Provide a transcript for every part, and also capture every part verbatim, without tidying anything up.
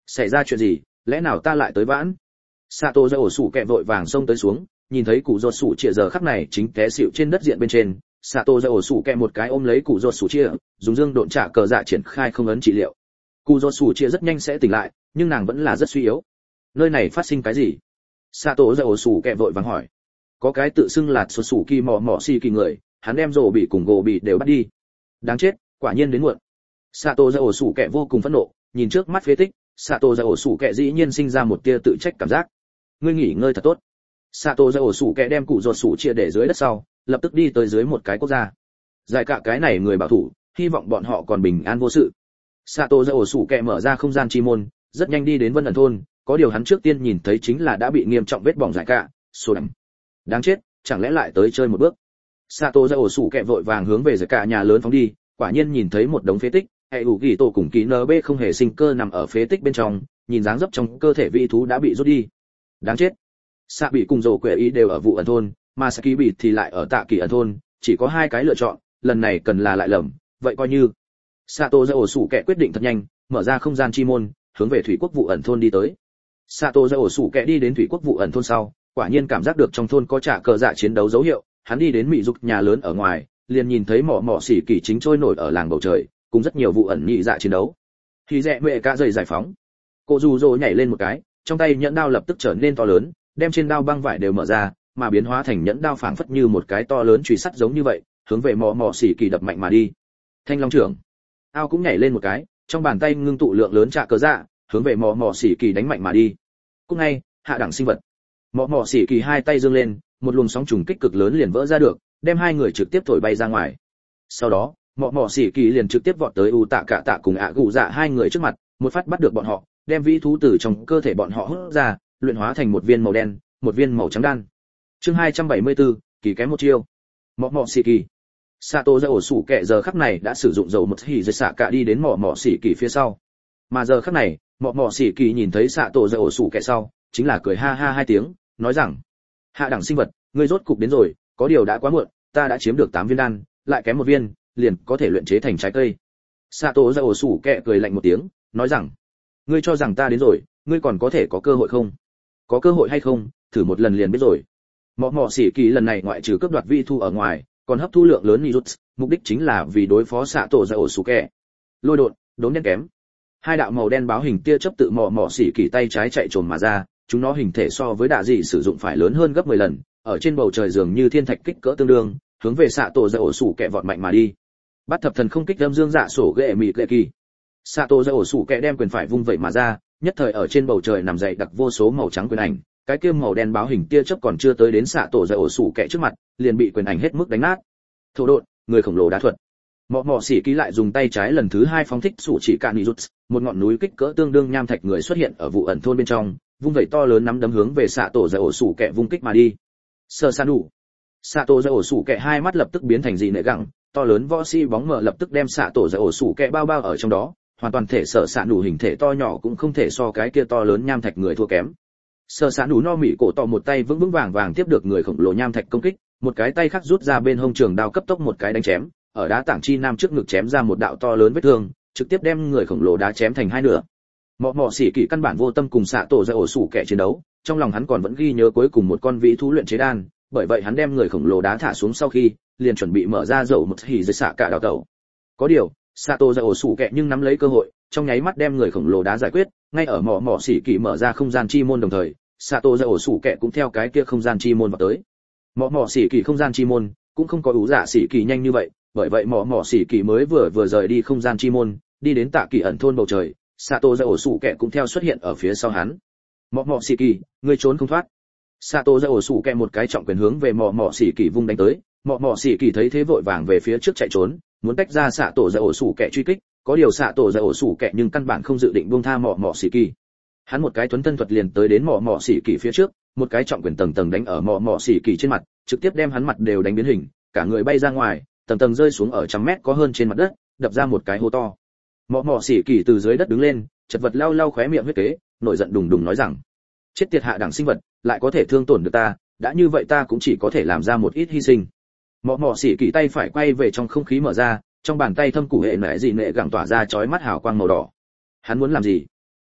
Xảy ra chuyện gì, lẽ nào ta lại tới vãn? Sato ra ổ sủ kẹ vội vàng xông tới xuống, nhìn thấy cụ ruột sủ chia giờ khắc này chính té xỉu trên đất diện bên trên. Sato ra ổ sủ kẹ một cái ôm lấy cụ ruột sủ chia, dùng dương độn trả cờ dạ triển khai không ấn trị liệu. Cụ ruột sủ chia rất nhanh sẽ tỉnh lại, nhưng nàng vẫn là rất suy yếu. Nơi này phát sinh cái gì? Sato ra ổ sủ kẹ vội vàng hỏi. Có cái tự xưng là sủ sủ kỳ mò mò xì kỳ người, hắn đem rồ bị cùng gỗ bị đều bắt đi. Đáng chết, quả nhiên đến muộn. Sato ra ổ sủ kẹ vô cùng phẫn nộ, nhìn trước mắt phế tích, Sato ra ổ sủ kẹ dĩ nhiên sinh ra một tia tự trách cảm giác. Ngươi nghỉ ngơi thật tốt. Sato ra ổ sủ kẹ đem cụ ruột sủ chia để dưới đất sau, lập tức đi tới dưới một cái quốc gia. Giải cả cái này người bảo thủ, hy vọng bọn họ còn bình an vô sự. Sato ra ổ sủ kẹ mở ra không gian chi môn, rất nhanh đi đến Vân ẩn thôn, có điều hắn trước tiên nhìn thấy chính là đã bị nghiêm trọng vết bỏng giải cả, số đậm. Đáng chết, chẳng lẽ lại tới chơi một bước. Sato ra ổ sủ kẹ vội vàng hướng về giải cả nhà lớn phóng đi, quả nhiên nhìn thấy một đống phế tích, hệ ủ kỳ tổ cùng ký en bê không hề sinh cơ nằm ở phế tích bên trong, nhìn dáng dấp trong cơ thể vị thú đã bị rút đi. Đáng chết. Sạ bị cùng rồ quệ ý đều ở vụ ẩn thôn, mà Saki bị thì lại ở tạ kỳ ẩn thôn, chỉ có hai cái lựa chọn, lần này cần là lại lầm, vậy coi như. Sato ra ổ sủ kẹ quyết định thật nhanh, mở ra không gian chi môn, hướng về thủy quốc vụ ẩn thôn đi tới. Sato ra ổ sủ kẹ đi đến thủy quốc vụ ẩn thôn sau, quả nhiên cảm giác được trong thôn có trả cờ dạ chiến đấu dấu hiệu, hắn đi đến mỹ dục nhà lớn ở ngoài, liền nhìn thấy mỏ mỏ xỉ kỳ chính trôi nổi ở làng bầu trời, cùng rất nhiều vụ ẩn nhị dạ chiến đấu. Thì rẽ mẹ cả dày giải phóng. Cô dù rồ nhảy lên một cái, trong tay nhẫn đao lập tức trở nên to lớn, đem trên đao băng vải đều mở ra, mà biến hóa thành nhẫn đao phảng phất như một cái to lớn chùy sắt giống như vậy, hướng về mỏ mỏ xỉ kỳ đập mạnh mà đi. Thanh long trưởng. Ao cũng nhảy lên một cái, trong bàn tay ngưng tụ lượng lớn trạ cờ dạ, hướng về mỏ mỏ xỉ kỳ đánh mạnh mà đi. Cũng ngay, hạ đẳng sinh vật. Mỏ mỏ xỉ kỳ hai tay giương lên, một luồng sóng trùng kích cực lớn liền vỡ ra được, đem hai người trực tiếp thổi bay ra ngoài. Sau đó, mỏ mỏ xỉ kỳ liền trực tiếp vọt tới u tạ cả tạ cùng ạ gù dạ hai người trước mặt, một phát bắt được bọn họ, đem vĩ thú từ trong cơ thể bọn họ hút ra, luyện hóa thành một viên màu đen, một viên màu trắng đan. Chương hai trăm bảy mươi tư, kỳ kém một chiêu. Mỏ mỏ xỉ kỳ. Sato ra ổ sủ kẹ giờ khắc này đã sử dụng dầu mật hỉ dây xạ cả đi đến mỏ mỏ xỉ kỳ phía sau. Mà giờ khắc này, mỏ mỏ xỉ kỳ nhìn thấy Sato ra ổ sủ kẹ sau, chính là cười ha ha hai tiếng, nói rằng: hạ đẳng sinh vật, ngươi rốt cục đến rồi, có điều đã quá muộn, ta đã chiếm được tám viên đan, lại kém một viên, liền có thể luyện chế thành trái cây. Sato ra ổ sủ kẹ cười lạnh một tiếng, nói rằng: ngươi cho rằng ta đến rồi, ngươi còn có thể có cơ hội không? Có cơ hội hay không, thử một lần liền biết rồi. Mọ mọ xỉ kỳ lần này ngoại trừ cướp đoạt vi thu ở ngoài, còn hấp thu lượng lớn nijutsu, mục đích chính là vì đối phó Sato ra ổ sủ kẹ. Lôi đột, đốm đen kém. Hai đạo màu đen báo hình tia chớp tự mọ mọ xỉ kỳ tay trái chạy trồm mà ra, chúng nó hình thể so với đạ dị sử dụng phải lớn hơn gấp mười lần, ở trên bầu trời dường như thiên thạch kích cỡ tương đương, hướng về Sato ra ổ sủ kẹ vọt mạnh mà đi. Bắt thập thần không kích âm dương dạ sổ ghệ mịt lệ kỳ. Sato ra ổ sủ kẹ đem quyền phải vung vẩy mà ra, nhất thời ở trên bầu trời nằm dậy đặc vô số màu trắng quyền ảnh, cái kia màu đen báo hình tia chớp còn chưa tới đến Sato ra ổ sủ kẹ trước mặt, liền bị quyền ảnh hết mức đánh nát. Thổ độn, người khổng lồ đá thuật. Mọ mọ xỉ ký lại dùng tay trái lần thứ hai phóng thích sủ chỉ cạn nijutsu, một ngọn núi kích cỡ tương đương nham thạch người xuất hiện ở vụ ẩn thôn bên trong, vung vẩy to lớn nắm đấm hướng về Sato ra ổ sủ kẹ vung kích mà đi. Sơ san đủ. Sato ra ổ sủ kẹ hai mắt lập tức biến thành dị nệ gẳng, to lớn võ sĩ bóng mờ lập tức đem Sato ra ổ sủ kẹ bao bao ở trong đó, hoàn toàn thể sở sạn đủ hình thể to nhỏ cũng không thể so cái kia to lớn nham thạch người thua kém. Sở sạn đủ no mị cổ to một tay vững vững vàng vàng tiếp được người khổng lồ nham thạch công kích, một cái tay khác rút ra bên hông trường đao cấp tốc một cái đánh chém, ở đá tảng chi nam trước ngực chém ra một đạo to lớn vết thương, trực tiếp đem người khổng lồ đá chém thành hai nửa. Mọ mọ xỉ kỳ căn bản vô tâm cùng Sato ra ổ sủ kẹ chiến đấu, trong lòng hắn còn vẫn ghi nhớ cuối cùng một con vĩ thú luyện chế đan, bởi vậy hắn đem người khổng lồ đá thả xuống sau khi, liền chuẩn bị mở ra dầu một hỉ dây xạ cả đào tẩu. Có điều, Sato ra ổ sủ kẹ nhưng nắm lấy cơ hội, trong nháy mắt đem người khổng lồ đá giải quyết, ngay ở mỏ mỏ xỉ kỳ mở ra không gian chi môn đồng thời, Sato ra ổ sủ kẹ cũng theo cái kia không gian chi môn vào tới. Mỏ mỏ xỉ kỳ không gian chi môn cũng không có ủ dạ xỉ kỳ nhanh như vậy, bởi vậy mỏ mỏ xỉ kỳ mới vừa vừa rời đi không gian chi môn, đi đến tạ kỳ ẩn thôn bầu trời, Sato ra ổ sủ kẹ cũng theo xuất hiện ở phía sau hắn. Mỏ mỏ xỉ kỳ, ngươi trốn không thoát. Sato ra ổ sủ kẹ một cái trọng quyền hướng về mỏ mỏ xỉ kỳ vung đánh tới, mỏ mỏ xỉ kỳ thấy thế vội vàng về phía trước chạy trốn, muốn tách ra Sato ra ổ sủ kẹ truy kích, có điều Sato ra ổ sủ kẹ nhưng căn bản không dự định buông tha mỏ mỏ xỉ kỳ. Hắn một cái thuấn thân thuật liền tới đến mỏ mỏ xỉ kỳ phía trước, một cái trọng quyền tầng tầng đánh ở mỏ mỏ xỉ kỳ trên mặt, trực tiếp đem hắn mặt đều đánh biến hình, cả người bay ra ngoài, tầng tầng rơi xuống ở trăm mét có hơn trên mặt đất, đập ra một cái hố to. Mỏ mỏ xỉ kỳ từ dưới đất đứng lên, chật vật lau lau khóe miệng huyết kế, nổi giận đùng đùng nói rằng: chết tiệt hạ đẳng sinh vật, lại có thể thương tổn được ta, đã như vậy ta cũng chỉ có thể làm ra một ít hy sinh. Mỏ mỏ xỉ kỳ tay phải quay về trong không khí mở ra, trong bàn tay thâm củ hệ nệ dị nệ gẳng tỏa ra chói mắt hào quang màu đỏ. Hắn muốn làm gì?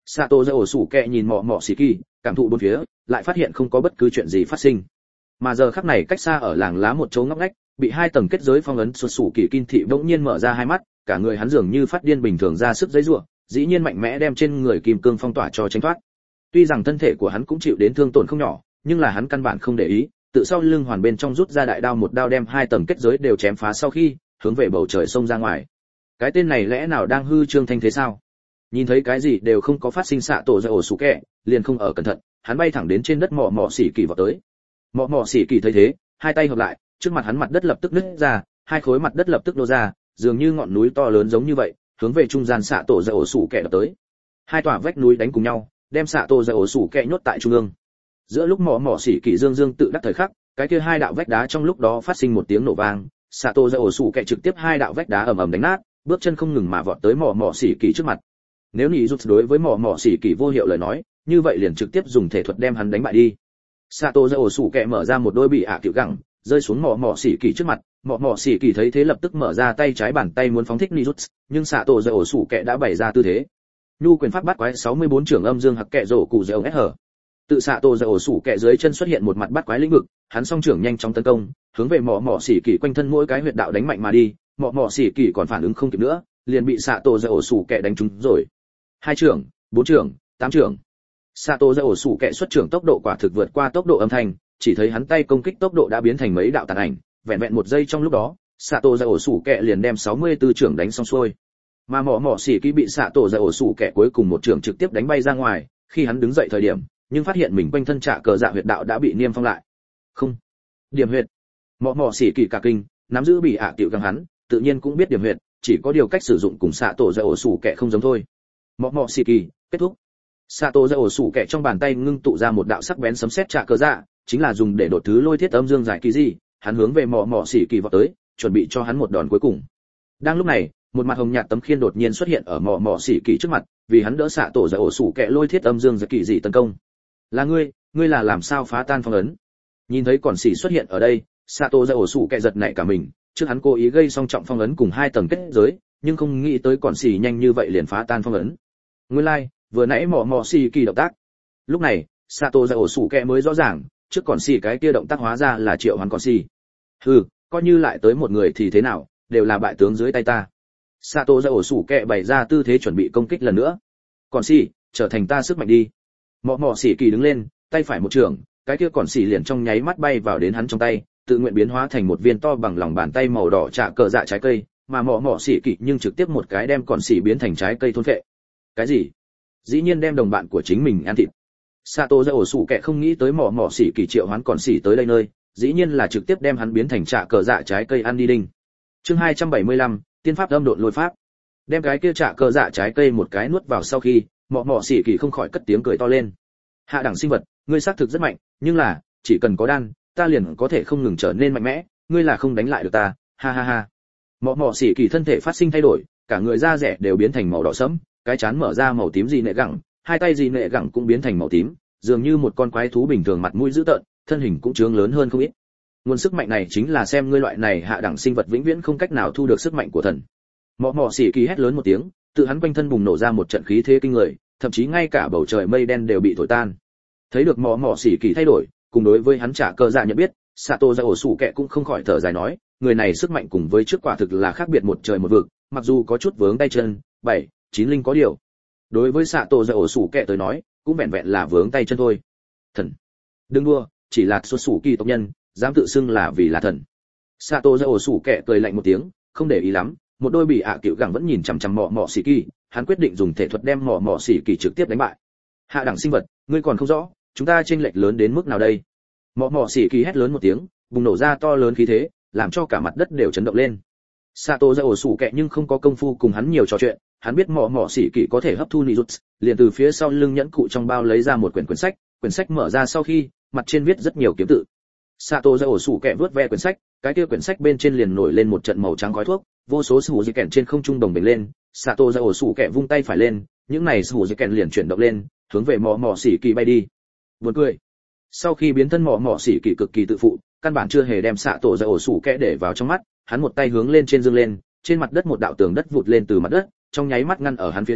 Sato Dao sủ kẹ nhìn mọ mọ xỉ kỳ, cảm thụ bốn phía, lại phát hiện không có bất cứ chuyện gì phát sinh. Mà giờ khắc này cách xa ở làng lá một chỗ ngóc ngách, bị hai tầng kết giới phong ấn xuất sủ kỳ kinh thị bỗng nhiên mở ra hai mắt, cả người hắn dường như phát điên bình thường ra sức giãy giụa, dĩ nhiên mạnh mẽ đem trên người kim cương phong tỏa cho tránh thoát. Tuy rằng thân thể của hắn cũng chịu đến thương tổn không nhỏ, nhưng là hắn căn bản không để ý, tự sau lưng hoàn bên trong rút ra đại đao một đao đem hai tầng kết giới đều chém phá sau khi, hướng về bầu trời xông ra ngoài. Cái tên này lẽ nào đang hư trương thanh thế sao? Nhìn thấy cái gì đều không có phát sinh, xạ tổ Dao sủ kẹ liền không ở cẩn thận, hắn bay thẳng đến trên đất mọ mọ xỉ kỳ vọt tới. Mọ mọ xỉ kỳ thấy thế, hai tay hợp lại, trước mặt hắn mặt đất lập tức nứt ra, hai khối mặt đất lập tức nô ra, dường như ngọn núi to lớn giống như vậy, hướng về trung gian xạ tổ Dao sủ kẹ đập tới. Hai tòa vách núi đánh cùng nhau, đem xạ tổ Dao sủ kẹ nhốt tại trung ương. Giữa lúc mọ mọ xỉ kỳ dương dương tự đắc thời khắc, cái kia hai đạo vách đá trong lúc đó phát sinh một tiếng nổ vang, xạ tổ Dao sủ kẹ trực tiếp hai đạo vách đá ầm ầm đánh nát, bước chân không ngừng mà vọt tới mọ mọ xỉ kỳ trước mặt. Nếu nhị rút đối với mọ mọ xỉ kỳ vô hiệu lời nói, như vậy liền trực tiếp dùng thể thuật đem hắn đánh bại đi. Sato Dao sủ kẹ mở ra một đôi bị ạ tiểu gẳng, rơi xuống mọ mọ xỉ kỳ trước mặt, mọ mọ xỉ kỳ thấy thế lập tức mở ra tay trái bàn tay muốn phóng thích Nijutsu, nhưng Sato Dao sủ kẹ đã bày ra tư thế. Nhu quyền pháp bắt quái sáu mươi bốn trưởng âm dương hặc kẹ rổ cụ dẻo ét hở. Tự Sato Dao sủ kẹ dưới chân xuất hiện một mặt bắt quái lĩnh vực, hắn song trưởng nhanh chóng tấn công, hướng về mọ mọ xỉ kỳ quanh thân mỗi cái huyệt đạo đánh mạnh mà đi, mọ mọ xỉ kỳ còn phản ứng không kịp nữa, liền bị Sato Dao sủ kẹ đánh trúng rồi. Hai trưởng, bốn trưởng, tám trưởng. Sato Dao sủ kẹ xuất trưởng tốc độ quả thực vượt qua tốc độ âm thanh, chỉ thấy hắn tay công kích tốc độ đã biến thành mấy đạo tàn ảnh, vẹn vẹn một giây trong lúc đó, Sato Dao sủ kẹ liền đem sáu mươi tư trưởng đánh xong xuôi. Mà mọ mọ xỉ kỳ bị Sato Dao sủ kẹ cuối cùng một trưởng trực tiếp đánh bay ra ngoài, khi hắn đứng dậy thời điểm, nhưng phát hiện mình quanh thân trạ cờ dạ huyệt đạo đã bị niêm phong lại. Không, điểm huyệt. Mọ mọ xỉ kỳ cả kinh, nắm giữ bị ạ tiểu găng hắn, tự nhiên cũng biết điểm huyệt, chỉ có điều cách sử dụng cùng Sato Dao sủ kẹ không giống thôi. Mọ mọ xỉ kỳ, kết thúc. Sato Dao sủ kẹ trong bàn tay ngưng tụ ra một đạo sắc bén sấm sét trạ cờ dạ, chính là dùng để đột thứ lôi thiết âm dương giải kỳ gì, hắn hướng về mọ mọ xỉ kỳ vọt tới, chuẩn bị cho hắn một đòn cuối cùng. Đang lúc này, một mặt hồng nhạt tấm khiên đột nhiên xuất hiện ở mọ mọ xỉ kỳ trước mặt, vì hắn đỡ Sato Dao sủ kẹ lôi thiết âm dương giải kỳ gì tấn công. Là ngươi, ngươi là làm sao phá tan phong ấn? Nhìn thấy còn xỉ xuất hiện ở đây, Sato Dao sủ kẹ giật nảy cả mình, trước hắn cố ý gây song trọng phong ấn cùng hai tầng kết giới, nhưng không nghĩ tới còn xỉ nhanh như vậy liền phá tan phong ấn. Nguyên lai, like, vừa nãy mọ mọ xỉ kỳ động tác. Lúc này, Sato Dao sủ kẹ mới rõ ràng, trước còn xỉ cái kia động tác hóa ra là triệu hoán còn xỉ. Hừ, coi như lại tới một người thì thế nào, đều là bại tướng dưới tay ta. Sato Dao sủ kẹ bày ra tư thế chuẩn bị công kích lần nữa. Còn xỉ, trở thành ta sức mạnh đi. Mọ mọ xỉ kỳ đứng lên, tay phải một trường, cái kia còn xỉ liền trong nháy mắt bay vào đến hắn trong tay, tự nguyện biến hóa thành một viên to bằng lòng bàn tay màu đỏ trạ cờ dạ trái cây, mà mọ mọ xỉ kỳ nhưng trực tiếp một cái đem còn xỉ biến thành trái cây thôn phệ. Cái gì? Dĩ nhiên đem đồng bạn của chính mình ăn thịt. Sato Dao sủ kẹ không nghĩ tới mọ mọ xỉ kỳ triệu hoán còn xỉ tới đây nơi, dĩ nhiên là trực tiếp đem hắn biến thành trạ cờ dạ trái cây ăn đi đinh. Chương hai trăm bảy mươi lăm, tiên pháp âm độn lôi pháp. Đem cái kia trạ cờ dạ trái cây một cái nuốt vào sau khi, mọ mọ xỉ kỳ không khỏi cất tiếng cười to lên. Hạ đẳng sinh vật, ngươi xác thực rất mạnh, nhưng là, chỉ cần có đan, ta liền có thể không ngừng trở nên mạnh mẽ, ngươi là không đánh lại được ta, ha ha ha. Mọ mọ xỉ kỳ thân thể phát sinh thay đổi, cả người da rẻ đều biến thành màu đỏ sẫm, cái trán mở ra màu tím dị nệ gẳng, hai tay dị nệ gẳng cũng biến thành màu tím, dường như một con quái thú bình thường, mặt mũi dữ tợn, thân hình cũng trướng lớn hơn không ít. Nguồn sức mạnh này chính là xem ngươi loại này hạ đẳng sinh vật vĩnh viễn không cách nào thu được sức mạnh của thần. Mọ mọ xỉ kỳ hét lớn một tiếng, tự hắn quanh thân bùng nổ ra một trận khí thế kinh người, thậm chí ngay cả bầu trời mây đen đều bị thổi tan. Thấy được mọ mọ xỉ kỳ thay đổi, cùng đối với hắn trả cơ dạ nhận biết, Sato Dao sủ kẹ cũng không khỏi thở dài nói, người này sức mạnh cùng với trước quả thực là khác biệt một trời một vực, mặc dù có chút vướng tay chân, bảy, chín linh có điều. Đối với Sato Dao sủ kẹ tới nói, cũng vẹn vẹn là vướng tay chân thôi. Thần, đừng đua, chỉ là xuất sủ kỳ tộc nhân, dám tự xưng là vì là thần. Sato Dao sủ kẹ cười lạnh một tiếng, không để ý lắm, một đôi bị ạ à cựu gẳng vẫn nhìn chằm chằm mọ mọ xỉ kỳ, hắn quyết định dùng thể thuật đem mọ mọ xỉ kỳ trực tiếp đánh bại. Hạ đẳng sinh vật, ngươi còn không rõ, chúng ta chênh lệch lớn đến mức nào đây? Mọ mọ xỉ kỳ hét lớn một tiếng, bùng nổ ra to lớn khí thế, làm cho cả mặt đất đều chấn động lên. Sato Dao sủ kẹ nhưng không có công phu cùng hắn nhiều trò chuyện, hắn biết mọ mọ xỉ kỳ có thể hấp thu Nijutsu, liền từ phía sau lưng nhẫn cụ trong bao lấy ra một quyển quyển sách, quyển sách mở ra sau khi, mặt trên viết rất nhiều kiếm tự. Sato Dao sủ kẹ vuốt ve quyển sách, cái kia quyển sách bên trên liền nổi lên một trận màu trắng khói thuốc, vô số sủ dị kèn trên không trung đồng bềnh lên. Sato Dao sủ kẹ vung tay phải lên, những này sủ dị kèn liền chuyển động lên, hướng về mọ mọ xỉ kỳ bay đi. Buồn cười. Sau khi biến thân mọ mọ xỉ kỳ cực kỳ tự phụ, căn bản chưa hề đem Sato Dao sủ kẹ để vào trong mắt, hắn một tay hướng lên trên dương lên, trên mặt đất một đạo tường đất vụt lên từ mặt đất, trong nháy mắt ngăn ở hắn phía trước,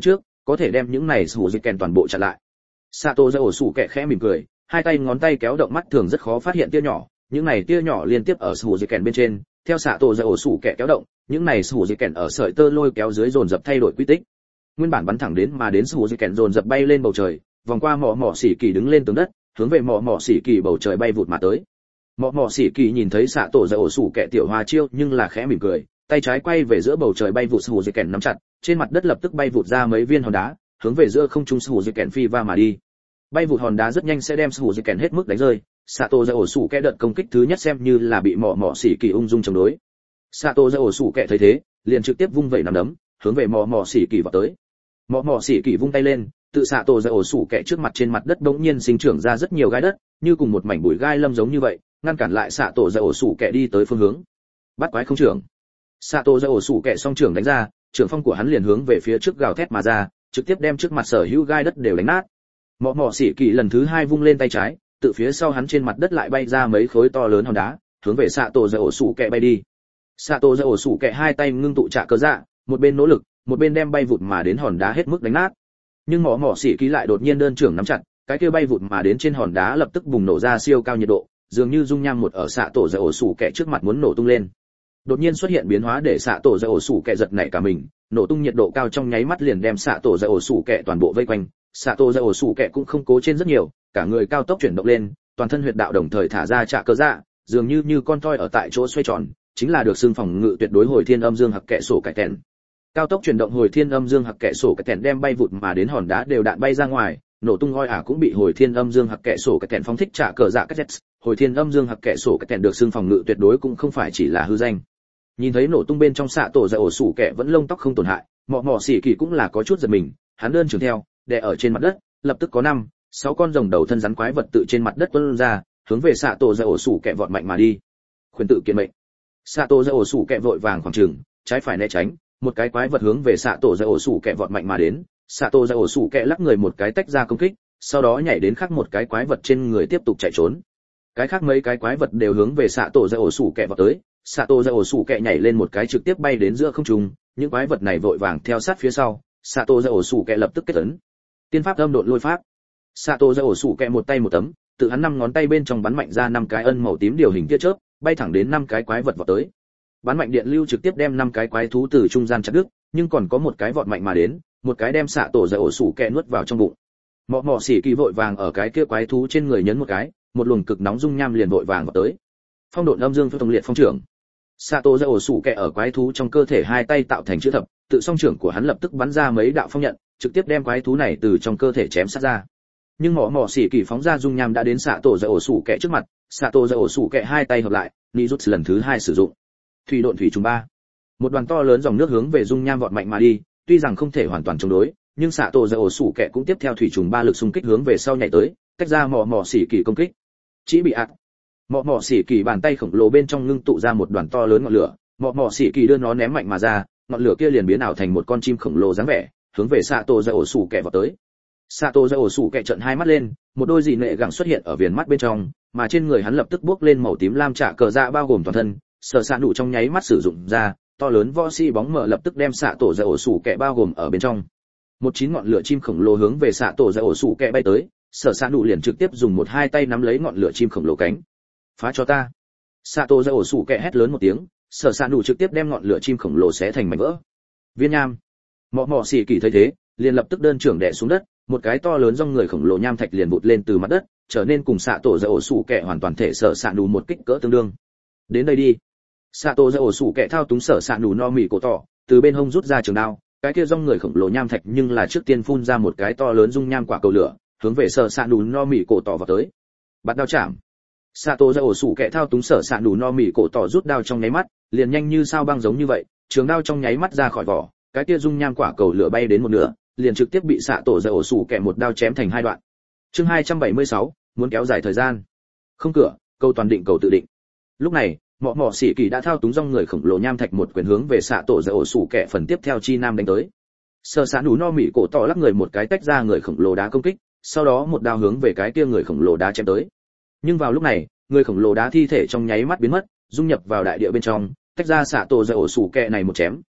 có thể đem những này sủ dịch kèn toàn bộ chặn lại. Sato ra ổ sủ kẹ khẽ mỉm cười, hai tay ngón tay kéo động mắt thường rất khó phát hiện tia nhỏ, những này tia nhỏ liên tiếp ở sủ dịch kèn bên trên, theo Sato ra ổ sủ kẹ kéo động, những này sủ dịch kèn ở sợi tơ lôi kéo dưới dồn dập thay đổi quy tích. Nguyên bản bắn thẳng đến mà đến sủ dịch kèn dồn dập bay lên bầu trời, vòng qua mỏ mỏ xỉ kỳ đứng lên tường đất, hướng về mỏ mỏ xỉ kỳ bầu trời bay vụt mà tới. Mỏ mỏ xỉ kỳ nhìn thấy Sato ra ổ sủ kẹ tiểu hoa chiêu nhưng là khẽ mỉm cười, tay trái quay về giữa bầu trời bay vụt sủ dịch kèn nắm chặt, trên mặt đất lập tức bay vụt ra mấy viên hòn đá, hướng về giữa không trung sủ dịch kèn phi va mà đi. Bay vụt hòn đá rất nhanh sẽ đem sủ dịch kèn hết mức đánh rơi. Sato ra ổ sủ kẹ đợt công kích thứ nhất xem như là bị mỏ mỏ xỉ kỳ ung dung chống đối. Sato ra ổ sủ kẹ thấy thế, liền trực tiếp vung vẩy nắm đấm, hướng về mỏ mỏ xỉ kỳ vào tới. Mỏ mỏ xỉ kỳ vung tay lên, tự Sato ra ổ sủ kẹ trước mặt trên mặt đất bỗng nhiên sinh trưởng ra rất nhiều gai đất, như cùng một mảnh bụi gai lâm giống như vậy, ngăn cản lại Sato ra ổ sủ kẹ đi tới phương hướng. Bắt quái không trưởng. Sato ra ổ sủ kẹ song trưởng đánh ra, trưởng phong của hắn liền hướng về phía trước gào thét mà ra, trực tiếp đem trước mặt sở hữu gai đất đều đánh nát. Mọ mọ xỉ kỳ lần thứ hai vung lên tay trái, tự phía sau hắn trên mặt đất lại bay ra mấy khối to lớn hòn đá, hướng về Sato ra ổ sủ kẹ bay đi. Sato ra ổ sủ kẹ hai tay ngưng tụ trả cơ dạ, một bên nỗ lực, một bên đem bay vụt mà đến hòn đá hết mức đánh nát. Nhưng mọ mọ xỉ kỳ lại đột nhiên đơn trưởng nắm chặt, cái kia bay vụt mà đến trên hòn đá lập tức bùng nổ ra siêu cao nhiệt độ, dường như dung nham một ở Sato ra ổ sủ kẹ trước mặt muốn nổ tung lên. Đột nhiên xuất hiện biến hóa để Sato ra ổ sủ kẹ giật nảy cả mình, nổ tung nhiệt độ cao trong nháy mắt liền đem Sato ra ổ sủ kẹ toàn bộ vây quanh. Sato ra ổ sủ kẹ cũng không cố trên rất nhiều, cả người cao tốc chuyển động lên, toàn thân huyệt đạo đồng thời thả ra trả cơ dạ, dường như như con toy ở tại chỗ xoay tròn, chính là được xưng phòng ngự tuyệt đối hồi thiên âm dương hặc kệ sổ cải tèn. Cao tốc chuyển động hồi thiên âm dương hặc kệ sổ cải tèn đem bay vụt mà đến hòn đá đều đạn bay ra ngoài, nổ tung ngoi ả cũng bị hồi thiên âm dương hặc kệ sổ cải tèn phóng thích trả cơ dạ cách. Hồi thiên âm dương hặc kệ sổ cải tèn được xưng phòng ngự tuyệt đối cũng không phải chỉ là hư danh. Nhìn thấy nổ tung bên trong Sato ra ổ sủ kẹ vẫn lông tóc không tổn hại, mọ mọ xỉ kỳ cũng là có chút giật mình, hắn đơn trường theo, đè ở trên mặt đất, lập tức có năm, sáu con rồng đầu thân rắn quái vật tự trên mặt đất tuôn ra, hướng về Sato ra ổ sủ kẹ vọt mạnh mà đi. Khuyên tự kiện mệnh. Sato ra ổ sủ kẹ vội vàng khoảng trường, trái phải né tránh, một cái quái vật hướng về Sato ra ổ sủ kẹ vọt mạnh mà đến, Sato ra ổ sủ kẹ lắc người một cái tách ra công kích, sau đó nhảy đến khác một cái quái vật trên người tiếp tục chạy trốn. Cái khác mấy cái quái vật đều hướng về Sato ra ổ sủ kẹ vọt tới, Sato ra ổ sủ kẹ nhảy lên một cái trực tiếp bay đến giữa không trung, những quái vật này vội vàng theo sát phía sau, Sato ra ổ sủ kẹ lập tức kết ấn. Tiên pháp âm độn lôi pháp. Sato ra ổ sủ kẹ một tay một tấm, tự hắn năm ngón tay bên trong bắn mạnh ra năm cái ân màu tím điều hình tia chớp, bay thẳng đến năm cái quái vật vọt tới. Bắn mạnh điện lưu trực tiếp đem năm cái quái thú từ trung gian chặt đứt, nhưng còn có một cái vọt mạnh mà đến, một cái đem Sato ra ổ sủ kẹ nuốt vào trong bụng. Mọ mọ xỉ kỳ vội vàng ở cái kia quái thú trên người nhấn một cái, một luồng cực nóng dung nham liền vội vàng vọt tới. Phong độn âm dương phiêu thông liệt phong trưởng. Sato ra ổ sủ kẹ ở quái thú trong cơ thể hai tay tạo thành chữ thập, tự song trưởng của hắn lập tức bắn ra mấy đạo phong nhận, trực tiếp đem quái thú này từ trong cơ thể chém sát ra. Nhưng mỏ mỏ xỉ kỳ phóng ra dung nham đã đến Sato ra ổ sủ kẹ trước mặt, Sato ra ổ sủ kẹ hai tay hợp lại, ni rút lần thứ hai sử dụng. Thủy độn thủy trùng ba. Một đoàn to lớn dòng nước hướng về dung nham vọt mạnh mà đi, tuy rằng không thể hoàn toàn chống đối, nhưng Sato ra ổ sủ kẹ cũng tiếp theo thủy trùng ba lực xung kích hướng về sau nhảy tới, tách ra mỏ mỏ xỉ kỳ công kích. Chỉ bị ạt. Mọ mọ xỉ kỳ bàn tay khổng lồ bên trong ngưng tụ ra một đoàn to lớn ngọn lửa, mọ mọ xỉ kỳ đưa nó ném mạnh mà ra, ngọn lửa kia liền biến ảo thành một con chim khổng lồ dáng vẻ, hướng về Sato ra ổ sủ kẹ vào tới. Sato ra ổ sủ kẹ trợn hai mắt lên, một đôi dị nệ gẳng xuất hiện ở viền mắt bên trong, mà trên người hắn lập tức bốc lên màu tím lam trả cờ dạ bao gồm toàn thân, sở sạn đủ trong nháy mắt sử dụng ra, to lớn võ sĩ bóng mờ lập tức đem Sato ra ổ sủ kẹ bao gồm ở bên trong. Một chín ngọn lửa chim khổng lồ hướng về Sato ra ổ sủ kẹ bay tới, sở sạn đủ liền trực tiếp dùng một hai tay nắm lấy ngọn lửa chim khổng lồ cánh. Phá cho ta. Sato ra ổ sủ kẹ hét lớn một tiếng, sở sạn đủ trực tiếp đem ngọn lửa chim khổng lồ xé thành mảnh vỡ. Viên nham. Mọ mọ xỉ kỳ thấy thế, liền lập tức đơn trưởng đè xuống đất, một cái to lớn rong người khổng lồ nham thạch liền vụt lên từ mặt đất, trở nên cùng Sato ra ổ sủ kẹ hoàn toàn thể sở sạn đủ một kích cỡ tương đương. Đến đây đi. Sato ra ổ sủ kẹ thao túng sở sạn đủ no mỉ cổ tỏ, từ bên hông rút ra trường đao, cái kia rong người khổng lồ nham thạch nhưng là trước tiên phun ra một cái to lớn dung nham quả cầu lửa, hướng về sở sạn đủ no mỉ cổ tỏ vào tới. Bắt đao chạm. Sato ra ổ sủ kẹ thao túng sở sạn đủ no mỉ cổ tỏ rút đao trong nháy mắt, liền nhanh như sao băng giống như vậy, trường đao trong nháy mắt ra khỏi vỏ, cái kia dung nham quả cầu lửa bay đến một nửa, liền trực tiếp bị Sato ra ổ sủ kẹ một đao chém thành hai đoạn. Chương hai trăm bảy mươi sáu, muốn kéo dài thời gian. Không cửa, câu toàn định cầu tự định. Lúc này, mọ mọ xỉ kỳ đã thao túng rong người khổng lồ nham thạch một quyền hướng về Sato ra ổ sủ kẹ phần tiếp theo chi nam đánh tới. Sở sạn đủ no mỉ cổ tỏ lắc người một cái tách ra người khổng lồ đá công kích, sau đó một đao hướng về cái kia người khổng lồ đá chém tới. Nhưng vào lúc này, người khổng lồ đá thi thể trong nháy mắt biến mất, dung nhập vào đại địa bên trong, tách ra Sato ra ổ sủ kẹ này một chém.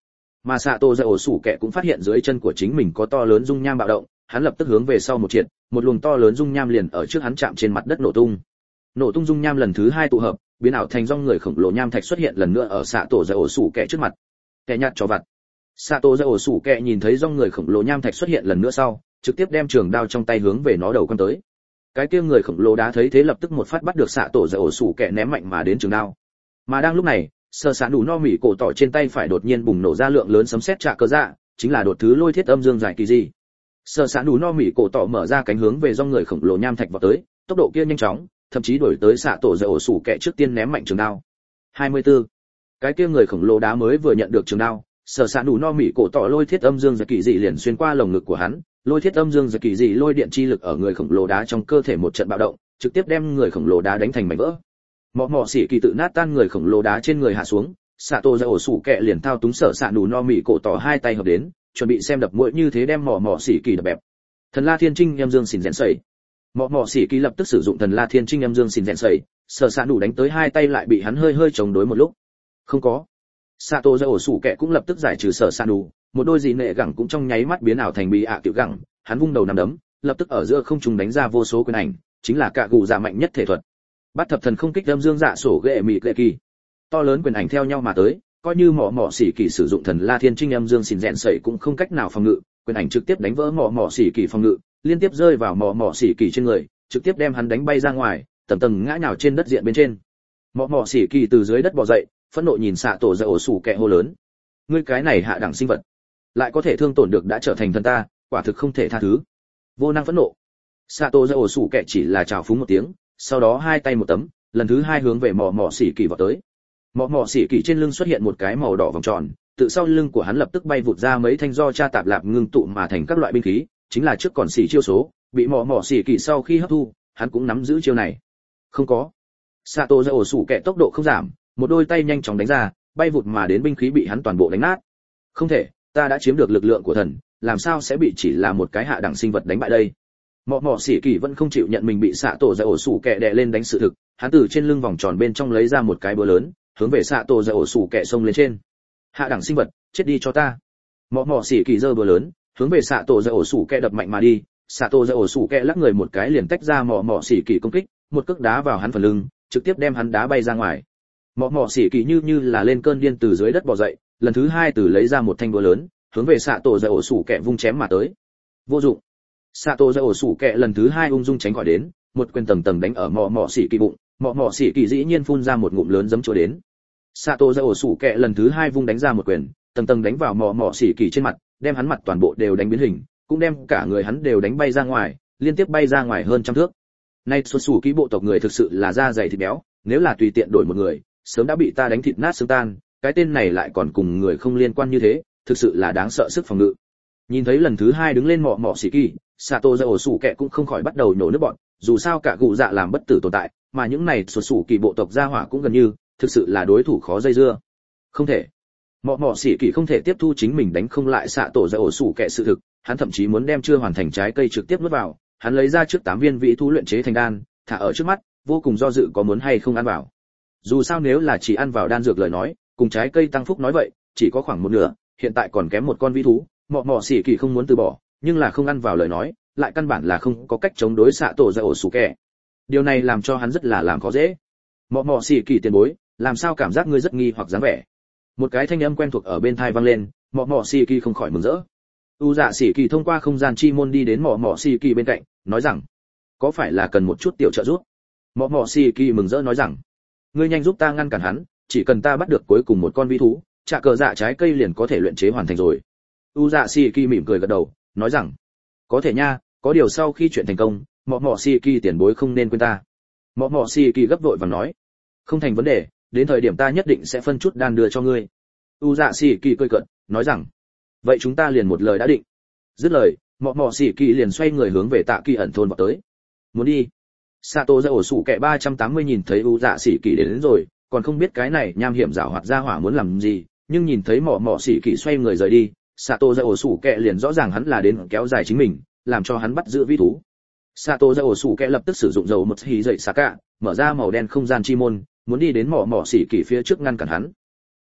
Mà Sato Dai ổ sủ kẹ cũng phát hiện dưới chân của chính mình có to lớn dung nham bạo động, hắn lập tức hướng về sau một triệt, một luồng to lớn dung nham liền ở trước hắn chạm trên mặt đất nổ tung. Nổ tung dung nham lần thứ hai tụ hợp, biến ảo thành rong người khổng lồ nham thạch xuất hiện lần nữa ở Sato Dai ổ sủ kẹ trước mặt. Kẻ nhạt cho vặt. Sato Dai ổ sủ kẹ nhìn thấy rong người khổng lồ nham thạch xuất hiện lần nữa sau, trực tiếp đem trường đao trong tay hướng về nó đầu quăng tới. Cái kia người khổng lồ đá thấy thế lập tức một phát bắt được Sato Dai ổ sủ kẹ ném mạnh mà đến trường đao. Mà đang lúc này, sơ sán đủ no mỉ cổ tỏ trên tay phải đột nhiên bùng nổ ra lượng lớn sấm sét trạ cơ dạ, chính là đột thứ lôi thiết âm dương giải kỳ gì. Sơ sán đủ no mỉ cổ tỏ mở ra cánh hướng về rong người khổng lồ nham thạch vào tới, tốc độ kia nhanh chóng, thậm chí đuổi tới xạ tổ dậy ổ sủ kẹ trước tiên ném mạnh trường đao. hai mươi tư. Cái kia người khổng lồ đá mới vừa nhận được trường đao, sơ sán đủ no mỉ cổ tỏ lôi thiết âm dương giải kỳ dị liền xuyên qua lồng ngực của hắn, lôi thiết âm dương giải kỳ dị lôi điện chi lực ở người khổng lồ đá trong cơ thể một trận bạo động, trực tiếp đem người khổng lồ đá đánh thành mảnh vỡ. Mọ mọ xỉ kỳ tự nát tan người khổng lồ đá trên người hạ xuống, xạ tổ dậy ổ sủ kẹ liền thao túng sở xạ đủ no mỉ cổ tỏ hai tay hợp đến, chuẩn bị xem đập mũi như thế đem mọ mọ xỉ kỳ đập bẹp. Thần La Thiên Trinh âm dương xỉn rèn sẩy. Mọ mọ xỉ kỳ lập tức sử dụng Thần La Thiên Trinh âm dương xỉn rèn sẩy, sở xạ đủ đánh tới hai tay lại bị hắn hơi hơi chống đối một lúc. Không có. Xạ tổ dậy ổ sủ kẹ cũng lập tức giải trừ sở xạ đủ, một đôi dị nệ gẳng cũng trong nháy mắt biến ảo thành bị ạ tiểu gẳng, hắn vung đầu nắm đấm, lập tức ở giữa không trung đánh ra vô số quyền ảnh, chính là cạ gù giả mạnh nhất thể thuật. Bắt thập thần không kích âm dương dạ sổ ghệ mị lệ kỳ, to lớn quyền ảnh theo nhau mà tới, coi như mọ mọ xỉ kỳ sử dụng Thần La Thiên Trinh âm dương xỉn rèn sẩy cũng không cách nào phòng ngự, quyền ảnh trực tiếp đánh vỡ mọ mọ xỉ kỳ phòng ngự, liên tiếp rơi vào mọ mọ xỉ kỳ trên người, trực tiếp đem hắn đánh bay ra ngoài, tầng tầng ngã nhào trên đất diện bên trên. Mọ mọ xỉ kỳ từ dưới đất bò dậy, phẫn nộ nhìn xạ tổ dậy ổ sủ kẹ hô lớn: ngươi cái này hạ đẳng sinh vật, lại có thể thương tổn được đã trở thành thân ta, quả thực không thể tha thứ. Vô năng phẫn nộ. Xạ tổ dậy ổ sủ kẹ chỉ là chào phúng một tiếng, sau đó hai tay một tấm, lần thứ hai hướng về mọ mọ xỉ kỳ vào tới. Mọ mọ xỉ kỳ trên lưng xuất hiện một cái màu đỏ vòng tròn, tự sau lưng của hắn lập tức bay vụt ra mấy thanh do cha tạp lạp ngưng tụ mà thành các loại binh khí, chính là trước còn xỉ chiêu số, bị mọ mọ xỉ kỳ sau khi hấp thu, hắn cũng nắm giữ chiêu này. Không có. Sato dậy ổ sủ kẹ tốc độ không giảm, một đôi tay nhanh chóng đánh ra, bay vụt mà đến binh khí bị hắn toàn bộ đánh nát. Không thể, ta đã chiếm được lực lượng của thần, làm sao sẽ bị chỉ là một cái hạ đẳng sinh vật đánh bại đây? Mọ mọ xỉ kỳ vẫn không chịu nhận mình bị xạ tổ dậy ổ sủ kẹ đè lên đánh sự thực, hắn từ trên lưng vòng tròn bên trong lấy ra một cái búa lớn, hướng về xạ tổ dậy ổ sủ kẹ xông lên trên. Hạ đẳng sinh vật, chết đi cho ta! Mọ mọ xỉ kỳ giơ búa lớn, hướng về xạ tổ dậy ổ sủ kẹ đập mạnh mà đi. Xạ tổ dậy ổ sủ kẹ lắc người một cái liền tách ra mọ mọ xỉ kỳ công kích, một cước đá vào hắn phần lưng, trực tiếp đem hắn đá bay ra ngoài. Mọ mọ xỉ kỳ như như là lên cơn điên từ dưới đất bò dậy, lần thứ hai từ lấy ra một thanh búa lớn, hướng về xạ tổ dậy ổ sủ kẹ vung chém mà tới. Vô dụng. Sato dậy ổ sủ kẹ lần thứ hai ung dung tránh khỏi đến, một quyền tầng tầng đánh ở mọ mọ xỉ kỳ bụng, mọ mọ xỉ kỳ dĩ nhiên phun ra một ngụm lớn giấm chua đến. Sato dậy ổ sủ kẹ lần thứ hai vung đánh ra một quyền, tầng tầng đánh vào mọ mọ xỉ kỳ trên mặt, đem hắn mặt toàn bộ đều đánh biến hình, cũng đem cả người hắn đều đánh bay ra ngoài, liên tiếp bay ra ngoài hơn trăm thước. Nay xuất xù ký bộ tộc người thực sự là da dày thịt béo, nếu là tùy tiện đổi một người, sớm đã bị ta đánh thịt nát xương tan, cái tên này lại còn cùng người không liên quan như thế, thực sự là đáng sợ sức phòng ngự. Nhìn thấy lần thứ hai đứng lên mọ mọ xỉ kỳ, Sato dậy ổ sủ kẹ cũng không khỏi bắt đầu nổ nước bọn, dù sao cả gù dạ làm bất tử tồn tại, mà những này xuất xù kỳ bộ tộc gia hỏa cũng gần như, thực sự là đối thủ khó dây dưa. Không thể. Mọ mọ xỉ kỳ không thể tiếp thu chính mình đánh không lại Sato dậy ổ sủ kẹ sự thực, hắn thậm chí muốn đem chưa hoàn thành trái cây trực tiếp nuốt vào, hắn lấy ra trước tám viên vị thú luyện chế thành đan, thả ở trước mắt, vô cùng do dự có muốn hay không ăn vào. Dù sao nếu là chỉ ăn vào đan dược lời nói, cùng trái cây tăng phúc nói vậy, chỉ có khoảng một nửa, hiện tại còn kém một con vị thú, mọ mọ xỉ kỳ không muốn từ bỏ, nhưng là không ăn vào lời nói, lại căn bản là không có cách chống đối xạ tổ dậy ổ sủ kẹ. Điều này làm cho hắn rất là làm khó dễ. Mọ mọ xỉ kỳ tiền bối, làm sao cảm giác ngươi rất nghi hoặc dáng vẻ? Một cái thanh âm quen thuộc ở bên tai vang lên, mọ mọ xỉ kỳ không khỏi mừng rỡ. U dạ xỉ kỳ thông qua không gian chi môn đi đến mọ mọ xỉ kỳ bên cạnh, nói rằng, có phải là cần một chút tiểu trợ giúp? Mọ mọ xỉ kỳ mừng rỡ nói rằng, ngươi nhanh giúp ta ngăn cản hắn, chỉ cần ta bắt được cuối cùng một con vi thú, trả cờ dạ trái cây liền có thể luyện chế hoàn thành rồi. U dạ xỉ kỳ mỉm cười gật đầu, nói rằng, có thể nha, có điều sau khi chuyện thành công, mọ mọ xỉ kỳ tiền bối không nên quên ta. Mọ mọ xỉ kỳ gấp vội và nói, không thành vấn đề, đến thời điểm ta nhất định sẽ phân chút đan đưa cho ngươi. U dạ xỉ kỳ cười cợt, nói rằng, vậy chúng ta liền một lời đã định. Dứt lời, mọ mọ xỉ kỳ liền xoay người hướng về Tạ Kỳ ẩn thôn vào tới. Muốn đi? Sato dậy ổ sủ kẹ ba trăm tám mươi nhìn thấy U dạ xỉ kỳ đến, đến rồi, còn không biết cái này nham hiểm giảo hoạt ra hỏa muốn làm gì, nhưng nhìn thấy mọ mọ xỉ kỳ xoay người rời đi, Sato dậy ổ sủ kẹ liền rõ ràng hắn là đến kéo dài chính mình, làm cho hắn bắt giữ vi thú. Sato dậy ổ sủ kẹ lập tức sử dụng dầu một hì dậy xà cả, mở ra màu đen không gian chi môn, muốn đi đến mọ mọ xỉ kỳ phía trước ngăn cản hắn.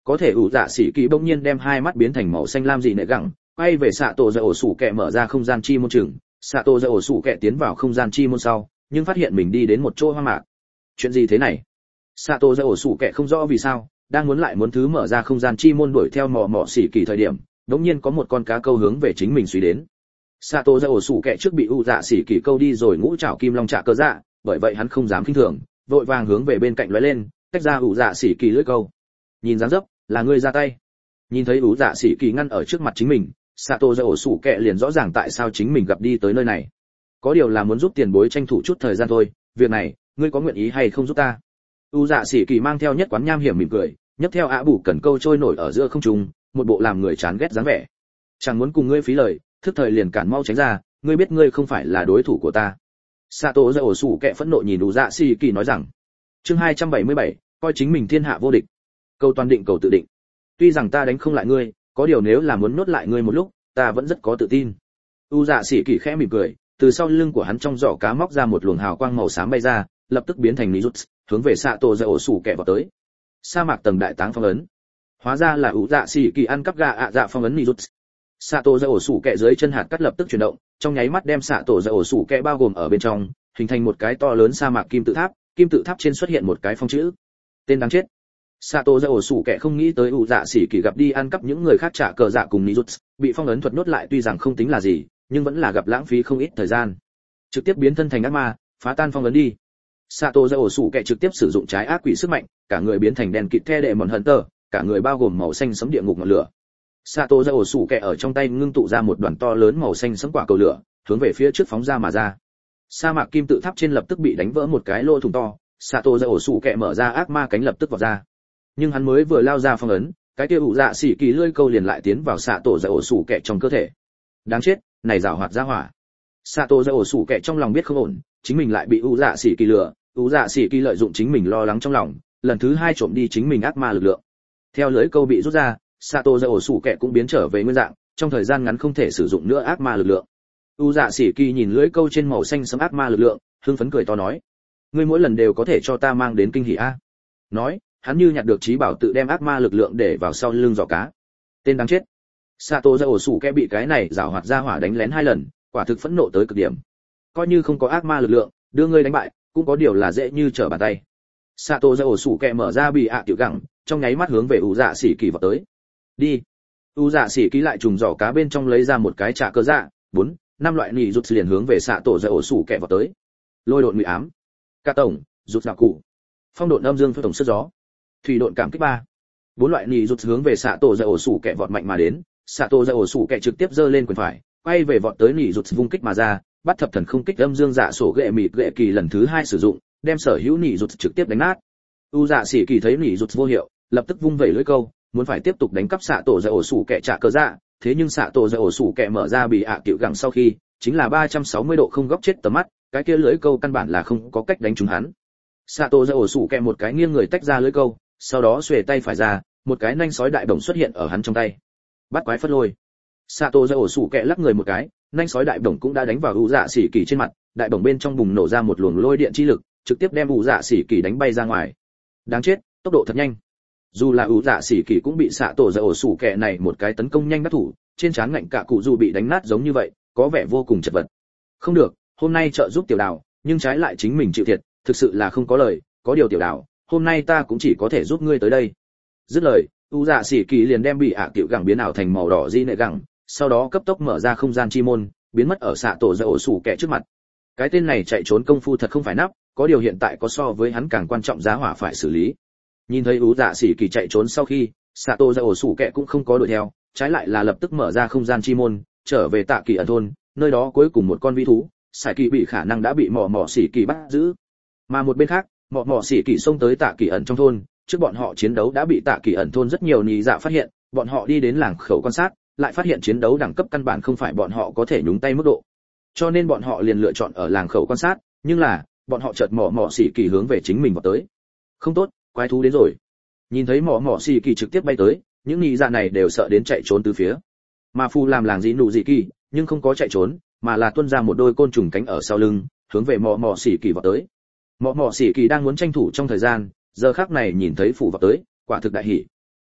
có thể ủ dạ sĩ kỳ bỗng nhiên đem hai mắt biến thành màu xanh lam dị nệ gẳng, quay về xạ tổ dạy ổ sủ kẹ mở ra không gian chi môn chừng. Xạ tổ dạy ổ sủ kẹ tiến vào không gian chi môn sau, nhưng phát hiện mình đi đến một chỗ hoang mạc. Chuyện gì thế này? Xạ tổ dạy ổ sủ kẹ không rõ vì sao, đang muốn lại muốn thứ mở ra không gian chi môn đuổi theo mò mò sĩ kỳ thời điểm, đống nhiên có một con cá câu hướng về chính mình suy đến. Xạ tổ dạy ổ sủ kẹ trước bị ủ dạ sĩ kỳ câu đi rồi ngũ trảo kim long trạ cơ dạ, bởi vậy hắn không dám khinh thường, vội vàng hướng về bên cạnh lóe lên, tách ra ủ dạ sĩ kỳ lưỡi câu. Nhìn dáng dấp, là ngươi ra tay. Nhìn thấy ủ dạ sĩ kỳ ngăn ở trước mặt chính mình, Sato dạy ổ sủ kẹ liền rõ ràng tại sao chính mình gặp đi tới nơi này. Có điều là muốn giúp tiền bối tranh thủ chút thời gian thôi, việc này, ngươi có nguyện ý hay không giúp ta? U dạ sĩ kỳ mang theo nhất quán nham hiểm mỉm cười, nhấc theo ạ bù cần câu trôi nổi ở giữa không trung, một bộ làm người chán ghét dáng vẻ. Chẳng muốn cùng ngươi phí lời, thức thời liền cản mau tránh ra, ngươi biết ngươi không phải là đối thủ của ta. Sato dạy ổ sủ kẹ phẫn nộ nhìn U dạ sĩ kỳ nói rằng. Chương hai trăm bảy mươi bảy, coi chính mình thiên hạ vô địch. Câu toàn định cầu tự định. Tuy rằng ta đánh không lại ngươi, có điều nếu là muốn nuốt lại ngươi một lúc, ta vẫn rất có tự tin. U dạ sĩ kỳ khẽ mỉm cười, từ sau lưng của hắn trong giỏ cá móc ra một luồng hào quang màu xám bay ra, lập tức biến thành Nijutsu, hướng về Sato dạy ổ sủ kẹ vào tới. Sa mạc tầng đại táng phong ấn. Hóa ra là U dạ sĩ kỳ ăn cắp gà ạ dạ phong ấn Nijutsu. Sato dạy ổ sủ kẹ dưới chân hạt cắt lập tức chuyển động, trong nháy mắt đem Sato dạy ổ sủ kẹ bao gồm ở bên trong, hình thành một cái to lớn sa mạc kim tự tháp, kim tự tháp trên xuất hiện một cái phong chữ. Tên đáng chết. Sato dạy ổ sủ kẻ không nghĩ tới ủ dạ sĩ kỳ gặp đi ăn cắp những người khác trả cờ dạ cùng Nijutsu, bị phong ấn thuật nhốt lại tuy rằng không tính là gì, nhưng vẫn là gặp lãng phí không ít thời gian. Trực tiếp biến thân thành ác ma, phá tan phong ấn đi. Sato dạy ổ sủ kẻ trực tiếp sử dụng trái ác quỷ sức mạnh, cả người biến thành đèn kịt the đệ mòn hunter, cả người bao gồm màu xanh sẫm địa ngục ngọn lửa. Sato dạy ổ sủ kẻ ở trong tay ngưng tụ ra một đoàn to lớn màu xanh sẫm quả cầu lửa, hướng về phía trước phóng ra mà ra. Sa mạc kim tự tháp trên lập tức bị đánh vỡ một cái lỗ thủng to, Sato dạy ổ sủ kẻ mở ra ác ma cánh lập tức vọt ra. Nhưng hắn mới vừa lao ra phong ấn, cái kia ủ dạ xỉ kỳ lưỡi câu liền lại tiến vào xạ tổ dạ ổ sủ kẹ trong cơ thể. Đáng chết, này giảo hoạt ra hỏa. Xạ tổ dạ ổ sủ kẹ trong lòng biết không ổn, chính mình lại bị ủ dạ xỉ kỳ lừa, ủ dạ xỉ kỳ lợi dụng chính mình lo lắng trong lòng, lần thứ hai trộm đi chính mình ác ma lực lượng. Theo lưỡi câu bị rút ra, xạ tổ dạ ổ sủ kẹ cũng biến trở về nguyên dạng, trong thời gian ngắn không thể sử dụng nữa ác ma lực lượng. ủ dạ xỉ kỳ nhìn lưỡi câu trên màu xanh sẫm ác ma lực lượng, hưng phấn cười to nói: ngươi mỗi lần đều có thể cho ta mang đến kinh hỉ a. Nói, hắn như nhặt được trí bảo tự đem ác ma lực lượng để vào sau lưng giỏ cá. Tên đáng chết. Sato ra ổ sủ kẻ bị cái này giảo hoạt ra hỏa đánh lén hai lần, quả thực phẫn nộ tới cực điểm. Coi như không có ác ma lực lượng, đưa ngươi đánh bại, cũng có điều là dễ như trở bàn tay. Sato ra ổ sủ kẻ mở ra bị ạ tiểu gẳng, trong nháy mắt hướng về ủ dạ xỉ kỳ vào tới. Đi. ủ dạ xỉ kỳ lại trùng giỏ cá bên trong lấy ra một cái trả cơ dạ, bốn, năm loại nỉ rút liền hướng về Sato ra ổ sủ kẻ vào tới. Lôi độn nguy ám, ca tổng, rút đạo cụ, phong độn âm dương phơi tổng sức gió, thủy độn cảm kích ba. Bốn loại nỉ rút hướng về xạ tổ ra ổ sủ kẻ vọt mạnh mà đến, xạ tổ ra ổ sủ kẻ trực tiếp giơ lên quyền phải, quay về vọt tới nỉ rút vung kích mà ra, bắt thập thần không kích âm dương dạ sổ ghệ mịt ghệ kỳ lần thứ hai sử dụng, đem sở hữu nỉ rút trực tiếp đánh nát. U dạ xỉ kỳ thấy nỉ rút vô hiệu, lập tức vung vẩy lưỡi câu, muốn phải tiếp tục đánh cắp xạ tổ ra ổ sủ kẻ trả cơ dạ, thế nhưng xạ tổ ra ổ sủ kẻ mở ra bị ạ tiểu gẳng sau khi, chính là ba trăm sáu mươi độ không góc chết tầm mắt, cái kia lưỡi câu căn bản là không có cách đánh trúng hắn. Sato ra ổ sủ kẹ một cái nghiêng người tách ra lưỡi câu, sau đó xuề tay phải ra, một cái nanh sói đại bổng xuất hiện ở hắn trong tay. Bắt quái phất lôi. Sato ra ổ sủ kẹ lắc người một cái, nanh sói đại bổng cũng đã đánh vào u dạ xỉ kỳ trên mặt, đại bổng bên trong bùng nổ ra một luồng lôi điện chi lực, trực tiếp đem u dạ xỉ kỳ đánh bay ra ngoài. Đáng chết, tốc độ thật nhanh. Dù là u dạ xỉ kỳ cũng bị Sato ra ổ sủ kẹ này một cái tấn công nhanh đắc thủ, trên trán ngạnh cả cụ dù bị đánh nát giống như vậy, có vẻ vô cùng chật vật. Không được, hôm nay trợ giúp tiểu đào, nhưng trái lại chính mình chịu thiệt, thực sự là không có lời, có điều tiểu đào, hôm nay ta cũng chỉ có thể giúp ngươi tới đây. Dứt lời, u dạ xỉ kỳ liền đem bị ạ tiểu gẳng biến ảo thành màu đỏ di nệ gẳng, sau đó cấp tốc mở ra không gian chi môn, biến mất ở xạ tổ dạ ổ sủ kẻ trước mặt. Cái tên này chạy trốn công phu thật không phải nắp, có điều hiện tại có so với hắn càng quan trọng giá hỏa phải xử lý. Nhìn thấy u dạ xỉ kỳ chạy trốn sau khi, xạ tổ dạ ổ sủ kẻ cũng không có đuổi theo, trái lại là lập tức mở ra không gian chi môn, trở về Tạ Kỳ ẩn thôn, nơi đó cuối cùng một con vĩ thú, Sải Kỳ bị khả năng đã bị mỏ mỏ xỉ kỳ bắt giữ. Mà một bên khác, mỏ mỏ xỉ kỳ xông tới Tạ Kỳ ẩn trong thôn, trước bọn họ chiến đấu đã bị Tạ Kỳ ẩn thôn rất nhiều nhị dạ phát hiện, bọn họ đi đến làng khẩu quan sát, lại phát hiện chiến đấu đẳng cấp căn bản không phải bọn họ có thể nhúng tay mức độ. Cho nên bọn họ liền lựa chọn ở làng khẩu quan sát, nhưng là, bọn họ chợt mỏ mỏ xỉ kỳ hướng về chính mình vào tới. Không tốt, quái thú đến rồi. Nhìn thấy mỏ mỏ xỉ kỳ trực tiếp bay tới, những nhị dạ này đều sợ đến chạy trốn từ phía. Mà Phu làm làng gì nụ gì kỳ, nhưng không có chạy trốn, mà là tuôn ra một đôi côn trùng cánh ở sau lưng, hướng về mỏ mỏ xỉ kỳ vào tới. Mỏ mỏ xỉ kỳ đang muốn tranh thủ trong thời gian, giờ khắc này nhìn thấy Phủ vào tới, quả thực đại hỉ.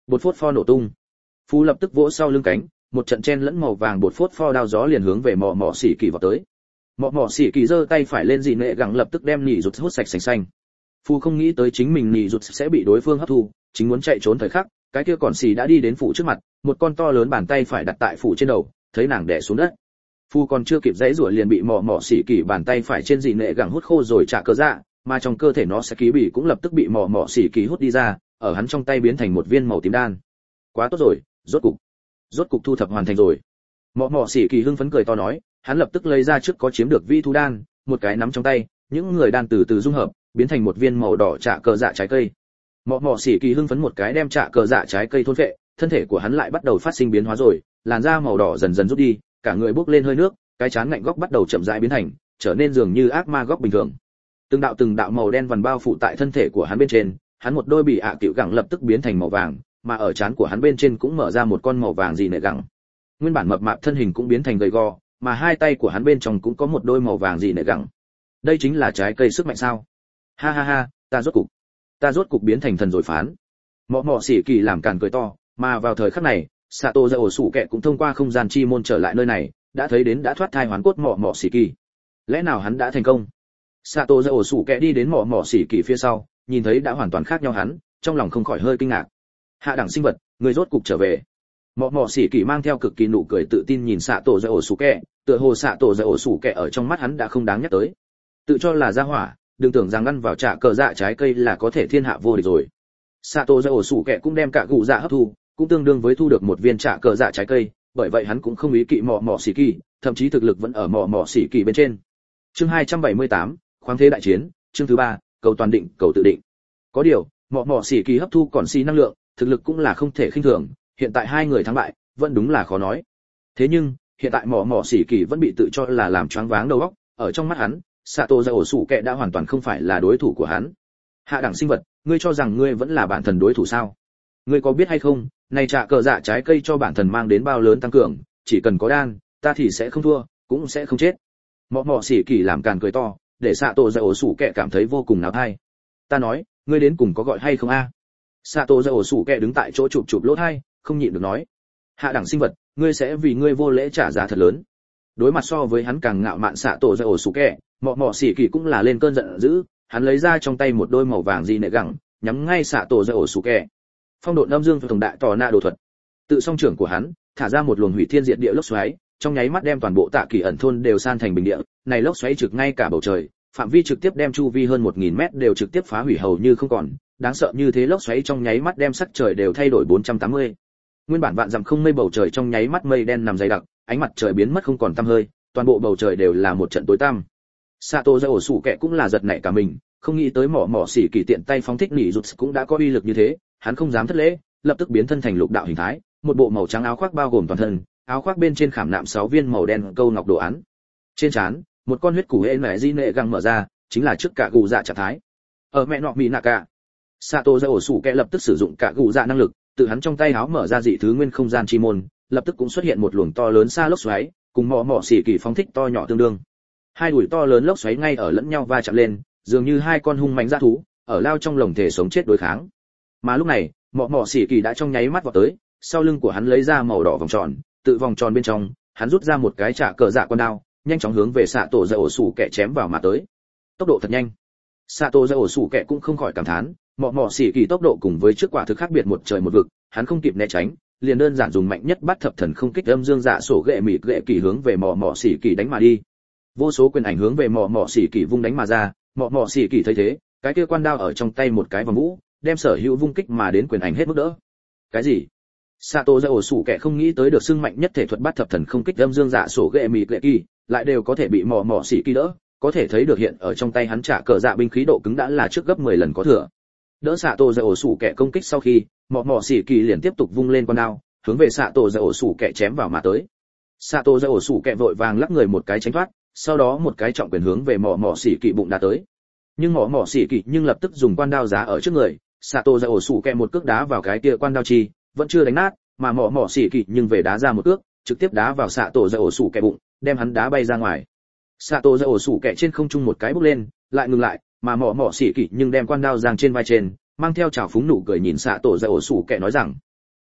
Bột phốt pho nổ tung. Phu lập tức vỗ sau lưng cánh, một trận chen lẫn màu vàng bột phốt pho đao gió liền hướng về mọ mọ xỉ kỳ vào tới. Mọ mọ xỉ kỳ giơ tay phải lên dị nệ gẳng lập tức đem nỉ rụt hút sạch sành xanh. Phu không nghĩ tới chính mình nỉ rụt sẽ bị đối phương hấp thu, chính muốn chạy trốn thời khắc, cái kia còn xỉ đã đi đến phủ trước mặt, một con to lớn bàn tay phải đặt tại phủ trên đầu, thấy nàng đè xuống đất. Phu còn chưa kịp dãy rủa liền bị mọ mọ xỉ kỳ bàn tay phải trên dị nệ gẳng hút khô rồi trả cơ dạ, mà trong cơ thể nó sẽ ký bị cũng lập tức bị mọ mọ xỉ kỳ hút đi ra, ở hắn trong tay biến thành một viên màu tím đan. Quá tốt rồi, rốt cục rốt cục thu thập hoàn thành rồi. Mọ mọ xỉ kỳ hưng phấn cười to nói, hắn lập tức lấy ra trước có chiếm được vi thú đan, một cái nắm trong tay, những người đan từ từ dung hợp, biến thành một viên màu đỏ trả cờ dạ trái cây. Mọ mọ xỉ kỳ hưng phấn một cái đem trả cờ dạ trái cây thôn phệ, thân thể của hắn lại bắt đầu phát sinh biến hóa rồi, làn da màu đỏ dần dần rút đi, cả người bốc lên hơi nước, cái trán ngạnh góc bắt đầu chậm rãi biến thành, trở nên dường như ác ma góc bình thường. Từng đạo từng đạo màu đen vằn bao phủ tại thân thể của hắn bên trên, hắn một đôi bị ạ à cựu gẳng lập tức biến thành màu vàng, mà ở trán của hắn bên trên cũng mở ra một con màu vàng dị nệ gẳng. Nguyên bản mập mạp thân hình cũng biến thành gầy gò, mà hai tay của hắn bên trong cũng có một đôi màu vàng dị nệ gẳng. Đây chính là trái cây sức mạnh sao? Ha ha ha, ta rốt cục, ta rốt cục biến thành thần rồi phán. Mọ mọ xỉ kỳ làm càn cười to, mà vào thời khắc này, Sato Dai ổ sủ kẹ cũng thông qua không gian chi môn trở lại nơi này, đã thấy đến đã thoát thai hoán cốt mọ mọ xỉ kỳ. Lẽ nào hắn đã thành công? Sato Dai ổ sủ kẹ đi đến mọ mọ xỉ kỳ phía sau, nhìn thấy đã hoàn toàn khác nhau hắn, trong lòng không khỏi hơi kinh ngạc. Hạ đẳng sinh vật, người rốt cục trở về. Mọ mọ xỉ kỳ mang theo cực kỳ nụ cười tự tin nhìn Sato Dai ổ sủ kẹ, tựa hồ Sato Dai ổ sủ kẹ ở trong mắt hắn đã không đáng nhắc tới. Tự cho là gia hỏa, đừng tưởng rằng ngăn vào trả cờ dạ trái cây là có thể thiên hạ vô địch rồi. Sato Dai ổ sủ kẹ cũng đem cả gù dạ hấp thu, cũng tương đương với thu được một viên trả cờ dạ trái cây, bởi vậy hắn cũng không ý kỵ mọ mọ xỉ kỳ, thậm chí thực lực vẫn ở mọ mọ xỉ kỳ bên trên. Chương hai trăm bảy mươi tám, khoáng thế đại chiến, chương thứ ba, cầu toàn định, cầu tự định. Có điều, mọ mọ xỉ kỳ hấp thu còn xỉ năng lượng, thực lực cũng là không thể khinh thường, hiện tại hai người thắng bại, vẫn đúng là khó nói. Thế nhưng, hiện tại mọ mọ xỉ kỳ vẫn bị tự cho là làm choáng váng đầu óc, ở trong mắt hắn, Sato Dai ổ sủ kẹ đã hoàn toàn không phải là đối thủ của hắn. Hạ đẳng sinh vật, ngươi cho rằng ngươi vẫn là bản thần đối thủ sao? Ngươi có biết hay không, này trả cờ dạ trái cây cho bản thần mang đến bao lớn tăng cường, chỉ cần có đan, ta thì sẽ không thua, cũng sẽ không chết. Mọ mọ xỉ kỳ làm càn cười to, để Sato Dai ổ sủ kẹ cảm thấy vô cùng náo thai. Ta nói, ngươi đến cùng có gọi hay không a? À? Sato Dai ổ sủ kẹ đứng tại chỗ chụp chụp lỗ tai, không nhịn được nói. Hạ đẳng sinh vật, ngươi sẽ vì ngươi vô lễ trả giá thật lớn. Đối mặt so với hắn càng ngạo mạn Sato Dai ổ sủ kẹ, mọ mọ xỉ kỳ cũng là lên cơn giận dữ, hắn lấy ra trong tay một đôi màu vàng dị nệ gẳng, nhắm ngay Sato Dai ổ sủ kẹ. Phong độ âm dương tổng đại tỏ na đồ thuật. Tự song trưởng của hắn, thả ra một luồng hủy thiên diệt địa lốc xoáy, trong nháy mắt đem toàn bộ Tạ Kỳ ẩn thôn đều san thành bình địa, này lốc xoáy trực ngay cả bầu trời, phạm vi trực tiếp đem chu vi hơn một nghìn mét đều trực tiếp phá hủy hầu như không còn, đáng sợ như thế lốc xoáy trong nháy mắt đem sắc trời đều thay đổi bốn trăm tám mươi. Nguyên bản vạn dặm không mây bầu trời trong nháy mắt mây đen nằm dày đặc, ánh mặt trời biến mất không còn tăm hơi, toàn bộ bầu trời đều là một trận tối tăm. Sato Dai ổ sủ kẹ cũng là giật nảy cả mình, không nghĩ tới mỏ mỏ xỉ kỳ tiện tay phóng thích nỉ rụt cũng đã có uy lực như thế, hắn không dám thất lễ, lập tức biến thân thành lục đạo hình thái, một bộ màu trắng áo khoác bao gồm toàn thân, áo khoác bên trên khảm nạm sáu viên màu đen câu ngọc đồ án. Trên trán, một con huyết củ hệ mẹ di nệ găng mở ra, chính là trước cả gù dạ trạng thái. Ở mẹ nọ mì nạ cả, Sato Dai ổ sủ kẹ lập tức sử dụng cả gù dạ năng lực, tự hắn trong tay áo mở ra dị thứ nguyên không gian chi môn, lập tức cũng xuất hiện một luồng to lớn xa lốc xoáy, cùng mỏ mỏ xỉ kỳ phóng thích to nhỏ tương đương. Hai đùi to lớn lốc xoáy ngay ở lẫn nhau va chạm lên, dường như hai con hung mãnh dã thú, ở lao trong lồng thể sống chết đối kháng. Mà lúc này, mỏ mỏ xỉ kỳ đã trong nháy mắt vọt tới, sau lưng của hắn lấy ra màu đỏ vòng tròn, tự vòng tròn bên trong, hắn rút ra một cái trả cờ dạ con đao, nhanh chóng hướng về Sato Dai ổ sủ kẹ chém vào mà tới. Tốc độ thật nhanh. Sato Dai ổ sủ kẹ cũng không khỏi cảm thán, mỏ mỏ xỉ kỳ tốc độ cùng với trước quả thực khác biệt một trời một vực, hắn không kịp né tránh, liền đơn giản dùng mạnh nhất bắt thập thần không kích âm dương dạ sổ ghệ mịt ghệ kỳ hướng về mỏ mỏ xỉ kỳ đánh mà đi. Vô số quyền ảnh hướng về mỏ mỏ xỉ kỳ vung đánh mà ra, mỏ mỏ xỉ kỳ thấy thế, cái kia quan đao ở trong tay một cái vòng vũ, đem sở hữu vung kích mà đến quyền ảnh hết mức đỡ. Cái gì? Sato Dai ổ sủ kẻ không nghĩ tới được xưng mạnh nhất thể thuật bắt thập thần không kích âm dương dạ sổ ghệ mịt ghệ kỳ, lại đều có thể bị mỏ mỏ xỉ kỳ đỡ, có thể thấy được hiện ở trong tay hắn trả cờ dạ binh khí độ cứng đã là trước gấp mười lần có thừa. Đỡ Sato Dai ổ sủ kẻ công kích sau khi, mỏ mỏ xỉ kỳ liền tiếp tục vung lên con đao, hướng về Sato Dai ổ sủ kẻ chém vào mà tới. Sato Dai ổ sủ kẻ vội vàng lắc người một cái tránh thoát, sau đó một cái trọng quyền hướng về mỏ mỏ xỉ kỳ bụng đá tới. Nhưng mỏ mỏ xỉ kỳ nhưng lập tức dùng quan đao giá ở trước người, Sato Dai ổ sủ kẻ một cước đá vào cái kia quan đao chi, vẫn chưa đánh nát, mà mỏ mỏ xỉ kỳ nhưng về đá ra một cước, trực tiếp đá vào Sato Dai ổ sủ kẻ bụng, đem hắn đá bay ra ngoài. Sato Dai ổ sủ kẻ trên không trung một cái bước lên, lại ngừng lại, mà mỏ mỏ xỉ kỳ nhưng đem quan đao giang trên vai trên, mang theo trào phúng nụ cười nhìn Sato Dai ổ sủ kẻ nói rằng: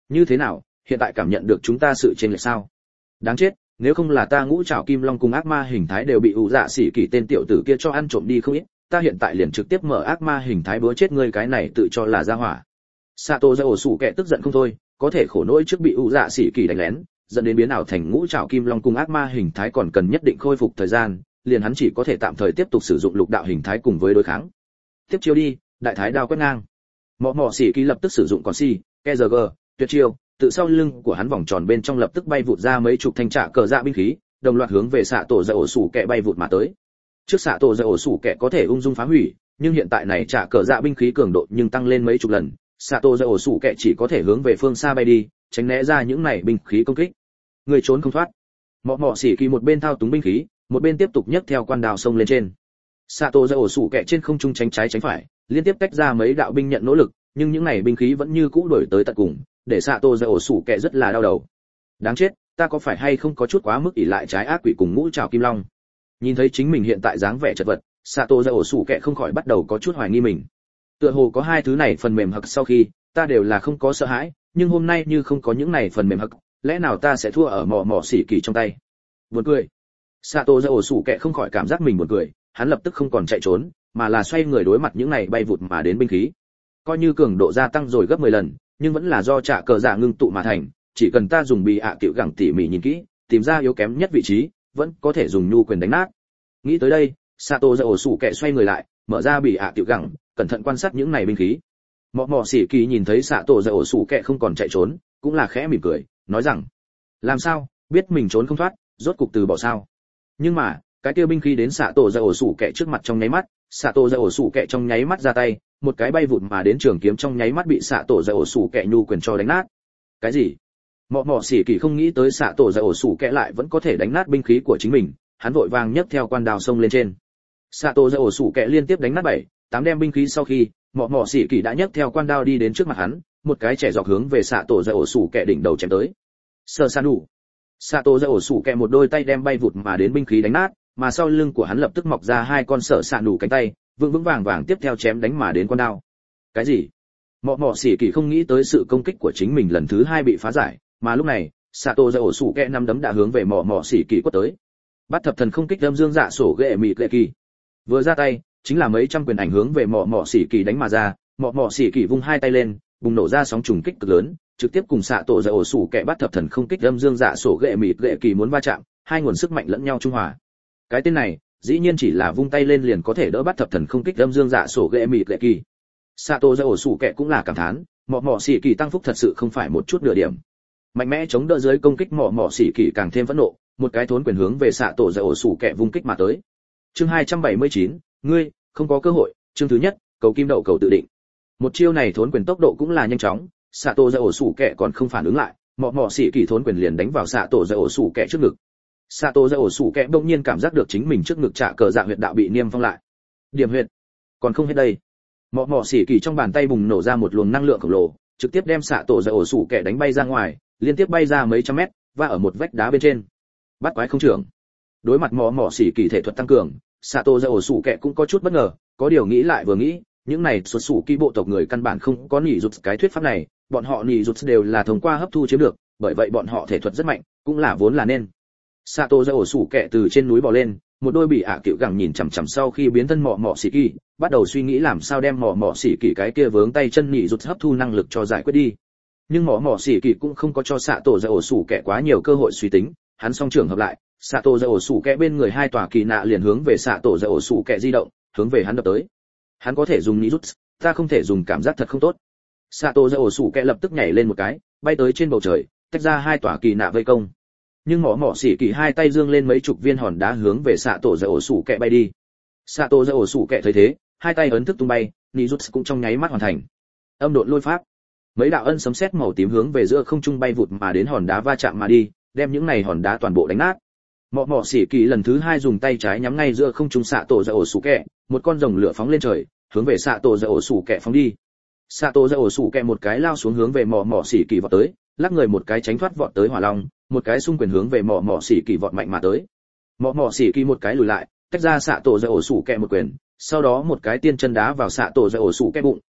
Như thế nào, hiện tại cảm nhận được chúng ta sự chênh lệch sao? Đáng chết, nếu không là ta ngũ trảo kim long cùng ác ma hình thái đều bị ủ dạ xỉ kỳ tên tiểu tử kia cho ăn trộm đi không ít, ta hiện tại liền trực tiếp mở ác ma hình thái búa chết ngươi cái này tự cho là gia hỏa. Sato ra ổ sủ kẹ tức giận không thôi, có thể khổ nỗi trước bị ủ dạ xỉ kỳ đánh lén, dẫn đến biến ảo thành ngũ trảo kim long cùng ác ma hình thái còn cần nhất định khôi phục thời gian, liền hắn chỉ có thể tạm thời tiếp tục sử dụng lục đạo hình thái cùng với đối kháng. Tiếp chiêu đi, đại thái đao quét ngang. Mọ mọ xỉ kỳ lập tức sử dụng còn si, ke giờ gờ, tuyệt chiêu, tự sau lưng của hắn vòng tròn bên trong lập tức bay vụt ra mấy chục thanh trạ cờ dạ binh khí, đồng loạt hướng về xạ tổ dạ ổ sủ kẹ bay vụt mà tới. Trước xạ tổ dạ ổ sủ kẹ có thể ung dung phá hủy, nhưng hiện tại này trạ cờ dạ binh khí cường độ nhưng tăng lên mấy chục lần, xạ tổ dạ ổ sủ kẹ chỉ có thể hướng về phương xa bay đi, tránh né ra những này binh khí công kích. Người trốn không thoát. Mọ mọ xỉ kỳ một bên thao túng binh khí, một bên tiếp tục nhấc theo quan đào sông lên trên. Xạ tổ dạ ổ sủ kẹ trên không trung tránh trái tránh phải, liên tiếp tách ra mấy đạo binh nhận nỗ lực, nhưng những này binh khí vẫn như cũ đuổi tới tận cùng, để xạ tổ dạ ổ sủ kẹ rất là đau đầu. Đáng chết, ta có phải hay không có chút quá mức ỷ lại trái ác quỷ cùng ngũ trảo kim long? Nhìn thấy chính mình hiện tại dáng vẻ chật vật, xạ tổ dạ ổ sủ kẹ không khỏi bắt đầu có chút hoài nghi mình. Tựa hồ có hai thứ này phần mềm hặc sau khi, ta đều là không có sợ hãi, nhưng hôm nay như không có những này phần mềm hặc, lẽ nào ta sẽ thua ở mỏ mỏ xỉ kỳ trong tay? Buồn cười. Xạ tổ dạ ổ sủ kẹ không khỏi cảm giác mình buồn cười, hắn lập tức không còn chạy trốn, mà là xoay người đối mặt những này bay vụt mà đến binh khí. Coi như cường độ gia tăng rồi gấp mười lần, nhưng vẫn là do trả cờ giả ngưng tụ mà thành, chỉ cần ta dùng bị ạ à cựu gẳng tỉ mỉ nhìn kỹ, tìm ra yếu kém nhất vị trí, vẫn có thể dùng nhu quyền đánh nát. Nghĩ tới đây, Sato dạ ổ sủ kẹ xoay người lại, mở ra bị ạ à cựu gẳng, cẩn thận quan sát những này binh khí. Mọ mọ xỉ kỳ nhìn thấy Sato dạ ổ sủ kẹ không còn chạy trốn, cũng là khẽ mỉm cười, nói rằng: làm sao, biết mình trốn không thoát, rốt cục từ bỏ sao? Nhưng mà, cái kia binh khí đến Sato dạ ổ sủ kẹ trước mặt trong nháy mắt, Sato dạ ổ sủ kẹ trong nháy mắt ra tay, một cái bay vụt mà đến trường kiếm trong nháy mắt bị xạ tổ dạ ổ sủ kẹ nhu quyền cho đánh nát. Cái gì? Mọ mọ xỉ kỳ không nghĩ tới xạ tổ dạ ổ sủ kẹ lại vẫn có thể đánh nát binh khí của chính mình, hắn vội vàng nhấc theo quan đao xông lên trên. Xạ tổ dạ ổ sủ kẹ liên tiếp đánh nát bảy, tám đem binh khí sau khi, mọ mọ xỉ kỳ đã nhấc theo quan đao đi đến trước mặt hắn, một cái trẻ dọc hướng về xạ tổ dạ ổ sủ kẹ đỉnh đầu chém tới. Sơ san đủ. Xạ tổ dạ ổ sủ kẹ một đôi tay đem bay vụt mà đến binh khí đánh nát, mà sau lưng của hắn lập tức mọc ra hai con sở sạn đủ cánh tay, vững vững vàng vàng tiếp theo chém đánh mà đến con đao. Cái gì? Mọ mọ xỉ kỳ không nghĩ tới sự công kích của chính mình lần thứ hai bị phá giải, mà lúc này Sato dạ ổ sủ kẹ năm đấm đã hướng về mọ mọ xỉ kỳ quất tới. Bắt thập thần không kích âm dương dạ sổ ghệ mịt lệ kỳ, vừa ra tay chính là mấy trăm quyền ảnh hướng về mọ mọ xỉ kỳ đánh mà ra. Mọ mọ xỉ kỳ vung hai tay lên, bùng nổ ra sóng trùng kích cực lớn, trực tiếp cùng Sato dạ ổ sủ kẹ bắt thập thần không kích âm dương dạ sổ ghệ mịt lệ kỳ muốn va chạm, hai nguồn sức mạnh lẫn nhau trung hòa. Cái tên này dĩ nhiên chỉ là vung tay lên liền có thể đỡ bắt thập thần không kích âm dương dạ sổ ghệ mịt lệ kỳ. Sato dạ ổ sủ kẹ cũng là cảm thán, mọ mọ xỉ kỳ tăng phúc thật sự không phải một chút nửa điểm. Mạnh mẽ chống đỡ dưới công kích mọ mọ xỉ kỳ càng thêm phẫn nộ, một cái thốn quyền hướng về Sato dạ ổ sủ kẹ vung kích mà tới. Chương hai trăm bảy mươi chín, ngươi không có cơ hội. Chương thứ nhất, cầu kim đậu cầu tự định. Một chiêu này thốn quyền tốc độ cũng là nhanh chóng, Sato dạ ổ sủ kẹ còn không phản ứng lại, mọ mọ xỉ kỳ thốn quyền liền đánh vào Sato dạ ổ sủ kẹ trước ngực. Sato dạ ổ sủ kẹ bỗng nhiên cảm giác được chính mình trước ngực trạ cờ dạ huyệt đạo bị niêm phong lại. Điểm huyệt, còn không hết đây. Mọ mọ xỉ kỳ trong bàn tay bùng nổ ra một luồng năng lượng khổng lồ, trực tiếp đem Sato dạ ổ sủ kẹ đánh bay ra ngoài, liên tiếp bay ra mấy trăm mét, và ở một vách đá bên trên. Bắt quái không trưởng. Đối mặt mọ mọ xỉ kỳ thể thuật tăng cường, Sato dạ ổ sủ kẹ cũng có chút bất ngờ, có điều nghĩ lại vừa nghĩ, những này xuất sủ kỳ bộ tộc người căn bản không có nhị rụt cái thuyết pháp này, bọn họ nhị rụt đều là thông qua hấp thu chiếm được, bởi vậy bọn họ thể thuật rất mạnh, cũng là vốn là nên. Sato dạ ổ sủ kẹ từ trên núi bò lên, một đôi bị ạ à cựu gẳng nhìn chằm chằm sau khi biến thân mọ mọ xỉ kỳ, bắt đầu suy nghĩ làm sao đem mọ mọ xỉ kỳ cái kia vướng tay chân nhị rụt hấp thu năng lực cho giải quyết đi. Nhưng mọ mọ xỉ kỳ cũng không có cho Sato dạ ổ sủ kẹ quá nhiều cơ hội suy tính, hắn song trưởng hợp lại, Sato dạ ổ sủ kẹ bên người hai tòa kỳ nạ liền hướng về Sato dạ ổ sủ kẹ di động, hướng về hắn đập tới. Hắn có thể dùng nhị rụt, ta không thể dùng, cảm giác thật không tốt. Sato dạ ổ sủ kẹ lập tức nhảy lên một cái, bay tới trên bầu trời, tách ra hai tòa kỳ nạ vây công. Nhưng mỏ mỏ xỉ kỳ hai tay dương lên mấy chục viên hòn đá hướng về xạ tổ dạ ổ sủ kẹ bay đi. Xạ tổ dạ ổ sủ kẹ thấy thế, hai tay ấn thức tung bay, nị rút cũng trong nháy mắt hoàn thành. Âm độn lôi pháp, mấy đạo ân sấm sét màu tím hướng về giữa không trung bay vụt mà đến hòn đá va chạm mà đi, đem những này hòn đá toàn bộ đánh nát. Mỏ mỏ xỉ kỳ lần thứ hai dùng tay trái nhắm ngay giữa không trung xạ tổ dạ ổ sủ kẹ, một con rồng lửa phóng lên trời, hướng về xạ tổ dạ ổ sủ kẹ phóng đi. Xạ tổ dạ ổ sủ kẹ một cái lao xuống hướng về mỏ mỏ xỉ kỳ vọt tới, lắc người một cái tránh thoát vọt tới hỏa long, một cái xung quyền hướng về mỏ mỏ xỉ kỳ vọt mạnh mà tới. Mỏ mỏ xỉ kỳ một cái lùi lại, tách ra xạ tổ dạ ổ sủ kẹ một quyền, sau đó một cái tiên chân đá vào xạ tổ dạ ổ sủ kẹ bụng,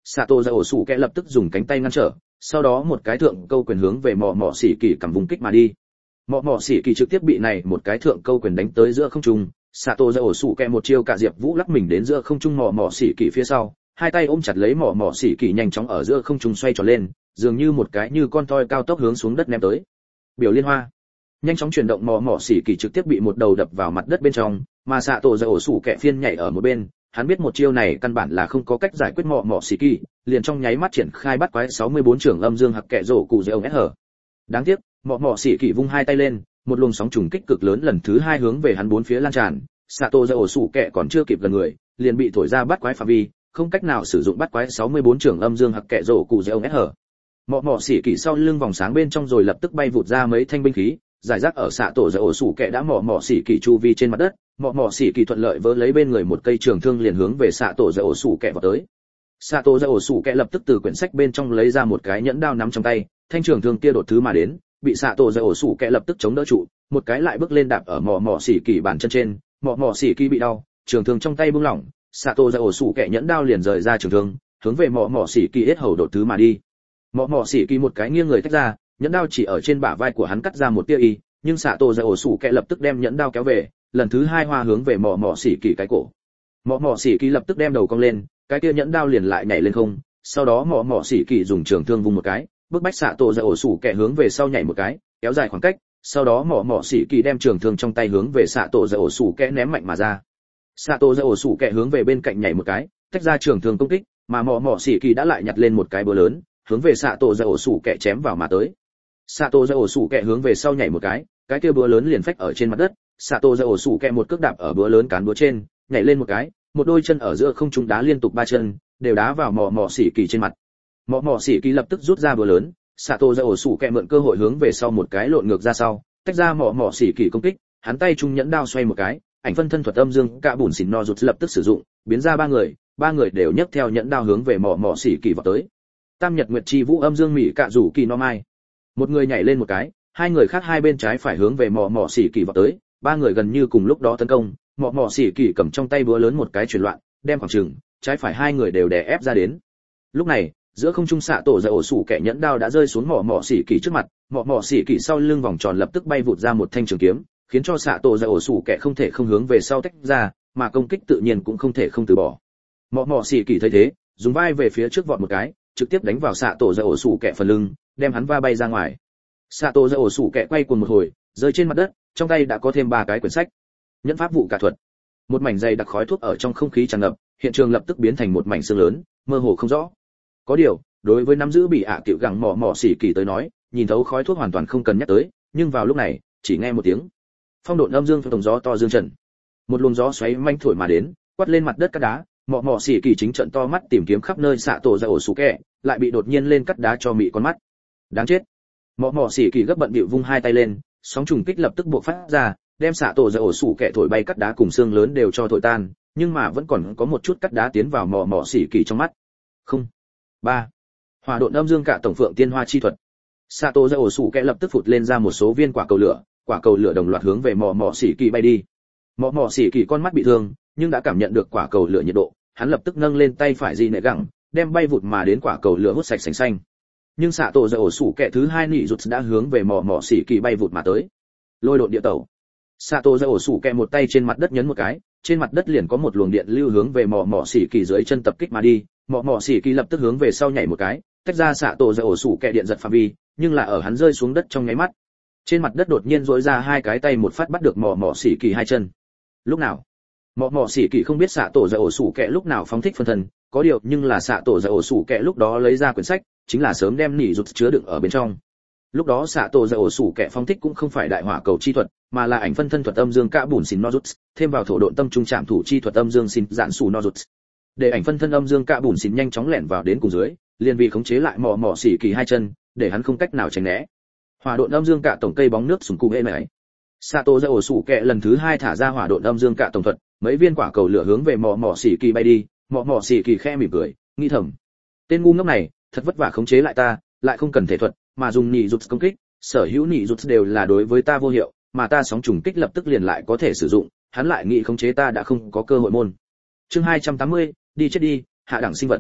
Sato ra ổ sủ kẹ lập tức dùng cánh tay ngăn trở, sau đó một cái thượng câu quyền hướng về mọ mọ xỉ kỳ cầm vùng kích mà đi. Mọ mọ xỉ kỳ trực tiếp bị này một cái thượng câu quyền đánh tới giữa không trung. Sato ra ổ sủ kẹ một chiêu cả diệp vũ lắc mình đến giữa không trung mọ mọ xỉ kỳ phía sau, hai tay ôm chặt lấy mọ mọ xỉ kỳ nhanh chóng ở giữa không trung xoay tròn lên, dường như một cái như con toi cao tốc hướng xuống đất ném tới. Biểu liên hoa, nhanh chóng chuyển động mọ mọ xỉ kỳ trực tiếp bị một đầu đập vào mặt đất bên trong, mà Sato ra ổ sủ kẹ phiên nhảy ở một bên, hắn biết một chiêu này căn bản là không có cách giải quyết mọ mọ xỉ kỳ, liền trong nháy mắt triển khai bắt quái sáu mươi bốn trưởng âm dương hặc kẹ rổ cụ dây ông ét hở. Đáng tiếc, mọ mọ xỉ kỳ vung hai tay lên, một luồng sóng trùng kích cực lớn lần thứ hai hướng về hắn bốn phía lan tràn. Sato ra ổ sủ kẹ còn chưa kịp gần người, liền bị thổi ra bắt quái phạm vi, không cách nào sử dụng bắt quái sáu mươi bốn trưởng âm dương hặc kẹ rổ cụ dây ông ét hở. Mọ mọ xỉ kỳ sau lưng vòng sáng bên trong rồi lập tức bay vụt ra mấy thanh binh khí, giải rác ở xạ tổ ra ổ sủ kẹ đã mọ mọ xỉ kỳ chu vi trên mặt đất. Mọ mọ xỉ kỳ thuận lợi vớ lấy bên người một cây trường thương liền hướng về xạ tổ ra ổ sủ kẹ vào tới. Xạ tổ ra ổ sủ kẹ lập tức từ quyển sách bên trong lấy ra một cái nhẫn đao nắm trong tay, thanh trường thương kia đột thứ mà đến, bị xạ tổ ra ổ sủ kẹ lập tức chống đỡ trụ, một cái lại bước lên đạp ở mọ mọ xỉ kỳ bàn chân trên, mọ mọ xỉ kỳ bị đau, trường thương trong tay buông lỏng, xạ tổ ra ổ sủ kẹ nhẫn đao liền rời ra trường thương, hướng về mọ mọ xỉ kỳ hết hầu đột thứ mà đi. Mọ mọ xỉ kỳ một cái nghiêng người tách ra, nhẫn đao chỉ ở trên bả vai của hắn cắt ra một tia y, nhưng xạ tổ ra ổ sủ kẹ lập tức đem nhẫn đao kéo về, lần thứ hai hoa hướng về mọ mọ xỉ kỳ cái cổ. Mọ mọ xỉ kỳ lập tức đem đầu cong lên, cái kia nhẫn đao liền lại nhảy lên không, sau đó mọ mọ xỉ kỳ dùng trường thương vung một cái, bước bách xạ tổ ra ổ sủ kẹ hướng về sau nhảy một cái, kéo dài khoảng cách, sau đó mọ mọ xỉ kỳ đem trường thương trong tay hướng về xạ tổ ra ổ sủ kẹ ném mạnh mà ra. Xạ tổ ra ổ sủ kẹ hướng về bên cạnh nhảy một cái, tách ra trường thương công kích, mà mọ mọ xỉ kỳ đã lại nhặt lên một cái búa lớn, hướng về xạ tổ ra ổ sủ kẹ chém vào mà tới. Xạ tổ ra ổ sủ kẹ hướng về sau nhảy một cái, cái kia búa lớn liền phách ở trên mặt đất. Sato ra ổ sủ kẹ một cước đạp ở búa lớn cán búa trên, nhảy lên một cái, một đôi chân ở giữa không trung đá liên tục ba chân, đều đá vào mọ mọ xỉ kỳ trên mặt. Mọ mọ xỉ kỳ lập tức rút ra búa lớn, Sato ra ổ sủ kẹ mượn cơ hội hướng về sau một cái lộn ngược ra sau, tách ra mọ mọ xỉ kỳ công kích, hắn tay trung nhẫn đao xoay một cái, ảnh phân thân thuật âm dương cả bùn xỉn no rụt lập tức sử dụng, biến ra ba người, ba người đều nhấc theo nhẫn đao hướng về mọ mọ xỉ kỳ vào tới. Tam nhật nguyệt chi vũ âm dương mỹ cạ rủ kỳ no mai, một người nhảy lên một cái, hai người khác hai bên trái phải hướng về mọ mọ xỉ kỳ vào tới. Ba người gần như cùng lúc đó tấn công, mọ mọ xỉ kỳ cầm trong tay búa lớn một cái chuyển loạn, đem khoảng chừng trái phải hai người đều đè ép ra đến. Lúc này, giữa không trung xạ tổ ra ổ sủ kẻ nhẫn đao đã rơi xuống mọ mọ xỉ kỳ trước mặt, mọ mọ xỉ kỳ sau lưng vòng tròn lập tức bay vụt ra một thanh trường kiếm, khiến cho xạ tổ ra ổ sủ kẻ không thể không hướng về sau tách ra, mà công kích tự nhiên cũng không thể không từ bỏ. Mọ mọ xỉ kỳ thấy thế, dùng vai về phía trước vọt một cái, trực tiếp đánh vào xạ tổ ra ổ sủ kẻ phần lưng, đem hắn va bay ra ngoài. Xạ tổ ra ổ sủ kẻ quay cuồng một hồi, rơi trên mặt đất, trong tay đã có thêm ba cái quyển sách. Nhẫn pháp vụ cả thuật. Một mảnh dày đặc khói thuốc ở trong không khí tràn ngập, hiện trường lập tức biến thành một mảnh sương lớn, mơ hồ không rõ. Có điều, đối với nắm giữ bị ạ à cựu gẳng mỏ mỏ xỉ kỳ tới nói, nhìn thấu khói thuốc hoàn toàn không cần nhắc tới, nhưng vào lúc này, chỉ nghe một tiếng phong độn âm dương tổng gió to dương trần. Một luồng gió xoáy manh thổi mà đến, quát lên mặt đất cát đá, mỏ mỏ xỉ kỳ chính trận to mắt tìm kiếm khắp nơi xạ tổ ra ổ sủ kẹ, lại bị đột nhiên lên cát đá cho mị con mắt. Đáng chết. Mỏ mỏ xỉ kỳ gấp bận bịu vung hai tay lên, sóng trùng kích lập tức buộc phát ra, đem xạ tổ ra ổ sủ kẹ thổi bay cát đá cùng xương lớn đều cho thổi tan, nhưng mà vẫn còn có một chút cát đá tiến vào mỏ mỏ xỉ kỳ trong mắt. Không. Ba. Hỏa độn âm dương cả tổng phượng tiên hoa chi thuật. Xạ tổ ra ổ sủ kẹ lập tức phụt lên ra một số viên quả cầu lửa, quả cầu lửa đồng loạt hướng về mỏ mỏ xỉ kỳ bay đi. Mỏ mỏ xỉ kỳ con mắt bị thương, nhưng đã cảm nhận được quả cầu lửa nhiệt độ, hắn lập tức nâng lên tay phải di nệ gẳng, đem bay vụt mà đến quả cầu lửa hút sạch sành xanh. Nhưng xạ tổ ra ổ sủ kẹ thứ hai nỉ rụt đã hướng về mỏ mỏ xỉ kỳ bay vụt mà tới. Lôi độn địa tẩu. Xạ tổ ra ổ sủ kẹ một tay trên mặt đất nhấn một cái, trên mặt đất liền có một luồng điện lưu hướng về mỏ mỏ xỉ kỳ dưới chân tập kích mà đi, mỏ mỏ xỉ kỳ lập tức hướng về sau nhảy một cái, tách ra xạ tổ ra ổ sủ kẹ điện giật phạm vi, nhưng là ở hắn rơi xuống đất trong nháy mắt, trên mặt đất đột nhiên duỗi ra hai cái tay một phát bắt được mỏ mỏ xỉ kỳ hai chân. Lúc nào? Mỏ mỏ xỉ kỳ không biết xạ tổ ra ổ sủ kẹ lúc nào phóng thích phân thân, có điều nhưng là xạ tổ ra ổ sủ kẹ lúc đó lấy ra quyển sách, chính là sớm đem nỉ rụt chứa đựng ở bên trong. Lúc đó xạ tổ ra ổ sủ kẹ phóng thích cũng không phải đại hỏa cầu chi thuật, mà là ảnh phân thân thuật âm dương cả bùn xỉn nozuts, thêm vào thổ độn tâm trung trạm thủ chi thuật âm dương xỉn dạn sủ nozuts. Để ảnh phân thân âm dương cả bùn xỉn nhanh chóng lẻn vào đến cùng dưới, liền vì khống chế lại mỏ mỏ xỉ kỳ hai chân, để hắn không cách nào tránh né. Hỏa độn âm dương cả tổng cây bóng nước sùng cung êm ái. Sato ra ổ sủ kẹ lần thứ hai thả ra hỏa độn âm dương cả tổng thuật, mấy viên quả cầu lửa hướng về mỏ mỏ xỉ kỳ bay đi, mỏ mỏ xỉ kỳ khẽ mỉm cười, nghi thầm: tên ngu ngốc này, thật vất vả khống chế lại ta, lại không cần thể thuật, mà dùng nỉ rụt công kích, sở hữu nỉ rụt đều là đối với ta vô hiệu, mà ta sóng trùng kích lập tức liền lại có thể sử dụng, hắn lại nghĩ khống chế ta đã không có cơ hội môn. Chương hai trăm tám mươi, đi chết đi, hạ đẳng sinh vật.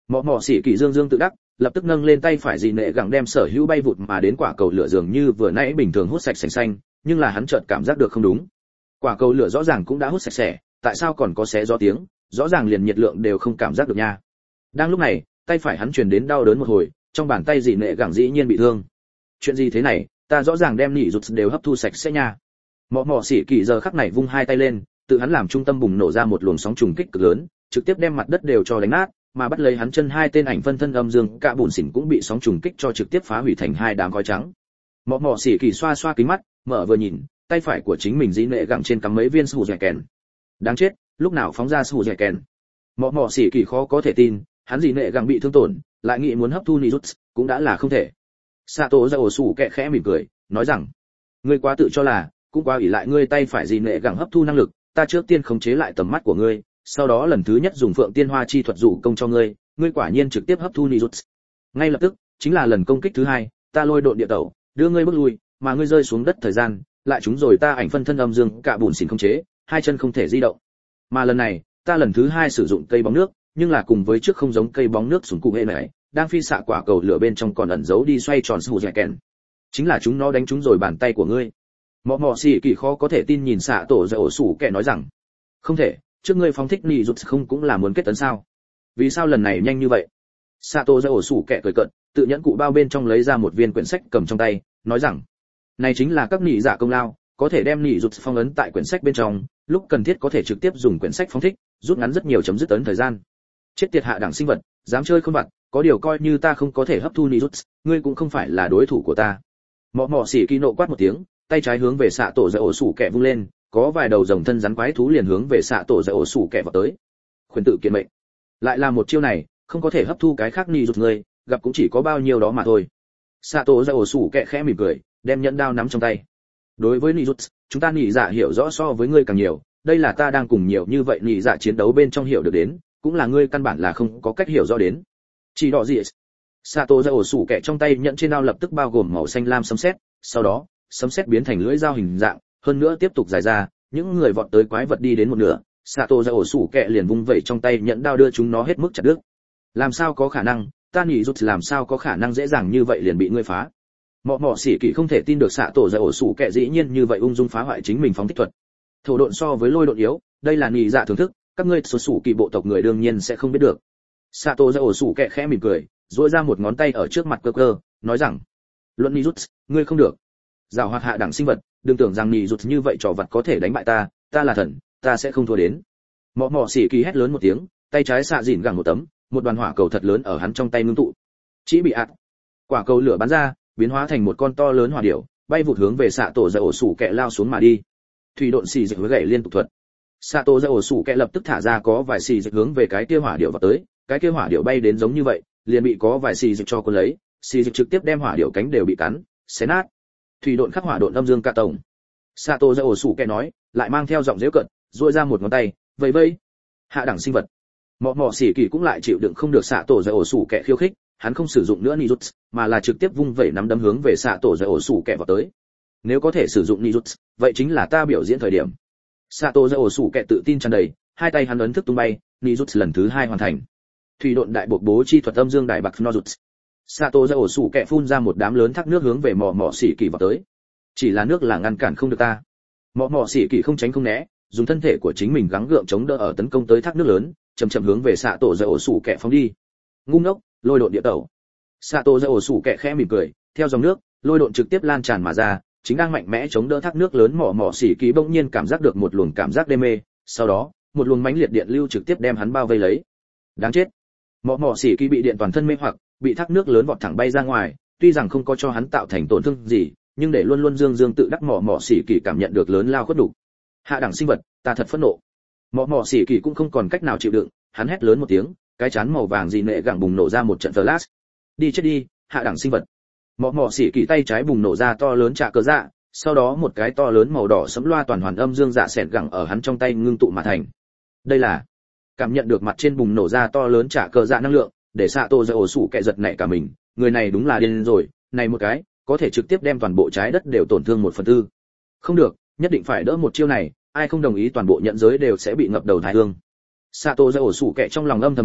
Mọ mọ xỉ kỳ dương dương tự đắc, lập tức nâng lên tay phải dị nệ gẳng đem sở hữu bay vụt mà đến quả cầu lửa dường như vừa nãy bình thường hút sạch sành xanh, nhưng là hắn chợt cảm giác được không đúng. Quả cầu lửa rõ ràng cũng đã hút sạch sẽ, tại sao còn có xé gió tiếng, rõ ràng liền nhiệt lượng đều không cảm giác được nha. Đang lúc này, tay phải hắn truyền đến đau đớn một hồi, trong bàn tay dị nệ gẳng dĩ nhiên bị thương. Chuyện gì thế này, ta rõ ràng đem nỉ rụt đều hấp thu sạch sẽ nha. Mọ mọ xỉ kỳ giờ khắc này vung hai tay lên, tự hắn làm trung tâm bùng nổ ra một luồng sóng trùng kích cực lớn, trực tiếp đem mặt đất đều cho đánh nát, mà bắt lấy hắn chân hai tên ảnh phân thân âm dương cả bùn xỉn cũng bị sóng trùng kích cho trực tiếp phá hủy thành hai đám khói trắng. Mọ mọ xỉ kỳ xoa xoa kính mắt, mở vừa nhìn, tay phải của chính mình dĩ nệ gẳng trên cắm mấy viên sù dẻ kèn. Đáng chết, lúc nào phóng ra sù dẻ kèn. Mọ mọ xỉ kỳ khó có thể tin, hắn dĩ nệ gẳng bị thương tổn, lại nghĩ muốn hấp thu nirut, cũng đã là không thể. Sato ra ổ sủ kẹ khẽ mỉm cười, nói rằng, ngươi quá tự cho là, cũng quá ủy lại ngươi tay phải dĩ nệ gẳng hấp thu năng lực, ta trước tiên khống chế lại tầm mắt của ngươi, sau đó lần thứ nhất dùng phượng tiên hoa chi thuật dụ công cho ngươi, ngươi quả nhiên trực tiếp hấp thu nirut. Ngay lập tức, chính là lần công kích thứ hai, ta lôi độn địa tẩu, đưa ngươi bước lui, mà ngươi rơi xuống đất thời gian, lại chúng rồi ta ảnh phân thân âm dương cả bùn xỉn không chế, hai chân không thể di động. Mà lần này, ta lần thứ hai sử dụng cây bóng nước, nhưng là cùng với trước không giống cây bóng nước súng cụ hệ này, đang phi xạ quả cầu lửa bên trong còn ẩn giấu đi xoay tròn sù dẻ kèn. Chính là chúng nó đánh trúng rồi bàn tay của ngươi. Mọ mọ xì kỳ khó có thể tin nhìn xạ tổ ra ổ sủ kẻ nói rằng, không thể, trước ngươi phóng thích nỉ rụt không cũng là muốn kết tấn sao? Vì sao lần này nhanh như vậy? Xạ tổ ra ổ sủ kẻ cười cợt, tự nhẫn cụ bao bên trong lấy ra một viên quyển sách cầm trong tay, nói rằng, này chính là các nỉ dạ công lao, có thể đem nỉ rụt phong ấn tại quyển sách bên trong, lúc cần thiết có thể trực tiếp dùng quyển sách phóng thích, rút ngắn rất nhiều chấm dứt ấn thời gian. Chết tiệt hạ đẳng sinh vật, dám chơi không vặt, có điều coi như ta không có thể hấp thu nỉ rụt, ngươi cũng không phải là đối thủ của ta. Mọ mọ xỉ kỳ nộ quát một tiếng, tay trái hướng về xạ tổ dạ ổ sủ kẻ vung lên, có vài đầu rồng thân rắn quái thú liền hướng về xạ tổ dạ ổ sủ kẻ vào tới. Khuyên tự kiện mệnh, lại là một chiêu này, không có thể hấp thu cái khác nỉ rụt ngươi, gặp cũng chỉ có bao nhiêu đó mà thôi. Xạ tổ dạ ổ sủ kẻ khẽ mỉm cười, đem nhẫn đao nắm trong tay. Đối với nỉ rụt, chúng ta nỉ dạ hiểu rõ so với ngươi càng nhiều, đây là ta đang cùng nhiều như vậy nỉ dạ chiến đấu bên trong hiểu được đến, cũng là ngươi căn bản là không có cách hiểu rõ đến. Chỉ đỏ gì? Sato ra ổ sủ kẻ trong tay nhận trên đao lập tức bao gồm màu xanh lam sấm sét, sau đó, sấm sét biến thành lưỡi dao hình dạng, hơn nữa tiếp tục dài ra, những người vọt tới quái vật đi đến một nửa, Sato ra ổ sủ kẻ liền vung vẩy trong tay nhận đao đưa chúng nó hết mức chặt đứt. Làm sao có khả năng, ta nghĩ rút làm sao có khả năng dễ dàng như vậy liền bị ngươi phá? Mọ mọ xỉ kỳ không thể tin được Sato ra ổ sủ kẻ dĩ nhiên như vậy ung dung phá hoại chính mình phóng thích thuật. Thổ độn so với lôi độn yếu, đây là nhị dạ thưởng thức, các ngươi số sủ kỳ bộ tộc người đương nhiên sẽ không biết được. Sato ra ổ sủ kẻ khẽ mỉm cười, duỗi ra một ngón tay ở trước mặt cơ cơ, nói rằng, luận nỉ rút, ngươi không được. Giảo hoạt hạ đẳng sinh vật, đừng tưởng rằng nỉ rút như vậy trò vật có thể đánh bại ta, ta là thần, ta sẽ không thua đến. Mọ mọ xỉ kỳ hét lớn một tiếng, tay trái xạ dịn gẳng một tấm, một đoàn hỏa cầu thật lớn ở hắn trong tay ngưng tụ. Chỉ bị ạt, quả cầu lửa bắn ra, biến hóa thành một con to lớn hỏa điểu, bay vụt hướng về xạ tổ ra ổ sủ kẻ lao xuống mà đi. Thủy độn xì dịch với gậy liên tục thuật. Xạ tổ ra ổ sủ kẻ lập tức thả ra có vài xì dịch hướng về cái kia hỏa điểu vào tới, cái kia hỏa điểu bay đến giống như vậy, liền bị có vài xì dịch cho cuốn lấy, xì dịch trực tiếp đem hỏa điểu cánh đều bị cắn, xé nát. Thủy độn khắc hỏa độn âm dương cả tổng. Sato ra ổ sủ kẻ nói, lại mang theo giọng giễu cợt, duỗi ra một ngón tay, vẫy vẫy. Hạ đẳng sinh vật. Mọ mọ xỉ kỳ cũng lại chịu đựng không được Sato ra ổ sủ kẻ khiêu khích, hắn không sử dụng nữa Nijutsu, mà là trực tiếp vung vẩy nắm đấm hướng về Sato ra ổ sủ kẻ vào tới. Nếu có thể sử dụng Nijutsu, vậy chính là ta biểu diễn thời điểm. Sato ra ổ sủ kẻ tự tin tràn đầy, hai tay hắn ấn thức tung bay, Nijutsu lần thứ hai hoàn thành. Thủy độn đại bộc bố chi thuật âm dương đại bạc Nojutsu. Sato ra ổ sủ kẻ phun ra một đám lớn thác nước hướng về mọ mọ xỉ kỳ vào tới. Chỉ là nước là ngăn cản không được ta. Mọ mọ xỉ kỳ không tránh không né, dùng thân thể của chính mình gắng gượng chống đỡ ở tấn công tới thác nước lớn, chậm chậm hướng về Sato ra ổ sủ kẻ phóng đi. Ngu ngốc, lôi độn địa tẩu. Sato ra ổ sủ kẻ khẽ mỉm cười, theo dòng nước, lôi độn trực tiếp lan tràn mà ra, chính đang mạnh mẽ chống đỡ thác nước lớn mọ mọ xỉ kỳ bỗng nhiên cảm giác được một luồng cảm giác đê mê, sau đó, một luồng mãnh liệt điện lưu trực tiếp đem hắn bao vây lấy. Đáng chết. Mọ mọ xỉ kỳ bị điện toàn thân mê hoặc, bị thác nước lớn vọt thẳng bay ra ngoài, tuy rằng không có cho hắn tạo thành tổn thương gì, nhưng để luôn luôn dương dương tự đắc mọ mọ xỉ kỳ cảm nhận được lớn lao khuất đủ. Hạ đẳng sinh vật, ta thật phẫn nộ. Mọ mọ xỉ kỳ cũng không còn cách nào chịu đựng, hắn hét lớn một tiếng, cái chán màu vàng dị nệ gẳng bùng nổ ra một trận flash. Đi chết đi, hạ đẳng sinh vật. Mọ mọ xỉ kỳ tay trái bùng nổ ra to lớn trạ cờ dạ, sau đó một cái to lớn màu đỏ sẫm loa toàn hoàn âm dương dạ xẹt gẳng ở hắn trong tay ngưng tụ mà thành. Đây là cảm nhận được mặt trên bùng nổ ra to lớn trạ cờ dạ năng lượng, để Sato ra ổ sủ kẻ giật nảy cả mình, người này đúng là điên rồi, này một cái có thể trực tiếp đem toàn bộ trái đất đều tổn thương một phần tư. Không được, nhất định phải đỡ một chiêu này, ai không đồng ý toàn bộ nhận giới đều sẽ bị ngập đầu thái hương. Sato ra ổ sủ kẻ trong lòng âm thầm nghĩ,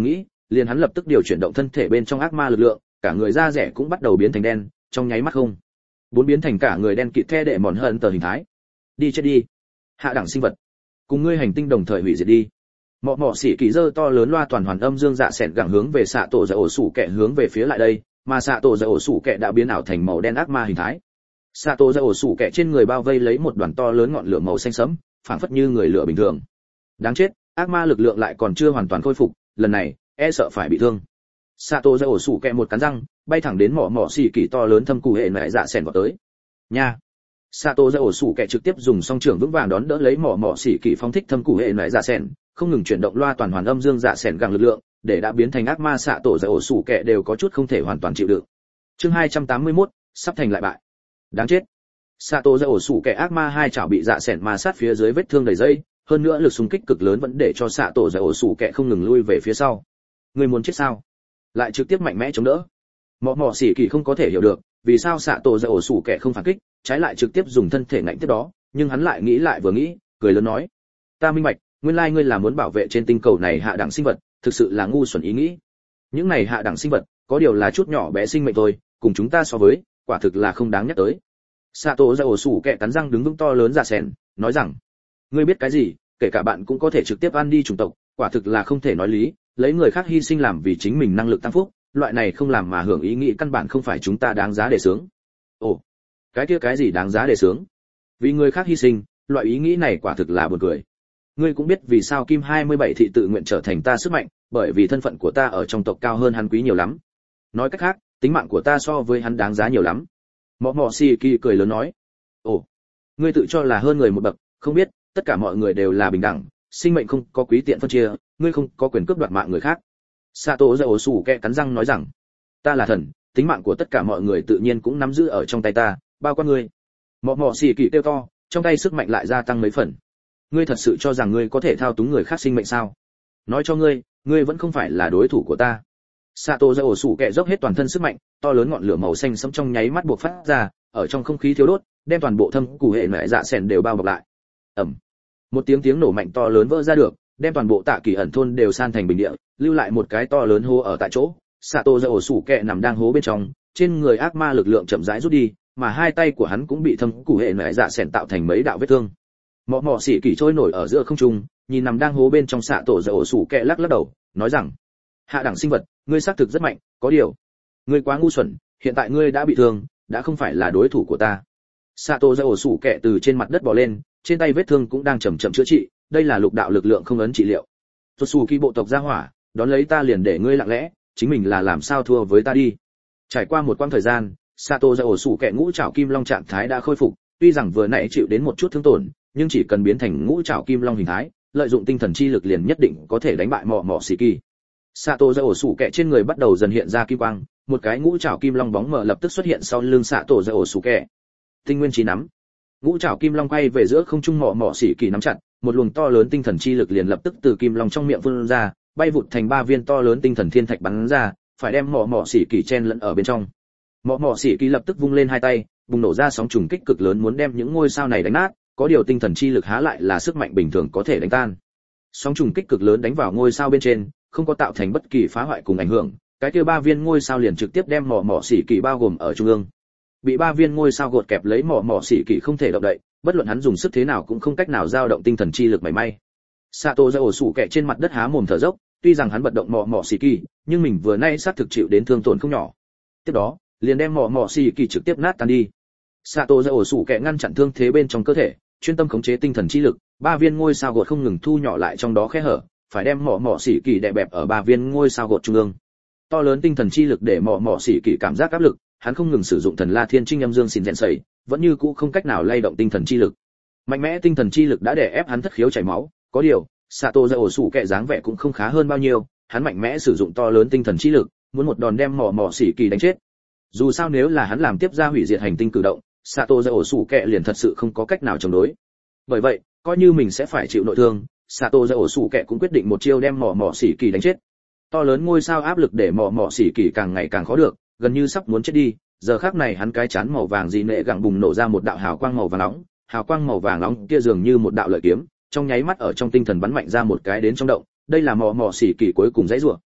liền hắn lập tức điều chuyển động thân thể bên trong ác ma lực lượng, cả người da rẻ cũng bắt đầu biến thành đen, trong nháy mắt không bốn biến thành cả người đen kịt the đệ mòn hận tờ hình thái. Đi chết đi, hạ đẳng sinh vật, cùng ngươi hành tinh đồng thời hủy diệt đi. Mọ mọ xỉ kỳ dơ to lớn loa toàn hoàn âm dương dạ sẹn gẳng hướng về xạ tổ dạ ổ sủ kẹ hướng về phía lại đây, mà xạ tổ dạ ổ sủ kẹ đã biến ảo thành màu đen ác ma hình thái. Xạ tổ dạ ổ sủ kẹ trên người bao vây lấy một đoàn to lớn ngọn lửa màu xanh sẫm, phảng phất như người lửa bình thường. Đáng chết, ác ma lực lượng lại còn chưa hoàn toàn khôi phục, lần này e sợ phải bị thương. Xạ tổ dạ ổ sủ kẹ một cắn răng, bay thẳng đến mọ mọ xỉ kỳ to lớn thâm cụ hệ nại dạ sẹn vào tới. Nha. Sato ra ổ sủ kẻ trực tiếp dùng song trưởng vững vàng đón đỡ lấy mỏ mỏ xỉ kỳ phóng thích thâm cụ hệ nại dạ sẹn, không ngừng chuyển động loa toàn hoàn âm dương dạ sẹn gặng lực lượng, để đã biến thành ác ma xạ tổ ra ổ sủ kẻ đều có chút không thể hoàn toàn chịu đựng. Chương hai trăm tám mươi mốt, sắp thành lại bại. Đáng chết. Sato ra ổ sủ kẻ ác ma hai chảo bị dạ sẹn ma sát phía dưới vết thương đầy dây, hơn nữa lực xung kích cực lớn vẫn để cho xạ tổ ra ổ sủ kẻ không ngừng lui về phía sau. Người muốn chết sao? Lại trực tiếp mạnh mẽ chống đỡ. Mỏ mỏ xỉ kỳ không có thể hiểu được, vì sao xạ tổ ra ổ sủ kẻ không phản kích, trái lại trực tiếp dùng thân thể ngạnh tiếp đó, nhưng hắn lại nghĩ lại vừa nghĩ, cười lớn nói: "Ta minh bạch, nguyên lai ngươi là muốn bảo vệ trên tinh cầu này hạ đẳng sinh vật, thực sự là ngu xuẩn ý nghĩ. Những này hạ đẳng sinh vật, có điều là chút nhỏ bé sinh mệnh thôi, cùng chúng ta so với, quả thực là không đáng nhắc tới." Sato ra ổ sủ kẹ cắn răng đứng vững to lớn dạ sẹn, nói rằng: "Ngươi biết cái gì, kể cả bạn cũng có thể trực tiếp ăn đi chủng tộc, quả thực là không thể nói lý, lấy người khác hy sinh làm vì chính mình năng lực tăng phúc, loại này không làm mà hưởng ý nghĩ căn bản không phải chúng ta đáng giá để sướng." Ồ, cái kia cái gì đáng giá để sướng? Vì người khác hy sinh, loại ý nghĩ này quả thực là buồn cười. Ngươi cũng biết vì sao Kim hai mươi bảy thị tự nguyện trở thành ta sức mạnh, bởi vì thân phận của ta ở trong tộc cao hơn hắn quý nhiều lắm. Nói cách khác, tính mạng của ta so với hắn đáng giá nhiều lắm. Mọ mọ xì kỳ cười lớn nói: "Ồ, ngươi tự cho là hơn người một bậc, không biết, tất cả mọi người đều là bình đẳng, sinh mệnh không có quý tiện phân chia, ngươi không có quyền cướp đoạt mạng người khác." Sato ra ổ sủ kẹ cắn răng nói rằng: "Ta là thần, tính mạng của tất cả mọi người tự nhiên cũng nắm giữ ở trong tay ta, bao quát ngươi." Mọ mọ xì kỳ kêu to, trong tay sức mạnh lại gia tăng mấy phần. "Ngươi thật sự cho rằng ngươi có thể thao túng người khác sinh mệnh sao? Nói cho ngươi, ngươi vẫn không phải là đối thủ của ta." Sato ra ổ sủ kẹ dốc hết toàn thân sức mạnh, to lớn ngọn lửa màu xanh sẫm trong nháy mắt buộc phát ra, ở trong không khí thiếu đốt, đem toàn bộ thâm củ hệ nại dạ sẹn đều bao bọc lại. Ầm. Một tiếng tiếng nổ mạnh to lớn vỡ ra được, đem toàn bộ Tạ Kỳ ẩn thôn đều san thành bình địa, lưu lại một cái to lớn hố ở tại chỗ. Sato ra ổ sủ kẹ nằm đang hố bên trong, trên người ác ma lực lượng chậm rãi rút đi, mà hai tay của hắn cũng bị thâm củ hệ nại dạ sẹn tạo thành mấy đạo vết thương. Mọ mọ xỉ kỳ trôi nổi ở giữa không trung, nhìn nằm đang hố bên trong xạ tổ ra ổ sủ kẹ lắc lắc đầu, nói rằng: "Hạ đẳng sinh vật, ngươi xác thực rất mạnh, có điều, ngươi quá ngu xuẩn, hiện tại ngươi đã bị thương, đã không phải là đối thủ của ta." Sato ra ổ sủ kẹ từ trên mặt đất bò lên, trên tay vết thương cũng đang chậm chậm chữa trị, đây là lục đạo lực lượng không ấn trị liệu. Totsuki bộ tộc gia hỏa, đón lấy ta liền để ngươi lặng lẽ, chính mình là làm sao thua với ta đi. Trải qua một quãng thời gian, Sato ra ổ sủ kẹ ngũ trảo kim long trạng thái đã khôi phục, tuy rằng vừa nãy chịu đến một chút thương tổn, nhưng chỉ cần biến thành ngũ trảo kim long hình thái, lợi dụng tinh thần chi lực liền nhất định có thể đánh bại mọ mọ xì kỳ. Sato ra ổ sủ kẹ trên người bắt đầu dần hiện ra kim quang, một cái ngũ trảo kim long bóng mờ lập tức xuất hiện sau lưng Sato ra ổ sủ kẹ. Tinh nguyên chi nắm. Ngũ trảo kim long quay về giữa không trung mọ mọ xì kỳ nắm chặt, một luồng to lớn tinh thần chi lực liền lập tức từ kim long trong miệng vươn ra, bay vụt thành ba viên to lớn tinh thần thiên thạch bắn ra, phải đem mọ mọ xì kỳ chen lẫn ở bên trong. Mọ mọ xỉ kỳ lập tức vung lên hai tay, bùng nổ ra sóng trùng kích cực lớn muốn đem những ngôi sao này đánh nát, có điều tinh thần chi lực há lại là sức mạnh bình thường có thể đánh tan. Sóng trùng kích cực lớn đánh vào ngôi sao bên trên, không có tạo thành bất kỳ phá hoại cùng ảnh hưởng, cái kia ba viên ngôi sao liền trực tiếp đem mọ mọ xỉ kỳ bao gồm ở trung ương. Bị ba viên ngôi sao gột kẹp lấy mọ mọ xỉ kỳ không thể động đậy, bất luận hắn dùng sức thế nào cũng không cách nào dao động tinh thần chi lực mảy may. Sato ra ổ sủ kẹ trên mặt đất há mồm thở dốc, tuy rằng hắn vận động mọ mọ xỉ kỳ, nhưng mình vừa nay xác thực chịu đến thương tổn không nhỏ. Tiếp đó, liền đem mỏ mỏ xì kỳ trực tiếp nát tan đi. Sato ra ổ sủ kẹ ngăn chặn thương thế bên trong cơ thể, chuyên tâm khống chế tinh thần chi lực, ba viên ngôi sao gột không ngừng thu nhỏ lại trong đó khe hở, phải đem mỏ mỏ xì kỳ đè bẹp ở ba viên ngôi sao gột trung ương. To lớn tinh thần chi lực để mỏ mỏ xì kỳ cảm giác áp lực, hắn không ngừng sử dụng thần La Thiên Trinh âm dương xỉn rèn sẩy, vẫn như cũ không cách nào lay động tinh thần chi lực. Mạnh mẽ tinh thần chi lực đã đè ép hắn thất khiếu chảy máu, có điều, Sato ra ổ sủ kẹ dáng vẻ cũng không khá hơn bao nhiêu, hắn mạnh mẽ sử dụng to lớn tinh thần chi lực, muốn một đòn đem mỏ mỏ xì kỳ đánh chết. Dù sao nếu là hắn làm tiếp ra hủy diệt hành tinh cử động, Sato ra ổ sủ kẹ liền thật sự không có cách nào chống đối. Bởi vậy, coi như mình sẽ phải chịu nội thương, Sato ra ổ sủ kẹ cũng quyết định một chiêu đem mỏ mỏ xỉ kỳ đánh chết. To lớn ngôi sao áp lực để mỏ mỏ xỉ kỳ càng ngày càng khó được, gần như sắp muốn chết đi. Giờ khắc này hắn cái chán màu vàng dị nệ gặng bùng nổ ra một đạo hào quang màu vàng nóng, hào quang màu vàng nóng kia dường như một đạo lợi kiếm, trong nháy mắt ở trong tinh thần bắn mạnh ra một cái đến trong động. Đây là mỏ mỏ xỉ kỳ cuối cùng dãy rủa.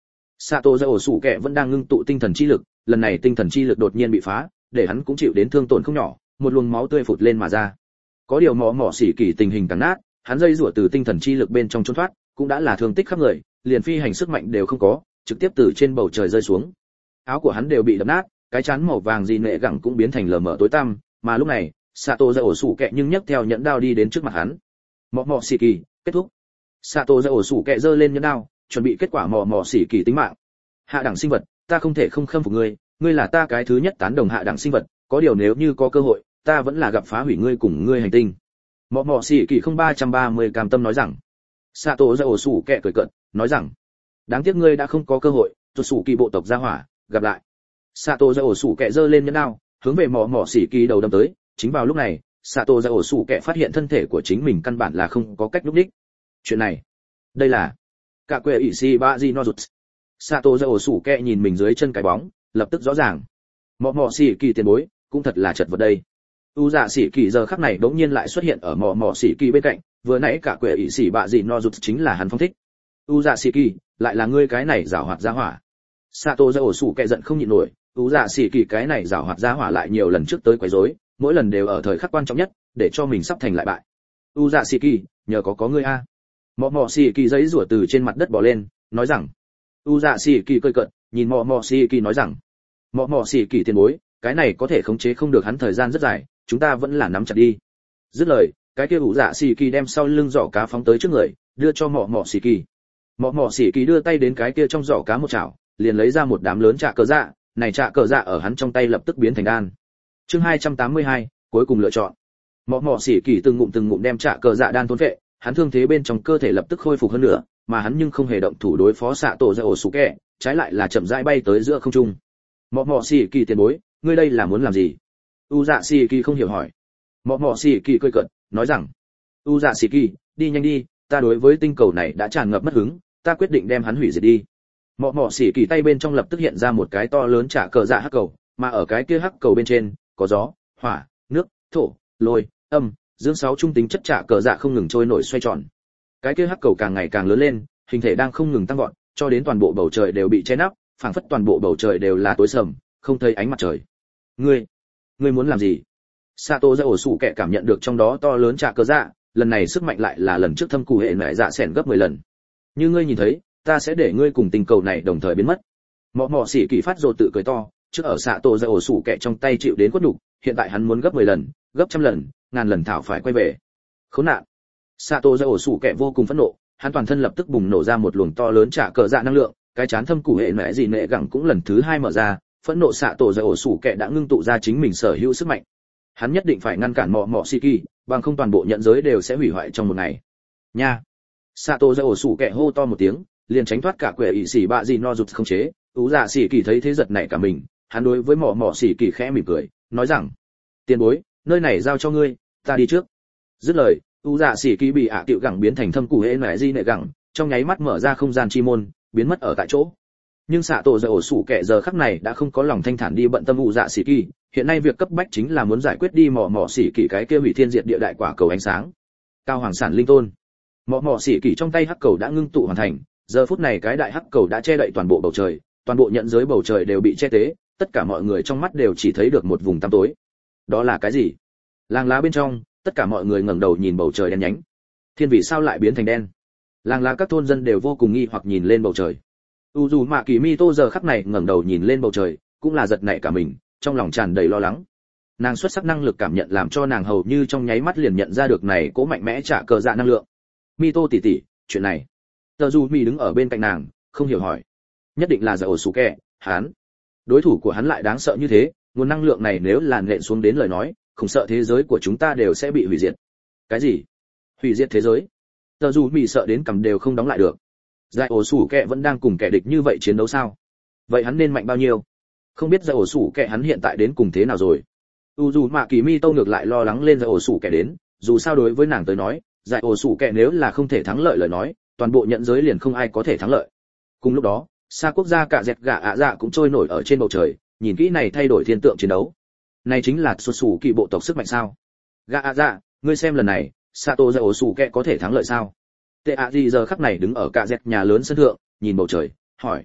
Sato Dao sủ kẹ vẫn đang ngưng tụ tinh thần chi lực, lần này tinh thần chi lực đột nhiên bị phá, để hắn cũng chịu đến thương tổn không nhỏ, một luồng máu tươi phụt lên mà ra. Có điều mỏ mỏ xỉ kỳ tình hình càng nát, hắn dây rủa từ tinh thần chi lực bên trong trốn thoát, cũng đã là thương tích khắp người, liền phi hành sức mạnh đều không có, trực tiếp từ trên bầu trời rơi xuống. Áo của hắn đều bị đập nát, cái chán màu vàng gì nệ gẳng cũng biến thành lờ mờ tối tăm, mà lúc này, Sato Dao sủ kẹ nhưng nhấc theo nhẫn đao đi đến trước mặt hắn. Mỏ mỏ xỉ kỳ, kết thúc. Sato Dao sủ kẹ giơ lên nhẫn đao, chuẩn bị kết quả mỏ mỏ xỉ kỳ tính mạng. Hạ đẳng sinh vật, ta không thể không khâm phục ngươi, ngươi là ta cái thứ nhất tán đồng hạ đẳng sinh vật, có điều nếu như có cơ hội, ta vẫn là gặp phá hủy ngươi cùng ngươi hành tinh. Mọ mọ xỉ kỳ không ba trăm ba mươi cam tâm nói rằng. Sato Dao sủ kẹ cười cợt, nói rằng, đáng tiếc ngươi đã không có cơ hội, tuột sủ kỳ bộ tộc gia hỏa, gặp lại. Sato Dao sủ kẹ giơ lên nhẫn đao, hướng về mọ mọ xỉ kỳ đầu đâm tới. Chính vào lúc này, Sato Dao sủ kẹ phát hiện thân thể của chính mình căn bản là không có cách lúc đích. Chuyện này, đây là cả quệ ỷ si ba di no rụt. Sato Dao sủ kẹ nhìn mình dưới chân cái bóng, lập tức rõ ràng. Mọ mọ xỉ kỳ tiền bối, cũng thật là chật vật đây. U dạ xỉ kỳ giờ khắc này đống nhiên lại xuất hiện ở mọ mọ xỉ kỳ bên cạnh, vừa nãy cả quệ ỷ xỉ bạ gì no rụt chính là hắn phong thích. U dạ xỉ kỳ, lại là ngươi cái này giảo hoạt gia hỏa. Sato Dao sủ kẹ giận không nhịn nổi, U dạ xỉ kỳ cái này giảo hoạt gia hỏa lại nhiều lần trước tới quấy rối, mỗi lần đều ở thời khắc quan trọng nhất, để cho mình sắp thành lại bại. U dạ xỉ kỳ, nhờ có có ngươi a. Mọ mọ xỉ kỳ giấy rủa từ trên mặt đất bò lên, nói rằng. U dạ xỉ kỳ cười cợt, nhìn mọ mọ xỉ kỳ nói rằng, mọ mọ xỉ kỳ tiền bối, cái này có thể khống chế không được hắn thời gian rất dài, chúng ta vẫn là nắm chặt đi. Dứt lời, cái kia U dạ xỉ kỳ đem sau lưng giỏ cá phóng tới trước người, đưa cho mọ mọ xỉ kỳ. Mọ mọ xỉ kỳ đưa tay đến cái kia trong giỏ cá một chảo, liền lấy ra một đám lớn trạ cờ dạ, này trạ cờ dạ ở hắn trong tay lập tức biến thành đan. Chương hai trăm tám mươi hai, cuối cùng lựa chọn. Mọ mọ xỉ kỳ từng ngụm từng ngụm đem trạ cờ dạ đan thôn vệ, hắn thương thế bên trong cơ thể lập tức khôi phục hơn nữa, mà hắn nhưng không hề động thủ đối phó xạ tổ Dao sủ kẹ, trái lại là chậm rãi bay tới giữa không trung. Mọ mọ xỉ kỳ tiền bối, ngươi đây là muốn làm gì? U dạ xỉ kỳ không hiểu hỏi. Mọ mọ xỉ kỳ cười cợt, nói rằng, U dạ xỉ kỳ, đi nhanh đi, ta đối với tinh cầu này đã tràn ngập mất hứng, ta quyết định đem hắn hủy diệt đi. Mọ mọ xỉ kỳ tay bên trong lập tức hiện ra một cái to lớn trả cờ dạ hắc cầu, mà ở cái kia hắc cầu bên trên có gió, hỏa, nước, thổ, lôi, âm, dương sáu trung tính chất trả cờ dạ không ngừng trôi nổi xoay tròn. Cái kia hắc cầu càng ngày càng lớn lên, hình thể đang không ngừng tăng vọt, cho đến toàn bộ bầu trời đều bị che nắp, phảng phất toàn bộ bầu trời đều là tối sầm, không thấy ánh mặt trời. Ngươi, ngươi muốn làm gì? Sato Dao sủ kẹ cảm nhận được trong đó to lớn trả cờ dạ, lần này sức mạnh lại là lần trước thâm cụ hệ nại dạ xẻn gấp mười lần. Như ngươi nhìn thấy, ta sẽ để ngươi cùng tình cầu này đồng thời biến mất. Mọ mọ xỉ kỳ phát rồ tự cười to, trước ở Sato Dao sủ kẹ trong tay chịu đến quất nhục, hiện tại hắn muốn gấp mười lần, gấp trăm lần, ngàn lần thảo phải quay về. Khốn nạn. Sato Dao sủ kẹ vô cùng phẫn nộ, hắn toàn thân lập tức bùng nổ ra một luồng to lớn trả cờ dạ năng lượng, cái chán thâm cụ hệ nại gì nệ gẳng cũng lần thứ hai mở ra, phẫn nộ Sato Dao sủ kẹ đã ngưng tụ ra chính mình sở hữu sức mạnh. Hắn nhất định phải ngăn cản mọ mọ xỉ kỳ, bằng không toàn bộ nhận giới đều sẽ hủy hoại trong một ngày. Nha. Sato Dao sủ kẹ hô to một tiếng, liền tránh thoát cả quệ ỷ xỉ bạ gì no rụt không chế. Ú dạ xỉ kỳ thấy thế giật nảy cả mình, hắn đối với mọ mọ xỉ kỳ khẽ mỉm cười, nói rằng, tiền bối, nơi này giao cho ngươi, ta đi trước. Dứt lời, Ú dạ xỉ kỳ bị ạ tiệu gẳng biến thành thâm cụ hệ nại di nệ gẳng, trong nháy mắt mở ra không gian chi môn, biến mất ở tại chỗ. Nhưng Sato Dao sủ kẹ giờ khắc này đã không có lòng thanh thản đi bận tâm Ú dạ xỉ kỳ, hiện nay việc cấp bách chính là muốn giải quyết đi mọ mọ xỉ kỳ cái kia hủy thiên diệt địa đại quả cầu ánh sáng. Cao hoàng sản linh tôn. Mọ mọ xỉ kỳ trong tay hắc cầu đã ngưng tụ hoàn thành, giờ phút này cái đại hắc cầu đã che đậy toàn bộ bầu trời, toàn bộ nhận giới bầu trời đều bị che tế, tất cả mọi người trong mắt đều chỉ thấy được một vùng tăm tối. Đó là cái gì? Làng lá bên trong, tất cả mọi người ngẩng đầu nhìn bầu trời đen nhánh. Thiên vì sao lại biến thành đen? Làng lá các thôn dân đều vô cùng nghi hoặc nhìn lên bầu trời. U dù mạ kỳ mi tô giờ khắc này ngẩng đầu nhìn lên bầu trời, cũng là giật nảy cả mình, trong lòng tràn đầy lo lắng. Nàng xuất sắc năng lực cảm nhận làm cho nàng hầu như trong nháy mắt liền nhận ra được này cố mạnh mẽ trả cờ dạ năng lượng. Mi tô tỷ tỷ, chuyện này. Tờ dù mi đứng ở bên cạnh nàng, không hiểu hỏi. Nhất định là Dao sủ kẹ, hắn. Đối thủ của hắn lại đáng sợ như thế, nguồn năng lượng này nếu là nện xuống đến lời nói, không sợ thế giới của chúng ta đều sẽ bị hủy diệt. Cái gì? Hủy diệt thế giới? Tờ dù mi sợ đến cầm đều không đóng lại được. Dao sủ kẹ vẫn đang cùng kẻ địch như vậy chiến đấu sao? Vậy hắn nên mạnh bao nhiêu? Không biết Dao sủ kẹ hắn hiện tại đến cùng thế nào rồi? U dù mạ kỳ mi tô ngược lại lo lắng lên Dao sủ kẹ đến, dù sao đối với nàng tới nói, Dao sủ kẹ nếu là không thể thắng lợi lời nói, toàn bộ nhận giới liền không ai có thể thắng lợi. Cùng lúc đó, xa quốc gia cả dẹt gạ ạ dạ cũng trôi nổi ở trên bầu trời, nhìn kỹ này thay đổi thiên tượng chiến đấu. Này chính là xuất xù kỳ bộ tộc sức mạnh sao? Gạ ạ dạ, ngươi xem lần này, Sato Dao sủ kẹ có thể thắng lợi sao? Tệ ạ gì giờ khắc này đứng ở cả dẹt nhà lớn sân thượng, nhìn bầu trời, hỏi.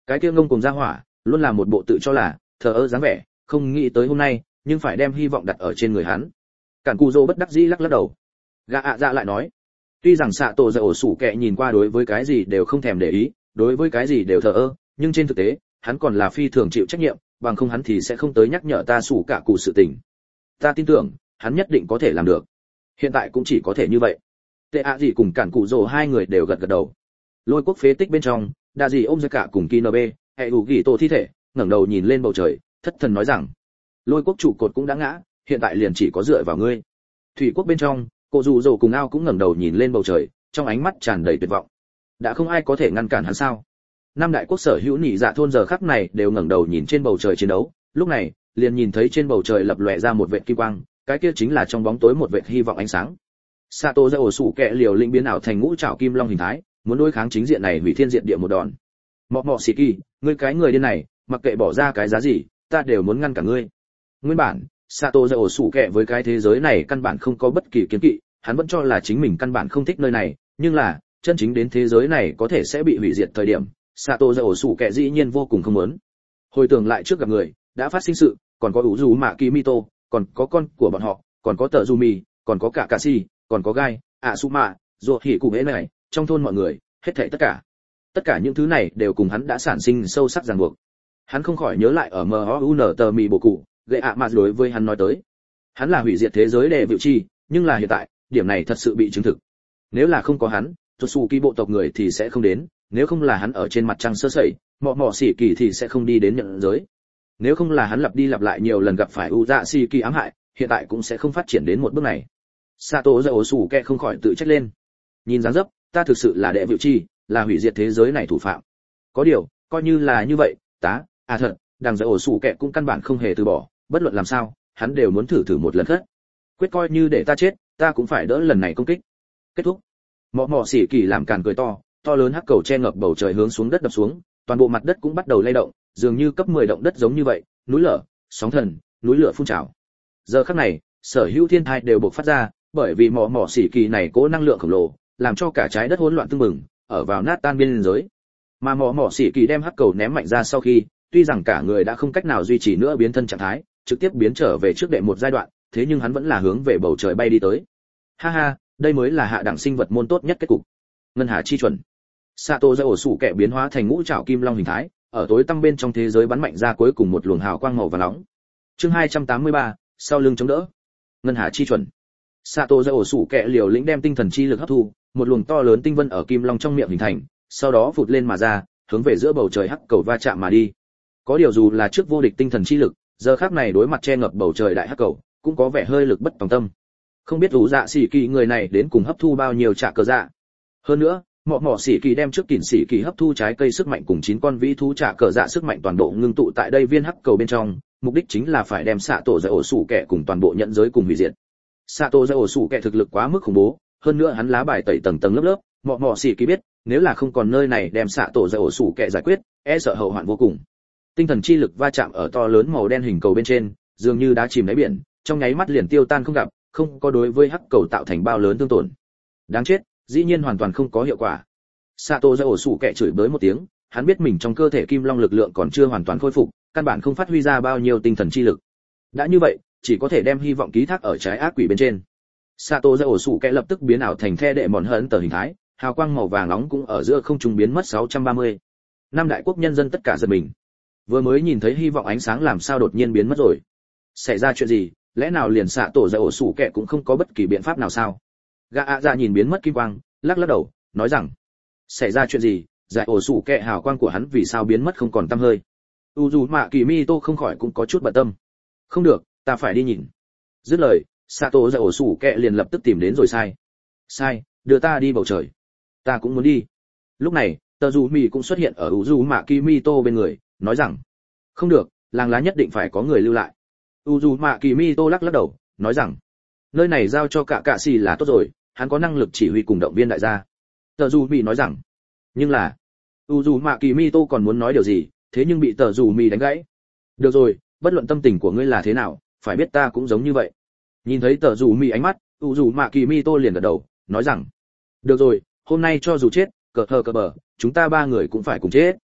Cái kia ngông cuồng ra hỏa luôn là một bộ tự cho là thờ ơ dáng vẻ, không nghĩ tới hôm nay nhưng phải đem hy vọng đặt ở trên người hắn. Cản Cù Dô bất đắc dĩ lắc lắc đầu. Gã ạ dạ lại nói, tuy rằng xạ tổ dạ ổ sủ kẹ nhìn qua đối với cái gì đều không thèm để ý, đối với cái gì đều thờ ơ, nhưng trên thực tế hắn còn là phi thường chịu trách nhiệm, bằng không hắn thì sẽ không tới nhắc nhở ta sủ cả cụ sự tình. Ta tin tưởng hắn nhất định có thể làm được. Hiện tại cũng chỉ có thể như vậy. Tệ ạ gì cùng Cản Cù Dô hai người đều gật gật đầu. Lôi quốc phế tích bên trong, đa gì ôm ra cả cùng Kinobe, hệ ủ gỉ tổ thi thể, ngẩng đầu nhìn lên bầu trời, thất thần nói rằng, lôi quốc trụ cột cũng đã ngã, hiện tại liền chỉ có dựa vào ngươi. Thủy quốc bên trong, cô dù dầu cùng ao cũng ngẩng đầu nhìn lên bầu trời, trong ánh mắt tràn đầy tuyệt vọng. Đã không ai có thể ngăn cản hắn sao? Năm đại quốc sở hữu nhị dạ thôn giờ khắc này đều ngẩng đầu nhìn trên bầu trời chiến đấu, lúc này liền nhìn thấy trên bầu trời lập lòe ra một vệt kim quang, cái kia chính là trong bóng tối một vệt hy vọng ánh sáng. Sato ra ổ sủ kẹ liều lĩnh biến ảo thành ngũ trảo kim long hình thái, muốn đối kháng chính diện này hủy thiên diệt địa một đòn. Mọ mọ xì kỳ, ngươi cái người điên này, mặc kệ bỏ ra cái giá gì, ta đều muốn ngăn cả ngươi. Nguyên bản, Sato ra ổ sủ kẹ với cái thế giới này căn bản không có bất kỳ kiến kỵ, hắn vẫn cho là chính mình căn bản không thích nơi này, nhưng là chân chính đến thế giới này có thể sẽ bị hủy diệt thời điểm, Sato ra ổ sủ kẹ dĩ nhiên vô cùng không muốn. Hồi tưởng lại trước gặp người, đã phát sinh sự, còn có Uzu Mạ Kimito, còn có con của bọn họ, còn có Tở Jumi, còn có cả Kashi, còn có Gai, Asuma, Ruột Hỉ cùng ấy này, trong thôn mọi người, hết thảy tất cả. Tất cả những thứ này đều cùng hắn đã sản sinh sâu sắc ràng buộc. Hắn không khỏi nhớ lại ở em o u en tờ mì bộ cụ, gệ ạ mà đối với hắn nói tới. Hắn là hủy diệt thế giới để vịu chi, nhưng là hiện tại, điểm này thật sự bị chứng thực. Nếu là không có hắn, Totsuki bộ tộc người thì sẽ không đến, nếu không là hắn ở trên mặt trăng sơ sẩy, mọ mọ xỉ kỳ thì sẽ không đi đến nhận giới. Nếu không là hắn lặp đi lặp lại nhiều lần gặp phải Uzashiki ám hại, hiện tại cũng sẽ không phát triển đến một bước này. Sato Inosuke không khỏi tự trách lên. Nhìn dáng dấp, ta thực sự là đệ vịu chi, là hủy diệt thế giới này thủ phạm. Có điều, coi như là như vậy, tá, à thật, đằng giờ ổ sủ kẹ cũng căn bản không hề từ bỏ, bất luận làm sao, hắn đều muốn thử thử một lần khác. Quyết coi như để ta chết, ta cũng phải đỡ lần này công kích. Kết thúc. Mọ mọ xỉ kỳ làm càn cười to, to lớn hắc cầu che ngập bầu trời hướng xuống đất đập xuống, toàn bộ mặt đất cũng bắt đầu lay động, dường như cấp mười động đất giống như vậy, núi lở, sóng thần, núi lửa phun trào. Giờ khắc này, sở hữu thiên thai đều bộc phát ra, bởi vì mọ mọ xỉ kỳ này cố năng lượng khổng lồ, làm cho cả trái đất hỗn loạn tương mừng, ở vào nát tan biên giới. Mà mọ mọ xỉ kỳ đem hắc cầu ném mạnh ra sau khi, tuy rằng cả người đã không cách nào duy trì nữa biến thân trạng thái, trực tiếp biến trở về trước đệ một giai đoạn, thế nhưng hắn vẫn là hướng về bầu trời bay đi tới. Ha ha, đây mới là hạ đẳng sinh vật môn tốt nhất kết cục. Ngân hà chi chuẩn. Sato ra ổ sủ kẻ biến hóa thành ngũ trảo kim long hình thái, ở tối tăm bên trong thế giới bắn mạnh ra cuối cùng một luồng hào quang màu vàng nóng. Chương hai trăm tám mươi ba, sau lưng chống đỡ. Ngân hà chi chuẩn. Sato ra ổ sủ kẻ liều lĩnh đem tinh thần chi lực hấp thu, một luồng to lớn tinh vân ở kim long trong miệng hình thành, sau đó phụt lên mà ra, hướng về giữa bầu trời hắc cầu va chạm mà đi. Có điều dù là trước vô địch tinh thần chi lực, giờ khắc này đối mặt che ngập bầu trời đại hắc cầu, cũng có vẻ hơi lực bất tòng tâm. Không biết Vũ Dạ Sĩ Kỳ người này đến cùng hấp thu bao nhiêu trả cờ dạ. Hơn nữa, mọ mọ Sĩ Kỳ đem trước kỉn Sĩ Kỳ hấp thu trái cây sức mạnh cùng chín con vĩ thú trả cờ dạ sức mạnh toàn bộ ngưng tụ tại đây viên hắc cầu bên trong, mục đích chính là phải đem xạ tổ giải ổ sủ kẻ cùng toàn bộ nhận giới cùng hủy diệt. Xạ tổ giải ổ sủ kẻ thực lực quá mức khủng bố, hơn nữa hắn lá bài tẩy tầng tầng lớp lớp, mọ mọ Sĩ Kỳ biết, nếu là không còn nơi này đem xạ tổ giải ổ sủ kẻ giải quyết, e sợ hậu hoạn vô cùng. Tinh thần chi lực va chạm ở to lớn màu đen hình cầu bên trên, dường như đá chìm đáy biển, trong nháy mắt liền tiêu tan không gặp, không có đối với hắc cầu tạo thành bao lớn thương tổn. Đáng chết, dĩ nhiên hoàn toàn không có hiệu quả. Sato ra ổ sủ kẻ chửi bới một tiếng, hắn biết mình trong cơ thể kim long lực lượng còn chưa hoàn toàn khôi phục, căn bản không phát huy ra bao nhiêu tinh thần chi lực. Đã như vậy, chỉ có thể đem hy vọng ký thác ở trái ác quỷ bên trên. Sato ra ổ sủ kẻ lập tức biến ảo thành the đệ mòn hấn tờ hình thái, hào quang màu vàng nóng cũng ở giữa không trung biến mất sáu trăm ba mươi. Năm đại quốc nhân dân tất cả giật mình. Vừa mới nhìn thấy hy vọng ánh sáng làm sao đột nhiên biến mất rồi. Xảy ra chuyện gì? Lẽ nào liền xạ tổ giải ổ sủ kẹ cũng không có bất kỳ biện pháp nào sao? Gã ạ dạ nhìn biến mất kim quang, lắc lắc đầu, nói rằng, xảy ra chuyện gì? Giải ổ sủ kẹ hào quang của hắn vì sao biến mất không còn tăm hơi? Uzu Mạ Kimito không khỏi cũng có chút bận tâm. Không được, ta phải đi nhìn. Dứt lời, xạ tổ giải ổ sủ kẹ liền lập tức tìm đến rồi sai. Sai, đưa ta đi bầu trời. Ta cũng muốn đi. Lúc này, Tờ Dù Mì cũng xuất hiện ở Uzu Mạ Kimito bên người, nói rằng, không được, làng lá nhất định phải có người lưu lại. Uzu Mạ Kimito lắc lắc đầu, nói rằng, nơi này giao cho cả cạ xì là tốt rồi, hắn có năng lực chỉ huy cùng động viên đại gia. Tờ Dù Mì nói rằng, nhưng là, Uzu Mạ Kimito còn muốn nói điều gì, thế nhưng bị Tờ Dù Mì đánh gãy. Được rồi, bất luận tâm tình của ngươi là thế nào, phải biết ta cũng giống như vậy. Nhìn thấy Tờ Dù Mì ánh mắt, Uzu Mạ Kimito liền gật đầu, nói rằng, được rồi, hôm nay cho dù chết, cờ hờ cờ bờ, chúng ta ba người cũng phải cùng chết.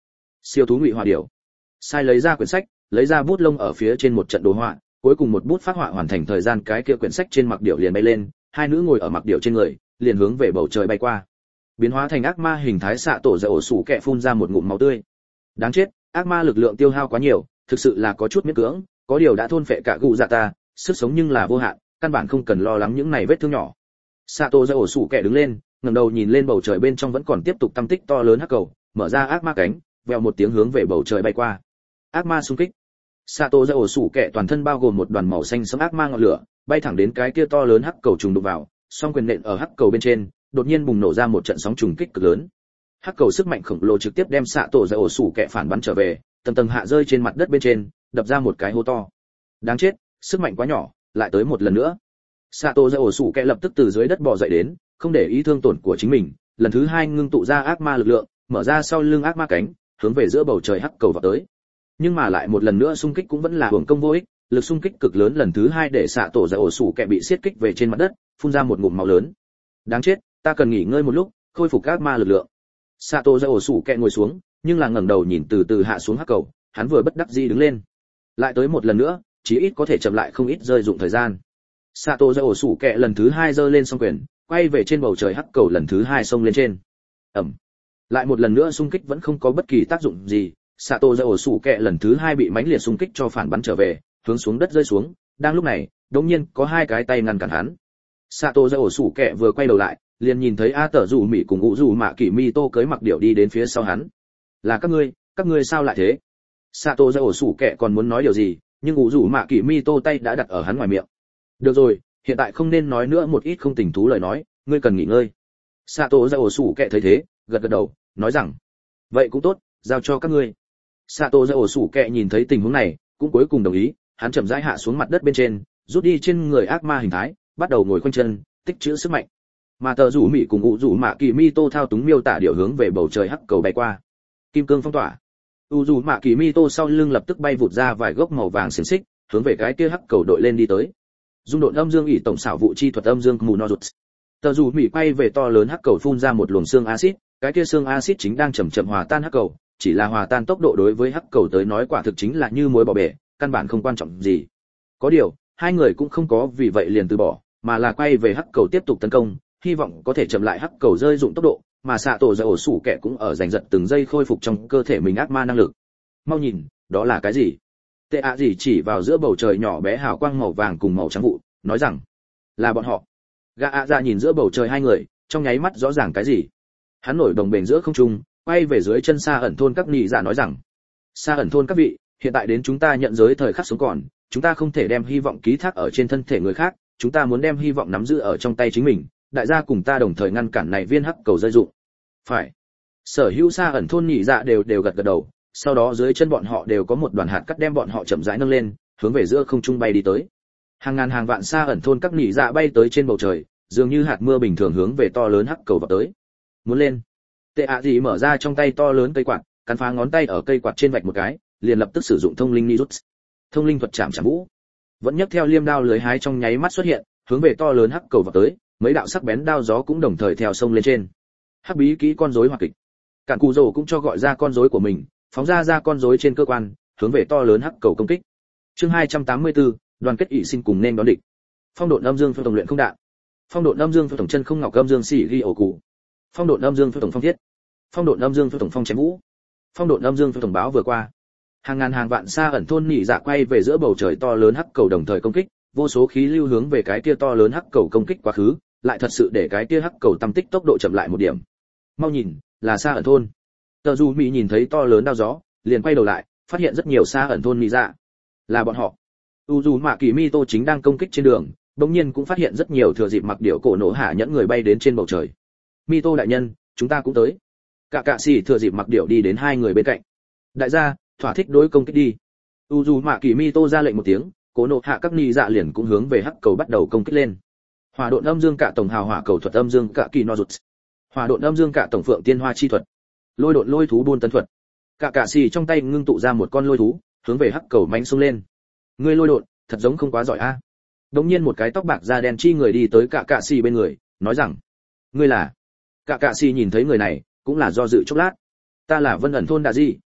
Siêu thú ngụy họa điểu. Sai lấy ra quyển sách, lấy ra bút lông ở phía trên một trận đồ họa, cuối cùng một bút phát họa hoàn thành thời gian, cái kia quyển sách trên mặc điểu liền bay lên, hai nữ ngồi ở mặc điểu trên người, liền hướng về bầu trời bay qua. Biến hóa thành ác ma hình thái xạ tổ dậy ổ sủ kẹ phun ra một ngụm máu tươi. Đáng chết, ác ma lực lượng tiêu hao quá nhiều, thực sự là có chút miễn cưỡng, có điều đã thôn phệ cả gù dạ ta, sức sống nhưng là vô hạn, căn bản không cần lo lắng những này vết thương nhỏ. Xạ tổ dậy ổ sủ kẹ đứng lên, ngẩng đầu nhìn lên bầu trời, bên trong vẫn còn tiếp tục tâm tích to lớn hắc cầu, mở ra ác ma cánh, vèo một tiếng hướng về bầu trời bay qua. Ác ma xung kích. Sato ra ổ sủ kẹ toàn thân bao gồm một đoàn màu xanh sẫm ác ma ngọn lửa, bay thẳng đến cái kia to lớn hắc cầu trùng đụng vào, song quyền nện ở hắc cầu bên trên, đột nhiên bùng nổ ra một trận sóng trùng kích cực lớn. Hắc cầu sức mạnh khổng lồ trực tiếp đem Sato ra ổ sủ kẹ phản bắn trở về, tầng tầng hạ rơi trên mặt đất bên trên, đập ra một cái hố to. Đáng chết, sức mạnh quá nhỏ, lại tới một lần nữa. Sato ra ổ sủ kẹ lập tức từ dưới đất bò dậy đến, không để ý thương tổn của chính mình, lần thứ hai ngưng tụ ra ác ma lực lượng, mở ra sau lưng ác ma cánh, hướng về giữa bầu trời hắc cầu vọt tới. Nhưng mà lại một lần nữa xung kích cũng vẫn là hưởng công vô ích, lực xung kích cực lớn lần thứ hai để xạ tổ ra ổ sủ kẹ bị siết kích về trên mặt đất, phun ra một ngụm máu lớn. Đáng chết, ta cần nghỉ ngơi một lúc, khôi phục ác ma lực lượng. Xạ tổ ra ổ sủ kẹ ngồi xuống, nhưng là ngẩng đầu nhìn từ từ hạ xuống hắc cầu, hắn vừa bất đắc dĩ đứng lên. Lại tới một lần nữa, chí ít có thể chậm lại không ít rơi dụng thời gian. Xạ tổ ra ổ sủ kẹ lần thứ hai giơ lên song quyền, quay về trên bầu trời hắc cầu lần thứ hai xông lên trên. Ầm. Lại một lần nữa xung kích vẫn không có bất kỳ tác dụng gì. Sato ra ổ sủ kẹ lần thứ hai bị mãnh liệt xung kích cho phản bắn trở về, hướng xuống đất rơi xuống. Đang lúc này, đột nhiên có hai cái tay ngăn cản hắn. Sato ra ổ sủ kẹ vừa quay đầu lại, liền nhìn thấy A Tở Dù Mị cùng Ngũ Dù Mạ Kỷ Mi Tô cưới mặc điểu đi đến phía sau hắn. Là các ngươi, các ngươi sao lại thế? Sato ra ổ sủ kẹ còn muốn nói điều gì, nhưng Ngũ Dù Mạ Kỷ Mi Tô tay đã đặt ở hắn ngoài miệng. Được rồi, hiện tại không nên nói nữa một ít không tình thú lời nói, ngươi cần nghỉ ngơi. Sato ra ổ sủ kẹ thấy thế, gật gật đầu, nói rằng, vậy cũng tốt, giao cho các ngươi. Sato ra ổ sủ kẹ nhìn thấy tình huống này, cũng cuối cùng đồng ý, hắn chậm rãi hạ xuống mặt đất bên trên, rút đi trên người ác ma hình thái, bắt đầu ngồi khoanh chân, tích trữ sức mạnh. Mà Tở Dù Mị cùng Ngũ Dù Mạ Kỷ Mi Tô thao túng miêu tả điệu hướng về bầu trời hắc cầu bay qua. Kim cương phong tỏa. U Dù Mạ Kỷ Mi Tô sau lưng lập tức bay vụt ra vài gốc màu vàng xiềng xích, hướng về cái kia hắc cầu đội lên đi tới. Dung độn âm dương ỷ tổng xảo vụ chi thuật âm dương mù no rụt. Tở Dù Mị quay về to lớn hắc cầu phun ra một luồng xương axit, cái kia xương axit chính đang chậm chậm hòa tan hắc cầu, chỉ là hòa tan tốc độ đối với hắc cầu tới nói quả thực chính là như muối bỏ bể, căn bản không quan trọng gì. Có điều, hai người cũng không có vì vậy liền từ bỏ, mà là quay về hắc cầu tiếp tục tấn công, hy vọng có thể chậm lại hắc cầu rơi dụng tốc độ, mà xạ tổ ra ổ sủ kẹ cũng ở giành giật từng giây khôi phục trong cơ thể mình ác ma năng lực. Mau nhìn, đó là cái gì? Tệ ạ gì chỉ vào giữa bầu trời nhỏ bé hào quang màu vàng cùng màu trắng vụ, nói rằng, là bọn họ. Gã ạ ra nhìn giữa bầu trời hai người, trong nháy mắt rõ ràng cái gì. Hắn nổi đồng bền giữa không trung, quay về dưới chân xa ẩn thôn các nhị dạ nói rằng, xa ẩn thôn các vị, hiện tại đến chúng ta nhận giới thời khắc sống còn, chúng ta không thể đem hy vọng ký thác ở trên thân thể người khác, chúng ta muốn đem hy vọng nắm giữ ở trong tay chính mình, đại gia cùng ta đồng thời ngăn cản này viên hắc cầu rơi dụng. Phải. Sở hữu xa ẩn thôn nhị dạ đều đều gật gật đầu, sau đó dưới chân bọn họ đều có một đoàn hạt cắt đem bọn họ chậm rãi nâng lên, hướng về giữa không trung bay đi tới. Hàng ngàn hàng vạn xa ẩn thôn các nhị dạ bay tới trên bầu trời, dường như hạt mưa bình thường hướng về to lớn hắc cầu vào tới. Muốn lên. Tệ ạ gì mở ra trong tay to lớn cây quạt, cắn phá ngón tay ở cây quạt trên vạch một cái, liền lập tức sử dụng thông linh nirut. Thông linh thuật chạm chạm vũ. Vẫn nhấc theo liêm đao lưới hái trong nháy mắt xuất hiện, hướng về to lớn hắc cầu vào tới, mấy đạo sắc bén đao gió cũng đồng thời theo sông lên trên. Hắc bí kỹ con rối hoạt kịch. Cản Cù Dầu cũng cho gọi ra con rối của mình, phóng ra ra con rối trên cơ quan, hướng về to lớn hắc cầu công kích. Chương hai trăm tám mươi tư, đoàn kết ỷ xin cùng nên đón địch. Phong độn âm dương phiêu tổng luyện không đạn. Phong độn âm dương phiêu tổng chân không ngọc âm dương xỉ ghi ổ cụ. Phong độn âm dương phiêu tổng phong thiết. Phong độn âm dương phiêu tổng phong chém vũ. Phong độn âm dương phiêu tổng báo vừa qua. Hàng ngàn hàng vạn xa ẩn thôn nhị dạ quay về giữa bầu trời to lớn hắc cầu đồng thời công kích, vô số khí lưu hướng về cái kia to lớn hắc cầu công kích quá khứ, lại thật sự để cái kia hắc cầu tăng tích tốc độ chậm lại một điểm. Mau nhìn, là xa ẩn thôn. Tờ Du Mỹ nhìn thấy to lớn đao gió, liền quay đầu lại, phát hiện rất nhiều xa ẩn thôn nhị dạ. Là bọn họ. U Dù Mạ Kỳ Mi Tô chính đang công kích trên đường, bỗng nhiên cũng phát hiện rất nhiều thừa dịp mặc điểu cổ nổ hạ nhẫn người bay đến trên bầu trời. Mi Tô đại nhân, chúng ta cũng tới. Cả cạ sĩ thừa dịp mặc điểu đi đến hai người bên cạnh. Đại gia, thỏa thích đối công kích đi. U Dù Mạ Kỳ Mi Tô ra lệnh một tiếng, cổ nổ hạ các nhị dạ liền cũng hướng về hắc cầu bắt đầu công kích lên. Hỏa độn âm dương cả tổng hào hỏa cầu thuật âm dương cả kỳ no rụt. Hỏa độn âm dương cả tổng phượng tiên hoa chi thuật. Lôi độn lôi thú buôn tấn thuật. Cả cạ sĩ trong tay ngưng tụ ra một con lôi thú, hướng về hắc cầu mãnh xông lên. Ngươi lôi độn, thật giống không quá giỏi a. Đống nhiên một cái tóc bạc da đen chi người đi tới cả cạ sĩ bên người, nói rằng, ngươi là? Cả cạ sĩ nhìn thấy người này, cũng là do dự chốc lát. Ta là Vân ẩn thôn Đa Di,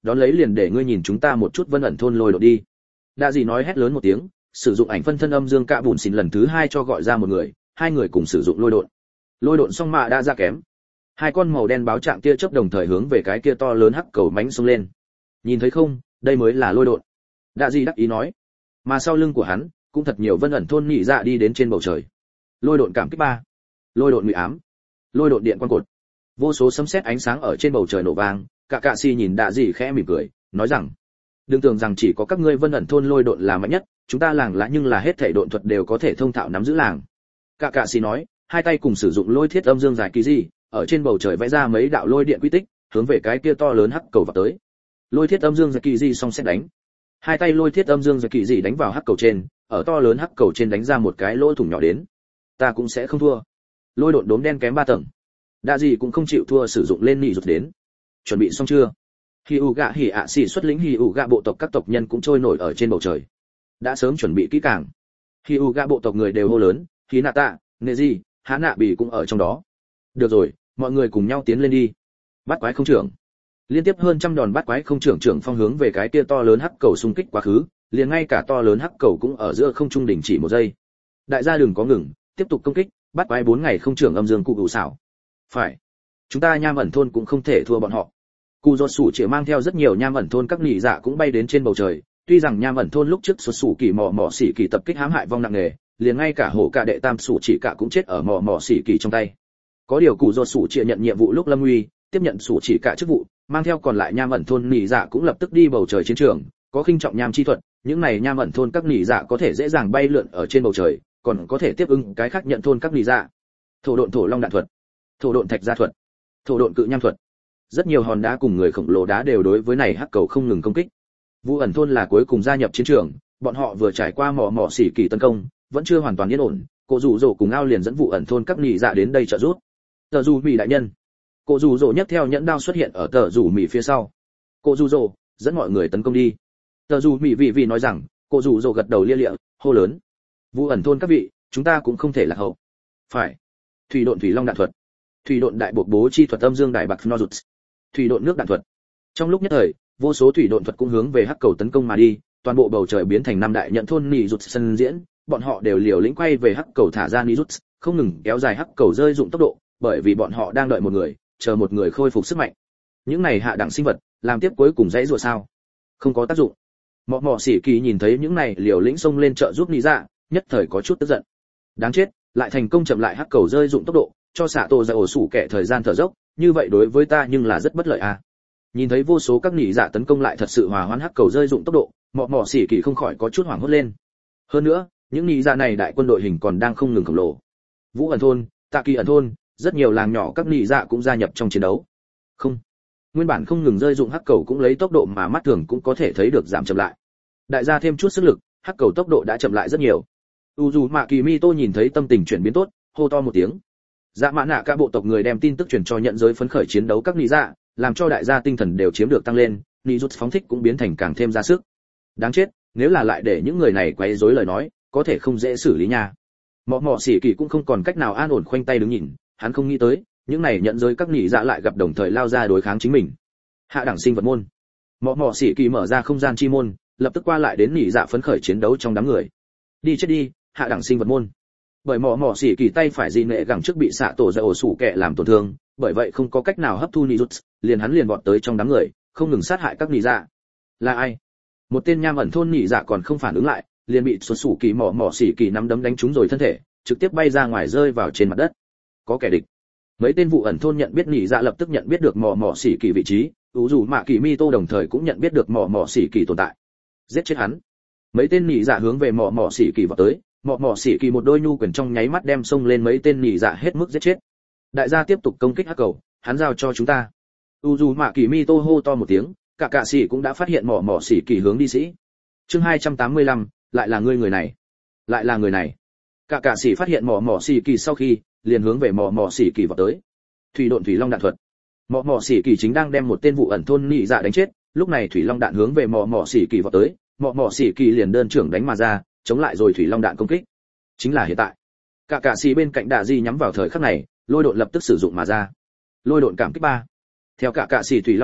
đón lấy liền để ngươi nhìn chúng ta một chút vân ẩn thôn lôi đột đi. Đạ gì nói hét lớn một tiếng, sử dụng ảnh phân thân âm dương cạ bùn xỉn lần thứ hai cho gọi ra một người, hai người cùng sử dụng lôi đột. Lôi đột xong mạ đã ra kém, hai con màu đen báo trạng tia chớp đồng thời hướng về cái kia to lớn hắc cầu mánh xông lên. Nhìn thấy không, đây mới là lôi đột. Đạ gì đắc ý nói. Mà sau lưng của hắn cũng thật nhiều vân ẩn thôn nhị dạ đi đến trên bầu trời. Lôi đột cảm kích ba, lôi đột ngụy ám, lôi đột điện quan cột, vô số sấm sét ánh sáng ở trên bầu trời nổ vang. Cả cạ si nhìn Đạ gì khẽ mỉm cười, nói rằng đừng tưởng rằng chỉ có các ngươi vân ẩn thôn lôi đột là mạnh nhất, chúng ta làng lá nhưng là hết thảy độn thuật đều có thể thông thạo nắm giữ làng. Cả cạ si nói, hai tay cùng sử dụng lôi thiết âm dương dài kỳ gì, ở trên bầu trời vẽ ra mấy đạo lôi điện quy tích, hướng về cái kia to lớn hắc cầu vào tới. Lôi thiết âm dương dài kỳ gì xong sẽ đánh. Hai tay lôi thiết âm dương dài kỳ gì đánh vào hắc cầu trên, ở to lớn hắc cầu trên đánh ra một cái lỗ thủng nhỏ đến. Ta cũng sẽ không thua. Lôi độn đốm đen kém ba tầng. Đạ gì cũng không chịu thua, sử dụng lên nị rụt đến. Chuẩn bị xong chưa? Hỉ ủ gạ hỉ ạ xỉ xuất lĩnh hỉ ủ gạ bộ tộc các tộc nhân cũng trôi nổi ở trên bầu trời. Đã sớm chuẩn bị kỹ càng. Hỉ ủ gạ bộ tộc người đều hô lớn, hí nạ tạ, nệ gì, há nạ bì cũng ở trong đó. Được rồi, mọi người cùng nhau tiến lên đi. Bắt quái không trưởng. Liên tiếp hơn trăm đòn bắt quái không trưởng trưởng phong hướng về cái kia to lớn hắc cầu xung kích quá khứ, liền ngay cả to lớn hắc cầu cũng ở giữa không trung đình chỉ một giây. Đại gia đừng có ngừng, tiếp tục công kích, bắt quái bốn ngày không trưởng âm dương cụ hữu xảo. Phải. Chúng ta nham ẩn thôn cũng không thể thua bọn họ. Cụ Rốt Sủ chỉ mang theo rất nhiều nham ẩn thôn các nhị dạ cũng bay đến trên bầu trời, tuy rằng nham ẩn thôn lúc trước xuất sủ kỳ mò mò xỉ kỳ tập kích hãm hại vong nặng nề, liền ngay cả hổ cả đệ tam sủ chỉ cả cũng chết ở mò mò xỉ kỳ trong tay. Có điều Cụ Rốt Sủ chỉ nhận nhiệm vụ lúc lâm nguy, tiếp nhận sủ chỉ cả chức vụ, mang theo còn lại nham ẩn thôn nhị dạ cũng lập tức đi bầu trời chiến trường, có khinh trọng nham chi thuật, những này nham ẩn thôn các nhị dạ có thể dễ dàng bay lượn ở trên bầu trời, còn có thể tiếp ứng cái khác nhận thôn các nhị dạ. Thổ độn thổ long đạn thuật, thổ độn thạch gia thuật, thổ độn cự nham thuật. Rất nhiều hòn đá cùng người khổng lồ đá đều đối với này hắc cầu không ngừng công kích. Vu ẩn thôn là cuối cùng gia nhập chiến trường, bọn họ vừa trải qua mỏ mỏ xỉ kỳ tấn công, vẫn chưa hoàn toàn yên ổn, Cổ Dụ Dỗ cùng Ao liền dẫn Vu ẩn thôn các nhị dạ đến đây trợ giúp. Tờ Dù Mị đại nhân. Cổ Dụ Dỗ nhấc theo nhẫn đao xuất hiện ở Tờ Dù Mị phía sau. Cổ Dụ Dỗ, dẫn mọi người tấn công đi. Tờ Dù Mị vị vị nói rằng, Cổ Dụ Dỗ gật đầu lia lịa, hô lớn. Vu ẩn thôn các vị, chúng ta cũng không thể lạc hậu. Phải. Thủy độn thủy long đạn thuật, thủy độn đại buộc bố chi thuật âm dương đại bạc Nozuts, thủy độn nước đạn thuật. Trong lúc nhất thời, vô số thủy độn thuật cũng hướng về hắc cầu tấn công mà đi, toàn bộ bầu trời biến thành năm đại nhận thôn nỉ rụt sân diễn, bọn họ đều liều lĩnh quay về hắc cầu thả ra nỉ rụt, không ngừng kéo dài hắc cầu rơi dụng tốc độ, bởi vì bọn họ đang đợi một người, chờ một người khôi phục sức mạnh. Những này hạ đẳng sinh vật, làm tiếp cuối cùng dãy rủa sao? Không có tác dụng. Mọ mọ xỉ kỳ nhìn thấy những này liều lĩnh xông lên trợ giúp nỉ dạ, nhất thời có chút tức giận. Đáng chết, lại thành công chậm lại hắc cầu rơi dụng tốc độ, cho xạ tổ ra ổ sủ kẻ thời gian thở dốc, như vậy đối với ta nhưng là rất bất lợi à. Nhìn thấy vô số các nhị dạ tấn công lại thật sự hòa hoãn hắc cầu rơi dụng tốc độ, mọ mọ xỉ kỳ không khỏi có chút hoảng hốt lên. Hơn nữa, những nhị dạ này đại quân đội hình còn đang không ngừng khổng lồ. Vũ ẩn thôn, Tạ Kỳ ẩn thôn, rất nhiều làng nhỏ các nhị dạ cũng gia nhập trong chiến đấu. Không, nguyên bản không ngừng rơi dụng hắc cầu cũng lấy tốc độ mà mắt thường cũng có thể thấy được giảm chậm lại. Đại gia thêm chút sức lực, hắc cầu tốc độ đã chậm lại rất nhiều. Uzumaki Mito nhìn thấy tâm tình chuyển biến tốt, hô to một tiếng. Dạ mã nạ cả bộ tộc người đem tin tức truyền cho nhận giới phấn khởi chiến đấu các nị dạ, làm cho đại gia tinh thần đều chiếm được tăng lên, nị rút phóng thích cũng biến thành càng thêm ra sức. Đáng chết, nếu là lại để những người này quấy rối lời nói, có thể không dễ xử lý nha. Mọ mọ xỉ kỳ cũng không còn cách nào an ổn khoanh tay đứng nhìn, hắn không nghĩ tới, những này nhận giới các nị dạ lại gặp đồng thời lao ra đối kháng chính mình. Hạ đẳng sinh vật môn. Mọ mọ xỉ kỳ mở ra không gian chi môn, lập tức qua lại đến nị dạ phấn khởi chiến đấu trong đám người. Đi chết đi, hạ đẳng sinh vật môn. Bởi mỏ mỏ xỉ kỳ tay phải gì nệ gẳng trước bị xạ tổ ra ổ sủ kẹ làm tổn thương, bởi vậy không có cách nào hấp thu nị rút, liền hắn liền vọt tới trong đám người, không ngừng sát hại các nị dạ. Là ai? Một tên nham ẩn thôn nị dạ còn không phản ứng lại, liền bị xuất sủ kỳ mỏ mỏ xỉ kỳ nắm đấm đánh trúng rồi thân thể, trực tiếp bay ra ngoài rơi vào trên mặt đất. Có kẻ địch. Mấy tên vụ ẩn thôn nhận biết nị dạ lập tức nhận biết được mỏ mỏ xỉ kỳ vị trí, ủ dù mạ kỳ mi tô đồng thời cũng nhận biết được mỏ mỏ xỉ kỳ tồn tại. Giết chết hắn. Mấy tên nị dạ hướng về mỏ mỏ xỉ kỳ vọt tới. Mọ mọ xỉ kỳ một đôi nhu quyền trong nháy mắt đem xông lên mấy tên nhị dạ hết mức giết chết. Đại gia tiếp tục công kích hắc cầu, hắn giao cho chúng ta. Uzumaki Mito hô to một tiếng, cả cả sĩ cũng đã phát hiện mọ mọ xỉ kỳ hướng đi sĩ. Chương hai trăm tám mươi lăm, lại là ngươi người này, lại là người này. Cả cả sĩ phát hiện mọ mọ xỉ kỳ sau khi, liền hướng về mọ mọ xỉ kỳ vọt tới. Thủy độn thủy long đạn thuật. Mọ mọ xỉ kỳ chính đang đem một tên vụ ẩn thôn nhị dạ đánh chết, lúc này thủy long đạn hướng về mọ mọ xỉ kỳ vọt tới, mọ mọ xỉ kỳ liền đơn trưởng đánh mà ra, chống lại rồi thủy long đạn công kích. Chính là hiện tại. Cả cả xì bên cạnh đạ di nhắm vào thời khắc này, lôi độn lập tức sử dụng mà ra. Lôi độn cảm kích ba. Theo cả cả xì thủy long đạn,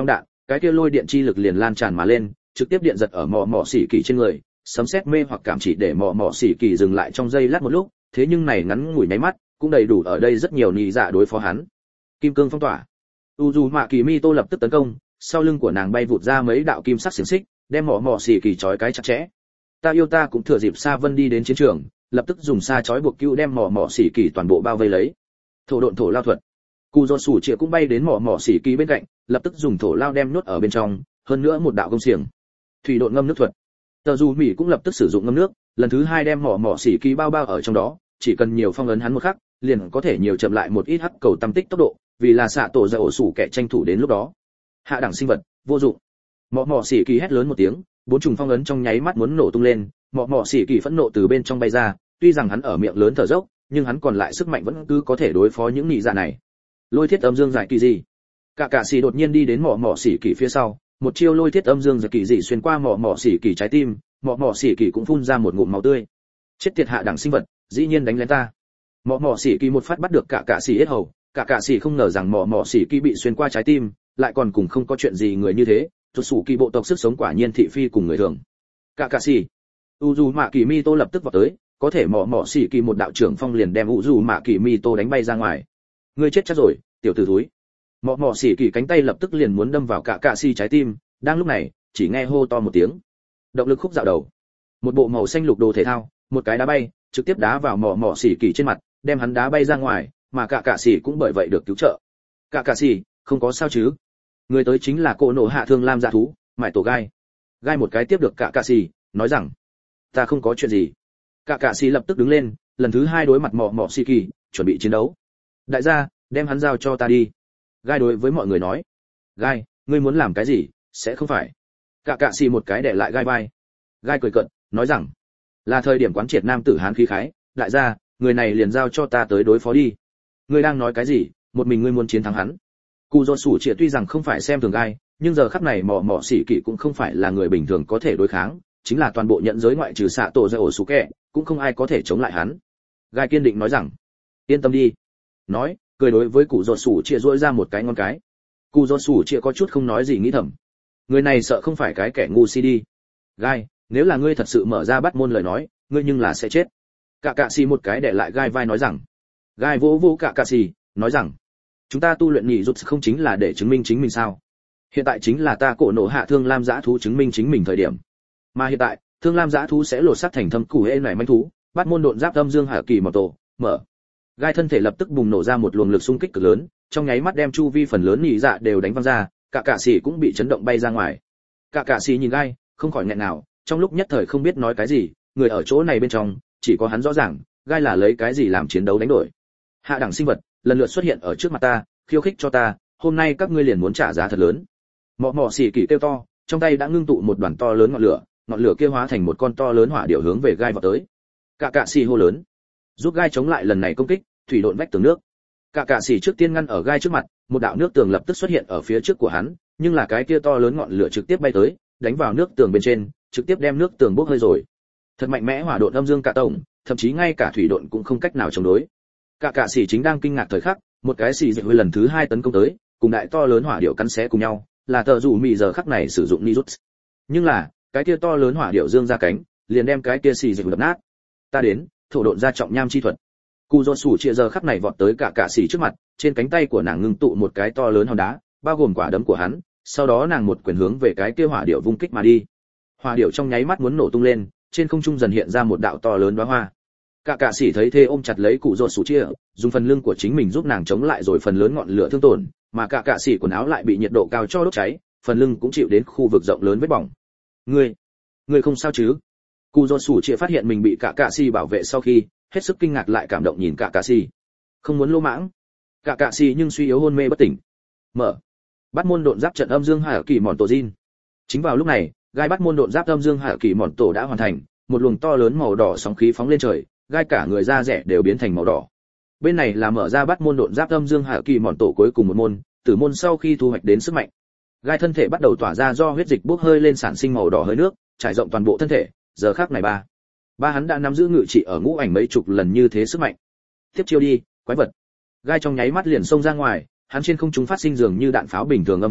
cái kia lôi điện chi lực liền lan tràn mà lên, trực tiếp điện giật ở mọ mọ xỉ kỳ trên người, sấm sét mê hoặc cảm chỉ để mọ mọ xỉ kỳ dừng lại trong giây lát một lúc, thế nhưng này ngắn ngủi nháy mắt cũng đầy đủ ở đây rất nhiều nị dạ đối phó hắn. Kim cương phong tỏa. Uzumaki Mito lập tức tấn công, sau lưng của nàng bay vụt ra mấy đạo kim sắc xiềng xích, đem mọ mọ xỉ kỳ trói cái chặt chẽ. Ta yêu ta cũng thừa dịp Sa Vân đi đến chiến trường, lập tức dùng sa chói buộc cưu đem mọ mọ xỉ kỳ toàn bộ bao vây lấy. Thổ độn thổ lao thuật. Cù Dột Sủ Trịa cũng bay đến mọ mọ xỉ kỳ bên cạnh, lập tức dùng thổ lao đem nhốt ở bên trong, hơn nữa một đạo công xiềng. Thủy độn ngâm nước thuật. Tờ dù Mỹ cũng lập tức sử dụng ngâm nước, lần thứ hai đem mọ mọ xỉ kỳ bao bao ở trong đó, chỉ cần nhiều phong ấn hắn một khắc, liền có thể nhiều chậm lại một ít hắc cầu tâm tích tốc độ, vì là xạ tổ ra ổ sủ kẻ tranh thủ đến lúc đó. Hạ đẳng sinh vật, vô dụng. Mọ mọ xỉ kỳ hét lớn một tiếng, bốn trùng phong ấn trong nháy mắt muốn nổ tung lên, mọ mọ xỉ kỳ phẫn nộ từ bên trong bay ra, tuy rằng hắn ở miệng lớn thở dốc, nhưng hắn còn lại sức mạnh vẫn cứ có thể đối phó những nị dạ này. Lôi thiết âm dương giải kỳ gì? Cả cả xỉ đột nhiên đi đến mọ mọ xỉ kỳ phía sau, một chiêu lôi thiết âm dương giải kỳ dị xuyên qua mọ mọ xỉ kỳ trái tim, mọ mọ xỉ kỳ cũng phun ra một ngụm máu tươi. Chết tiệt hạ đẳng sinh vật, dĩ nhiên đánh lén ta. Mọ mọ xỉ kỳ một phát bắt được cả cả xỉ yết hầu, cả cả xỉ không ngờ rằng mọ mọ xỉ kỳ bị xuyên qua trái tim, lại còn cùng không có chuyện gì người như thế, tuột sủ kỳ bộ tộc sức sống quả nhiên thị phi cùng người thường. Cả cả xỉ. Uzumaki Mito lập tức vọt tới, có thể mọ mọ xỉ kỳ một đạo trưởng phong liền đem Uzumaki Mito đánh bay ra ngoài. Ngươi chết chắc rồi, tiểu tử thúi. Mọ mọ xỉ kỳ cánh tay lập tức liền muốn đâm vào cả cả xỉ trái tim, đang lúc này, chỉ nghe hô to một tiếng. Động lực khúc dạo đầu. Một bộ màu xanh lục đồ thể thao, một cái đá bay, trực tiếp đá vào mọ mọ xỉ kỳ trên mặt, đem hắn đá bay ra ngoài, mà cả cả xỉ cũng bởi vậy được cứu trợ. Cả cả xỉ, không có sao chứ? Người tới chính là cô nổ hạ thương lam dạ thú, mải tổ gai. Gai một cái tiếp được cả cả xỉ, nói rằng, ta không có chuyện gì. Cả cả xỉ lập tức đứng lên, lần thứ hai đối mặt mọ mọ xỉ kỳ, chuẩn bị chiến đấu. Đại gia, đem hắn giao cho ta đi. Gai đối với mọi người nói. Gai, ngươi muốn làm cái gì? Sẽ không phải. Cả cả xỉ một cái để lại Gai vai. Gai cười cợt, nói rằng, là thời điểm quán triệt nam tử hán khí khái, đại gia, người này liền giao cho ta tới đối phó đi. Ngươi đang nói cái gì? Một mình ngươi muốn chiến thắng hắn? Cù Dột Sủ Trịa tuy rằng không phải xem thường Gai, nhưng giờ khắc này mọ mọ xỉ kỳ cũng không phải là người bình thường có thể đối kháng, chính là toàn bộ nhận giới ngoại trừ xạ tổ ra ổ sủ kẹ, cũng không ai có thể chống lại hắn. Gai kiên định nói rằng, yên tâm đi. Nói, cười đối với Cù Dột Sủ Trịa duỗi ra một cái ngón cái. Cù Dột Sủ Trịa có chút không nói gì nghĩ thầm, người này sợ không phải cái kẻ ngu si đi. Gai, nếu là ngươi thật sự mở ra bắt môn lời nói, ngươi nhưng là sẽ chết. Cả cạ xì một cái để lại Gai vai nói rằng. Gai vỗ vỗ cả cạ xì, nói rằng, chúng ta tu luyện nhị rút không chính là để chứng minh chính mình sao? Hiện tại chính là ta cổ nổ hạ thương lam dã thú chứng minh chính mình thời điểm. Mà hiện tại, thương lam dã thú sẽ lột xác thành thâm củ hễ này manh thú, bắt môn độn giáp âm dương hạ kỳ màu tổ, mở. Gai thân thể lập tức bùng nổ ra một luồng lực xung kích cực lớn, trong nháy mắt đem chu vi phần lớn nhị dạ đều đánh văng ra, cả cạ xì cũng bị chấn động bay ra ngoài. Cả cạ xì nhìn Gai, không khỏi nghẹn nào, trong lúc nhất thời không biết nói cái gì, người ở chỗ này bên trong, chỉ có hắn rõ ràng, Gai là lấy cái gì làm chiến đấu đánh đổi. Hạ đẳng sinh vật, lần lượt xuất hiện ở trước mặt ta, khiêu khích cho ta, hôm nay các ngươi liền muốn trả giá thật lớn. Mọ mọ xỉ kỳ kêu to, trong tay đã ngưng tụ một đoàn to lớn ngọn lửa, ngọn lửa kia hóa thành một con to lớn hỏa điểu hướng về Gai vọt tới. Cả cạ xỉ hô lớn, giúp Gai chống lại lần này công kích, thủy độn vách tường nước. Cả cạ xỉ trước tiên ngăn ở Gai trước mặt, một đạo nước tường lập tức xuất hiện ở phía trước của hắn, nhưng là cái kia to lớn ngọn lửa trực tiếp bay tới, đánh vào nước tường bên trên, trực tiếp đem nước tường bốc hơi rồi. Thật mạnh mẽ hỏa độn âm dương cả tổng, thậm chí ngay cả thủy độn cũng không cách nào chống đối. Cả cạ xỉ chính đang kinh ngạc thời khắc, một cái xì dịch hơi lần thứ hai tấn công tới, cùng đại to lớn hỏa điểu cắn xé cùng nhau, là tờ rủ mì giờ khắc này sử dụng Nijutsu. Nhưng là, cái kia to lớn hỏa điểu dương ra cánh, liền đem cái kia xì dịch đập nát. Ta đến, thổ độn ra trọng nham chi thuật. Cù Dột Sủ Trịa giờ khắc này vọt tới cả cạ xỉ trước mặt, trên cánh tay của nàng ngưng tụ một cái to lớn hòn đá, bao gồm quả đấm của hắn, sau đó nàng một quyền hướng về cái kia hỏa điểu vung kích mà đi. Hỏa điểu trong nháy mắt muốn nổ tung lên, trên không trung dần hiện ra một đạo to lớn đóa hoa. Cả cạ sĩ thấy thế ôm chặt lấy Cụ Dột Sủ Trịa, dùng phần lưng của chính mình giúp nàng chống lại rồi phần lớn ngọn lửa thương tổn, mà cả cạ sĩ quần áo lại bị nhiệt độ cao cho đốt cháy, phần lưng cũng chịu đến khu vực rộng lớn vết bỏng. Ngươi, ngươi không sao chứ? Cụ Dột Sủ Trịa phát hiện mình bị cả cạ sĩ bảo vệ sau khi, hết sức kinh ngạc lại cảm động nhìn cả cạ sĩ. Không muốn lô mãng. Cả cạ sĩ nhưng suy yếu hôn mê bất tỉnh. Mở. Bắt môn độn giáp trận âm dương hải kỳ mòn tổ Jin. Chính vào lúc này, Gai bắt môn độn giáp âm dương hải kỳ mòn tổ đã hoàn thành, một luồng to lớn màu đỏ sóng khí phóng lên trời. Gai cả người da rẻ đều biến thành màu đỏ. Bên này là mở ra bắt môn độn giáp âm dương hạ kỳ mòn tổ cuối cùng một môn, tử môn sau khi thu hoạch đến sức mạnh. Gai thân thể bắt đầu tỏa ra do huyết dịch bốc hơi lên sản sinh màu đỏ hơi nước, trải rộng toàn bộ thân thể, giờ khắc này ba. Ba hắn đã nắm giữ ngự trị ở ngũ ảnh mấy chục lần như thế sức mạnh. Tiếp chiêu đi, quái vật. Gai trong nháy mắt liền xông ra ngoài, hắn trên không trung phát sinh dường như đạn pháo bình thường âm thanh,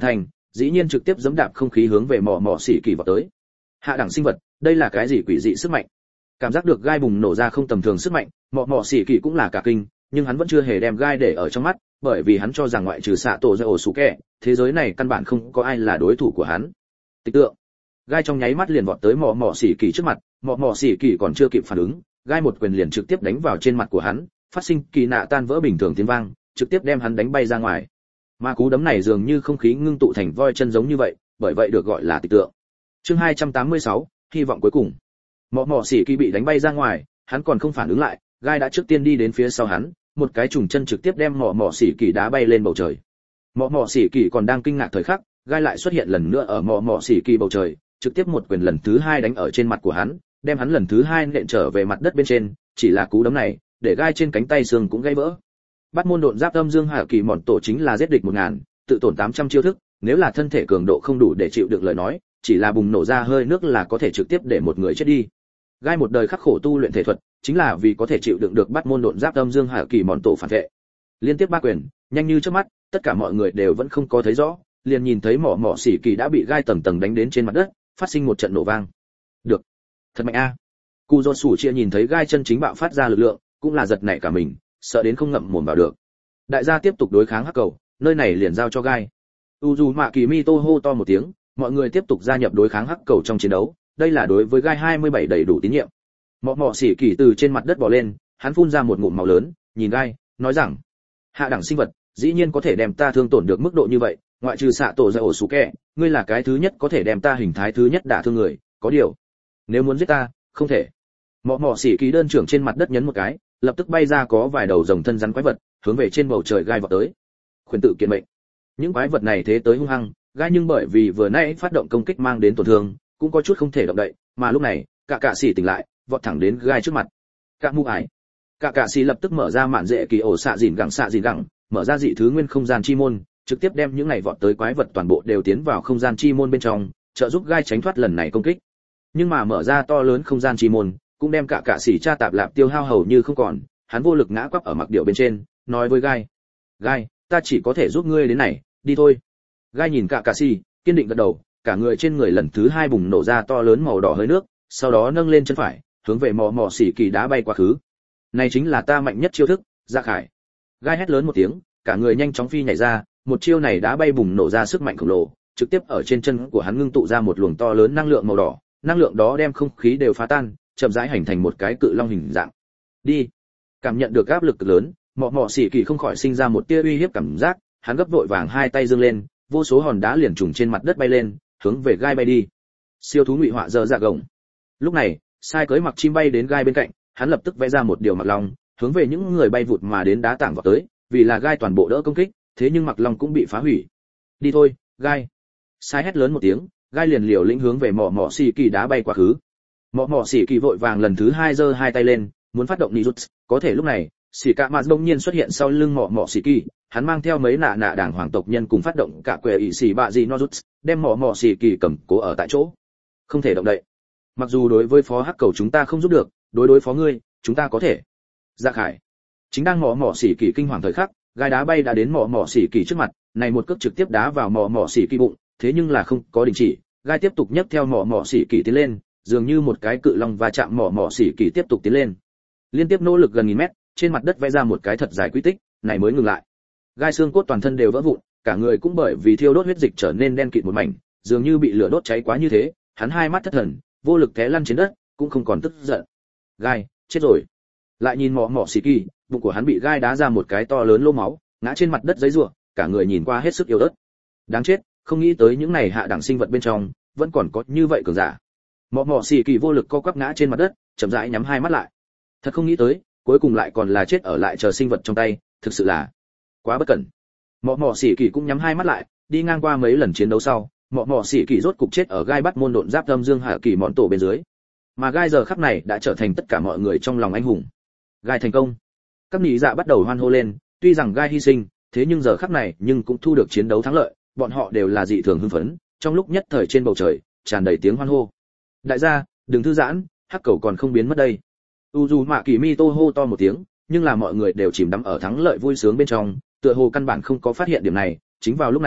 dĩ nhiên trực tiếp giẫm đạp không khí hướng về mỏ mỏ xỉ kỳ vào tới. Hạ đẳng sinh vật, đây là cái gì quỷ dị sức mạnh? Cảm giác được gai bùng nổ ra không tầm thường sức mạnh, mỏ mỏ xỉ kỳ cũng là cả kinh, nhưng hắn vẫn chưa hề đem gai để ở trong mắt, bởi vì hắn cho rằng ngoại trừ xạ tổ ra ổ sủ kẹ, thế giới này căn bản không có ai là đối thủ của hắn. Tịch tượng, gai trong nháy mắt liền vọt tới mỏ mỏ xỉ kỳ trước mặt, mỏ mỏ xỉ kỳ còn chưa kịp phản ứng, gai một quyền liền trực tiếp đánh vào trên mặt của hắn, phát sinh kỳ nạ tan vỡ bình thường tiếng vang, trực tiếp đem hắn đánh bay ra ngoài. Mà cú đấm này dường như không khí ngưng tụ thành voi chân giống như vậy, bởi vậy được gọi là tịch tượng. Chương hai trăm tám mươi sáu, hy vọng cuối cùng. Mọ mọ xỉ kỳ bị đánh bay ra ngoài, hắn còn không phản ứng lại, gai đã trước tiên đi đến phía sau hắn, một cái trùng chân trực tiếp đem mọ mọ xỉ kỳ đá bay lên bầu trời. Mọ mọ xỉ kỳ còn đang kinh ngạc thời khắc, gai lại xuất hiện lần nữa ở mọ mọ xỉ kỳ bầu trời, trực tiếp một quyền lần thứ hai đánh ở trên mặt của hắn, đem hắn lần thứ hai nện trở về mặt đất bên trên, chỉ là cú đấm này, để gai trên cánh tay xương cũng gãy vỡ. Bắt môn độn giáp âm dương hạ kỳ mòn tổ chính là giết địch một ngàn, tự tổn tám trăm chiêu thức, nếu là thân thể cường độ không đủ để chịu đựng lời nói, chỉ là bùng nổ ra hơi nước là có thể trực tiếp để một người chết đi. Gai một đời khắc khổ tu luyện thể thuật, chính là vì có thể chịu đựng được bắt môn độn giáp âm dương hạ kỳ mòn tổ phản vệ. Liên tiếp ba quyền, nhanh như chớp mắt, tất cả mọi người đều vẫn không có thấy rõ, liền nhìn thấy mỏ mỏ xỉ kỳ đã bị gai tầng tầng đánh đến trên mặt đất, phát sinh một trận nổ vang. Được, thật mạnh a. Cù Dột Sủ Chia nhìn thấy gai chân chính bạo phát ra lực lượng, cũng là giật nảy cả mình, sợ đến không ngậm mồm vào được. Đại gia tiếp tục đối kháng hắc cầu, nơi này liền giao cho gai. Uju Mạ Kỳ Mito hô to một tiếng, mọi người tiếp tục gia nhập đối kháng hắc cầu trong chiến đấu, đây là đối với gai hai mươi bảy đầy đủ tín nhiệm. Mọ mọ xỉ kỳ từ trên mặt đất bò lên, hắn phun ra một ngụm máu lớn, nhìn gai, nói rằng: hạ đẳng sinh vật, dĩ nhiên có thể đem ta thương tổn được mức độ như vậy, ngoại trừ xạ tổ ra ổ sủ kẹ, ngươi là cái thứ nhất có thể đem ta hình thái thứ nhất đả thương người, có điều, nếu muốn giết ta, không thể. Mọ mọ xỉ kỳ đơn trưởng trên mặt đất nhấn một cái, lập tức bay ra có vài đầu rồng thân rắn quái vật, hướng về trên bầu trời gai vọt tới. Khuyến tự kiện mệnh. Những quái vật này thế tới hung hăng, gai nhưng bởi vì vừa nãy phát động công kích mang đến tổn thương, cũng có chút không thể động đậy, mà lúc này, cả cạ xỉ tỉnh lại, vọt thẳng đến gai trước mặt. Cả mu ải. Cả cạ xỉ lập tức mở ra mạn dễ kỳ ổ xạ dìn gẳng xạ dìn gẳng, mở ra dị thứ nguyên không gian chi môn, trực tiếp đem những này vọt tới quái vật toàn bộ đều tiến vào không gian chi môn bên trong, trợ giúp gai tránh thoát lần này công kích. Nhưng mà mở ra to lớn không gian chi môn, cũng đem cả cạ xỉ tra tạp lạp tiêu hao hầu như không còn, hắn vô lực ngã quắp ở mặc điệu bên trên, nói với gai: gai, ta chỉ có thể giúp ngươi đến này, đi thôi. Gai nhìn cả cạ xỉ, kiên định gật đầu, cả người trên người lần thứ hai bùng nổ ra to lớn màu đỏ hơi nước, sau đó nâng lên chân phải, hướng về mò mò xỉ kỳ đá bay quá khứ. Này chính là ta mạnh nhất chiêu thức, Dạ Khải. Gai hét lớn một tiếng, cả người nhanh chóng phi nhảy ra, một chiêu này đá bay bùng nổ ra sức mạnh khổng lồ, trực tiếp ở trên chân của hắn ngưng tụ ra một luồng to lớn năng lượng màu đỏ, năng lượng đó đem không khí đều phá tan, chậm rãi hình thành một cái cự long hình dạng. Đi. Cảm nhận được áp lực cực lớn, mọ mọ xỉ kỳ không khỏi sinh ra một tia uy hiếp cảm giác, hắn gấp vội vàng hai tay giương lên, vô số hòn đá liền trùng trên mặt đất bay lên, hướng về gai bay đi. Siêu thú ngụy họa giờ dạ gồng. Lúc này, sai cưới mặc chim bay đến gai bên cạnh, hắn lập tức vẽ ra một điều mặc long, hướng về những người bay vụt mà đến đá tảng vào tới, vì là gai toàn bộ đỡ công kích, thế nhưng mặc long cũng bị phá hủy. Đi thôi, gai. Sai hét lớn một tiếng, gai liền liều lĩnh hướng về mọ mọ xỉ kỳ đá bay quá khứ. Mọ mọ xỉ kỳ vội vàng lần thứ hai giơ hai tay lên, muốn phát động nijutsu, có thể lúc này, xỉ cả mạt đông nhiên xuất hiện sau lưng mọ mọ xỉ kỳ, hắn mang theo mấy nạ nạ đảng hoàng tộc nhân cùng phát động cả quệ ỷ xỉ bạ gì nojutsu, đem mọ mọ xỉ kỳ cầm cố ở tại chỗ, không thể động đậy. Mặc dù đối với phó hắc cầu chúng ta không giúp được, đối đối phó ngươi, chúng ta có thể. Dạ Khải. Chính đang mọ mọ xỉ kỳ kinh hoàng thời khắc, gai đá bay đã đến mọ mọ xỉ kỳ trước mặt, này một cước trực tiếp đá vào mọ mọ xỉ kỳ bụng, thế nhưng là không có đình chỉ, gai tiếp tục nhấc theo mọ mọ xỉ kỳ tiến lên, dường như một cái cự long va chạm mọ mọ xỉ kỳ tiếp tục tiến lên. Liên tiếp nỗ lực gần nghìn mét, trên mặt đất vẽ ra một cái thật dài quy tích, này mới ngừng lại. Gai xương cốt toàn thân đều vỡ vụn, cả người cũng bởi vì thiêu đốt huyết dịch trở nên đen kịt một mảnh, dường như bị lửa đốt cháy quá như thế, hắn hai mắt thất thần, vô lực té lăn trên đất, cũng không còn tức giận. Gai, chết rồi. Lại nhìn mọ mọ xỉ kỳ, bụng của hắn bị gai đá ra một cái to lớn lỗ máu, ngã trên mặt đất giấy rủa, cả người nhìn qua hết sức yếu ớt. Đáng chết, không nghĩ tới những này hạ đẳng sinh vật bên trong, vẫn còn có như vậy cường giả. Mọ mọ xỉ kỳ vô lực co quắp ngã trên mặt đất, chậm rãi nhắm hai mắt lại. Thật không nghĩ tới, cuối cùng lại còn là chết ở lại chờ sinh vật trong tay, thực sự là quá bất cẩn. Mọ mọ xỉ kỳ cũng nhắm hai mắt lại, đi ngang qua mấy lần chiến đấu sau, mọ mọ xỉ kỳ rốt cục chết ở gai bắt môn độn giáp âm dương hạ kỳ mọn tổ bên dưới. Mà gai giờ khắc này đã trở thành tất cả mọi người trong lòng anh hùng. Gai thành công. Các nhị dạ bắt đầu hoan hô lên, tuy rằng gai hy sinh, thế nhưng giờ khắc này nhưng cũng thu được chiến đấu thắng lợi, bọn họ đều là dị thường hưng phấn, trong lúc nhất thời trên bầu trời tràn đầy tiếng hoan hô. Đại gia, đừng thư giãn, hắc cầu còn không biến mất đây. Uju Mạ Kỳ Mito hô to một tiếng, nhưng là mọi người đều chìm đắm ở thắng lợi vui sướng bên trong, tựa hồ căn bản không có phát hiện điểm này. Chính vào lúc này,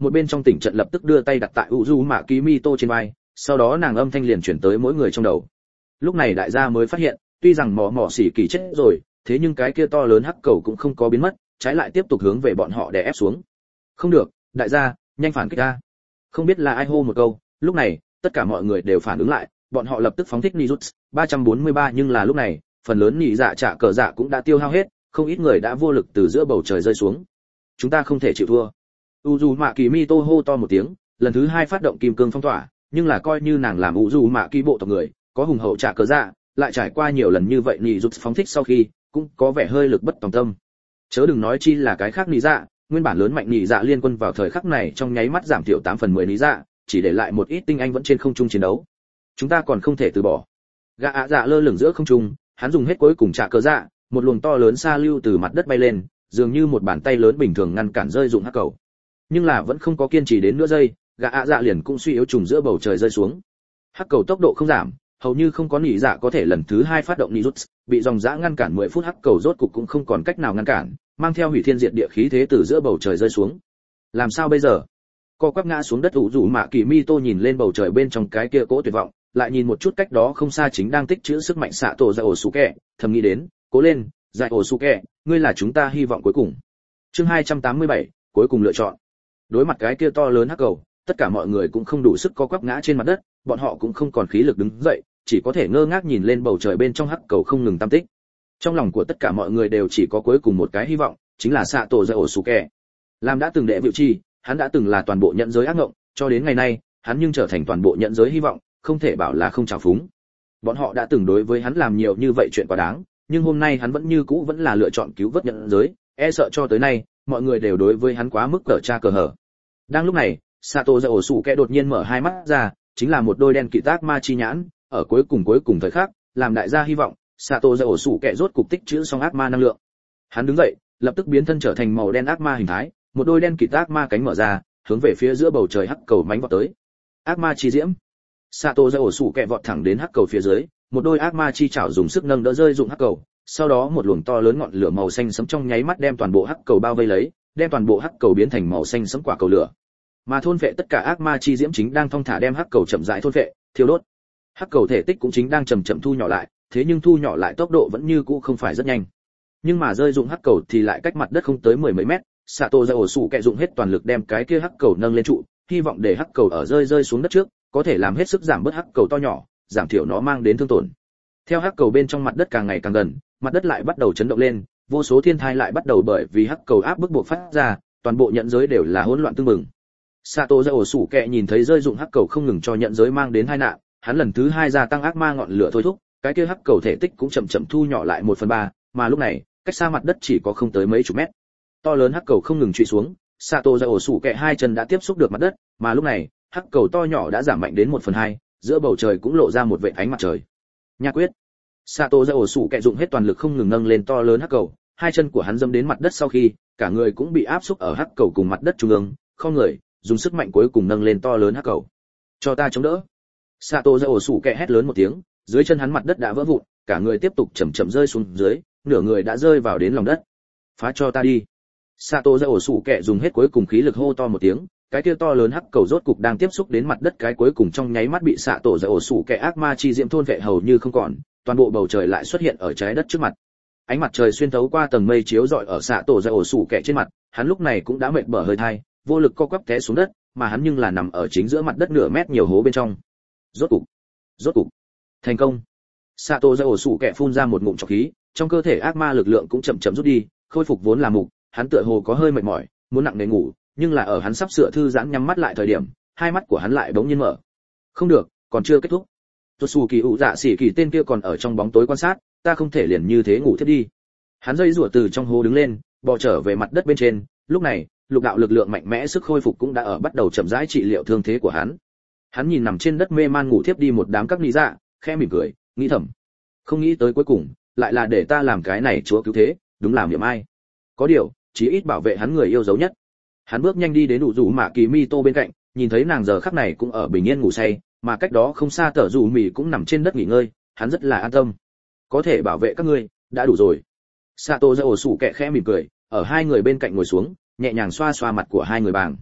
một bên trong tỉnh trận lập tức đưa tay đặt tại Uzu Mạ Kỳ Mito trên vai, sau đó nàng âm thanh liền chuyển tới mỗi người trong đầu. Lúc này đại gia mới phát hiện, tuy rằng mỏ mỏ xỉ kỳ chết rồi, thế nhưng cái kia to lớn hắc cầu cũng không có biến mất, trái lại tiếp tục hướng về bọn họ đè ép xuống. Không được, đại gia, nhanh phản kích ra. Không biết là ai hô một câu, lúc này, tất cả mọi người đều phản ứng lại, bọn họ lập tức phóng thích Nijutsu ba trăm bốn mươi ba, nhưng là lúc này, phần lớn nhị dạ trả cờ dạ cũng đã tiêu hao hết, không ít người đã vô lực từ giữa bầu trời rơi xuống. Chúng ta không thể chịu thua. Uzu Mạ Kỳ Mito hô to một tiếng, lần thứ hai phát động kim cương phong tỏa, nhưng là coi như nàng làm Uzu Mạ Kỳ bộ tộc người, có hùng hậu trả cờ dạ, lại trải qua nhiều lần như vậy Nijutsu phóng thích sau khi, cũng có vẻ hơi lực bất tòng tâm. Chớ đừng nói chi là cái khác nhị dạ, nguyên bản lớn mạnh nhị dạ liên quân vào thời khắc này trong nháy mắt giảm thiểu tám phần mười nhị dạ, chỉ để lại một ít tinh anh vẫn trên không trung chiến đấu. Chúng ta còn không thể từ bỏ. Gã ạ dạ lơ lửng giữa không trung, hắn dùng hết cuối cùng trả cờ dạ, một luồng to lớn sa lưu từ mặt đất bay lên, dường như một bàn tay lớn bình thường ngăn cản rơi dụng hắc cầu. Nhưng là vẫn không có kiên trì đến nửa giây, gã ạ dạ liền cũng suy yếu trùng giữa bầu trời rơi xuống. Hắc cầu tốc độ không giảm, hầu như không có nhị dạ có thể lần thứ hai phát động Nijutsu, bị dòng dã ngăn cản mười phút hắc cầu rốt cục cũng không còn cách nào ngăn cản, mang theo hủy thiên diệt địa khí thế từ giữa bầu trời rơi xuống. Làm sao bây giờ? Co quắp ngã xuống đất Uzu Mạ Kỳ Mito nhìn lên bầu trời bên trong cái kia cỗ tuyệt vọng, lại nhìn một chút cách đó không xa chính đang tích trữ sức mạnh xạ tổ Dai Osuke, thầm nghĩ đến, cố lên, Dai Osuke, ngươi là chúng ta hy vọng cuối cùng. Chương hai trăm tám mươi bảy, cuối cùng lựa chọn. Đối mặt cái kia to lớn hắc cầu, tất cả mọi người cũng không đủ sức co quắp ngã trên mặt đất, bọn họ cũng không còn khí lực đứng dậy, chỉ có thể ngơ ngác nhìn lên bầu trời bên trong hắc cầu không ngừng tam tích. Trong lòng của tất cả mọi người đều chỉ có cuối cùng một cái hy vọng, chính là xạ tổ Dai Osuke. Làm đã từng đệ vịu chi, hắn đã từng là toàn bộ nhận giới ác ngộng, cho đến ngày nay, hắn nhưng trở thành toàn bộ nhận giới hy vọng, không thể bảo là không trào phúng. Bọn họ đã từng đối với hắn làm nhiều như vậy chuyện quá đáng, nhưng hôm nay hắn vẫn như cũ vẫn là lựa chọn cứu vớt nhận giới, e sợ cho tới nay, mọi người đều đối với hắn quá mức cờ tra cờ hở. Đang lúc này, Sato Dai Osuke đột nhiên mở hai mắt ra, chính là một đôi đen kỵ tác ma chi nhãn, ở cuối cùng cuối cùng thời khắc, làm đại gia hy vọng, Sato Dai Osuke rốt cục tích trữ xong ác ma năng lượng. Hắn đứng dậy, lập tức biến thân trở thành màu đen ác ma hình thái, một đôi đen kỵ ác ma cánh mở ra, hướng về phía giữa bầu trời hắc cầu mãnh vọt tới. Ác ma chi diễm. Sato Dai Osuke vọt thẳng đến hắc cầu phía dưới, một đôi ác ma chi chảo dùng sức nâng đỡ rơi dụng hắc cầu, sau đó một luồng to lớn ngọn lửa màu xanh sẫm trong nháy mắt đem toàn bộ hắc cầu bao vây lấy, đem toàn bộ hắc cầu biến thành màu xanh sẫm quả cầu lửa. Mà thôn phệ tất cả ác ma chi diễm chính đang thong thả đem hắc cầu chậm rãi thôn phệ, thiêu đốt. Hắc cầu thể tích cũng chính đang chậm chậm thu nhỏ lại, thế nhưng thu nhỏ lại tốc độ vẫn như cũ không phải rất nhanh. Nhưng mà rơi dụng hắc cầu thì lại cách mặt đất không tới mười mấy mét, Sato Dai Osuke dụng hết toàn lực đem cái kia hắc cầu nâng lên trụ, hy vọng để hắc cầu ở rơi rơi xuống đất trước, có thể làm hết sức giảm bớt hắc cầu to nhỏ, giảm thiểu nó mang đến thương tổn. Theo hắc cầu bên trong mặt đất càng ngày càng gần, mặt đất lại bắt đầu chấn động lên, vô số thiên thai lại bắt đầu bởi vì hắc cầu áp bức buộc phát ra, toàn bộ nhận giới đều là hỗn loạn tương mừng. Sato Dai Osuke nhìn thấy rơi dụng hắc cầu không ngừng cho nhận giới mang đến tai nạn, hắn lần thứ hai gia tăng ác ma ngọn lửa thôi thúc, cái kia hắc cầu thể tích cũng chậm chậm thu nhỏ lại một phần ba, mà lúc này, cách xa mặt đất chỉ có không tới mấy chục mét. To lớn hắc cầu không ngừng truy xuống, Sato Dai Osuke hai chân đã tiếp xúc được mặt đất, mà lúc này, hắc cầu to nhỏ đã giảm mạnh đến một phần hai, giữa bầu trời cũng lộ ra một vệt ánh mặt trời. Nha quyết. Sato Dai Osuke dụng hết toàn lực không ngừng nâng lên to lớn hắc cầu, hai chân của hắn dẫm đến mặt đất sau khi, cả người cũng bị áp xúc ở hắc cầu cùng mặt đất trung ương, không người, dùng sức mạnh cuối cùng nâng lên to lớn hắc cầu. Cho ta chống đỡ. Sato Dai Osuke hét lớn một tiếng, dưới chân hắn mặt đất đã vỡ vụn, cả người tiếp tục chậm chậm rơi xuống dưới, nửa người đã rơi vào đến lòng đất. Phá cho ta đi. Sato Dai Osuke dùng hết cuối cùng khí lực hô to một tiếng, cái kia to lớn hắc cầu rốt cục đang tiếp xúc đến mặt đất cái cuối cùng trong nháy mắt bị Sato Dai Osuke ác ma chi diễm thôn vệ hầu như không còn, toàn bộ bầu trời lại xuất hiện ở trái đất trước mặt. Ánh mặt trời xuyên thấu qua tầng mây chiếu rọi ở Sato Dai Osuke trên mặt, hắn lúc này cũng đã mệt bở hơi thai, vô lực co quắp té xuống đất, mà hắn nhưng là nằm ở chính giữa mặt đất nửa mét nhiều hố bên trong. Rốt cục, rốt cục, thành công. Sato Dai Osuke phun ra một ngụm trọc khí, trong cơ thể ác ma lực lượng cũng chậm chậm rút đi, khôi phục vốn là mục, hắn tựa hồ có hơi mệt mỏi, muốn nặng nề ngủ, nhưng là ở hắn sắp sửa thư giãn nhắm mắt lại thời điểm, hai mắt của hắn lại bỗng nhiên mở. Không được, còn chưa kết thúc. Totsuki ủ dạ sĩ kỳ tên kia còn ở trong bóng tối quan sát, ta không thể liền như thế ngủ thiếp đi. Hắn dây rủa từ trong hố đứng lên, bò trở về mặt đất bên trên, lúc này, lục đạo lực lượng mạnh mẽ sức khôi phục cũng đã ở bắt đầu chậm rãi trị liệu thương thế của hắn. Hắn nhìn nằm trên đất mê man ngủ thiếp đi một đám các nị dạ, khẽ mỉm cười, nghĩ thầm, không nghĩ tới cuối cùng lại là để ta làm cái này chúa cứu thế, đúng là niệm ai. Có điều, chí ít bảo vệ hắn người yêu dấu nhất. Hắn bước nhanh đi đến đủ rủ Mạ Kỳ Mito bên cạnh, nhìn thấy nàng giờ khắc này cũng ở bình yên ngủ say, mà cách đó không xa Tở Dù Mì cũng nằm trên đất nghỉ ngơi, hắn rất là an tâm. Có thể bảo vệ các ngươi, đã đủ rồi. Sato Dai Osuke khẽ mỉm cười, ở hai người bên cạnh ngồi xuống, nhẹ nhàng xoa xoa mặt của hai người bàng.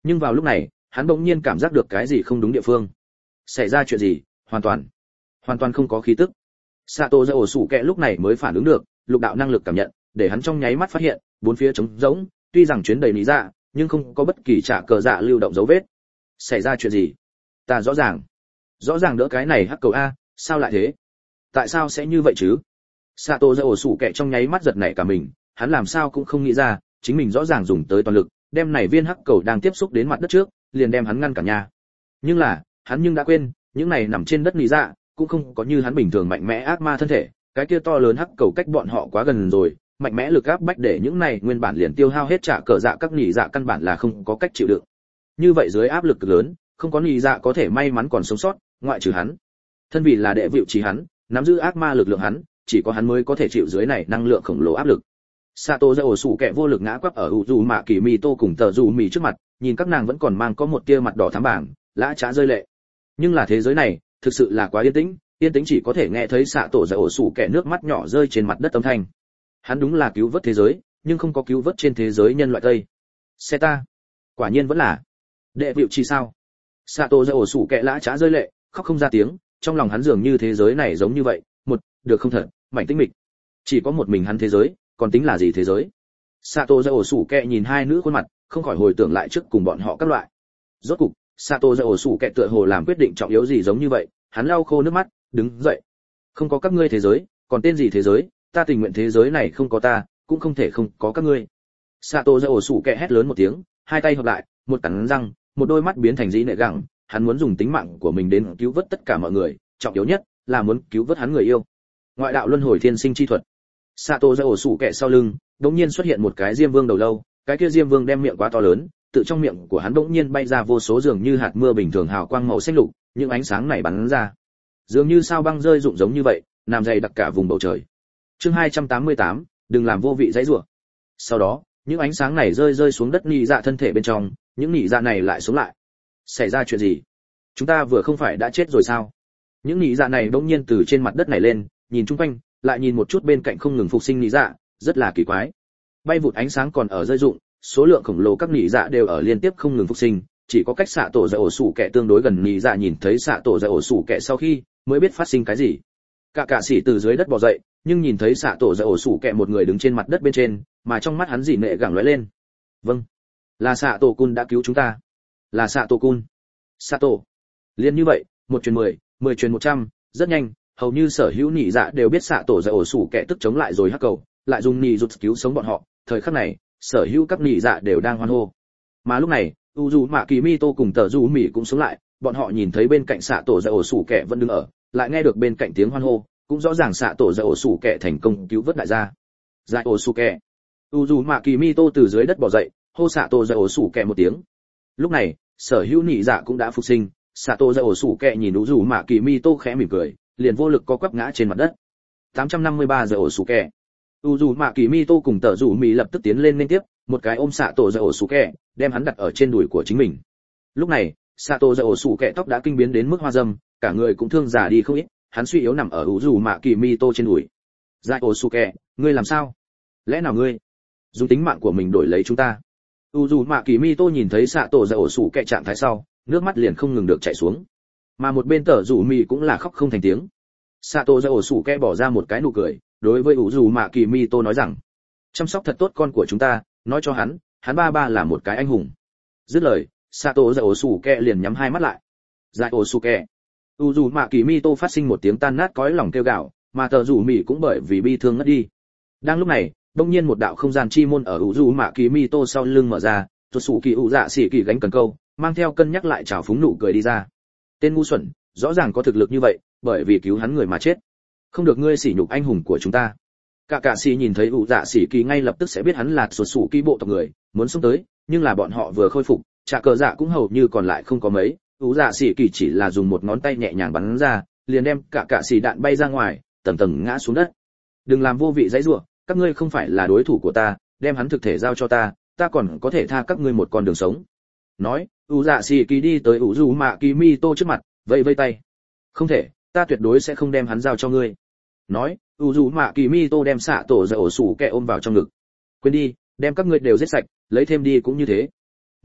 Nhưng vào lúc này hắn bỗng nhiên cảm giác được cái gì không đúng địa phương. Xảy ra chuyện gì? Hoàn toàn hoàn toàn không có khí tức. Sato Dao Sủ Kẹ lúc này mới phản ứng được, lục đạo năng lực cảm nhận để hắn trong nháy mắt phát hiện bốn phía trống rỗng, tuy rằng chuyến đầy lý dạ nhưng không có bất kỳ trả cờ dạ lưu động dấu vết. Xảy ra chuyện gì? Ta rõ ràng rõ ràng đỡ cái này hắc cầu a, sao lại thế? Tại sao sẽ như vậy chứ? Sato Dao Sủ Kẹ trong nháy mắt giật nảy cả mình, hắn làm sao cũng không nghĩ ra, chính mình rõ ràng dùng tới toàn lực, đem này viên hắc cầu đang tiếp xúc đến mặt đất trước, liền đem hắn ngăn cản nhà. Nhưng là, hắn nhưng đã quên, những này nằm trên đất lý dạ, cũng không có như hắn bình thường mạnh mẽ ác ma thân thể, cái kia to lớn hắc cầu cách bọn họ quá gần rồi, mạnh mẽ lực áp bách để những này nguyên bản liền tiêu hao hết trả cờ dạ các nhị dạ căn bản là không có cách chịu đựng. Như vậy dưới áp lực cực lớn, không có nhị dạ có thể may mắn còn sống sót, ngoại trừ hắn. Thân vì là đệ vịu chỉ hắn, nắm giữ ác ma lực lượng hắn, chỉ có hắn mới có thể chịu dưới này năng lượng khổng lồ áp lực. Sato Dao Sủ Kẹ vô lực ngã quắp ở Uzu Mạ Kỳ Mi Tô cùng Tờ Dù Mì trước mặt, nhìn các nàng vẫn còn mang có một tia mặt đỏ thắm bảng, lã chã rơi lệ. Nhưng là thế giới này, thực sự là quá yên tĩnh, yên tĩnh chỉ có thể nghe thấy Sato Dao Sủ Kẹ nước mắt nhỏ rơi trên mặt đất âm thanh. Hắn đúng là cứu vớt thế giới, nhưng không có cứu vớt trên thế giới nhân loại Tây. Xe ta, quả nhiên vẫn là đệ vịu chi sao? Sato Dao Sủ Kẹ lã chã rơi lệ, khóc không ra tiếng, trong lòng hắn dường như thế giới này giống như vậy, một, được không thật, mảnh tĩnh mịch. Chỉ có một mình hắn thế giới, còn tính là gì thế giới? Sato Dao Sủ Kẹ nhìn hai nữ khuôn mặt, không khỏi hồi tưởng lại trước cùng bọn họ các loại. Rốt cục, Sato Dao Sủ Kẹ tựa hồ làm quyết định trọng yếu gì giống như vậy, hắn lau khô nước mắt, đứng dậy. Không có các ngươi thế giới, còn tên gì thế giới? Ta tình nguyện thế giới này không có ta, cũng không thể không có các ngươi. Sato Dao Sủ Kẹ hét lớn một tiếng, hai tay hợp lại, một cắn răng, một đôi mắt biến thành dĩ nệ gẳng, hắn muốn dùng tính mạng của mình đến cứu vớt tất cả mọi người, trọng yếu nhất là muốn cứu vớt hắn người yêu. Ngoại đạo luân hồi thiên sinh chi thuật. Sato Dao Sủ Kẹ sau lưng, đột nhiên xuất hiện một cái diêm vương đầu lâu, cái kia diêm vương đem miệng quá to lớn, tự trong miệng của hắn đột nhiên bay ra vô số dường như hạt mưa bình thường hào quang màu xanh lục, những ánh sáng này bắn ra, dường như sao băng rơi rụng giống như vậy, làm dày đặc cả vùng bầu trời. Chương hai trăm tám mươi tám, đừng làm vô vị dãy rủa. Sau đó, những ánh sáng này rơi rơi xuống đất nhị dạ thân thể bên trong, những nhị dạ này lại sống lại. Xảy ra chuyện gì? Chúng ta vừa không phải đã chết rồi sao? Những nhị dạ này đột nhiên từ trên mặt đất này lên, nhìn chung quanh, lại nhìn một chút bên cạnh không ngừng phục sinh nhị dạ, rất là kỳ quái. Bay vụt ánh sáng còn ở rơi rụng, số lượng khổng lồ các nhị dạ đều ở liên tiếp không ngừng phục sinh, chỉ có cách xạ tổ Dao Sủ Kẹ tương đối gần nhị dạ nhìn thấy xạ tổ Dao Sủ Kẹ sau khi mới biết phát sinh cái gì. Cả cả sĩ từ dưới đất bò dậy, nhưng nhìn thấy xạ tổ Dao Sủ Kẹ một người đứng trên mặt đất bên trên, mà trong mắt hắn dị nệ gẳng lóe lên. Vâng, là xạ tổ cun đã cứu chúng ta. Là xạ tổ cun. Xạ tổ. Liên như vậy, một truyền mười, mười truyền một trăm, rất nhanh, hầu như sở hữu nhị dạ đều biết xạ tổ Dao Sủ Kẹ tức chống lại rồi hắc cầu, lại dùng nhị rụt cứu sống bọn họ. Thời khắc này, sở hữu các nhị dạ đều đang hoan hô. Mà lúc này, Uzu Mạ Kỳ Mi Tô cùng Tờ Du Mỉ cũng sống lại, bọn họ nhìn thấy bên cạnh xạ tổ Dao Sủ Kẹ vẫn đứng ở, lại nghe được bên cạnh tiếng hoan hô, cũng rõ ràng xạ tổ Dao Sủ Kẹ thành công cứu vớt đại gia. Dao Sủ Kẹ. Uzu Mạ Kỳ Mi Tô từ dưới đất bò dậy, hô xạ tổ Dao Sủ Kẹ một tiếng. Lúc này, sở hữu nhị dạ cũng đã phục sinh, xạ tổ Dao Sủ Kẹ nhìn Uzu Mạ Kỳ Mi Tô khẽ mỉm cười, liền vô lực co quắp ngã trên mặt đất. tám trăm năm mươi ba Dao Sủ Kẹ. Uzu Mạ Kỳ Mi Tô cùng Tờ Du Mỉ lập tức tiến lên liên tiếp, một cái ôm xạ tổ Dao Sủ Kẹ, đem hắn đặt ở trên đùi của chính mình. Lúc này, Sato Dao Sủ Kẹ tóc đã kinh biến đến mức hoa râm, cả người cũng thương già đi không ít, hắn suy yếu nằm ở Uzu Mạ Kỳ Mi Tô trên đùi. Dao Sủ Kẹ, ngươi làm sao? Lẽ nào ngươi dùng tính mạng của mình đổi lấy chúng ta? Uzu Mạ Kỳ Mi Tô nhìn thấy Sato Dao Sủ Kẹ trạng thái sau, nước mắt liền không ngừng được chảy xuống. Mà một bên Tở Dụ Mì cũng là khóc không thành tiếng. Sato Dao Sủ Kẹ bỏ ra một cái nụ cười, đối với Uzu Mạ Kỳ Mi Tô nói rằng: chăm sóc thật tốt con của chúng ta, nói cho hắn, hắn ba ba là một cái anh hùng. Dứt lời, Sato Dao Sủ Kẹ liền nhắm hai mắt lại. Dao Sủ Kẹ. Uzu Mạ Kỳ Mi Tô phát sinh một tiếng tan nát cõi lòng kêu gào, mà Tờ Dụ Mỉ cũng bởi vì bi thương ngất đi. Đang lúc này, đột nhiên một đạo không gian chi môn ở Uzu Mạ Kỳ Mi Tô sau lưng mở ra, Tuột Sủ Kỳ ủ dạ xỉ kỳ gánh cần câu, mang theo cân nhắc lại trào phúng nụ cười đi ra. Tên ngu xuẩn, rõ ràng có thực lực như vậy, bởi vì cứu hắn người mà chết. Không được ngươi sỉ nhục anh hùng của chúng ta. Cả cả sĩ nhìn thấy ủ dạ xỉ kỳ ngay lập tức sẽ biết hắn là Tuột Sủ Kỳ bộ tộc người, muốn xông tới, nhưng là bọn họ vừa khôi phục, trả cờ dạ cũng hầu như còn lại không có mấy, ủ dạ xỉ kỳ chỉ là dùng một ngón tay nhẹ nhàng bắn ra, liền đem cả cả xỉ đạn bay ra ngoài, tầng tầng ngã xuống đất. Đừng làm vô vị dãy rủa, các ngươi không phải là đối thủ của ta, đem hắn thực thể giao cho ta, ta còn có thể tha các ngươi một con đường sống. Nói, ủ dạ xỉ kỳ đi tới Uzu Mạ Kỳ Mi Tô trước mặt, vẫy vẫy tay. Không thể, ta tuyệt đối sẽ không đem hắn giao cho ngươi. Nói, Uzu Mạ Kỳ Mi Tô đem xạ tổ Dao Sủ Kẹ ôm vào trong ngực. Quên đi, đem các ngươi đều giết sạch, lấy thêm đi cũng như thế. Nói,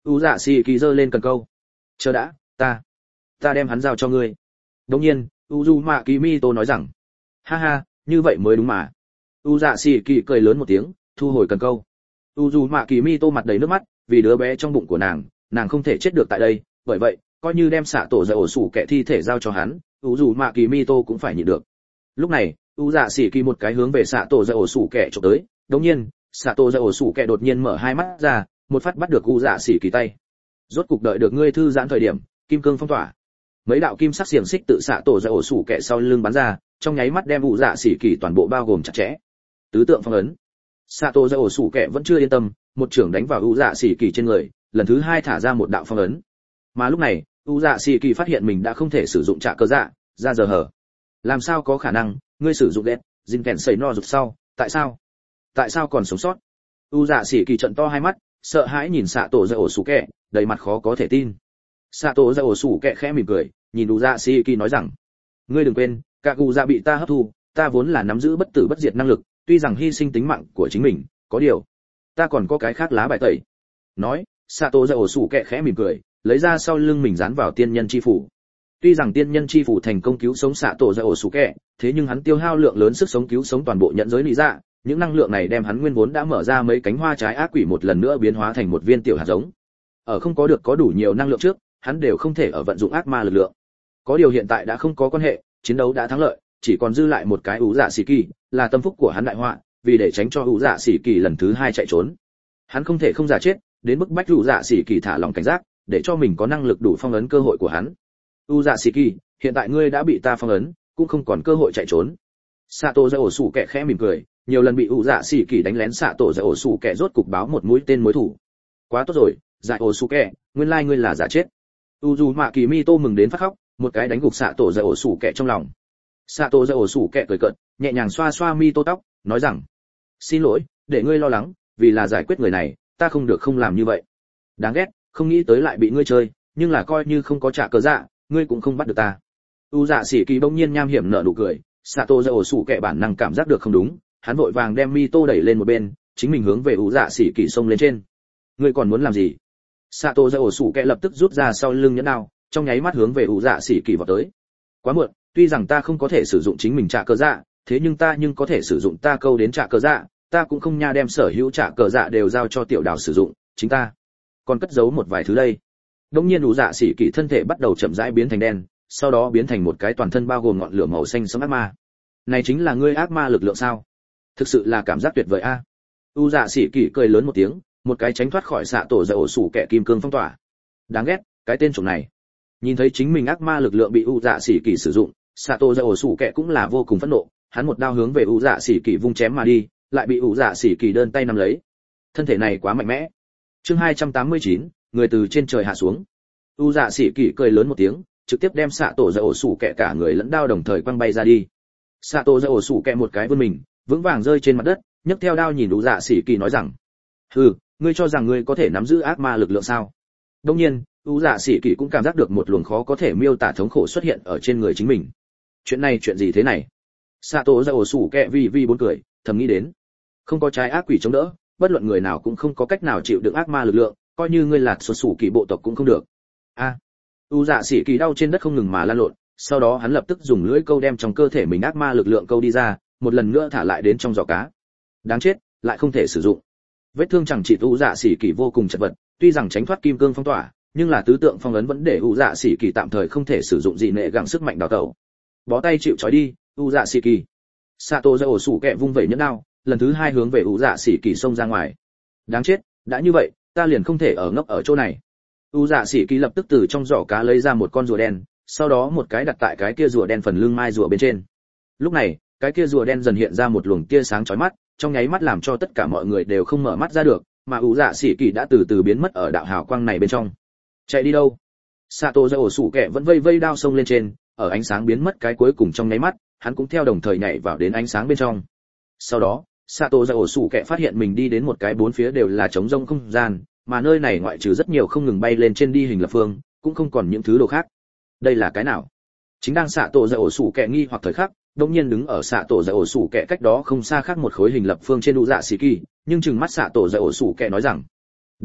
u dạ xì kỳ giơ lên cần câu. Chờ đã, ta ta đem hắn giao cho ngươi. Đống nhiên Uzumaki Mito nói rằng, ha ha, như vậy mới đúng mà. u dạ xì kỳ cười lớn một tiếng, thu hồi cần câu. Uzumaki Mito mặt đầy nước mắt, vì đứa bé trong bụng của nàng, nàng không thể chết được tại đây, bởi vậy coi như đem xạ tổ dạy ổ sủ kẻ thi thể giao cho hắn, Uzumaki Mito cũng phải nhịn được. Lúc này u dạ xì kỳ một cái hướng về xạ tổ dạy ổ sủ kẻ chụp tới. Đống nhiên xạ tổ dạy ổ sủ kẻ đột nhiên mở hai mắt ra, một phát bắt được u dạ xì kỳ tay. Rốt cục đợi được ngươi thư giãn thời điểm, kim cương phong tỏa. Mấy đạo kim sắc xiềng xích tự xạ tổ dạy ổ sủ kẻ sau lưng bắn ra, trong nháy mắt đem u dạ xì kỳ toàn bộ bao gồm chặt chẽ. Tứ tượng phong ấn. Xạ tổ dạy ổ sủ kẻ vẫn chưa yên tâm, một trưởng đánh vào u dạ xì kỳ trên người, lần thứ hai thả ra một đạo phong ấn. Mà lúc này u dạ xì kỳ phát hiện mình đã không thể sử dụng trạ cơ dạ, ra giờ hở. Làm sao có khả năng ngươi sử dụng đét dinh kèn sẩy no rụt sau, tại sao tại sao còn sống sót? U dạ xỉ kỳ trận to hai mắt, sợ hãi nhìn xạ tổ dạy ổ sủ kẹ, đầy mặt khó có thể tin. Xạ tổ dạy ổ sủ kẹ khẽ mỉm cười, nhìn u dạ xỉ kỳ nói rằng, ngươi đừng quên, cả cụ dạ bị ta hấp thu, ta vốn là nắm giữ bất tử bất diệt năng lực, tuy rằng hy sinh tính mạng của chính mình, có điều ta còn có cái khác lá bài tẩy. Nói, xạ tổ dạy ổ sủ kẹ khẽ mỉm cười, lấy ra sau lưng mình dán vào tiên nhân chi phủ. Tuy rằng tiên nhân chi phủ thành công cứu sống xạ tổ dạy ổ sủ kẹ, thế nhưng hắn tiêu hao lượng lớn sức sống cứu sống toàn bộ nhận giới lý dạ, những năng lượng này đem hắn nguyên vốn đã mở ra mấy cánh hoa trái ác quỷ một lần nữa biến hóa thành một viên tiểu hạt giống. Ở không có được có đủ nhiều năng lượng trước, hắn đều không thể ở vận dụng ác ma lực lượng. Có điều hiện tại đã không có quan hệ, chiến đấu đã thắng lợi, chỉ còn dư lại một cái ủ dạ xỉ kỳ, là tâm phúc của hắn đại họa, vì để tránh cho ủ dạ xỉ kỳ lần thứ hai chạy trốn, hắn không thể không giả chết, đến mức bách ủ dạ xỉ kỳ thả lòng cảnh giác, để cho mình có năng lực đủ phong ấn cơ hội của hắn. U dạ xỉ kỳ, hiện tại ngươi đã bị ta phong ấn, cũng không còn cơ hội chạy trốn. Sato Dai ổ sủ kẻ khẽ mỉm cười, nhiều lần bị u dạ xỉ kỳ đánh lén Sato Dai ổ sủ kẻ rốt cục báo một mũi tên mối thủ. Quá tốt rồi, Dai ổ sủ kẻ, nguyên lai ngươi là giả chết. Uzumaki Mito mừng đến phát khóc, một cái đánh gục Sato Dai ổ sủ kẻ trong lòng. Sato Dai ổ sủ kẻ cười cợt, nhẹ nhàng xoa xoa Mito tóc, nói rằng: "Xin lỗi, để ngươi lo lắng, vì là giải quyết người này, ta không được không làm như vậy. Đáng ghét, không nghĩ tới lại bị ngươi chơi, nhưng là coi như không có trả cờ dạ, ngươi cũng không bắt được ta." U dạ xỉ kỳ bỗng nhiên nham hiểm nở nụ cười, Sato Dai ổ sủ kẻ bản năng cảm giác được không đúng, hắn vội vàng đem Mito đẩy lên một bên, chính mình hướng về U dạ xỉ kỳ xông lên trên. "Ngươi còn muốn làm gì?" Sato Dai ổ sủ kẻ lập tức rút ra sau lưng nhẫn đao, trong nháy mắt hướng về U dạ xỉ kỳ vọt tới. "Quá muộn, tuy rằng ta không có thể sử dụng chính mình trả cờ dạ, thế nhưng ta nhưng có thể sử dụng ta câu đến trả cờ dạ, ta cũng không nha đem sở hữu trả cờ dạ đều giao cho tiểu đào sử dụng, chính ta còn cất giấu một vài thứ đây." Đống nhiên U dạ xỉ kỳ thân thể bắt đầu chậm rãi biến thành đen, sau đó biến thành một cái toàn thân bao gồm ngọn lửa màu xanh sẫm ác ma. "Này chính là ngươi ác ma lực lượng sao? Thực sự là cảm giác tuyệt vời a." U dạ xỉ kỳ cười lớn một tiếng, một cái tránh thoát khỏi xạ tổ Dai ổ sủ kẻ kim cương phong tỏa. Đáng ghét, cái tên trộm này. Nhìn thấy chính mình ác ma lực lượng bị U dạ xỉ kỳ sử dụng, xạ tổ Dai ổ sủ kẻ cũng là vô cùng phẫn nộ, hắn một đao hướng về U dạ xỉ kỳ vung chém mà đi, lại bị U dạ xỉ kỳ đơn tay nắm lấy. Thân thể này quá mạnh mẽ. Chương hai trăm tám mươi chín, người từ trên trời hạ xuống. U dạ xỉ kỳ cười lớn một tiếng, trực tiếp đem xạ tổ Dai ổ sủ kẻ cả người lẫn đao đồng thời quăng bay ra đi. Xạ tổ Dai ổ sủ kẻ một cái vươn mình, vững vàng rơi trên mặt đất, nhấc theo đao nhìn U dạ xỉ kỳ nói rằng: "Hừ, ngươi cho rằng ngươi có thể nắm giữ ác ma lực lượng sao?" Đương nhiên, U dạ xỉ kỳ cũng cảm giác được một luồng khó có thể miêu tả thống khổ xuất hiện ở trên người chính mình. Chuyện này chuyện gì thế này? Sato Dai ổ sủ kẻ vì vì bốn cười, thầm nghĩ đến, không có trái ác quỷ chống đỡ, bất luận người nào cũng không có cách nào chịu đựng ác ma lực lượng, coi như ngươi là xuất sủ kỳ bộ tộc cũng không được. A, à, U dạ xỉ kỳ đau trên đất không ngừng mà lăn lộn, sau đó hắn lập tức dùng lưỡi câu đem trong cơ thể mình ác ma lực lượng câu đi ra, một lần nữa thả lại đến trong giỏ cá. Đáng chết, lại không thể sử dụng. Vết thương chẳng chỉ U dạ xỉ kỳ vô cùng chật vật, tuy rằng tránh thoát kim cương phong tỏa, nhưng là tứ tượng phong ấn vẫn để U dạ xỉ kỳ tạm thời không thể sử dụng dị nệ gặng sức mạnh đào tẩu. Bó tay chịu trói đi, U dạ xỉ kỳ. Sato Dai ổ sủ kẻ vung vẩy nhẫn đao, lần thứ hai hướng về U dạ xỉ kỳ xông ra ngoài. Đáng chết, đã như vậy, ta liền không thể ở ngốc ở chỗ này. U dạ xỉ kỳ lập tức từ trong giỏ cá lấy ra một con rùa đen, sau đó một cái đặt tại cái kia rùa đen phần lưng mai rùa bên trên. Lúc này, cái kia rùa đen dần hiện ra một luồng tia sáng chói mắt, trong nháy mắt làm cho tất cả mọi người đều không mở mắt ra được, mà U dạ xỉ kỳ đã từ từ biến mất ở đạo hào quang này bên trong. Chạy đi đâu? Sato Dai ổ sủ kẻ vẫn vây vây đao xông lên trên, ở ánh sáng biến mất cái cuối cùng trong nháy mắt, hắn cũng theo đồng thời nhảy vào đến ánh sáng bên trong. Sau đó, Sato Dai ổ sủ kẻ phát hiện mình đi đến một cái bốn phía đều là trống rông không gian, mà nơi này ngoại trừ rất nhiều không ngừng bay lên trên đi hình lập phương, cũng không còn những thứ đồ khác. Đây là cái nào? Chính đang Sato Dai ổ sủ kẻ nghi hoặc thời khắc, đột nhiên đứng ở Sato Dai ổ sủ kẻ cách đó không xa khác một khối hình lập phương trên U dạ xỉ kỳ, nhưng chừng mắt Sato Dai ổ sủ kẻ nói rằng: "Đáng chết,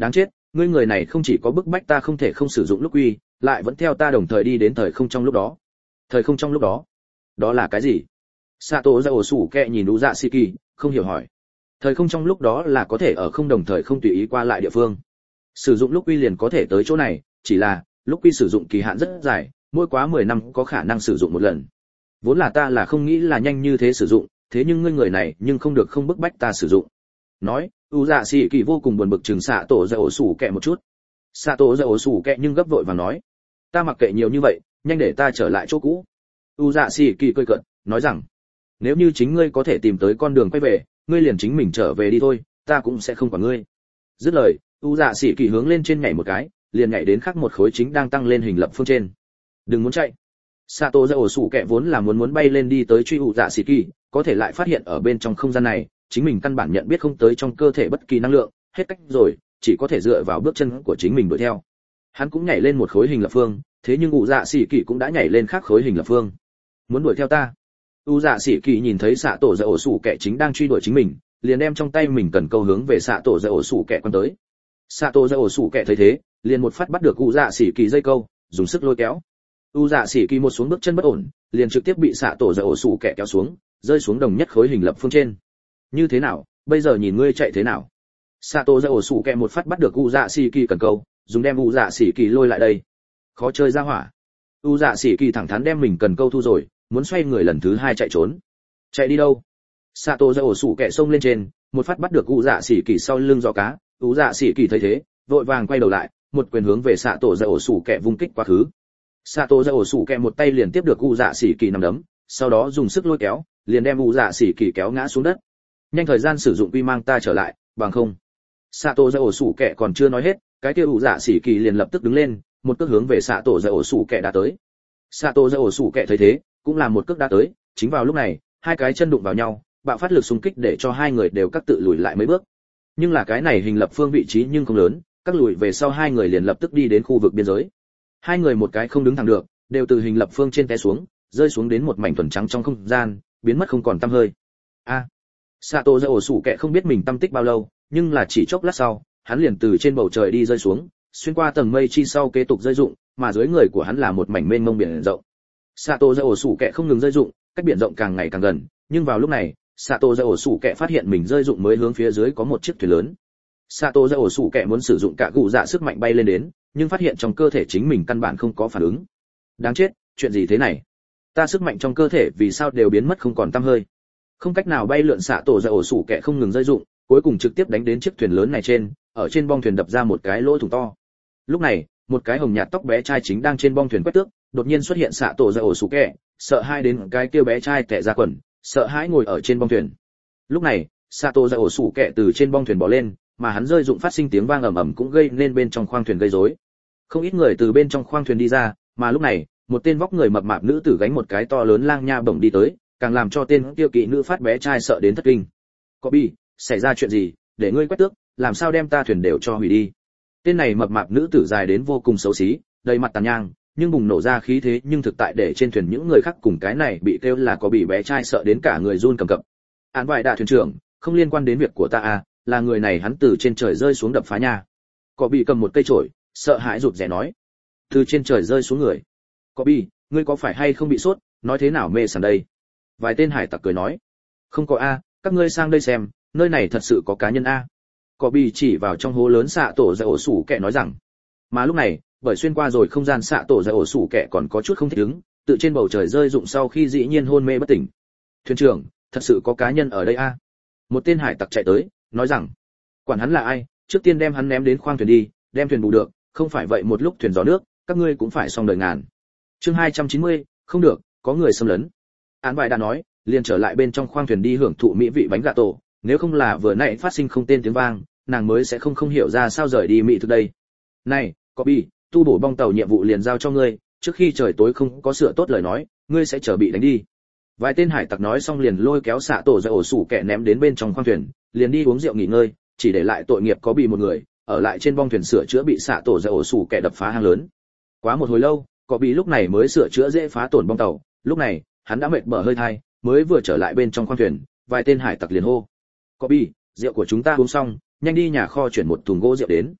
ngươi người này không chỉ có bức bách ta không thể không sử dụng lúc quy, lại vẫn theo ta đồng thời đi đến thời không trong lúc đó. Thời không trong lúc đó? Đó là cái gì? Sato ra ổ sủ kẹ nhìn Uza Shiki, không hiểu hỏi. Thời không trong lúc đó là có thể ở không đồng thời không tùy ý qua lại địa phương. Sử dụng lúc quy liền có thể tới chỗ này, chỉ là lúc quy sử dụng kỳ hạn rất dài, mỗi quá mười năm có khả năng sử dụng một lần. Vốn là ta là không nghĩ là nhanh như thế sử dụng, thế nhưng ngươi người này nhưng không được không bức bách ta sử dụng. Nói, Uza Shiki vô cùng buồn bực chừng Sato ra ổ sủ kẹ một chút. Sato ra ổ sủ kẹ nhưng gấp vội vàng nói, ta mặc kệ nhiều như vậy, nhanh để ta trở lại chỗ cũ. Uza Shiki cười cợt, nói rằng, nếu như chính ngươi có thể tìm tới con đường quay về, ngươi liền chính mình trở về đi thôi, ta cũng sẽ không quản ngươi. Dứt lời, Uza Shiki hướng lên trên nhảy một cái, liền nhảy đến khắc một khối chính đang tăng lên hình lập phương trên. Đừng muốn chạy. Sato ra ổ sủ kẹ vốn là muốn muốn bay lên đi tới truy Uza Shiki, có thể lại phát hiện ở bên trong không gian này, chính mình căn bản nhận biết không tới trong cơ thể bất kỳ năng lượng, hết cách rồi, chỉ có thể dựa vào bước chân của chính mình đuổi theo. Hắn cũng nhảy lên một khối hình lập phương, thế nhưng Uza Shiki cũng đã nhảy lên khác khối hình lập phương. Muốn đuổi theo ta? Uza Shiki nhìn thấy xạ tổ dạ ổ sủ kẻ chính đang truy đuổi chính mình, liền đem trong tay mình cần câu hướng về xạ tổ dạ ổ sủ kẻ quan tới. Xạ tổ dạ ổ sủ kẻ thấy thế, liền một phát bắt được Uza Shiki dây câu, dùng sức lôi kéo. Uza Shiki một xuống bước chân bất ổn, liền trực tiếp bị xạ tổ dạ ổ sủ kẻ kéo xuống, rơi xuống đồng nhất khối hình lập phương trên. Như thế nào, bây giờ nhìn ngươi chạy thế nào? Sato ra ổ sủ kẹ một phát bắt được Uza Shiki cần câu, dùng đem Uza Shiki lôi lại đây. Khó chơi ra hỏa. Uza Shiki thẳng thắn đem mình cần câu thu rồi, muốn xoay người lần thứ hai chạy trốn. Chạy đi đâu? Sato ra ổ sủ kẹ xông lên trên, một phát bắt được Uza Shiki sau lưng giò cá. Uza Shiki thấy thế, vội vàng quay đầu lại, một quyền hướng về Sato ra ổ sủ kẹ vung kích quá khứ. Sato ra ổ sủ kẹ một tay liền tiếp được Uza Shiki nắm đấm, sau đó dùng sức lôi kéo, liền đem Uza Shiki kéo ngã xuống đất. Nhanh thời gian sử dụng quy mang ta trở lại, bằng không. Sato ra ổ sủ kẹ còn chưa nói hết, cái kia ủ dạ xỉ kỳ liền lập tức đứng lên, một cước hướng về Sato ra ổ sủ kẹ đã tới. Sato ra ổ sủ kẹ thấy thế, cũng làm một cước đã tới, chính vào lúc này, hai cái chân đụng vào nhau, bạo phát lực xung kích để cho hai người đều các tự lùi lại mấy bước. Nhưng là cái này hình lập phương vị trí nhưng không lớn, các lùi về sau hai người liền lập tức đi đến khu vực biên giới. Hai người một cái không đứng thẳng được, đều từ hình lập phương trên té xuống, rơi xuống đến một mảnh thuần trắng trong không gian, biến mất không còn tăm hơi. A. Sato ra ổ sủ kẹ không biết mình tâm tích bao lâu, nhưng là chỉ chốc lát sau, hắn liền từ trên bầu trời đi rơi xuống, xuyên qua tầng mây chi sau kế tục rơi rụng, mà dưới người của hắn là một mảnh mênh mông biển rộng. Sato ra ổ sủ kẹ không ngừng rơi rụng, cách biển rộng càng ngày càng gần, nhưng vào lúc này, Sato ra ổ sủ kẹ phát hiện mình rơi rụng mới hướng phía dưới có một chiếc thuyền lớn. Sato ra ổ sủ kẹ muốn sử dụng cả cụ dạ sức mạnh bay lên đến, nhưng phát hiện trong cơ thể chính mình căn bản không có phản ứng. Đáng chết, chuyện gì thế này? Ta sức mạnh trong cơ thể vì sao đều biến mất không còn tăm hơi? Không cách nào bay lượn, xạ tổ ra ổ sủ kẹ không ngừng rơi rụng, cuối cùng trực tiếp đánh đến chiếc thuyền lớn này trên, ở trên bong thuyền đập ra một cái lỗ thủng to. Lúc này, một cái hồng nhạt tóc bé trai chính đang trên bong thuyền quét tước, đột nhiên xuất hiện xạ tổ ra ổ sủ kẹ, sợ hai đến cái kia bé trai tẻ ra quần, sợ hãi ngồi ở trên bong thuyền. Lúc này, xạ tổ ra ổ sủ kẹ từ trên bong thuyền bò lên, mà hắn rơi rụng phát sinh tiếng vang ầm ầm cũng gây nên bên trong khoang thuyền gây rối. Không ít người từ bên trong khoang thuyền đi ra, mà lúc này, một tên vóc người mập mạp nữ tử gánh một cái to lớn lang nha bổng đi tới, càng làm cho tên tiêu kỵ nữ phát bé trai sợ đến thất kinh. Có bi, xảy ra chuyện gì, để ngươi quét tước, làm sao đem ta thuyền đều cho hủy đi? Tên này mập mạp nữ tử dài đến vô cùng xấu xí, đầy mặt tàn nhang, nhưng bùng nổ ra khí thế nhưng thực tại để trên thuyền những người khác cùng cái này bị kêu là có bị bé trai sợ đến cả người run cầm cập. Án vải đại thuyền trưởng, không liên quan đến việc của ta à, là người này hắn từ trên trời rơi xuống đập phá nhà. Có bị cầm một cây chổi, sợ hãi rụt rè nói. Từ trên trời rơi xuống người. Có bị, ngươi có phải hay không bị sốt, nói thế nào mê sảng đây? Vài tên hải tặc cười nói. Không có a, các ngươi sang đây xem, nơi này thật sự có cá nhân a. Có bị chỉ vào trong hố lớn xạ tổ ra ổ sủ kẹ nói rằng. Mà lúc này, bởi xuyên qua rồi không gian xạ tổ ra ổ sủ kẹ còn có chút không thích ứng, tự trên bầu trời rơi rụng sau khi dĩ nhiên hôn mê bất tỉnh. Thuyền trưởng, thật sự có cá nhân ở đây a. Một tên hải tặc chạy tới, nói rằng. Quản hắn là ai, trước tiên đem hắn ném đến khoang thuyền đi, đem thuyền bù được, không phải vậy một lúc thuyền gió nước, các ngươi cũng phải xong đời ngàn. Chương hai trăm chín mươi, không được, có người xâm lấn. Án vải đã nói, liền trở lại bên trong khoang thuyền đi hưởng thụ mỹ vị bánh gà tổ, nếu không là vừa nãy phát sinh không tên tiếng vang, nàng mới sẽ không không hiểu ra sao rời đi mỹ thực đây. Này, Copy, tu bổ bong tàu nhiệm vụ liền giao cho ngươi, trước khi trời tối không có sửa tốt lời nói, ngươi sẽ trở bị đánh đi. Vài tên hải tặc nói xong liền lôi kéo xạ tổ ra ổ sủ kẹ ném đến bên trong khoang thuyền, liền đi uống rượu nghỉ ngơi, chỉ để lại tội nghiệp có bị một người, ở lại trên bong thuyền sửa chữa bị xạ tổ ra ổ sủ kẹ đập phá hang lớn. Quá một hồi lâu, có bị lúc này mới sửa chữa dễ phá tổn bong tàu, lúc này, hắn đã mệt bở hơi thai, mới vừa trở lại bên trong khoang thuyền, vài tên hải tặc liền hô. Có bị, rượu của chúng ta uống xong, nhanh đi nhà kho chuyển một thùng gỗ rượu đến.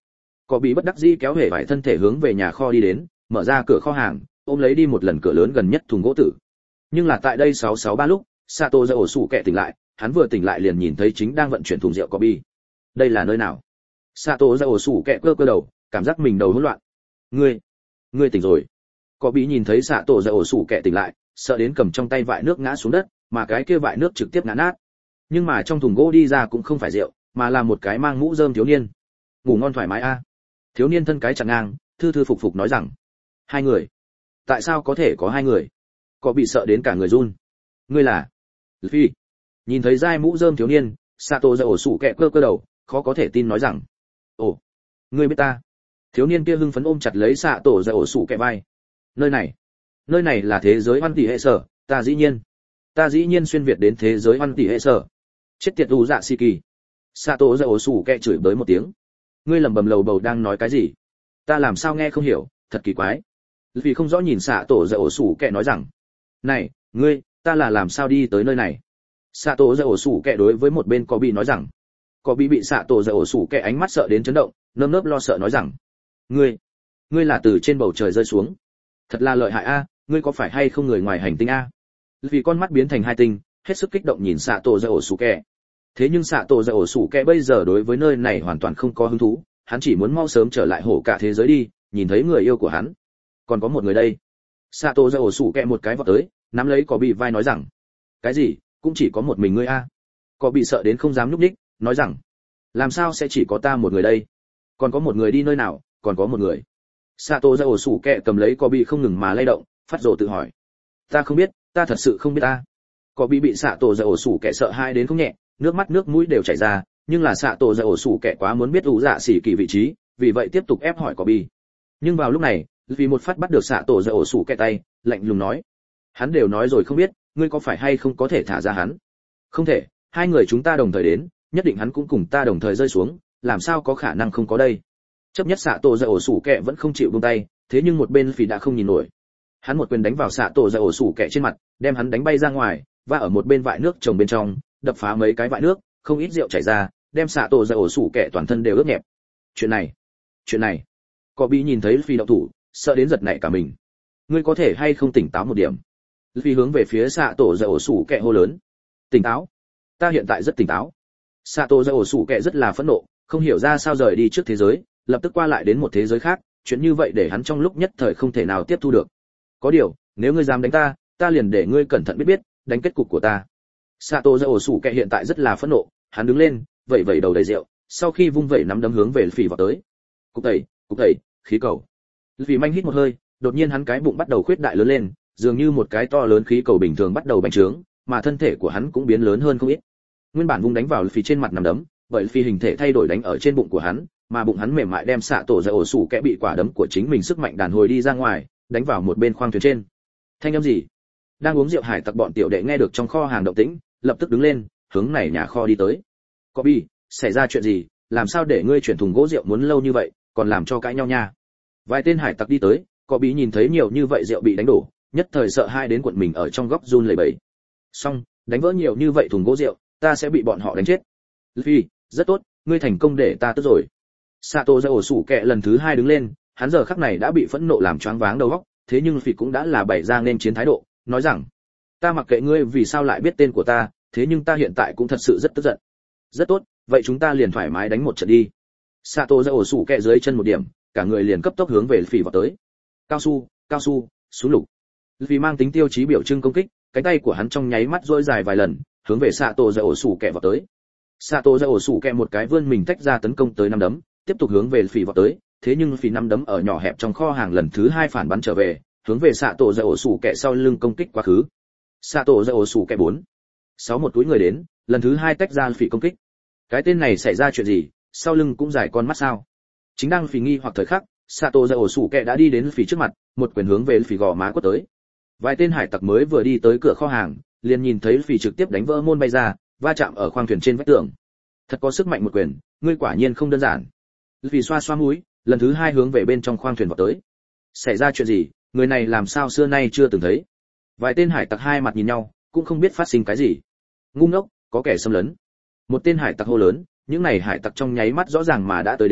Có bị bất đắc dĩ kéo hể vải thân thể hướng về nhà kho đi đến, mở ra cửa kho hàng, ôm lấy đi một lần cửa lớn gần nhất thùng gỗ tử. Nhưng là tại đây sáu sáu ba lúc, Sato ra ổ sủ kẹ tỉnh lại, hắn vừa tỉnh lại liền nhìn thấy chính đang vận chuyển thùng rượu Kobe. Đây là nơi nào? Sato ra ổ sủ kẹ cơ cơ đầu, cảm giác mình đầu hỗn loạn. Ngươi, ngươi tỉnh rồi. Kobe nhìn thấy Sato ra ổ sủ kẹ tỉnh lại, sợ đến cầm trong tay vại nước ngã xuống đất, mà cái kia vại nước trực tiếp ngã nát. Nhưng mà trong thùng gỗ đi ra cũng không phải rượu, mà là một cái mang mũ rơm thiếu niên. Ngủ ngon thoải mái a. Thiếu niên thân cái chặt ngang, thư thư phục phục nói rằng, hai người. Tại sao có thể có hai người? Có bị sợ đến cả người run. Ngươi là? Phi. Nhìn thấy dai mũ rơm thiếu niên, Sato ra ổ sủ kẹ cơ cơ đầu, khó có thể tin nói rằng, ồ, ngươi biết ta? Thiếu niên kia hưng phấn ôm chặt lấy Sato ra ổ sủ kẹ vai. Nơi này, nơi này là thế giới văn tỷ hệ sở, ta dĩ nhiên, ta dĩ nhiên xuyên việt đến thế giới văn tỷ hệ sở. Chết tiệt u dạ Shiki. Sato ra ổ sủ kẹ chửi bới một tiếng. Ngươi lẩm bẩm lầu bầu đang nói cái gì? Ta làm sao nghe không hiểu, thật kỳ quái. Vì không rõ nhìn Sato ra ổ sủ kẹ nói rằng, này, ngươi, ta là làm sao đi tới nơi này? Sato ra ổ sủ kẹ đối với một bên có bị nói rằng, có bị bị Sato ra ổ sủ kẹ ánh mắt sợ đến chấn động, nơm nớp lo sợ nói rằng, ngươi, ngươi là từ trên bầu trời rơi xuống. Thật là lợi hại a, ngươi có phải hay không người ngoài hành tinh a? Vì con mắt biến thành hai tinh, hết sức kích động nhìn Sato ra ổ sủ kẹ. Thế nhưng Sato ra ổ sủ kẹ bây giờ đối với nơi này hoàn toàn không có hứng thú, hắn chỉ muốn mau sớm trở lại hổ cả thế giới đi, nhìn thấy người yêu của hắn. Còn có một người đây. Sato ra ổ sủ kẹ một cái vọt tới, nắm lấy có bị vai nói rằng, cái gì, cũng chỉ có một mình ngươi a? Có bị sợ đến không dám núp đích, nói rằng, làm sao sẽ chỉ có ta một người đây? Còn có một người đi nơi nào? Còn có một người. Sato ra ổ sủ kẹ cầm lấy có bị không ngừng mà lay động, phát rồ tự hỏi, ta không biết, ta thật sự không biết ta. Có bị bị Sato ra ổ sủ kẹ sợ hai đến không nhẹ, nước mắt nước mũi đều chảy ra, nhưng là Sato ra ổ sủ kẹ quá muốn biết ủ dạ xỉ kỳ vị trí, vì vậy tiếp tục ép hỏi có bị. Nhưng vào lúc này, vì một phát bắt được Sato ra ổ sủ kẹ tay, lạnh lùng nói, hắn đều nói rồi không biết, ngươi có phải hay không có thể thả ra hắn? Không thể, hai người chúng ta đồng thời đến, nhất định hắn cũng cùng ta đồng thời rơi xuống, làm sao có khả năng không có đây? Chấp nhất Sato ra ổ sủ kẹ vẫn không chịu buông tay, thế nhưng một bên Phi đã không nhìn nổi. Hắn một quyền đánh vào Sato ra ổ sủ kẹ trên mặt, đem hắn đánh bay ra ngoài, và ở một bên vại nước trồng bên trong, đập phá mấy cái vại nước, không ít rượu chảy ra, đem Sato ra ổ sủ kẹ toàn thân đều ướt nhẹp. Chuyện này, chuyện này. Có bị nhìn thấy Phi động thủ, sợ đến giật nảy cả mình. Ngươi có thể hay không tỉnh táo một điểm? Phi hướng về phía Sato ra ổ sủ kẹ hô lớn. Tỉnh táo? Ta hiện tại rất tỉnh táo. Sato ra ổ sủ kẹ rất là phẫn nộ, không hiểu ra sao rời đi trước thế giới, lập tức qua lại đến một thế giới khác, chuyện như vậy để hắn trong lúc nhất thời không thể nào tiếp thu được. Có điều, nếu ngươi dám đánh ta, ta liền để ngươi cẩn thận biết biết, đánh kết cục của ta. Sato ra ổ sủ kẹ hiện tại rất là phẫn nộ, hắn đứng lên, vẩy vẩy đầu đầy rượu, sau khi vung vẩy nắm đấm hướng về Phỉ vào tới. Cục tẩy, cục tẩy, khí cầu. Phỉ manh hít một hơi, đột nhiên hắn cái bụng bắt đầu khuyết đại lớn lên, dường như một cái to lớn khí cầu bình thường bắt đầu bành trướng, mà thân thể của hắn cũng biến lớn hơn không ít. Nguyên bản vung đánh vào Phỉ trên mặt nắm đấm, bởi Phỉ hình thể thay đổi đánh ở trên bụng của hắn, mà bụng hắn mềm mại đem Sato ra ổ sủ kẹ bị quả đấm của chính mình sức mạnh đàn hồi đi ra ngoài, đánh vào một bên khoang thuyền trên. Thanh âm gì? Đang uống rượu hải tặc bọn tiểu đệ nghe được trong kho hàng động tĩnh, lập tức đứng lên, hướng này nhà kho đi tới. Có bi, xảy ra chuyện gì, làm sao để ngươi chuyển thùng gỗ rượu muốn lâu như vậy, còn làm cho cãi nhau nha? Vài tên hải tặc đi tới, có bí nhìn thấy nhiều như vậy rượu bị đánh đổ, nhất thời sợ hai đến cuộn mình ở trong góc run lẩy bẩy. Xong, đánh vỡ nhiều như vậy thùng gỗ rượu, ta sẽ bị bọn họ đánh chết. Luffy, rất tốt, ngươi thành công để ta tức rồi. Sato ra ổ sủ kẹ lần thứ hai đứng lên, hắn giờ khắc này đã bị phẫn nộ làm choáng váng đầu óc, thế nhưng Luffy cũng đã là bày ra nên chiến thái độ, nói rằng, ta mặc kệ ngươi vì sao lại biết tên của ta, thế nhưng ta hiện tại cũng thật sự rất tức giận. Rất tốt, vậy chúng ta liền thoải mái đánh một trận đi. Sato ra ổ sủ kẹ dưới chân một điểm, cả người liền cấp tốc hướng về Luffy vào tới. Cao su, cao su, xuống lục. Luffy mang tính tiêu chí biểu trưng công kích, cánh tay của hắn trong nháy mắt duỗi dài vài lần, hướng về Sato ra ổ sủ kẹ vào tới. Sato ra ổ sủ kẹ một cái vươn mình tách ra tấn công tới năm đấm, tiếp tục hướng về Luffy vào tới, thế nhưng Luffy năm đấm ở nhỏ hẹp trong kho hàng lần thứ hai phản bắn trở về, hướng về Sato ra ổ sủ kẹ sau lưng công kích quá khứ. Sato ra ổ sủ kẹ bốn, sáu một túi người đến, lần thứ hai tách ra Luffy công kích. Cái tên này xảy ra chuyện gì, sau lưng cũng dài con mắt sao? Chính đang Luffy nghi hoặc thời khắc, Sato ra ổ sủ kẹ đã đi đến Luffy trước mặt, một quyền hướng về Luffy gò má quất tới. Vài tên hải tặc mới vừa đi tới cửa kho hàng, liền nhìn thấy Luffy trực tiếp đánh vỡ môn bay ra, va chạm ở khoang thuyền trên vách tường. Thật có sức mạnh một quyền, ngươi quả nhiên không đơn giản. Luffy xoa xoa mũi, lần thứ hai hướng về bên trong khoang thuyền vào tới. Xảy ra chuyện gì, người này làm sao xưa nay chưa từng thấy? Vài tên hải tặc hai mặt nhìn nhau, cũng không biết phát sinh cái gì. Ngu ngốc, có kẻ xâm lấn. Một tên hải tặc hô lớn, những này hải tặc trong nháy mắt rõ ràng mà đã tới đến,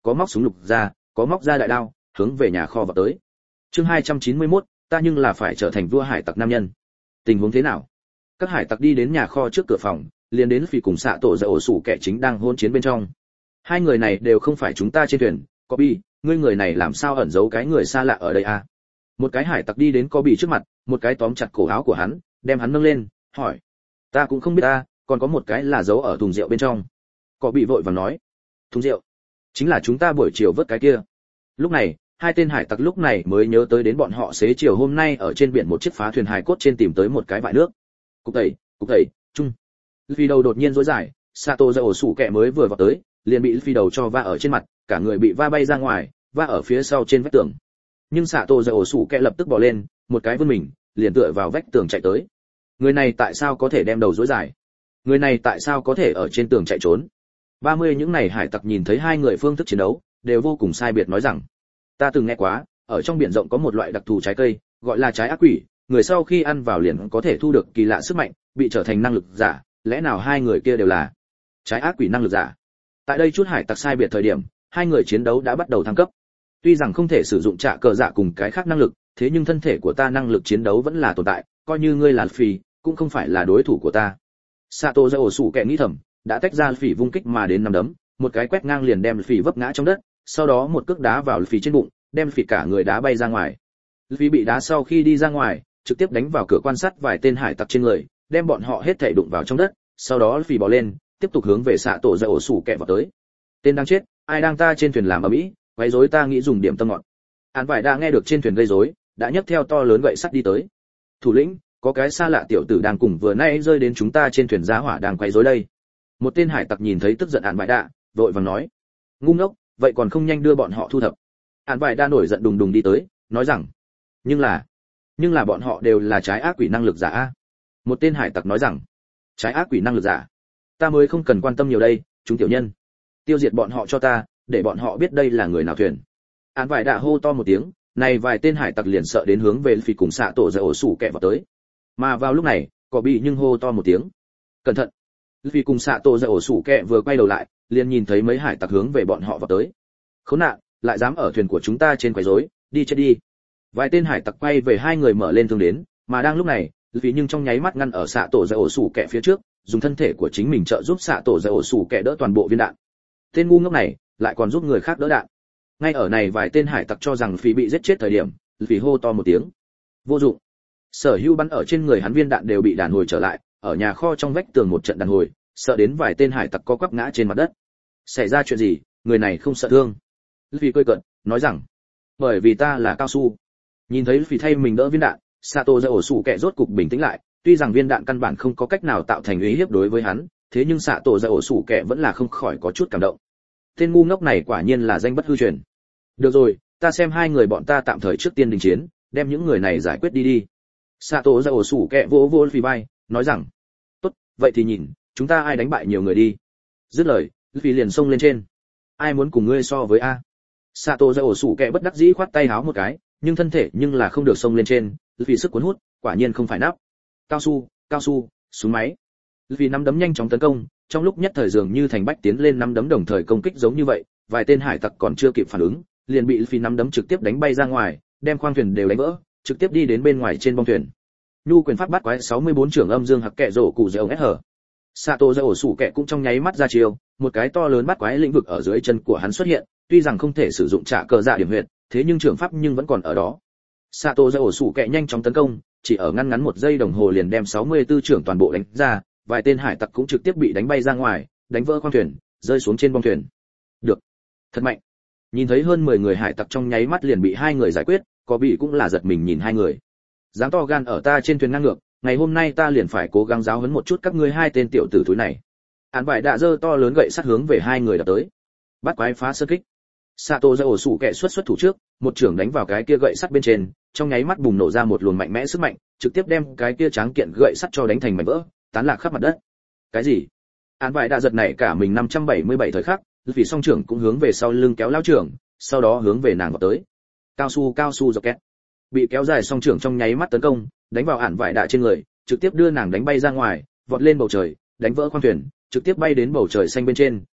có móc súng lục ra, có móc ra đại đao, hướng về nhà kho vào tới. Chương hai trăm chín mươi mốt, ta nhưng là phải trở thành vua hải tặc nam nhân. Tình huống thế nào? Các hải tặc đi đến nhà kho trước cửa phòng, liền đến Phỉ cùng xạ tổ dạy ổ sủ kẻ chính đang hôn chiến bên trong. Hai người này đều không phải chúng ta trên thuyền. Kobe, ngươi người này làm sao ẩn giấu cái người xa lạ ở đây à? Một cái hải tặc đi đến Kobe trước mặt, một cái tóm chặt cổ áo của hắn, đem hắn nâng lên, hỏi: ta cũng không biết ta, còn có một cái là giấu ở thùng rượu bên trong. Kobe vội vàng nói: thùng rượu? Chính là chúng ta buổi chiều vớt cái kia. Lúc này, hai tên hải tặc lúc này mới nhớ tới đến bọn họ xế chiều hôm nay ở trên biển một chiếc phá thuyền hài cốt trên tìm tới một cái vại nước. Cục tẩy, cục tẩy, chung. Vì đầu đột nhiên rối dài, Sato ra ổ sủ kẹ mới vừa vào tới, liền bị phi đầu cho va ở trên mặt, cả người bị va bay ra ngoài, va ở phía sau trên vách tường. Nhưng Sato ra ổ sủ kẹ lập tức bỏ lên, một cái vươn mình, liền tựa vào vách tường chạy tới. Người này tại sao có thể đem đầu rối dài? Người này tại sao có thể ở trên tường chạy trốn? ba mươi những này hải tặc nhìn thấy hai người phương thức chiến đấu, đều vô cùng sai biệt nói rằng: ta từng nghe quá, ở trong biển rộng có một loại đặc thù trái cây, gọi là trái ác quỷ, người sau khi ăn vào liền có thể thu được kỳ lạ sức mạnh, bị trở thành năng lực giả, lẽ nào hai người kia đều là trái ác quỷ năng lực giả? Tại đây chút hải tặc sai biệt thời điểm, hai người chiến đấu đã bắt đầu thăng cấp. Tuy rằng không thể sử dụng trạ cờ dạ cùng cái khác năng lực, thế nhưng thân thể của ta năng lực chiến đấu vẫn là tồn tại, coi như ngươi là Phỉ, cũng không phải là đối thủ của ta. Sato ra ổ sủ kẹ nghĩ thầm, đã tách ra Phỉ vung kích mà đến năm đấm, một cái quét ngang liền đem Phỉ vấp ngã trong đất, sau đó một cước đá vào Phỉ trên bụng, đem Phỉ cả người đá bay ra ngoài. Phỉ bị đá sau khi đi ra ngoài, trực tiếp đánh vào cửa quan sát vài tên hải tặc trên người, đem bọn họ hết thảy đụng vào trong đất, sau đó Phỉ bò lên, tiếp tục hướng về xạ tổ ra ổ sủ kẹ vào tới. Tên đang chết, ai đang ta trên thuyền làm ầm ĩ, quấy rối ta nghĩ dùng điểm tâm ngọn. Án vải đã nghe được trên thuyền gây rối, đã nhấc theo to lớn gậy sắt đi tới. Thủ lĩnh, có cái xa lạ tiểu tử đang cùng vừa nay rơi đến chúng ta trên thuyền giá hỏa đang quấy rối đây. Một tên hải tặc nhìn thấy tức giận án vải đã, vội vàng nói: ngu ngốc, vậy còn không nhanh đưa bọn họ thu thập. Án vải đã nổi giận đùng đùng đi tới, nói rằng: nhưng là, nhưng là bọn họ đều là trái ác quỷ năng lực giả a. Một tên hải tặc nói rằng: trái ác quỷ năng lực giả? Ta mới không cần quan tâm nhiều đây, chúng tiểu nhân, tiêu diệt bọn họ cho ta, để bọn họ biết đây là người nào thuyền. Án vải đã hô to một tiếng, này vài tên hải tặc liền sợ đến hướng về Phỉ cùng xạ tổ ra ổ sủ kẹ vào tới. Mà vào lúc này, có bị nhưng hô to một tiếng: cẩn thận! Phỉ cùng xạ tổ ra ổ sủ kẹ vừa quay đầu lại, liền nhìn thấy mấy hải tặc hướng về bọn họ vào tới. Khốn nạn, lại dám ở thuyền của chúng ta trên quấy rối, đi chết đi! Vài tên hải tặc quay về hai người mở lên thương đến, mà đang lúc này, Phỉ nhưng trong nháy mắt ngăn ở xạ tổ ra ổ sủ kẹ phía trước, dùng thân thể của chính mình trợ giúp xạ tổ ra ổ sủ kẹ đỡ toàn bộ viên đạn. Tên ngu ngốc này lại còn giúp người khác đỡ đạn. Ngay ở này vài tên hải tặc cho rằng Phỉ bị giết chết thời điểm, Phỉ hô to một tiếng: vô dụng! Sở hữu bắn ở trên người hắn viên đạn đều bị đàn hồi trở lại, ở nhà kho trong vách tường một trận đàn hồi, sợ đến vài tên hải tặc co quắp ngã trên mặt đất. Xảy ra chuyện gì, người này không sợ thương? Phỉ cười cợt, nói rằng: bởi vì ta là cao su. Nhìn thấy Phỉ thay mình đỡ viên đạn, Sato ra ổ sủ kẹ rốt cục bình tĩnh lại, tuy rằng viên đạn căn bản không có cách nào tạo thành uy hiếp đối với hắn, thế nhưng Sato ra ổ sủ kẹ vẫn là không khỏi có chút cảm động. Tên ngu ngốc này quả nhiên là danh bất hư truyền. Được rồi, ta xem hai người bọn ta tạm thời trước tiên đình chiến, đem những người này giải quyết đi đi. Sato ra ổ sủ kẹ vỗ vỗ Phỉ vai, nói rằng: tốt, vậy thì nhìn chúng ta ai đánh bại nhiều người đi. Dứt lời, Phỉ liền xông lên trên. Ai muốn cùng ngươi so với a? Sato ra ổ sủ kẹ bất đắc dĩ khoát tay háo một cái, nhưng thân thể nhưng là không được xông lên trên, vì sức cuốn hút, quả nhiên không phải nắp. Cao su, cao su, súng máy. Vì nắm đấm nhanh chóng tấn công, trong lúc nhất thời dường như thành bách tiến lên nắm đấm đồng thời công kích giống như vậy, vài tên hải tặc còn chưa kịp phản ứng, liền bị Phi nắm đấm trực tiếp đánh bay ra ngoài, đem khoang thuyền đều đánh vỡ, trực tiếp đi đến bên ngoài trên bong thuyền. Nhu quyền pháp bắt quái sáu mươi bốn trưởng âm dương hặc kệ rổ cụ dễ ông ét hở. Sato ra ổ sủ kệ cũng trong nháy mắt ra chiêu, một cái to lớn bắt quái lĩnh vực ở dưới chân của hắn xuất hiện, tuy rằng không thể sử dụng trả cờ dạ điểm huyệt, thế nhưng trưởng pháp nhưng vẫn còn ở đó. Sato ra ổ sủ kệ nhanh chóng tấn công, chỉ ở ngăn ngắn một giây đồng hồ liền đem sáu mươi tư trưởng toàn bộ đánh ra, vài tên hải tặc cũng trực tiếp bị đánh bay ra ngoài, đánh vỡ khoang thuyền, rơi xuống trên bong thuyền. Được, thật mạnh. Nhìn thấy hơn mười người hải tặc trong nháy mắt liền bị hai người giải quyết, có bị cũng là giật mình nhìn hai người. Dám to gan ở ta trên thuyền ngang ngược, ngày hôm nay ta liền phải cố gắng giáo huấn một chút các ngươi hai tên tiểu tử thúi này. Án vải đã giơ to lớn gậy sắt hướng về hai người đập tới. Bắt quái phá sơn kích. Sato ra ổ sủ kệ xuất xuất thủ trước, một trưởng đánh vào cái kia gậy sắt bên trên, trong nháy mắt bùng nổ ra một luồng mạnh mẽ sức mạnh, trực tiếp đem cái kia tráng kiện gậy sắt cho đánh thành mảnh vỡ, tán lạc khắp mặt đất. Cái gì? Án vải đã giật nảy cả mình năm trăm bảy mươi bảy thời khắc, vì song trưởng cũng hướng về sau lưng kéo lao trưởng, sau đó hướng về nàng vào tới. Cao su cao su dọc két. Bị kéo dài song trưởng trong nháy mắt tấn công, đánh vào án vải đã trên người, trực tiếp đưa nàng đánh bay ra ngoài, vọt lên bầu trời, đánh vỡ khoang thuyền, trực tiếp bay đến bầu trời xanh bên trên,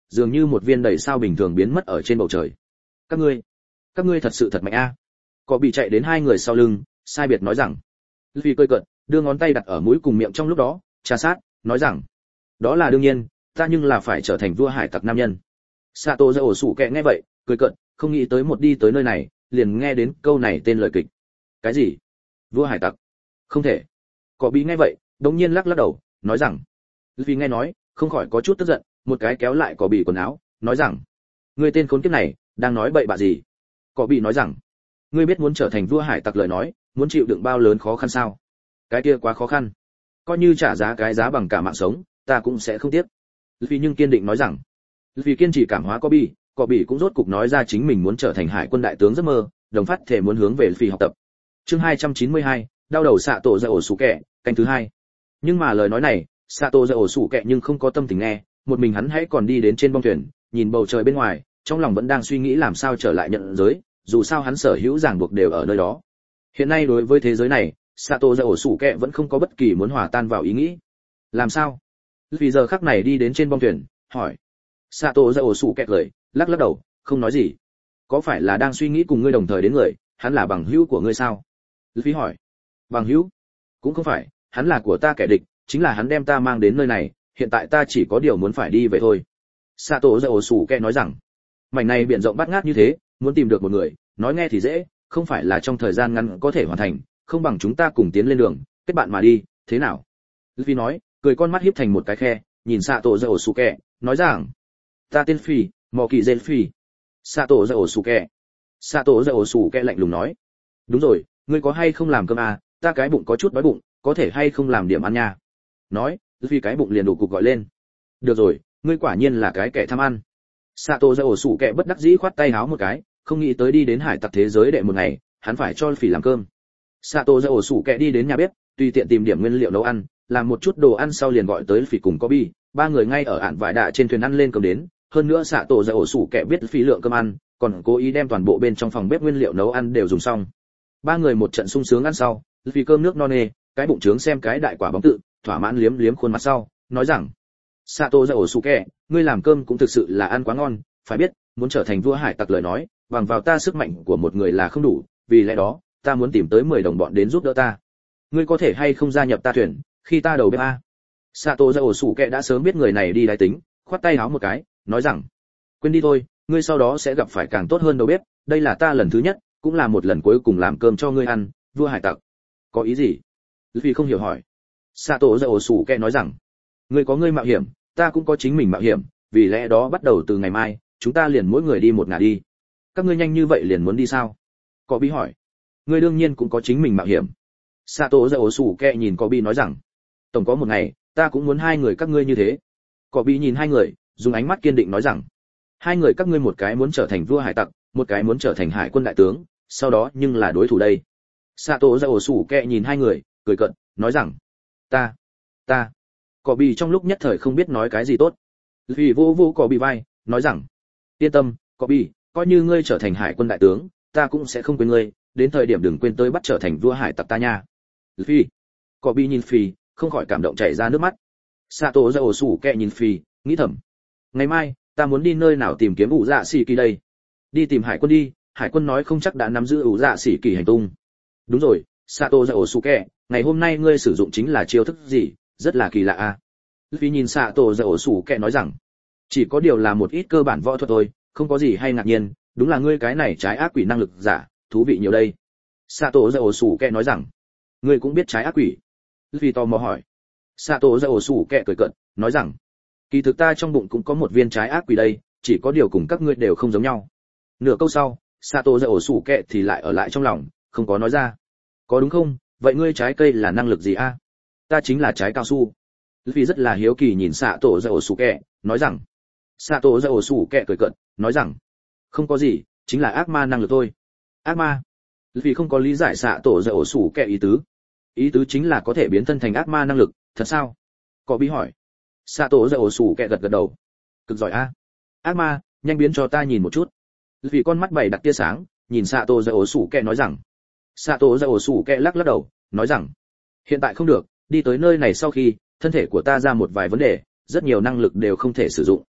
dường như một viên đầy sao bình thường biến mất ở trên bầu trời. Các ngươi, các ngươi thật sự thật mạnh a. Có bị chạy đến hai người sau lưng, sai biệt nói rằng. Luffy cười cợt, đưa ngón tay đặt ở mũi cùng miệng trong lúc đó, trà sát, nói rằng, đó là đương nhiên, ta nhưng là phải trở thành vua hải tặc nam nhân. Sato ra ổ sủ kẹ nghe vậy, cười cợt, không nghĩ tới một đi tới nơi này, liền nghe đến câu này tên lời kịch. Cái gì? Vua hải tặc? Không thể. Có bị nghe vậy, đống nhiên lắc lắc đầu, nói rằng, Luffy nghe nói, không khỏi có chút tức giận, một cái kéo lại có bị quần áo, nói rằng, ngươi tên khốn kiếp này, đang nói bậy bạ gì? Có bị nói rằng, ngươi biết muốn trở thành vua hải tặc lời nói, muốn chịu đựng bao lớn khó khăn sao? Cái kia quá khó khăn, coi như trả giá cái giá bằng cả mạng sống, ta cũng sẽ không tiếc. Luffy nhưng kiên định nói rằng, Luffy kiên trì cảm hóa có bị, có bị cũng rốt cục nói ra chính mình muốn trở thành hải quân đại tướng giấc mơ, đồng phát thể muốn hướng về Luffy học tập. Chương hai trăm chín mươi hai, đau đầu xạ tổ ra ổ sủ kẹ, canh thứ hai. Nhưng mà lời nói này, xạ tổ ra ổ sủ kẹ nhưng không có tâm tình nghe, một mình hắn hãy còn đi đến trên bong thuyền, nhìn bầu trời bên ngoài, trong lòng vẫn đang suy nghĩ làm sao trở lại nhận giới, dù sao hắn sở hữu ràng buộc đều ở nơi đó. Hiện nay đối với thế giới này, Sato ra ổ sủ kẹ vẫn không có bất kỳ muốn hòa tan vào ý nghĩ. Làm sao? Vì giờ khắc này đi đến trên bong thuyền, hỏi. Sato ra ổ sủ kẹ cười, lắc lắc đầu, không nói gì. Có phải là đang suy nghĩ cùng ngươi đồng thời đến người, hắn là bằng hữu của ngươi sao? Luffy hỏi. Bằng hữu? Cũng không phải, hắn là của ta kẻ địch, chính là hắn đem ta mang đến nơi này, hiện tại ta chỉ có điều muốn phải đi về thôi. Sato ra ổ sủ kẹ nói rằng, mảnh này biển rộng bát ngát như thế, muốn tìm được một người, nói nghe thì dễ, không phải là trong thời gian ngắn có thể hoàn thành, không bằng chúng ta cùng tiến lên đường, kết bạn mà đi, thế nào? Luffy nói, cười con mắt híp thành một cái khe, nhìn Sato ra ổ sủ kẹ, nói rằng, ta tên Phi, mò kỳ gen Phi. Sato ra ổ sủ kẹ. Sato ra ổ sủ kẹ lạnh lùng nói, đúng rồi, ngươi có hay không làm cơm à, ta cái bụng có chút đói bụng, có thể hay không làm điểm ăn nha. Nói, Luffy cái bụng liền đủ cục gọi lên. Được rồi, ngươi quả nhiên là cái kẻ tham ăn. Sato ra ổ sủ kẹ bất đắc dĩ khoát tay háo một cái, không nghĩ tới đi đến hải tặc thế giới đệ một ngày, hắn phải cho Luffy làm cơm. Sato ra ổ sủ kẹ đi đến nhà bếp, tùy tiện tìm điểm nguyên liệu nấu ăn, làm một chút đồ ăn sau liền gọi tới Luffy cùng Kobe, ba người ngay ở ản vải đạ trên thuyền ăn lên cơm đến, hơn nữa Sato ra ổ sủ kẹ biết Luffy lượng cơm ăn, còn cố ý đem toàn bộ bên trong phòng bếp nguyên liệu nấu ăn đều dùng xong. Ba người một trận sung sướng ăn sau, Luffy cơm nước no nê, cái bụng trướng xem cái đại quả bóng tự, thỏa mãn liếm liếm khuôn mặt sau, nói rằng: "Sato ra ổ sủ kẹ, ngươi làm cơm cũng thực sự là ăn quá ngon, phải biết, muốn trở thành vua hải tặc lời nói, bằng vào ta sức mạnh của một người là không đủ, vì lẽ đó, ta muốn tìm tới mười đồng bọn đến giúp đỡ ta. Ngươi có thể hay không gia nhập ta thuyền, khi ta đầu bếp a?" Sato ra ổ sủ kẹ đã sớm biết người này đi đái tính, khoát tay háo một cái, nói rằng: "Quên đi thôi, ngươi sau đó sẽ gặp phải càng tốt hơn đầu bếp, đây là ta lần thứ nhất, cũng là một lần cuối cùng làm cơm cho ngươi ăn, vua hải tặc." "Có ý gì?" Luffy không hiểu hỏi. Sato ra ổ sủ kẹ nói rằng: "Ngươi có ngươi mạo hiểm, ta cũng có chính mình mạo hiểm, vì lẽ đó bắt đầu từ ngày mai, chúng ta liền mỗi người đi một ngả đi." "Các ngươi nhanh như vậy liền muốn đi sao?" Có Bi hỏi. "Ngươi đương nhiên cũng có chính mình mạo hiểm." Sato ra ổ sủ kẹ nhìn Có Bi nói rằng: "Tổng có một ngày, ta cũng muốn hai người các ngươi như thế." Có Bi nhìn hai người, dùng ánh mắt kiên định nói rằng: "Hai người các ngươi một cái muốn trở thành vua hải tặc, một cái muốn trở thành hải quân đại tướng, sau đó nhưng là đối thủ đây." Sato ra ổ sủ kẹ nhìn hai người, cười cợt, nói rằng: "Ta, ta." Có Bi trong lúc nhất thời không biết nói cái gì tốt. Vì vô vô Có Bi vai, nói rằng: "Yên tâm, Có Bi, coi như ngươi trở thành hải quân đại tướng, ta cũng sẽ không quên ngươi, đến thời điểm đừng quên tới bắt trở thành vua hải tặc ta nha." Phi. Có Bi nhìn Phi, không khỏi cảm động chảy ra nước mắt. Sato ra ổ sủ kẹ nhìn Phi, nghĩ thầm: "Ngày mai, ta muốn đi nơi nào tìm kiếm ủ dạ xỉ kỳ đây? Đi tìm hải quân đi, hải quân nói không chắc đã nắm giữ ủ dạ xỉ kỳ hành tung." "Đúng rồi, Sato ra ổ sủ kẹ, ngày hôm nay ngươi sử dụng chính là chiêu thức gì, rất là kỳ lạ a." À? Luffy nhìn Sato ra ổ sủ kẹ nói rằng: "Chỉ có điều là một ít cơ bản võ thuật thôi, không có gì hay ngạc nhiên, đúng là ngươi cái này trái ác quỷ năng lực giả, thú vị nhiều đây." Sato ra ổ sủ kẹ nói rằng: "Ngươi cũng biết trái ác quỷ?" Luffy tò mò hỏi. Sato ra ổ sủ kẹ cười cợt, nói rằng: "Kỳ thực ta trong bụng cũng có một viên trái ác quỷ đây, chỉ có điều cùng các ngươi đều không giống nhau." Nửa câu sau, Sato ra ổ sủ kẹ thì lại ở lại trong lòng, không có nói ra. "Có đúng không? Vậy ngươi trái cây là năng lực gì a?" À? "Ta chính là trái cao su." Luffy rất là hiếu kỳ nhìn Sato ra ổ sủ kẹ, nói rằng. Sato ra ổ sủ kẹ cười cợt, nói rằng: "Không có gì, chính là ác ma năng lực thôi." "Ác ma?" Luffy không có lý giải Sato ra ổ sủ kẹ ý tứ. "Ý tứ chính là có thể biến thân thành ác ma năng lực, thật sao?" Có Bi hỏi. Sato ra ổ sủ kẹ gật gật đầu. "Cực giỏi a. Ác ma, nhanh biến cho ta nhìn một chút." Luffy con mắt bảy đặt tia sáng, nhìn Sato ra ổ sủ kẹ nói rằng. Sato ra ổ sủ kẹ lắc lắc đầu, nói rằng: "Hiện tại không được, đi tới nơi này sau khi, thân thể của ta ra một vài vấn đề, rất nhiều năng lực đều không thể sử dụng."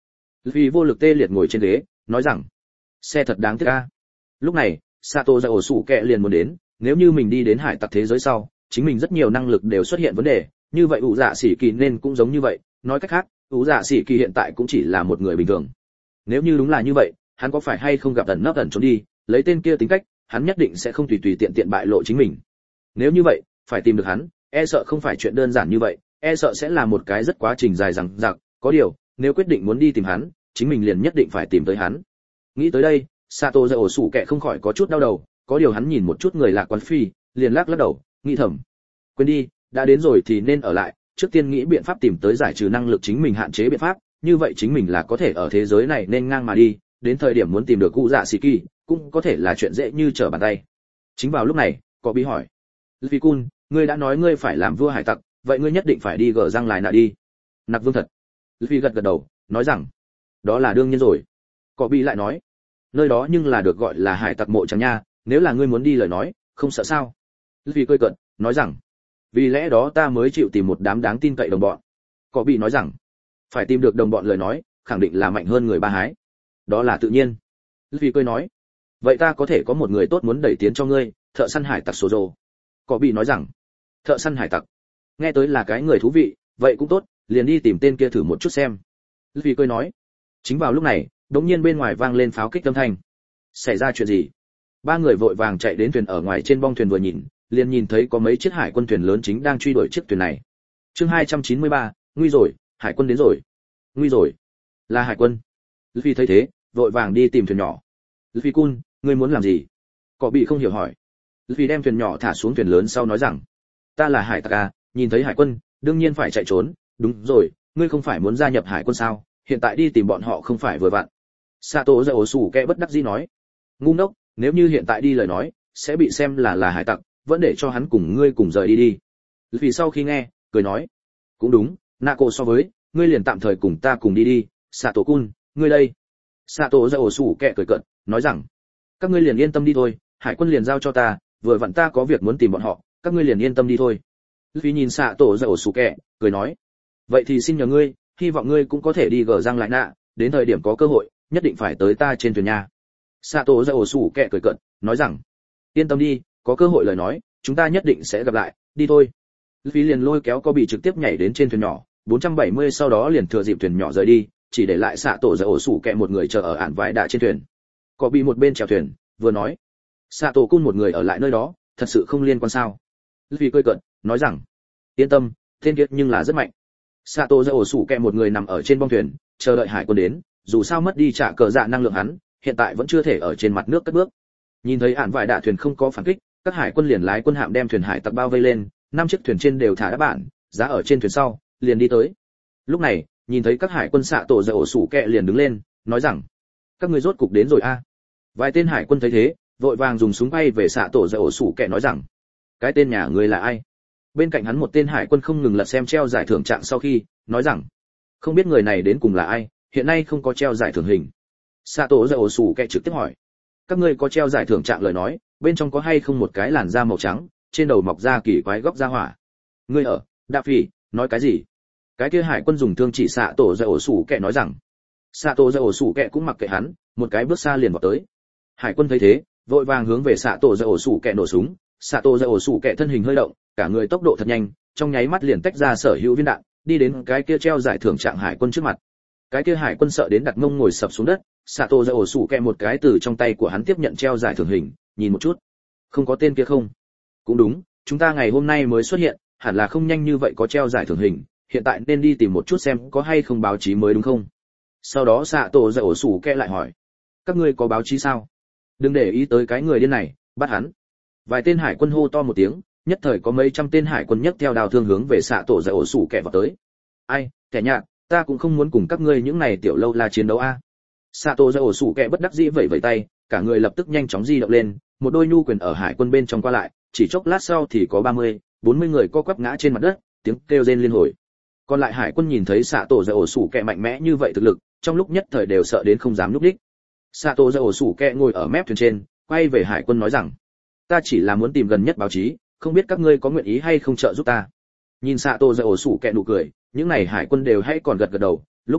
Vì vô lực tê liệt ngồi trên ghế, nói rằng, xe thật đáng tiếc a. Lúc này, Sato Dạ ổ sủ kẹ liền muốn đến, nếu như mình đi đến hải tặc thế giới sau, chính mình rất nhiều năng lực đều xuất hiện vấn đề, như vậy ủ dạ sĩ kỳ nên cũng giống như vậy, nói cách khác, ủ dạ sĩ kỳ hiện tại cũng chỉ là một người bình thường. Nếu như đúng là như vậy, hắn có phải hay không gặp ẩn nấp ẩn trốn đi, lấy tên kia tính cách, hắn nhất định sẽ không tùy tùy tiện tiện bại lộ chính mình. Nếu như vậy, phải tìm được hắn, e sợ không phải chuyện đơn giản như vậy, e sợ sẽ là một cái rất quá trình dài dằng dặc, có điều, nếu quyết định muốn đi tìm hắn, chính mình liền nhất định phải tìm tới hắn. Nghĩ tới đây, Sato Dạ ổ sủ kẹ không khỏi có chút đau đầu, có điều hắn nhìn một chút người lạc quan phi, liền lắc lắc đầu, nghĩ thầm, quên đi, đã đến rồi thì nên ở lại, trước tiên nghĩ biện pháp tìm tới giải trừ năng lực chính mình hạn chế biện pháp, như vậy chính mình là có thể ở thế giới này nên ngang mà đi, đến thời điểm muốn tìm được cụ dạ sĩ kỳ, cũng có thể là chuyện dễ như trở bàn tay. Chính vào lúc này, có bí hỏi, Luffy Kun, ngươi đã nói ngươi phải làm vua hải tặc, vậy ngươi nhất định phải đi gỡ răng lại nạ đi. Nặc Vương thật. Luffy gật gật đầu, nói rằng, đó là đương nhiên rồi. Có bí lại nói, nơi đó nhưng là được gọi là hải tặc mộ chẳng nha, nếu là ngươi muốn đi lời nói, không sợ sao? Luffy cười cợt, nói rằng, vì lẽ đó ta mới chịu tìm một đám đáng tin cậy đồng bọn. Có bị nói rằng, phải tìm được đồng bọn lời nói, khẳng định là mạnh hơn người ba hái. Đó là tự nhiên. Luffy cười nói, vậy ta có thể có một người tốt muốn đẩy tiến cho ngươi, thợ săn hải tặc số rồ. Có bị nói rằng, thợ săn hải tặc, nghe tới là cái người thú vị, vậy cũng tốt, liền đi tìm tên kia thử một chút xem. Luffy cười nói, chính vào lúc này, đống nhiên bên ngoài vang lên pháo kích âm thanh. Xảy ra chuyện gì? Ba người vội vàng chạy đến thuyền ở ngoài trên bong thuyền vừa nhìn, liền nhìn thấy có mấy chiếc hải quân thuyền lớn chính đang truy đuổi chiếc thuyền này. Chương hai trăm chín mươi ba, nguy rồi, hải quân đến rồi. Nguy rồi, là hải quân. Luffy thấy thế, vội vàng đi tìm thuyền nhỏ. Luffy Kun, ngươi muốn làm gì? Cọ bị không hiểu hỏi. Luffy đem thuyền nhỏ thả xuống thuyền lớn sau nói rằng, ta là hải tặc à, nhìn thấy hải quân, đương nhiên phải chạy trốn. Đúng rồi, ngươi không phải muốn gia nhập hải quân sao? Hiện tại đi tìm bọn họ không phải vừa vặn. Sato Dạ ổ sủ kẹ bất đắc dĩ nói, ngu ngốc, nếu như hiện tại đi lời nói, sẽ bị xem là là hải tặc, vẫn để cho hắn cùng ngươi cùng rời đi đi. Vì sau khi nghe, cười nói, cũng đúng, Nako so với, ngươi liền tạm thời cùng ta cùng đi đi, Sato Kun, ngươi đây. Sato Dạ ổ sủ kẹ cười cợt, nói rằng, các ngươi liền yên tâm đi thôi, hải quân liền giao cho ta, vừa vặn ta có việc muốn tìm bọn họ, các ngươi liền yên tâm đi thôi. Vì nhìn Sato Dạ ổ sủ kẹ, cười nói, vậy thì xin nhờ ngươi, hy vọng ngươi cũng có thể đi gỡ răng lại nạ, đến thời điểm có cơ hội, nhất định phải tới ta trên thuyền nha. Sato Dạ ổ sủ kẹ cười cợt, nói rằng, yên tâm đi, có cơ hội lời nói, chúng ta nhất định sẽ gặp lại, đi thôi. Luffy liền lôi kéo Kobe trực tiếp nhảy đến trên thuyền nhỏ, bốn trăm bảy mươi sau đó liền thừa dịp thuyền nhỏ rời đi, chỉ để lại Sato Dạ ổ sủ kẹ một người chờ ở ản vải đạ trên thuyền. Kobe một bên chèo thuyền, vừa nói, Sato Kun một người ở lại nơi đó, thật sự không liên quan sao? Luffy cười cợt, nói rằng, yên tâm, tên kia nhưng là rất mạnh. Sato Dạ ổ sủ kẹ một người nằm ở trên bong thuyền, chờ đợi hải quân đến, dù sao mất đi trả cờ dạ năng lượng hắn, hiện tại vẫn chưa thể ở trên mặt nước cất bước. Nhìn thấy ản vải đạ thuyền không có phản kích, các hải quân liền lái quân hạm đem thuyền hải tặc bao vây lên, năm chiếc thuyền trên đều thả đá bản, giá ở trên thuyền sau, liền đi tới. Lúc này, nhìn thấy các hải quân xạ tổ Dạ ổ sủ kẹ liền đứng lên, nói rằng, các ngươi rốt cục đến rồi a. Vài tên hải quân thấy thế, vội vàng dùng súng bay về xạ tổ Dạ ổ sủ kẹ nói rằng, cái tên nhà ngươi là ai? Bên cạnh hắn một tên hải quân không ngừng lật xem treo giải thưởng trạng sau khi, nói rằng, không biết người này đến cùng là ai, hiện nay không có treo giải thưởng hình. Xạ tổ Dạ ổ sủ kẹ trực tiếp hỏi, các ngươi có treo giải thưởng trạng lời nói, bên trong có hay không một cái làn da màu trắng, trên đầu mọc ra kỳ quái góc da hỏa? Ngươi ở, Đạ Phỉ, nói cái gì? Cái kia hải quân dùng thương chỉ xạ tổ Dạ ổ sủ kẹ nói rằng. Xạ tổ Dạ ổ sủ kẹ cũng mặc kệ hắn, một cái bước xa liền vào tới. Hải quân thấy thế, vội vàng hướng về xạ tổ Dạ ổ sủ kẹ nổ súng. Xạ tổ Dạ ổ sủ kẹ thân hình hơi động, cả người tốc độ thật nhanh, trong nháy mắt liền tách ra sở hữu viên đạn, đi đến cái kia treo giải thưởng trạng hải quân trước mặt. Cái kia hải quân sợ đến đặt mông ngồi sập xuống đất, Sato Dạ ổ sủ kẹ một cái từ trong tay của hắn tiếp nhận treo giải thưởng hình, nhìn một chút, không có tên kia không? Cũng đúng, chúng ta ngày hôm nay mới xuất hiện, hẳn là không nhanh như vậy có treo giải thưởng hình, hiện tại nên đi tìm một chút xem có hay không báo chí mới đúng không? Sau đó Sato Dạ ổ sủ kẹ lại hỏi, các ngươi có báo chí sao? Đừng để ý tới cái người điên này, bắt hắn. Vài tên hải quân hô to một tiếng, nhất thời có mấy trăm tên hải quân nhấc theo đào thương hướng về Sato Dạ ổ sủ kẹ vào tới. Ai, kẻ nhạt, ta cũng không muốn cùng các ngươi những này tiểu lâu la chiến đấu a. Sato Dạ ổ sủ kẹ bất đắc dĩ vẫy vẫy tay, cả người lập tức nhanh chóng di động lên, một đôi nhu quyền ở hải quân bên trong qua lại, chỉ chốc lát sau thì có ba mươi, bốn mươi người co quắp ngã trên mặt đất, tiếng kêu rên liên hồi. Còn lại hải quân nhìn thấy Sato Dạ ổ sủ kẹ mạnh mẽ như vậy thực lực, trong lúc nhất thời đều sợ đến không dám lúc đích. Sato Dạ ổ sủ kẹ ngồi ở mép thuyền trên, quay về hải quân nói rằng, ta chỉ là muốn tìm gần nhất báo chí, không biết các ngươi có nguyện ý hay không trợ giúp ta. Nhìn Sato Dạ ổ sủ kẹ nụ cười, những này hải quân đều hay còn gật gật đầu. Lúc này,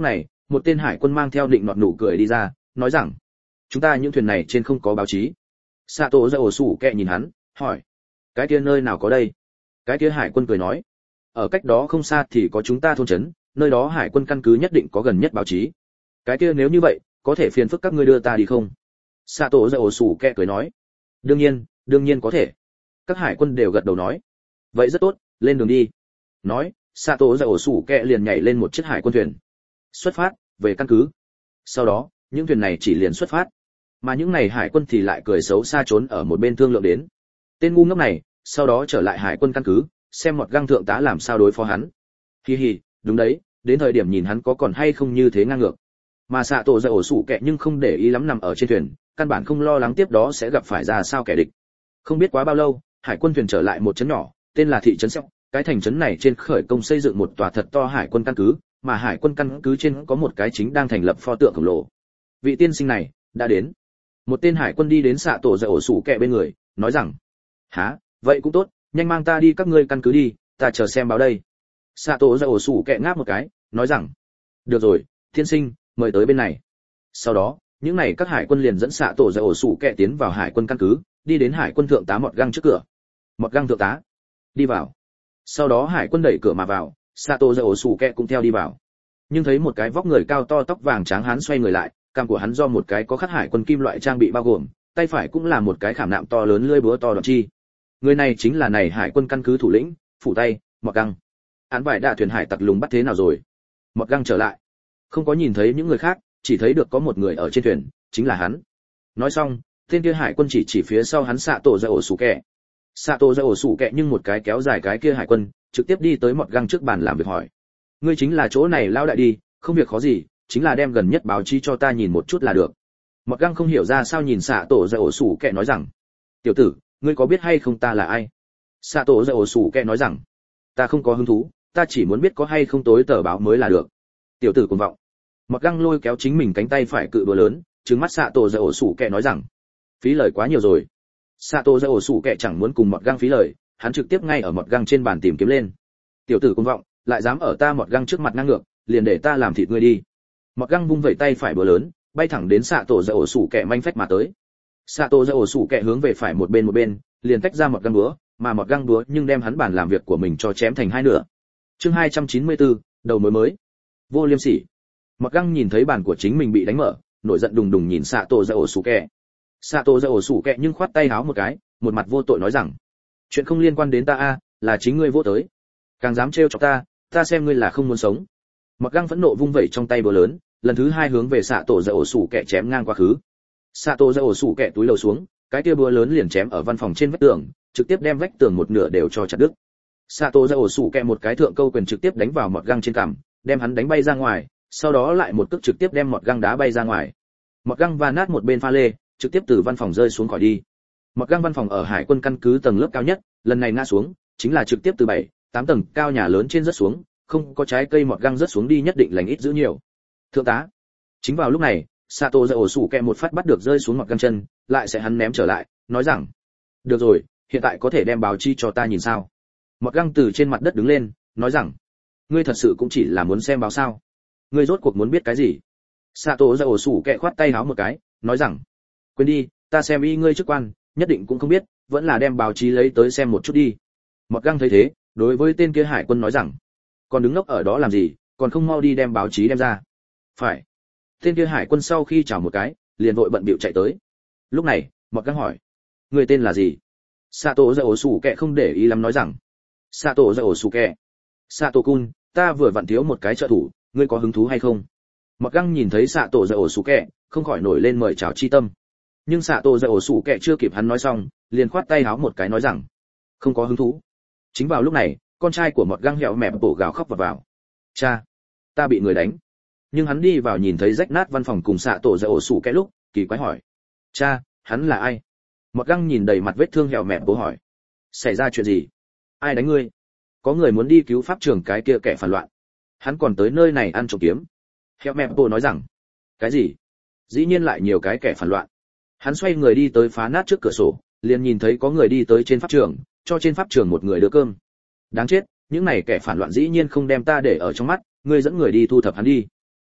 một tên hải quân mang theo định nọt nụ cười đi ra, nói rằng: chúng ta những thuyền này trên không có báo chí. Sato ra ổ sủ kẹ nhìn hắn, hỏi: cái kia nơi nào có đây? Cái kia hải quân cười nói: ở cách đó không xa thì có chúng ta thôn trấn, nơi đó hải quân căn cứ nhất định có gần nhất báo chí. Cái kia nếu như vậy, có thể phiền phức các ngươi đưa ta đi không? Sato ra ổ sủ kẹ cười nói: đương nhiên, đương nhiên có thể. Các hải quân đều gật đầu nói: vậy rất tốt, lên đường đi. Nói, Sato ra ổ sủ kẹ liền nhảy lên một chiếc hải quân thuyền, xuất phát về căn cứ. Sau đó, những thuyền này chỉ liền xuất phát, mà những này hải quân thì lại cười xấu xa trốn ở một bên thương lượng đến. Tên ngu ngốc này, sau đó trở lại hải quân căn cứ, xem một găng thượng tá làm sao đối phó hắn. Hi hi, đúng đấy, đến thời điểm nhìn hắn có còn hay không như thế ngang ngược. Mà xạ tổ ra ổ sủ kẹ nhưng không để ý lắm nằm ở trên thuyền, căn bản không lo lắng tiếp đó sẽ gặp phải ra sao kẻ địch. Không biết quá bao lâu, hải quân thuyền trở lại một trấn nhỏ, tên là thị trấn Sẹo. Cái thành trấn này trên khởi công xây dựng một tòa thật to hải quân căn cứ, mà hải quân căn cứ trên có một cái chính đang thành lập pho tượng khổng lồ. Vị tiên sinh này đã đến. Một tên hải quân đi đến xạ tổ ra ổ sủ kẹ bên người, nói rằng: hả, vậy cũng tốt, nhanh mang ta đi các ngươi căn cứ đi, ta chờ xem báo đây. Xạ tổ ra ổ sủ kẹ ngáp một cái, nói rằng: được rồi, tiên sinh, mời tới bên này. Sau đó, những này các hải quân liền dẫn xạ tổ ra ổ sủ kẹ tiến vào hải quân căn cứ, đi đến hải quân thượng tá mọt găng trước cửa. Mọt găng thượng tá, đi vào. Sau đó hải quân đẩy cửa mà vào, Sato ra ổ sủ kẹ cũng theo đi vào. Nhưng thấy một cái vóc người cao to tóc vàng trắng hắn xoay người lại, cằm của hắn do một cái có khắc hải quân kim loại trang bị bao gồm, tay phải cũng là một cái khảm nạm to lớn lưỡi búa to đoạn chi. Người này chính là này hải quân căn cứ thủ lĩnh, phủ tay, Mọt Găng. Án vải đạ thuyền hải tặc lùng bắt thế nào rồi? Mọt Găng trở lại, không có nhìn thấy những người khác, chỉ thấy được có một người ở trên thuyền, chính là hắn. Nói xong, tên kia hải quân chỉ chỉ phía sau hắn Sato ra ổ sủ kẹ. Sato ra ổ sủ kẹ nhưng một cái kéo dài cái kia hải quân, trực tiếp đi tới Mọt Găng trước bàn làm việc hỏi: ngươi chính là chỗ này lao đại đi, không việc khó gì, chính là đem gần nhất báo chí cho ta nhìn một chút là được. Mọt Găng không hiểu ra sao nhìn xạ tổ ra ổ sủ kẹ nói rằng: tiểu tử, ngươi có biết hay không ta là ai? Xạ tổ ra ổ sủ kẹ nói rằng: ta không có hứng thú, ta chỉ muốn biết có hay không tối tờ báo mới là được. Tiểu tử cuồng vọng. Mọt Găng lôi kéo chính mình cánh tay phải cự búa lớn, trừng mắt xạ tổ ra ổ sủ kẹ nói rằng: phí lời quá nhiều rồi. Xạ tổ ra ổ sủ kẹ chẳng muốn cùng Mọt Găng phí lời, hắn trực tiếp ngay ở Mọt Găng trên bàn tìm kiếm lên. Tiểu tử cuồng vọng, lại dám ở ta Mọt Găng trước mặt ngang ngược, liền để ta làm thịt ngươi đi. Mọt Găng vung vẩy tay phải búa lớn, bay thẳng đến xạ tổ ra ổ sủ kẹ manh phách mà tới. Xạ tổ ra ổ sủ kẹ hướng về phải một bên một bên, liền tách ra Mọt Găng búa, mà Mọt Găng búa nhưng đem hắn bàn làm việc của mình cho chém thành hai nửa. Chương hai trăm chín mươi tư, đầu mối mới. Vô liêm sỉ. Mọt Găng nhìn thấy bàn của chính mình bị đánh mở, nổi giận đùng đùng nhìn xạ tổ ra ổ sủ kẹ. Xạ tổ ra ổ sủ kẹ nhưng khoát tay háo một cái, một mặt vô tội nói rằng: chuyện không liên quan đến ta a, là chính ngươi vô tới. Càng dám trêu chọc ta, ta xem ngươi là không muốn sống. Mọt Găng phẫn nộ vung vẩy trong tay búa lớn, lần thứ hai hướng về xạ tổ ra ổ sủ kẹ chém ngang qua khứ. Xạ tổ ra ổ sủ kẹ túi lầu xuống, cái kia búa lớn liền chém ở văn phòng trên vách tường, trực tiếp đem vách tường một nửa đều cho chặt đứt. Xạ tổ ra ổ sủ kẹ một cái thượng câu quyền trực tiếp đánh vào Mọt Găng trên cằm, đem hắn đánh bay ra ngoài, sau đó lại một cước trực tiếp đem Mọt Găng đá bay ra ngoài. Mọt Găng va nát một bên pha lê, trực tiếp từ văn phòng rơi xuống khỏi đi. Mọt Găng văn phòng ở hải quân căn cứ tầng lớp cao nhất, lần này ngã xuống, chính là trực tiếp từ bảy, tám tầng cao nhà lớn trên rớt xuống, không có trái cây Mọt Găng rớt xuống đi nhất định lành ít giữ nhiều. Thượng tá. Chính vào lúc này, Sato ra ổ sủ kẹ một phát bắt được rơi xuống Mọt Găng chân, lại sẽ hắn ném trở lại, nói rằng: được rồi, hiện tại có thể đem báo chi cho ta nhìn sao? Mọt Găng từ trên mặt đất đứng lên, nói rằng: ngươi thật sự cũng chỉ là muốn xem báo sao? Ngươi rốt cuộc muốn biết cái gì? Sato ra ổ sủ kẹ khoát tay háo một cái, nói rằng: quên đi, ta xem y ngươi chức quan, nhất định cũng không biết, vẫn là đem báo chí lấy tới xem một chút đi. Mọt Găng thấy thế, đối với tên kia hải quân nói rằng: còn đứng ngốc ở đó làm gì, còn không mau đi đem báo chí đem ra. Phải. Tên kia hải quân sau khi chào một cái, liền vội bận bịu chạy tới. Lúc này, Mọt Găng hỏi: người tên là gì? Sato ra ổ sủ kẹ không để ý lắm nói rằng: Sato ra ổ sủ kẹ. Sato kun, ta vừa vặn thiếu một cái trợ thủ, ngươi có hứng thú hay không? Mọt Găng nhìn thấy Sato ra ổ sủ kẹ, không khỏi nổi lên mời chào chi tâm. Nhưng Sato ra ổ sủ kẹ chưa kịp hắn nói xong, liền khoát tay háo một cái nói rằng: không có hứng thú. Chính vào lúc này, con trai của Mọt Găng hẹo mẹp bổ gào khóc vào vào. Cha, ta bị người đánh. Nhưng hắn đi vào nhìn thấy rách nát văn phòng cùng xạ tổ ra ổ sủ kẹ lúc, kỳ quái hỏi: cha, hắn là ai? Mọt Găng nhìn đầy mặt vết thương hẹo mẹp bố hỏi: xảy ra chuyện gì? Ai đánh ngươi? Có người muốn đi cứu pháp trưởng cái kia kẻ phản loạn. Hắn còn tới nơi này ăn trộm kiếm. Hẹo mẹp bố nói rằng: cái gì? Dĩ nhiên lại nhiều cái kẻ phản loạn. Hắn xoay người đi tới phá nát trước cửa sổ, liền nhìn thấy có người đi tới trên pháp trường, cho trên pháp trường một người đưa cơm. Đáng chết, những này kẻ phản loạn dĩ nhiên không đem ta để ở trong mắt, ngươi dẫn người đi thu thập hắn đi.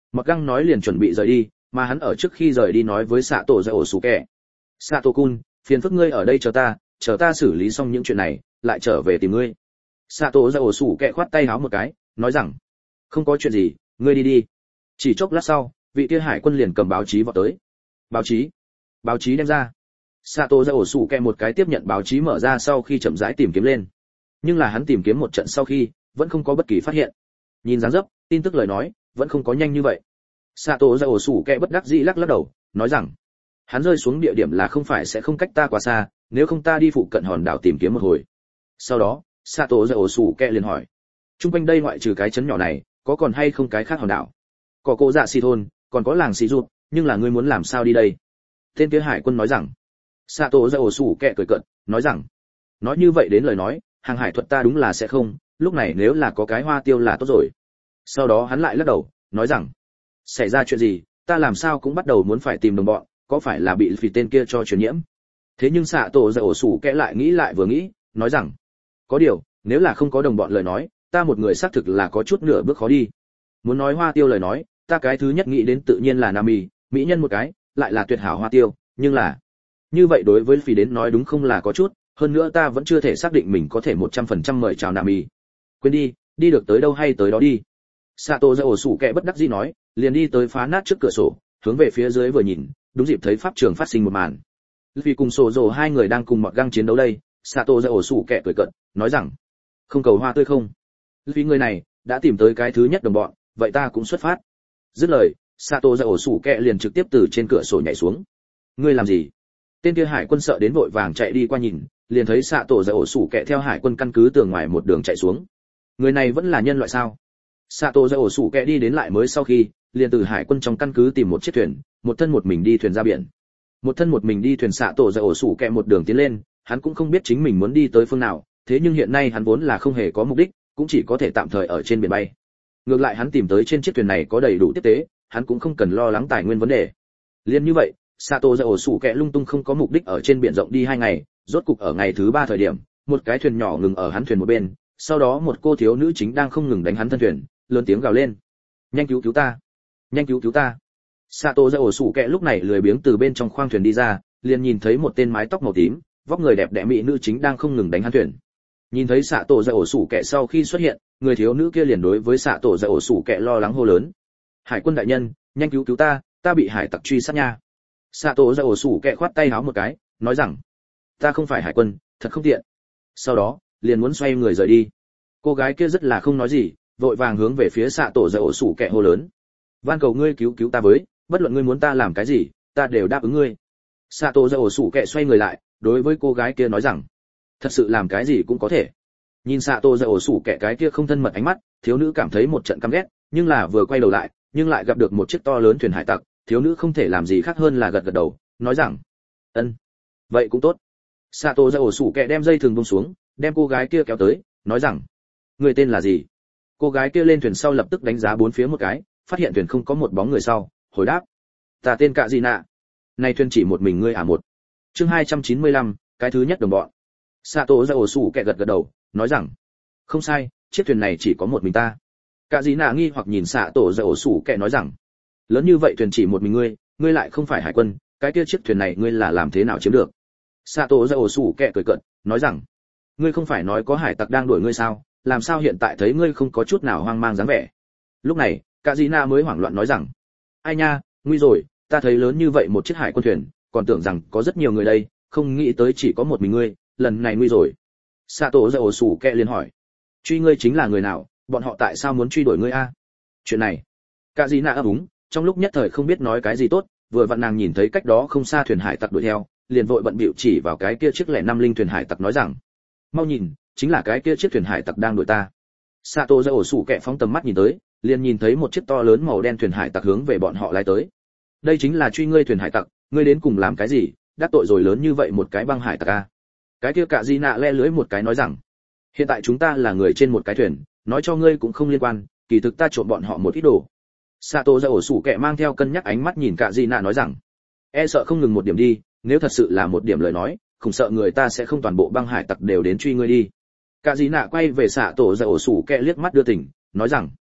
Mặc găng nói liền chuẩn bị rời đi, mà hắn ở trước khi rời đi nói với xạ tổ ra ổ sủ kẹ. Xạ tổ cun, phiền phức ngươi ở đây chờ ta, chờ ta xử lý xong những chuyện này, lại trở về tìm ngươi. Xạ tổ ra ổ sủ kẹ khoát tay háo một cái, nói rằng, không có chuyện gì, ngươi đi đi. Chỉ chốc lát sau, vị kia hải quân liền cầm báo chí vào tới. Báo chí? Báo chí đem ra. Sato ra ổ sủ kẹ một cái tiếp nhận báo chí mở ra sau khi chậm rãi tìm kiếm lên. Nhưng là hắn tìm kiếm một trận sau khi, vẫn không có bất kỳ phát hiện. Nhìn dáng dấp, tin tức lời nói, vẫn không có nhanh như vậy. Sato ra ổ sủ kẹ bất đắc dĩ lắc lắc đầu, nói rằng, hắn rơi xuống địa điểm là không phải sẽ không cách ta quá xa, nếu không ta đi phụ cận hòn đảo tìm kiếm một hồi. Sau đó, Sato ra ổ sủ kẹ liền hỏi, chung quanh đây ngoại trừ cái trấn nhỏ này, có còn hay không cái khác hòn đảo? Có cô dạ xì thôn, còn có làng xì rụt, nhưng là ngươi muốn làm sao đi đây? Tên kia hải quân nói rằng. Sato ra ổ sủ kẹ cười cợt, nói rằng, nói như vậy đến lời nói, hàng hải thuật ta đúng là sẽ không, lúc này nếu là có cái hoa tiêu là tốt rồi. Sau đó hắn lại lắc đầu, nói rằng, xảy ra chuyện gì, ta làm sao cũng bắt đầu muốn phải tìm đồng bọn, có phải là bị phỉ tên kia cho truyền nhiễm? Thế nhưng Sato ra ổ sủ kẹ lại nghĩ lại vừa nghĩ, nói rằng, có điều, nếu là không có đồng bọn lời nói, ta một người xác thực là có chút nửa bước khó đi. Muốn nói hoa tiêu lời nói, ta cái thứ nhất nghĩ đến tự nhiên là Nami, mỹ nhân một cái, lại là tuyệt hảo hoa tiêu, nhưng là như vậy đối với phỉ đến nói đúng không là có chút, hơn nữa ta vẫn chưa thể xác định mình có thể một trăm phần trăm mời chào Nami. Quên đi, đi được tới đâu hay tới đó đi. Sato ra ổ sủ kẹ bất đắc dĩ nói, liền đi tới phá nát trước cửa sổ, hướng về phía dưới vừa nhìn, đúng dịp thấy pháp trường phát sinh một màn. Vì cùng sổ rồ hai người đang cùng mọt găng chiến đấu đây, Sato ra ổ sủ kẹ cười cợt, nói rằng, không cầu hoa tươi không. Vì người này đã tìm tới cái thứ nhất đồng bọn, vậy ta cũng xuất phát. Dứt lời, Sato ra ổ sủ kẹ liền trực tiếp từ trên cửa sổ nhảy xuống. Ngươi làm gì? Tên kia hải quân sợ đến vội vàng chạy đi qua nhìn, liền thấy Sato ra ổ sủ kẹ theo hải quân căn cứ tường ngoài một đường chạy xuống. Người này vẫn là nhân loại sao? Sato ra ổ sủ kẹ đi đến lại mới sau khi, liền từ hải quân trong căn cứ tìm một chiếc thuyền, một thân một mình đi thuyền ra biển. Một thân một mình đi thuyền Sato ra ổ sủ kẹ một đường tiến lên, hắn cũng không biết chính mình muốn đi tới phương nào, thế nhưng hiện nay hắn vốn là không hề có mục đích, cũng chỉ có thể tạm thời ở trên biển bay. Ngược lại hắn tìm tới trên chiếc thuyền này có đầy đủ tiếp tế, hắn cũng không cần lo lắng tài nguyên vấn đề. Liên như vậy, Sato ra ổ sủ kẹ lung tung không có mục đích ở trên biển rộng đi hai ngày, rốt cục ở ngày thứ ba thời điểm, một cái thuyền nhỏ ngừng ở hắn thuyền một bên, sau đó một cô thiếu nữ chính đang không ngừng đánh hắn thân thuyền, lớn tiếng gào lên: "Nhanh cứu cứu ta! Nhanh cứu cứu ta!" Sato ra ổ sủ kẹ lúc này lười biếng từ bên trong khoang thuyền đi ra, liền nhìn thấy một tên mái tóc màu tím, vóc người đẹp đẽ mỹ nữ chính đang không ngừng đánh hắn thuyền. Nhìn thấy Sato ra ổ sủ kẹ sau khi xuất hiện, người thiếu nữ kia liền đối với Sato ra ổ sủ kẹ lo lắng hô lớn: "Hải quân đại nhân, nhanh cứu cứu ta, ta bị hải tặc truy sát nha!" Sato ra ổ sủ kẹ khoát tay háo một cái, nói rằng: "Ta không phải hải quân, thật không tiện." Sau đó, liền muốn xoay người rời đi. Cô gái kia rất là không nói gì, vội vàng hướng về phía Sato ra ổ sủ kẹ hô lớn: "Van cầu ngươi cứu cứu ta với, bất luận ngươi muốn ta làm cái gì, ta đều đáp ứng ngươi." Sato ra ổ sủ kẹ xoay người lại, đối với cô gái kia nói rằng: "Thật sự làm cái gì cũng có thể." Nhìn Sato ra ổ sủ kẹ cái kia không thân mật ánh mắt, thiếu nữ cảm thấy một trận căm ghét, nhưng là vừa quay đầu lại, nhưng lại gặp được một chiếc to lớn thuyền hải tặc, thiếu nữ không thể làm gì khác hơn là gật gật đầu, nói rằng: "Ân, vậy cũng tốt." Sato ra ổ sủ kẹ đem dây thừng buông xuống, đem cô gái kia kéo tới, nói rằng: "Người tên là gì?" Cô gái kia lên thuyền sau lập tức đánh giá bốn phía một cái, phát hiện thuyền không có một bóng người sau, hồi đáp: "Ta tên Cạ Dị Nạ." "Này thuyền chỉ một mình ngươi à?" Một chương hai trăm chín mươi lăm, cái thứ nhất đồng bọn. Sato ra ổ sủ kẹ gật gật đầu, nói rằng: "Không sai, chiếc thuyền này chỉ có một mình ta." Cạ Dị Nạ nghi hoặc nhìn Sato ra ổ sủ kẹ nói rằng: "Lớn như vậy thuyền chỉ một mình ngươi, ngươi lại không phải hải quân, cái kia chiếc thuyền này ngươi là làm thế nào chiếm được?" Sato ra ổ sủ kẹ cười cợt, nói rằng: "Ngươi không phải nói có hải tặc đang đuổi ngươi sao, làm sao hiện tại thấy ngươi không có chút nào hoang mang dáng vẻ?" Lúc này, Cạ Dị Nạ mới hoảng loạn nói rằng: "Ai nha, nguy rồi, ta thấy lớn như vậy một chiếc hải quân thuyền, còn tưởng rằng có rất nhiều người đây, không nghĩ tới chỉ có một mình ngươi, lần này nguy rồi." Sato ra ổ sủ kẹ liền hỏi: "Truy ngươi chính là người nào, bọn họ tại sao muốn truy đuổi ngươi a?" Chuyện này, Cạ Dị Nạ ấp úng, trong lúc nhất thời không biết nói cái gì tốt, vừa vặn nàng nhìn thấy cách đó không xa thuyền hải tặc đuổi theo, liền vội bận bịu chỉ vào cái kia chiếc lẻ năm linh thuyền hải tặc nói rằng: "Mau nhìn, chính là cái kia chiếc thuyền hải tặc đang đuổi ta." Sato ra ổ sủ kẹ phóng tầm mắt nhìn tới, liền nhìn thấy một chiếc to lớn màu đen thuyền hải tặc hướng về bọn họ lái tới. "Đây chính là truy ngươi thuyền hải tặc, ngươi đến cùng làm cái gì, đắc tội rồi lớn như vậy một cái băng hải tặc a?" Cái kia Cạ Dị Nạ le lưới một cái nói rằng: "Hiện tại chúng ta là người trên một cái thuyền, nói cho ngươi cũng không liên quan, kỳ thực ta trộm bọn họ một ít đồ." Sato ra ổ sủ kẹ mang theo cân nhắc ánh mắt nhìn Cạ Dị Nạ nói rằng: "E sợ không ngừng một điểm đi, nếu thật sự là một điểm lời nói, không sợ người ta sẽ không toàn bộ băng hải tặc đều đến truy ngươi đi." Cạ Dị Nạ quay về Sato ra ổ sủ kẹ liếc mắt đưa tình, nói rằng: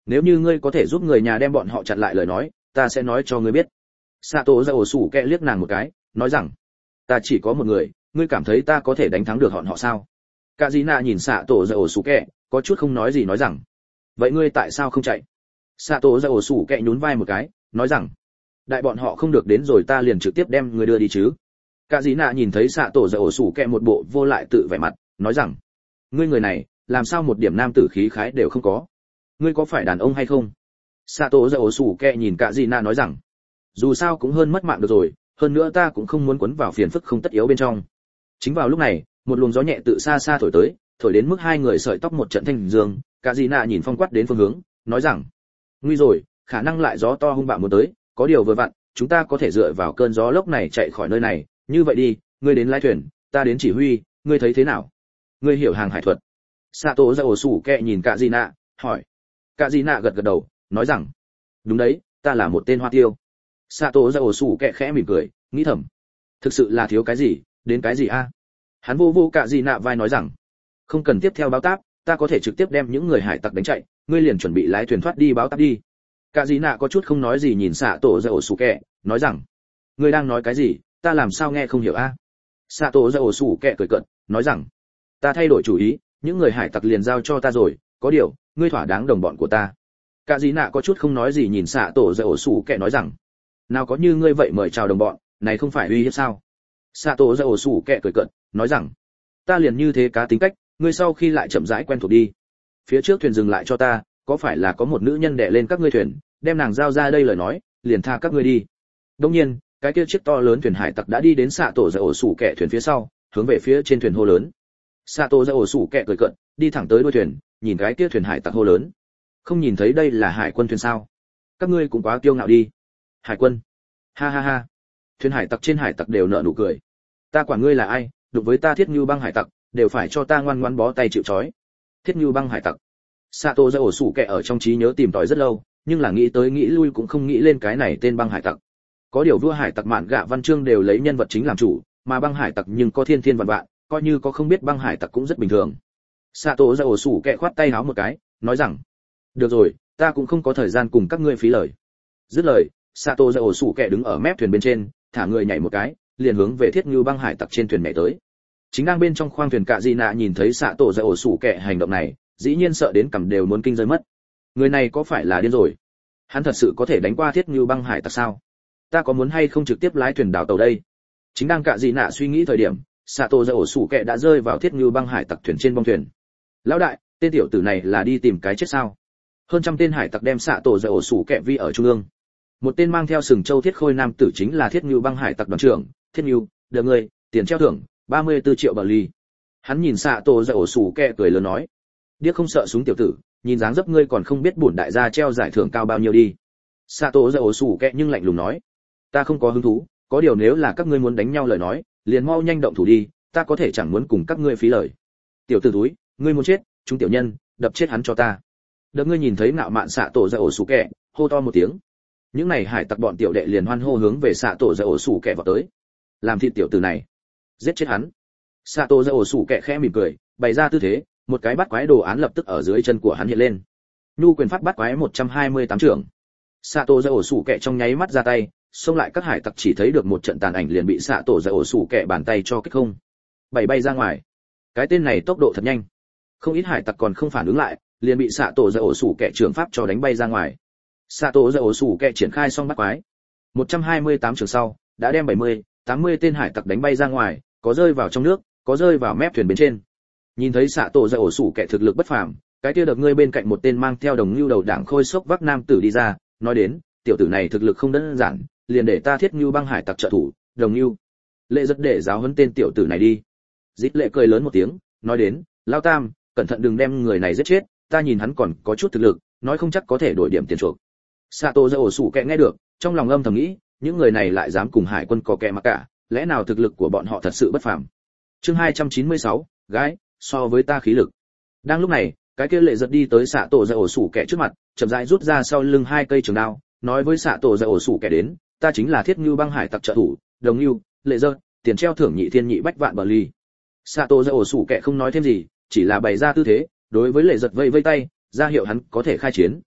nếu như ngươi có thể giúp người nhà đem bọn họ chặn lại lời nói, ta sẽ nói cho ngươi biết. Sato ra ổ sủ kẹ liếc nàng một cái, nói rằng, ta chỉ có một người, ngươi cảm thấy ta có thể đánh thắng được bọn họ sao? Cả Dĩ Nạ nhìn Sato ra ổ sủ kẹ, có chút không nói gì nói rằng, vậy ngươi tại sao không chạy? Sato ra ổ sủ kẹ nhún vai một cái, nói rằng, đại bọn họ không được đến rồi ta liền trực tiếp đem ngươi đưa đi chứ. Cả Dĩ Nạ nhìn thấy Sato ra ổ sủ kẹ một bộ vô lại tự vẻ mặt, nói rằng, ngươi người này, làm sao một điểm nam tử khí khái đều không có? Ngươi có phải đàn ông hay không? Sato ra ổ sủ kẹ nhìn Cả Dĩ Nạ nói rằng, dù sao cũng hơn mất mạng được rồi, hơn nữa ta cũng không muốn quấn vào phiền phức không tất yếu bên trong. Chính vào lúc này, một luồng gió nhẹ tự xa xa thổi tới, thổi đến mức hai người sợi tóc một trận thanh dương. Cả Dĩ Nạ nhìn phong quát đến phương hướng, nói rằng, nguy rồi, khả năng lại gió to hung bạo muốn tới, có điều vừa vặn, chúng ta có thể dựa vào cơn gió lốc này chạy khỏi nơi này. Như vậy đi, ngươi đến lái thuyền, ta đến chỉ huy, ngươi thấy thế nào? Ngươi hiểu hàng hải thuật? Sato ra ổ sủ kẹ nhìn Cả Dĩ Nạ, hỏi. Cả Dĩ Nạ gật gật đầu, nói rằng, đúng đấy, ta là một tên hoa tiêu. Sato ra ổ sủ kẹ khẽ mỉm cười, nghĩ thầm, thực sự là thiếu cái gì, đến cái gì a? Hắn vô vô Cả Dĩ Nạ vai nói rằng, không cần tiếp theo báo táp, ta có thể trực tiếp đem những người hải tặc đánh chạy, ngươi liền chuẩn bị lái thuyền thoát đi báo táp đi. Cả Dĩ Nạ có chút không nói gì nhìn Sato ra ổ sủ kẹ, nói rằng, ngươi đang nói cái gì, ta làm sao nghe không hiểu a? Sato ra ổ sủ kẹ cười cợt, nói rằng, ta thay đổi chủ ý, những người hải tặc liền giao cho ta rồi, có điều, ngươi thỏa đáng đồng bọn của ta. Cả Dĩ Nạ có chút không nói gì nhìn Sato ra ổ sủ kẹ nói rằng, nào có như ngươi vậy mời chào đồng bọn, này không phải uy hiếp sao? Sato ra ổ sủ kẹ cười cợt, nói rằng, ta liền như thế cá tính cách, ngươi sau khi lại chậm rãi quen thuộc đi. Phía trước thuyền dừng lại cho ta, có phải là có một nữ nhân đè lên các ngươi thuyền, đem nàng giao ra đây lời nói, liền tha các ngươi đi. Đương nhiên, cái kia chiếc to lớn thuyền hải tặc đã đi đến Sato ra ổ sủ kẹ thuyền phía sau, hướng về phía trên thuyền hô lớn. Sato ra ổ sủ kẹ cười cợt, đi thẳng tới đuôi thuyền, nhìn cái kia thuyền hải tặc hô lớn. Không nhìn thấy đây là hải quân thuyền sao? Các ngươi cũng quá kiêu ngạo đi. Hải quân? Ha ha ha. Thuyền hải tặc trên hải tặc đều nở nụ cười. Ta quản ngươi là ai, đụng với ta Thiết Nhu Băng hải tặc, đều phải cho ta ngoan ngoãn bó tay chịu trói. Thiết Nhu Băng hải tặc. Sato ra ổ sủ kẹ ở trong trí nhớ tìm tòi rất lâu, nhưng là nghĩ tới nghĩ lui cũng không nghĩ lên cái này tên băng hải tặc. Có điều vua hải tặc mạn gạ văn chương đều lấy nhân vật chính làm chủ, mà băng hải tặc nhưng có thiên thiên vạn vạn, coi như có không biết băng hải tặc cũng rất bình thường. Sato ra ổ sủ kẹ khoát tay háo một cái, nói rằng, được rồi, ta cũng không có thời gian cùng các ngươi phí lời. Dứt lời, Sato ra ổ sủ kẹ đứng ở mép thuyền bên trên, thả người nhảy một cái, liền hướng về Thiết Nhu Băng hải tặc trên thuyền nhảy tới. Chính đang bên trong khoang thuyền Cả Dĩ Nạ nhìn thấy Sato ra ổ sủ kẹ hành động này, dĩ nhiên sợ đến cằm đều muốn kinh rơi mất. Người này có phải là điên rồi? Hắn thật sự có thể đánh qua Thiết Nhu Băng hải tặc sao? Ta có muốn hay không trực tiếp lái thuyền đảo tàu đây? Chính đang Cả Dĩ Nạ suy nghĩ thời điểm, Sato ra ổ sủ kẹ đã rơi vào Thiết Nhu Băng hải tặc thuyền trên bong thuyền. Lão đại, tên tiểu tử này là đi tìm cái chết sao? Hơn trăm tên hải tặc đem Sato ra ổ sủ kẹ vi ở trung ương. Một tên mang theo sừng châu thiết khôi nam tử chính là Thiết Nhu Băng hải tặc đoàn trưởng. Thiết Nhu, được người, tiền treo thưởng ba mươi tư triệu bờ ly. Hắn nhìn Sato ra ổ sủ kẹ cười lớn nói, điếc không sợ súng tiểu tử, nhìn dáng dấp ngươi còn không biết bổn đại gia treo giải thưởng cao bao nhiêu đi. Sato ra ổ sủ kẹ nhưng lạnh lùng nói, ta không có hứng thú, có điều nếu là các ngươi muốn đánh nhau lời nói, liền mau nhanh động thủ đi, ta có thể chẳng muốn cùng các ngươi phí lời. Tiểu tử túi, ngươi muốn chết, chúng tiểu nhân, đập chết hắn cho ta. Đợi ngươi nhìn thấy ngạo mạn Sato ra ổ sủ kẹ, hô to một tiếng. Những này hải tặc bọn tiểu đệ liền hoan hô hướng về Sato ra ổ sủ kẹ vào tới. Làm thịt tiểu tử này, giết chết hắn. Sato ra ổ sủ kẹ khẽ mỉm cười, bày ra tư thế, một cái bắt quái đồ án lập tức ở dưới chân của hắn hiện lên. Nhu quyền phát bắt quái một trăm hai mươi tám trưởng. Sato ra ổ sủ kẹ trong nháy mắt ra tay, xông lại các hải tặc chỉ thấy được một trận tàn ảnh liền bị Sato ra ổ sủ kẹ bàn tay cho kích không, bảy bay ra ngoài. Cái tên này tốc độ thật nhanh, không ít hải tặc còn không phản ứng lại, liền bị Sato ra ổ sủ kẹ trưởng pháp cho đánh bay ra ngoài. Sato ra ổ sủ kẹ triển khai xong bắt quái, một trăm hai mươi tám trường sau, đã đem bảy mươi, tám mươi tên hải tặc đánh bay ra ngoài, có rơi vào trong nước, có rơi vào mép thuyền bên trên. Nhìn thấy Sato ra ổ sủ kẹ thực lực bất phàm, cái kia được ngươi bên cạnh một tên mang theo đồng nhu đầu đảng khôi sốc vác nam tử đi ra, nói đến, tiểu tử này thực lực không đơn giản, liền để ta Thiết Nhu Băng hải tặc trợ thủ, đồng nhu. Lệ rất để giáo huấn tên tiểu tử này đi. Dít Lệ cười lớn một tiếng, nói đến, Lao Tam, cẩn thận đừng đem người này giết chết, ta nhìn hắn còn có chút thực lực, nói không chắc có thể đổi điểm tiền chuộc. Sato ra ổ sủ kẹ nghe được, trong lòng âm thầm nghĩ, những người này lại dám cùng hải quân có kẻ mà cả, lẽ nào thực lực của bọn họ thật sự bất phàm. Chương hai trăm chín mươi sáu, gái, so với ta khí lực. Đang lúc này, cái kia Lệ giật đi tới Sato ra ổ sủ kẹ trước mặt, chậm rãi rút ra sau lưng hai cây trường đao, nói với Sato ra ổ sủ kẹ đến, ta chính là Thiết Nhu Băng hải tặc trợ thủ, đồng nhu, Lệ giật, tiền treo thưởng nhị thiên nhị bách vạn bờ ly. Sato ra ổ sủ kẹ không nói thêm gì, chỉ là bày ra tư thế, đối với Lệ giật vây vây tay, ra hiệu hắn có thể khai chiến.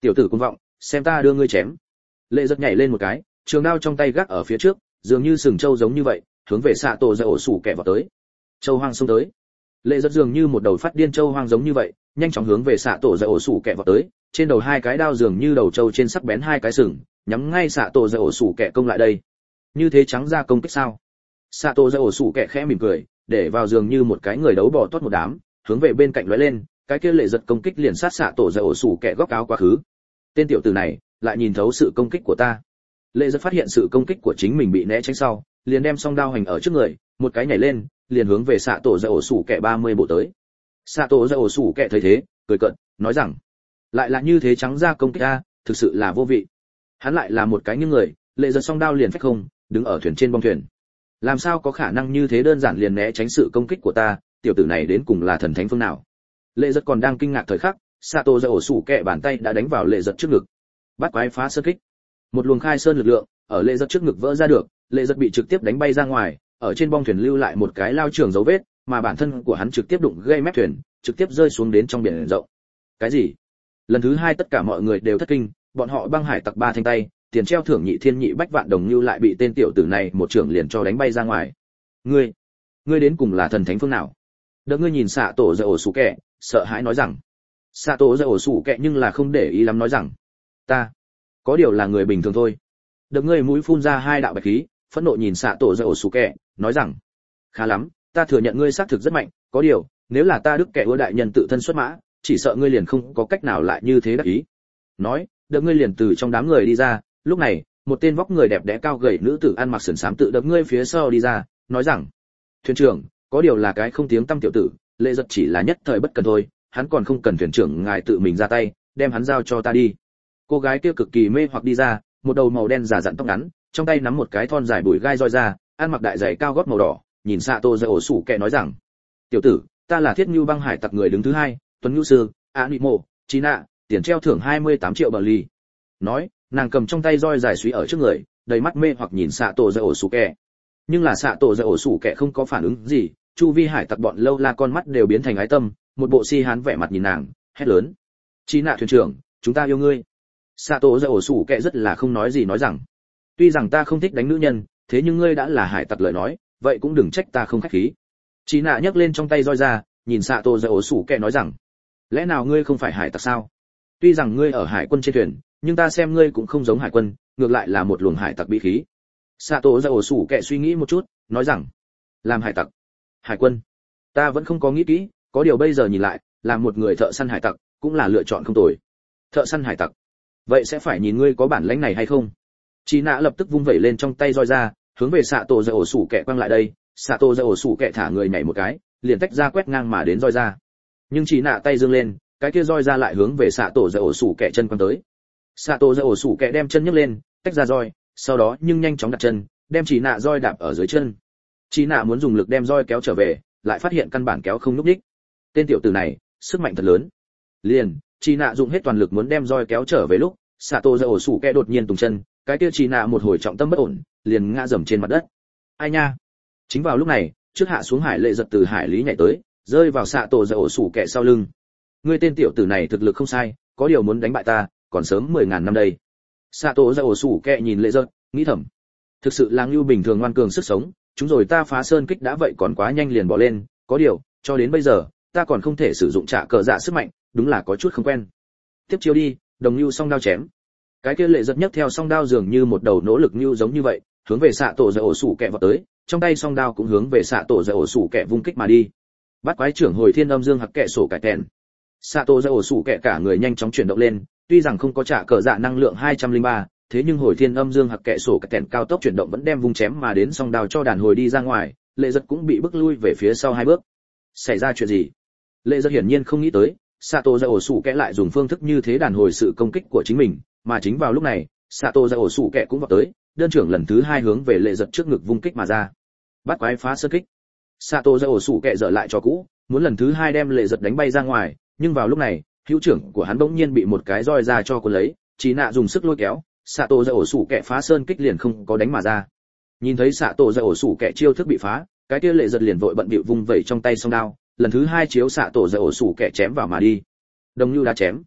Tiểu tử cuồng vọng, xem ta đưa ngươi chém. Lệ giật nhảy lên một cái, trường đao trong tay gác ở phía trước, dường như sừng trâu giống như vậy, hướng về xạ tổ dậy ổ sủ kẹ vào tới. Châu hoang xông tới. Lệ giật dường như một đầu phát điên châu hoang giống như vậy, nhanh chóng hướng về xạ tổ dậy ổ sủ kẹ vào tới, trên đầu hai cái đao dường như đầu trâu trên sắc bén hai cái sừng, nhắm ngay xạ tổ dậy ổ sủ kẹ công lại đây. Như thế trắng ra công kích sao? Xạ tổ dậy ổ sủ kẹ khẽ mỉm cười, để vào dường như một cái người đấu bò toát một đám, hướng về bên cạnh lóe lên, cái kia lệ giật công kích liền sát xạ tổ dậy ổ sủ kẹ góc áo quá khứ. Tên tiểu tử này lại nhìn thấu sự công kích của ta. Lệ giật phát hiện sự công kích của chính mình bị né tránh sau, liền đem song đao hành ở trước người, một cái nhảy lên, liền hướng về xạ tổ dậy ổ sủ kẹ ba mươi bộ tới. Xạ tổ dậy ổ sủ kẹ thấy thế, cười cợt, nói rằng, lại là như thế trắng ra công kích a, thực sự là vô vị. Hắn lại là một cái như người, lệ giật song đao liền phách không, đứng ở thuyền trên bong thuyền. Làm sao có khả năng như thế đơn giản liền né tránh sự công kích của ta, tiểu tử này đến cùng là thần thánh phương nào? Lệ giật còn đang kinh ngạc thời khắc, xạ tổ dậy ổ sủ kẹ bàn tay đã đánh vào lệ giật trước ngực. Bắt quái phá sơn kích. Một luồng khai sơn lực lượng ở lệ giật trước ngực vỡ ra được, lệ giật bị trực tiếp đánh bay ra ngoài, ở trên bong thuyền lưu lại một cái lao trường dấu vết, mà bản thân của hắn trực tiếp đụng gây mép thuyền, trực tiếp rơi xuống đến trong biển rộng. Cái gì? Lần thứ hai tất cả mọi người đều thất kinh, bọn họ băng hải tặc ba thanh tay, tiền treo thưởng nhị thiên nhị bách vạn đồng lưu lại bị tên tiểu tử này một trưởng liền cho đánh bay ra ngoài. Ngươi, ngươi đến cùng là thần thánh phương nào? Đỡ ngươi nhìn xạ tổ dậy ổ sủ kẹ, sợ hãi nói rằng. Xạ tổ dậy ổ sủ kẹ nhưng là không để ý lắm nói rằng, ta có điều là người bình thường thôi. Đỡ ngươi mũi phun ra hai đạo bạch khí, phẫn nộ nhìn xạ tổ dậy ổ sủ kẹ, nói rằng, khá lắm, ta thừa nhận ngươi xác thực rất mạnh, có điều nếu là ta đức kẻ ưa đại nhân tự thân xuất mã, chỉ sợ ngươi liền không có cách nào lại như thế đắc ý. Nói, đỡ ngươi liền từ trong đám người đi ra, lúc này một tên vóc người đẹp đẽ cao gầy nữ tử ăn mặc sườn xám tự đỡ ngươi phía sau đi ra, nói rằng, thuyền trưởng, có điều là cái không tiếng tăm tiểu tử, lệ giật chỉ là nhất thời bất cần thôi, hắn còn không cần thuyền trưởng ngài tự mình ra tay, đem hắn giao cho ta đi. Cô gái kia cực kỳ mê hoặc đi ra, một đầu màu đen giả dặn tóc ngắn, trong tay nắm một cái thon dài bụi gai roi ra, ăn mặc đại giày cao gót màu đỏ, nhìn xạ tô dậy ổ sủ kẹ nói rằng, tiểu tử, ta là thiết nhu băng hải tặc người đứng thứ hai, tuấn nhu sư a nị mộ chi nạ, tiền treo thưởng hai mươi tám triệu bờ ly. Nói, nàng cầm trong tay roi dài suý ở trước người, đầy mắt mê hoặc nhìn xạ tổ dậy ổ sủ kẹ. Nhưng là xạ tổ dậy ổ sủ kẹ không có phản ứng gì, chu vi hải tặc bọn lâu la con mắt đều biến thành ái tâm, một bộ si hán vẻ mặt nhìn nàng, hét lớn, chi nạ thuyền trưởng, chúng ta yêu ngươi. Xạ tổ dậy ổ sủ kẹ rất là không nói gì nói rằng, tuy rằng ta không thích đánh nữ nhân, thế nhưng ngươi đã là hải tặc lời nói, vậy cũng đừng trách ta không khách khí. Chi nạ nhấc lên trong tay roi ra, nhìn xạ tổ dậy ổ sủ kẹ nói rằng, lẽ nào ngươi không phải hải tặc sao? Tuy rằng ngươi ở hải quân trên thuyền, nhưng ta xem ngươi cũng không giống hải quân, ngược lại là một luồng hải tặc bị khí. Xạ tổ dậy ổ sủ kẹ suy nghĩ một chút, nói rằng, làm hải tặc, hải quân, ta vẫn không có nghĩ kỹ, có điều bây giờ nhìn lại, làm một người thợ săn hải tặc cũng là lựa chọn không tồi. Thợ săn hải tặc, vậy sẽ phải nhìn ngươi có bản lĩnh này hay không. Chị nạ lập tức vung vẩy lên trong tay roi ra, hướng về xạ tổ dậy ổ sủ kẹ quăng lại đây. Xạ tổ dậy ổ sủ kẹ thả người nhảy một cái, liền tách ra quét ngang mà đến roi ra. Nhưng chị nạ tay dương lên, cái kia roi ra lại hướng về xạ tổ dậy ổ sủ kẹ chân quăng tới. Xạ tổ dậy ổ sủ kẹ đem chân nhấc lên, tách ra roi, sau đó nhưng nhanh chóng đặt chân, đem chị nạ roi đạp ở dưới chân. Chị nạ muốn dùng lực đem roi kéo trở về, lại phát hiện căn bản kéo không nhúc nhích. Tên tiểu tử này, sức mạnh thật lớn. Liền, chị nạ dùng hết toàn lực muốn đem roi kéo trở về lúc, xạ tổ dậy ổ sủ kẹ đột nhiên tùng chân, cái kia chị nạ một hồi trọng tâm bất ổn, liền ngã dầm trên mặt đất. Ai nha! Chính vào lúc này, trước hạ xuống hải lệ giật từ hải lý nhảy tới, rơi vào xạ tổ dậy ổ sủ kẹ sau lưng. Ngươi tên tiểu tử này thực lực không sai, có điều muốn đánh bại ta, còn sớm mười ngàn năm đây. Xạ tổ dậy ổ sủ kẹ nhìn lệ giật, nghĩ thầm, thực sự là ngưu bình thường ngoan cường sức sống, chúng rồi ta phá sơn kích đã vậy còn quá nhanh liền bỏ lên, có điều, cho đến bây giờ, ta còn không thể sử dụng trả cờ dạ sức mạnh, đúng là có chút không quen. Tiếp chiêu đi, đồng lưu song đao chém. Cái kia lệ giật nhấc theo song đao dường như một đầu nỗ lực lưu giống như vậy, hướng về xạ tổ dậy ổ sủ kẹ vọt tới, trong tay song đao cũng hướng về xạ tổ dậy ổ sủ kẹ vung kích mà đi. Bắt quái trưởng hồi thiên âm dương hặc kẹ sổ cải tèn. Xạ tổ dậy ổ sủ kẹ cả người nhanh chóng chuyển động lên, tuy rằng không có trả cờ dạ năng lượng hai trăm lẻ ba, thế nhưng hồi thiên âm dương hặc kẹ sổ cải tèn cao tốc chuyển động vẫn đem vung chém mà đến song đao cho đàn hồi đi ra ngoài, lệ giật cũng bị bức lui về phía sau hai bước. Xảy ra chuyện gì? Lệ giật hiển nhiên không nghĩ tới, xạ tổ dậy ổ sủ kẹ lại dùng phương thức như thế đàn hồi sự công kích của chính mình, mà chính vào lúc này, xạ tổ dậy ổ sủ kẹ cũng vọt tới, đơn trưởng lần thứ hai hướng về lệ giật trước ngực vung kích mà ra. Bắt quái phá sơn kích. Xạ tổ dậy ổ sủ kẹ dở lại cho cũ, muốn lần thứ hai đem lệ giật đánh bay ra ngoài, nhưng vào lúc này, hữu trưởng của hắn bỗng nhiên bị một cái roi ra cho cuốn lấy, chỉ nạ dùng sức lôi kéo, xạ tổ dậy ổ sủ kẹ phá sơn kích liền không có đánh mà ra. Nhìn thấy xạ tổ dậy ổ sủ kẹ chiêu thức bị phá, cái kia lệ giật liền vội bận bịu vung vẩy trong tay song đao, lần thứ hai chiếu xạ tổ dậy ổ sủ kẹ chém vào mà đi. Đồng như đã chém.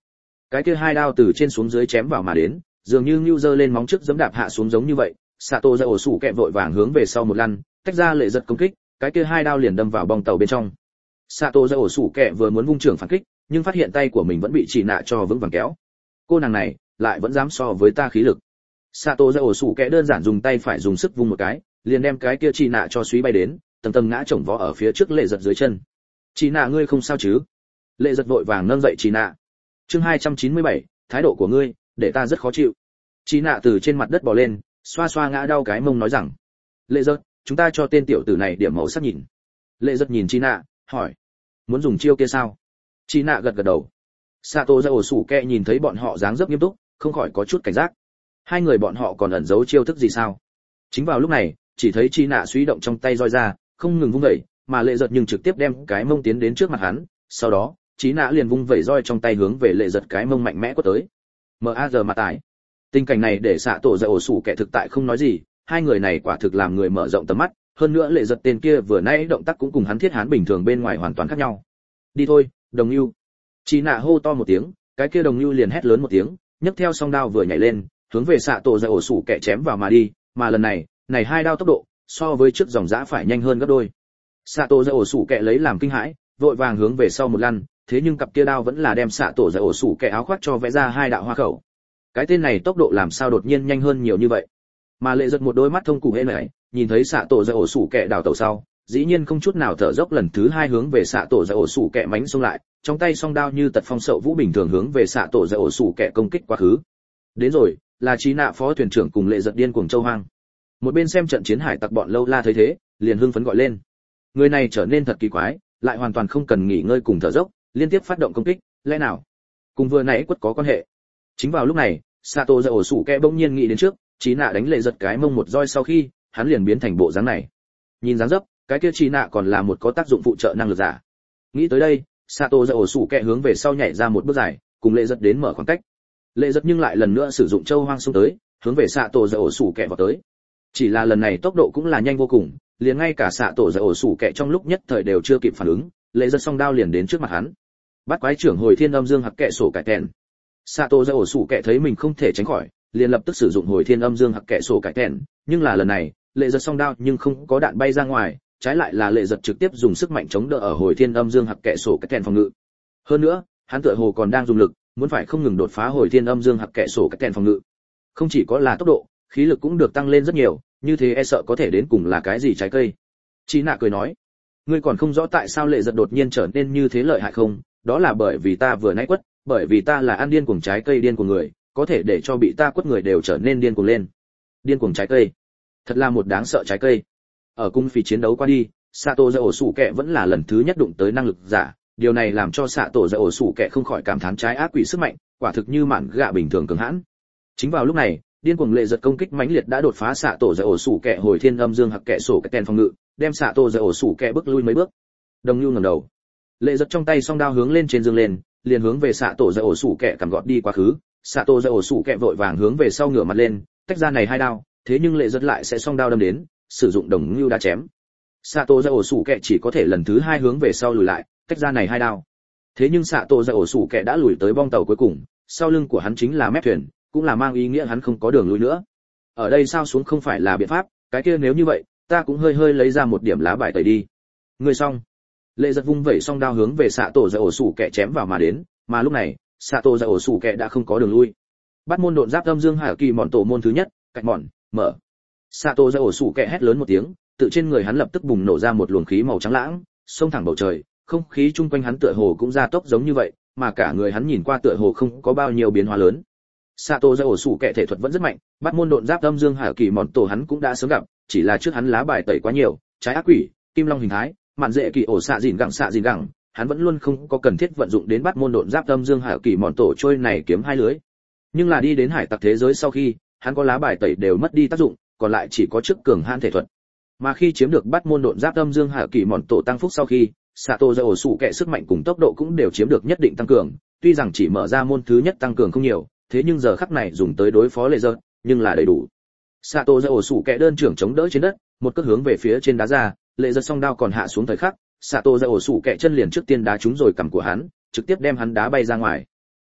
Cái kia hai đao từ trên xuống dưới chém vào mà đến, dường như Nưu giơ lên móng trước giẫm đạp hạ xuống giống như vậy. Sato ra ổ sủ kẹ vội vàng hướng về sau một lăn, tách ra lệ giật công kích, cái kia hai đao liền đâm vào bong tàu bên trong. Sato ra ổ sủ kẹ vừa muốn vung trưởng phản kích, nhưng phát hiện tay của mình vẫn bị chỉ nạ cho vững vàng kéo. Cô nàng này lại vẫn dám so với ta khí lực. Sato ra ổ sủ kẹ đơn giản dùng tay phải dùng sức vung một cái, liền đem cái kia chỉ nạ cho suý bay đến, tầng tầng ngã chồng vó ở phía trước lệ giật dưới chân. Chỉ nạ ngươi không sao chứ? Lệ giật vội vàng nâng dậy chỉ nạ. Chương hai trăm chín mươi bảy, thái độ của ngươi để ta rất khó chịu. Chỉ nạ từ trên mặt đất bò lên, xoa xoa ngã đau cái mông nói rằng, lệ giật, chúng ta cho tên tiểu tử này điểm màu sắc nhìn. Lệ giật nhìn chỉ nạ, hỏi, muốn dùng chiêu kia sao? Chỉ nạ gật gật đầu. Sato ra ổ sủ kẹ nhìn thấy bọn họ dáng dấp nghiêm túc, không khỏi có chút cảnh giác. Hai người bọn họ còn ẩn giấu chiêu thức gì sao? Chính vào lúc này, chỉ thấy chỉ nạ suy động trong tay roi ra, không ngừng vung vẩy, mà lệ giật nhưng trực tiếp đem cái mông tiến đến trước mặt hắn. Sau đó, chỉ nạ liền vung vẩy roi trong tay hướng về lệ giật cái mông mạnh mẽ quất tới. M A G mà tải. Tình cảnh này để xạ tổ ra ổ sủ kẻ thực tại không nói gì, hai người này quả thực làm người mở rộng tầm mắt, hơn nữa lệ giật tên kia vừa nãy động tác cũng cùng hắn thiết hán bình thường bên ngoài hoàn toàn khác nhau. Đi thôi, đồng ưu. Chỉ nạ hô to một tiếng, cái kia đồng ưu liền hét lớn một tiếng, nhấc theo song đao vừa nhảy lên, hướng về xạ tổ ra ổ sủ kẻ chém vào mà đi, mà lần này, này hai đao tốc độ so với trước dòng dã phải nhanh hơn gấp đôi. Xạ tổ ra ổ sủ kẻ lấy làm kinh hãi, vội vàng hướng về sau một lăn, thế nhưng cặp kia đao vẫn là đem xạ tổ ra ổ sủ kẻ áo khoác cho vẽ ra hai đạo hoa khẩu. Cái tên này tốc độ làm sao đột nhiên nhanh hơn nhiều như vậy? Mà lệ giật một đôi mắt thông cụ hễ này, nhìn thấy xạ tổ ra ổ sủ kẻ đào tẩu sau, dĩ nhiên không chút nào thở dốc lần thứ hai hướng về xạ tổ ra ổ sủ kẻ mánh xông lại, trong tay song đao như tật phong sậu vũ bình thường hướng về xạ tổ ra ổ sủ kẻ công kích quá khứ. Đến rồi, là trí nạ phó thuyền trưởng cùng lệ giật điên cuồng châu hoang. Một bên xem trận chiến hải tặc bọn lâu la thấy thế, liền hưng phấn gọi lên. Người này trở nên thật kỳ quái, lại hoàn toàn không cần nghỉ ngơi cùng thở dốc, liên tiếp phát động công kích, lẽ nào cùng vừa nãy quất có quan hệ? Chính vào lúc này, Sato ra ổ sủ kẹ bỗng nhiên nghĩ đến trước, trí nạ đánh lệ giật cái mông một roi sau khi, hắn liền biến thành bộ dáng này. Nhìn dáng dấp, cái kia trí nạ còn là một có tác dụng phụ trợ năng lực giả. Nghĩ tới đây, Sato ra ổ sủ kẹ hướng về sau nhảy ra một bước dài, cùng lệ giật đến mở khoảng cách. Lệ giật nhưng lại lần nữa sử dụng châu hoang xung tới, hướng về Sato ra ổ sủ kẹ vào tới. Chỉ là lần này tốc độ cũng là nhanh vô cùng, liền ngay cả Sato ra ổ sủ kẹ trong lúc nhất thời đều chưa kịp phản ứng, lệ giật song đao liền đến trước mặt hắn. Bắt quái trưởng hồi thiên âm dương hặc kẹ sổ cải tèn. Sato ra ổ sủ kẹ thấy mình không thể tránh khỏi, liền lập tức sử dụng hồi thiên âm dương hặc kẹ sổ cải tèn, nhưng là lần này, lệ giật song đao nhưng không có đạn bay ra ngoài, trái lại là lệ giật trực tiếp dùng sức mạnh chống đỡ ở hồi thiên âm dương hặc kẹ sổ cải tèn phòng ngự. Hơn nữa, hắn tựa hồ còn đang dùng lực, muốn phải không ngừng đột phá hồi thiên âm dương hặc kẹ sổ cải tèn phòng ngự. Không chỉ có là tốc độ, khí lực cũng được tăng lên rất nhiều, như thế e sợ có thể đến cùng là cái gì trái cây. Chí nạ cười nói, ngươi còn không rõ tại sao lệ giật đột nhiên trở nên như thế lợi hại không? Đó là bởi vì ta vừa nãy quất, bởi vì ta là ăn điên cuồng trái cây điên của người, có thể để cho bị ta quất người đều trở nên điên cuồng lên. Điên cuồng trái cây, thật là một đáng sợ trái cây. Ở cung phi chiến đấu qua đi, Sato ra ổ sủ kẹ vẫn là lần thứ nhất đụng tới năng lực giả, điều này làm cho Sato ra ổ sủ kẹ không khỏi cảm thán trái ác quỷ sức mạnh, quả thực như mạn gạ bình thường cường hãn. Chính vào lúc này, điên cuồng lệ giật công kích mãnh liệt đã đột phá Sato ra ổ sủ kẹ hồi thiên âm dương hặc kẹ sổ cái tên phòng ngự, đem Sato ra ổ sủ kẹ bước lui mấy bước. Đồng Nhu ngẩng đầu, lệ giật trong tay song đao hướng lên trên dương lên, liền hướng về xạ tổ ra ổ sủ kẹ cầm gọt đi quá khứ. Xạ tổ ra ổ sủ kẹ vội vàng hướng về sau ngửa mặt lên, tách ra này hai đao, thế nhưng lệ giật lại sẽ song đao đâm đến, sử dụng đồng ngưu đá chém. Xạ tổ ra ổ sủ kẹ chỉ có thể lần thứ hai hướng về sau lùi lại, tách ra này hai đao. Thế nhưng xạ tổ ra ổ sủ kẹ đã lùi tới bong tàu cuối cùng, sau lưng của hắn chính là mép thuyền, cũng là mang ý nghĩa hắn không có đường lui nữa. Ở đây sao xuống không phải là biện pháp, cái kia nếu như vậy, ta cũng hơi hơi lấy ra một điểm lá bài tẩy đi. Ngươi xong. Lệ giật vung vẩy song đao hướng về xạ tổ ra ổ sủ kẹ chém vào mà đến, mà lúc này Sato ra ổ sủ kẹ đã không có đường lui. Bắt môn độn giáp âm dương hải kỳ mọn tổ môn thứ nhất, cạch mọn mở. Sato ra ổ sủ kẹ hét lớn một tiếng, tự trên người hắn lập tức bùng nổ ra một luồng khí màu trắng lãng, xông thẳng bầu trời, không khí chung quanh hắn tựa hồ cũng gia tốc giống như vậy, mà cả người hắn nhìn qua tựa hồ không có bao nhiêu biến hóa lớn. Sato ra ổ sủ kẹ thể thuật vẫn rất mạnh, bắt môn độn giáp âm dương hải kỳ mọn tổ hắn cũng đã sớm gặp, chỉ là trước hắn lá bài tẩy quá nhiều, trái ác quỷ, kim long hình thái, mạn dễ kỳ ổ xạ dìn gẳng xạ dìn gẳng, hắn vẫn luôn không có cần thiết vận dụng đến bắt môn độn giáp âm dương hải kỳ mọn tổ trôi này kiếm hai lưới. Nhưng là đi đến hải tặc thế giới sau khi, hắn có lá bài tẩy đều mất đi tác dụng, còn lại chỉ có chức cường hãn thể thuật. Mà khi chiếm được bắt môn độn giáp âm dương hải kỳ mọn tổ tăng phúc sau khi, Sato ra ổ sủ kẹ sức mạnh cùng tốc độ cũng đều chiếm được nhất định tăng cường, tuy rằng chỉ mở ra môn thứ nhất tăng cường không nhiều, thế nhưng giờ khắc này dùng tới đối phó lệ giật, nhưng là đầy đủ. Sato ra ổ sủ kẹ đơn trưởng chống đỡ trên đất, một cước hướng về phía trên đá ra, lệ giật song đao còn hạ xuống thời khắc, Sato ra ổ sủ kẹ chân liền trước tiên đá trúng rồi cằm của hắn, trực tiếp đem hắn đá bay ra ngoài.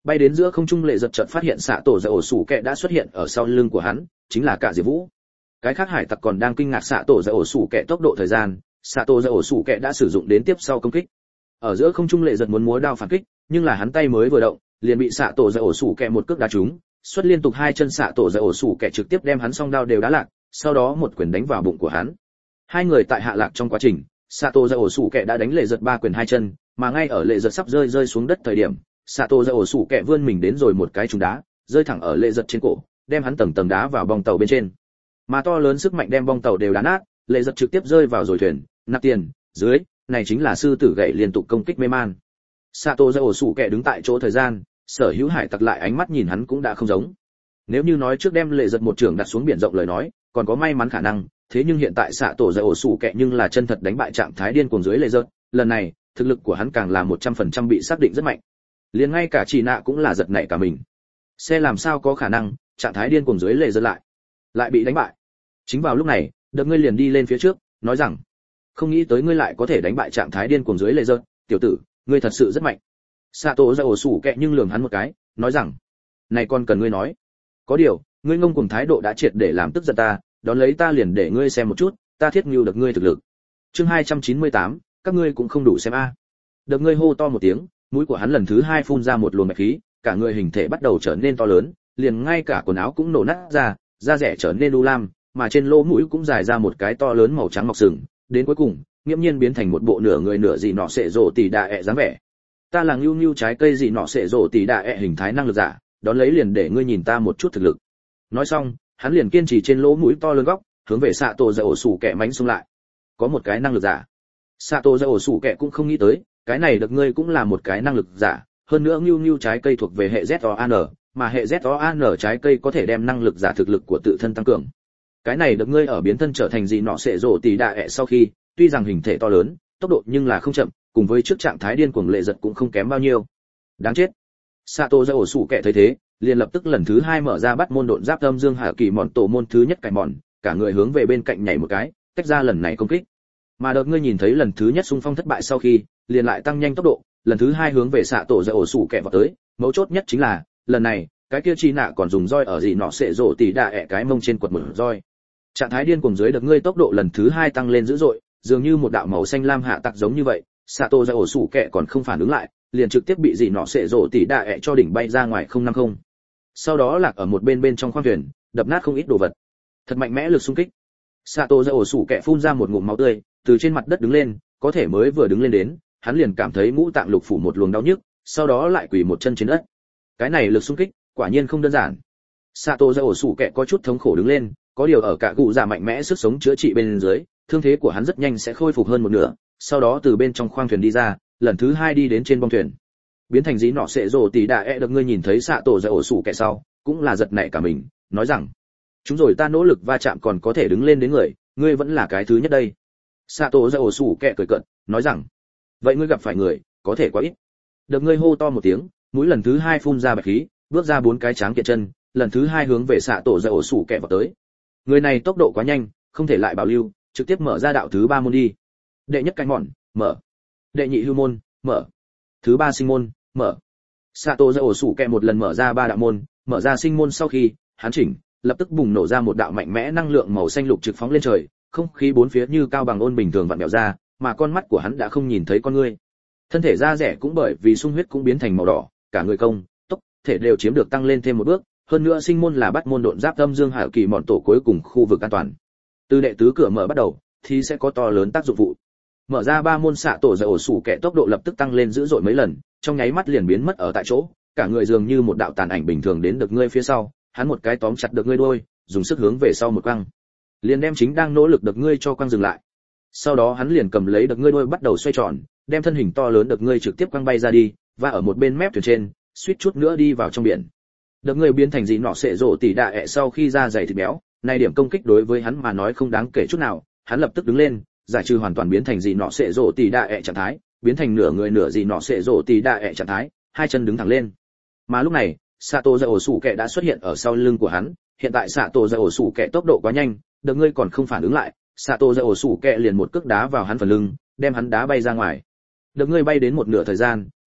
bay đến giữa không trung lệ giật chợt phát hiện xạ tổ dạ ổ sủ kẹ đã xuất hiện ở sau lưng của hắn, chính là cả Diệp Vũ. Cái khác hải tặc còn đang kinh ngạc xạ tổ dạ ổ sủ kẹ tốc độ thời gian, xạ tổ dạ ổ sủ kẹ đã sử dụng đến tiếp sau công kích. Ở giữa không trung lệ giật muốn múa đao phản kích, nhưng là hắn tay mới vừa động, liền bị xạ tổ dạ ổ sủ kẹ một cước đá trúng, xuất liên tục hai chân xạ tổ dạ ổ sủ kẹ trực tiếp đem hắn song đao đều đá lạc, sau đó một quyền đánh vào bụng của hắn. Hai người tại hạ lạc trong quá trình, Sato ra ổ sủ kẹ đã đánh lệ giật ba quyền hai chân, mà ngay ở lệ giật sắp rơi rơi xuống đất thời điểm, Sato ra ổ sủ kẹ vươn mình đến rồi một cái trúng đá, rơi thẳng ở lệ giật trên cổ, đem hắn tầng tầng đá vào bong tàu bên trên. Mà to lớn sức mạnh đem bong tàu đều đá nát, lệ giật trực tiếp rơi vào rồi thuyền, nạp tiền, dưới, này chính là sư tử gậy liên tục công kích mê man. Sato ra ổ sủ kẹ đứng tại chỗ thời gian, sở hữu hải tặc lại ánh mắt nhìn hắn cũng đã không giống. Nếu như nói trước đem lệ giật một trường đặt xuống biển rộng lời nói, còn có may mắn khả năng, thế nhưng hiện tại xạ tổ dạ ổ sủ kẹ nhưng là chân thật đánh bại trạng thái điên cuồng dưới lệ giật, lần này thực lực của hắn càng là một trăm phần trăm bị xác định rất mạnh, liền ngay cả chị nạ cũng là giật nảy cả mình. Xe làm sao có khả năng trạng thái điên cuồng dưới lệ giật lại lại bị đánh bại. Chính vào lúc này, đợt ngươi liền đi lên phía trước nói rằng, không nghĩ tới ngươi lại có thể đánh bại trạng thái điên cuồng dưới lệ giật, tiểu tử ngươi thật sự rất mạnh. Xạ tổ dạ ổ sủ kẹ nhưng lườm hắn một cái nói rằng, này còn cần ngươi nói, có điều ngươi ngông cuồng thái độ đã triệt để làm tức giận ta, đón lấy ta liền để ngươi xem một chút, ta thiết ngưu được ngươi thực lực. Chương hai trăm chín mươi tám, các ngươi cũng không đủ xem a. À. Được ngươi hô to một tiếng, mũi của hắn lần thứ hai phun ra một luồng bạch khí, cả người hình thể bắt đầu trở nên to lớn, liền ngay cả quần áo cũng nổ nát ra, da rẻ trở nên u lam, mà trên lỗ mũi cũng dài ra một cái to lớn màu trắng mọc sừng, đến cuối cùng, nghiễm nhiên biến thành một bộ nửa người nửa gì nọ sệ rồ tỷ đà ẹ dáng vẻ. Ta là ngưu ngưu trái cây gì nọ sệ rồ tỷ đà ẹ hình thái năng lực giả, đón lấy liền để ngươi nhìn ta một chút thực lực. Nói xong, hắn liền kiên trì trên lỗ mũi to lớn góc, hướng về xạ tổ dạ ổ sủ kẹ mánh xung lại. Có một cái năng lực giả. Xạ tổ dạ ổ sủ kẹ cũng không nghĩ tới, cái này được ngươi cũng là một cái năng lực giả, hơn nữa ngưu ngưu trái cây thuộc về hệ Z O A N, mà hệ Z O A N trái cây có thể đem năng lực giả thực lực của tự thân tăng cường. Cái này được ngươi ở biến thân trở thành gì nọ sẽ rồ tỷ đạ ẹ sau khi, tuy rằng hình thể to lớn, tốc độ nhưng là không chậm, cùng với trước trạng thái điên cuồng lệ giật cũng không kém bao nhiêu. Đáng chết. Sato ra ổ sủ kẹ thấy thế, liền lập tức lần thứ hai mở ra bắt môn độn giáp âm dương hạ kỳ mòn tổ môn thứ nhất cải mòn, cả người hướng về bên cạnh nhảy một cái, tách ra lần này công kích. Mà đợt ngươi nhìn thấy lần thứ nhất xung phong thất bại sau khi, liền lại tăng nhanh tốc độ, lần thứ hai hướng về xạ tổ ra ổ sủ kẹ vào tới, mấu chốt nhất chính là, lần này, cái kia chi nạ còn dùng roi ở gì nọ sẽ rồ tỷ đạ ẹ cái mông trên quật một roi. Trạng thái điên cuồng dưới đợt ngươi tốc độ lần thứ hai tăng lên dữ dội, dường như một đạo màu xanh lam hạ tặc giống như vậy, Sato ra ổ sủ kẹ còn không phản ứng lại, liền trực tiếp bị gì nọ sẽ rồ tỷ đạ ẹ cho đỉnh bay ra ngoài không năm không. Sau đó lạc ở một bên bên trong khoang thuyền, đập nát không ít đồ vật. Thật mạnh mẽ lực xung kích. Sato ra ổ sủ kẹ phun ra một ngụm máu tươi, từ trên mặt đất đứng lên, có thể mới vừa đứng lên đến, hắn liền cảm thấy ngũ tạng lục phủ một luồng đau nhức, sau đó lại quỳ một chân trên đất. Cái này lực xung kích, quả nhiên không đơn giản. Sato ra ổ sủ kẹ có chút thống khổ đứng lên, có điều ở cả cụ già mạnh mẽ sức sống chữa trị bên dưới, thương thế của hắn rất nhanh sẽ khôi phục hơn một nửa, sau đó từ bên trong khoang thuyền đi ra, lần thứ hai đi đến trên bong thuyền. Biến thành dí nọ sẽ rồ tỷ đạ ẹ được ngươi nhìn thấy xạ tổ ra ổ sủ kẹ sau, cũng là giật nảy cả mình, nói rằng, chúng rồi ta nỗ lực va chạm còn có thể đứng lên đến người, ngươi vẫn là cái thứ nhất đây. Xạ tổ ra ổ sủ kẹ cười cợt, nói rằng, vậy ngươi gặp phải người, có thể quá ít. Được ngươi hô to một tiếng, mũi lần thứ hai phun ra bạch khí, bước ra bốn cái tráng kiện chân, lần thứ hai hướng về xạ tổ ra ổ sủ kẹ vào tới. Người này tốc độ quá nhanh, không thể lại bảo lưu, trực tiếp mở ra đạo thứ ba môn đi. Đệ nhất canh mòn, mở. Đệ nhị hưu môn, mở. Thứ ba sinh môn, mở. Sato ra ổ sủ kẹ một lần mở ra ba đạo môn, mở ra sinh môn sau khi, hắn chỉnh, lập tức bùng nổ ra một đạo mạnh mẽ năng lượng màu xanh lục trực phóng lên trời, không khí bốn phía như cao bằng ôn bình thường vặn vẹo ra, mà con mắt của hắn đã không nhìn thấy con ngươi. Thân thể da rẻ cũng bởi vì sung huyết cũng biến thành màu đỏ, cả người công, tốc, thể đều chiếm được tăng lên thêm một bước, hơn nữa sinh môn là bắt môn độn giáp âm dương hải kỳ mọn tổ cuối cùng khu vực an toàn. Từ đệ tứ cửa mở bắt đầu, thì sẽ có to lớn tác dụng phụ. Mở ra ba môn xạ tổ ra ổ sủ kẹ tốc độ lập tức tăng lên dữ dội mấy lần, trong nháy mắt liền biến mất ở tại chỗ, cả người dường như một đạo tàn ảnh bình thường đến được ngươi phía sau, hắn một cái tóm chặt được ngươi đuôi, dùng sức hướng về sau một quăng, liền đem chính đang nỗ lực được ngươi cho quăng dừng lại. Sau đó hắn liền cầm lấy được ngươi đuôi bắt đầu xoay tròn, đem thân hình to lớn được ngươi trực tiếp quăng bay ra đi, và ở một bên mép thuyền trên, suýt chút nữa đi vào trong biển. Được ngươi biến thành gì nọ sẽ rộ tỷ đạ ẹ sau khi ra dày thịt béo, này điểm công kích đối với hắn mà nói không đáng kể chút nào, hắn lập tức đứng lên, giải trừ hoàn toàn biến thành gì nọ sẽ rộ tỷ đạ ẹ trạng thái, biến thành nửa người nửa gì nọ sẽ rộ tỷ đạ ẹ trạng thái, hai chân đứng thẳng lên. Mà lúc này, Sato ra ổ sủ kẹ đã xuất hiện ở sau lưng của hắn, hiện tại Sato ra ổ sủ kẹ tốc độ quá nhanh, được ngươi còn không phản ứng lại, Sato ra ổ sủ kẹ liền một cước đá vào hắn phần lưng, đem hắn đá bay ra ngoài. Được ngươi bay đến một nửa thời gian,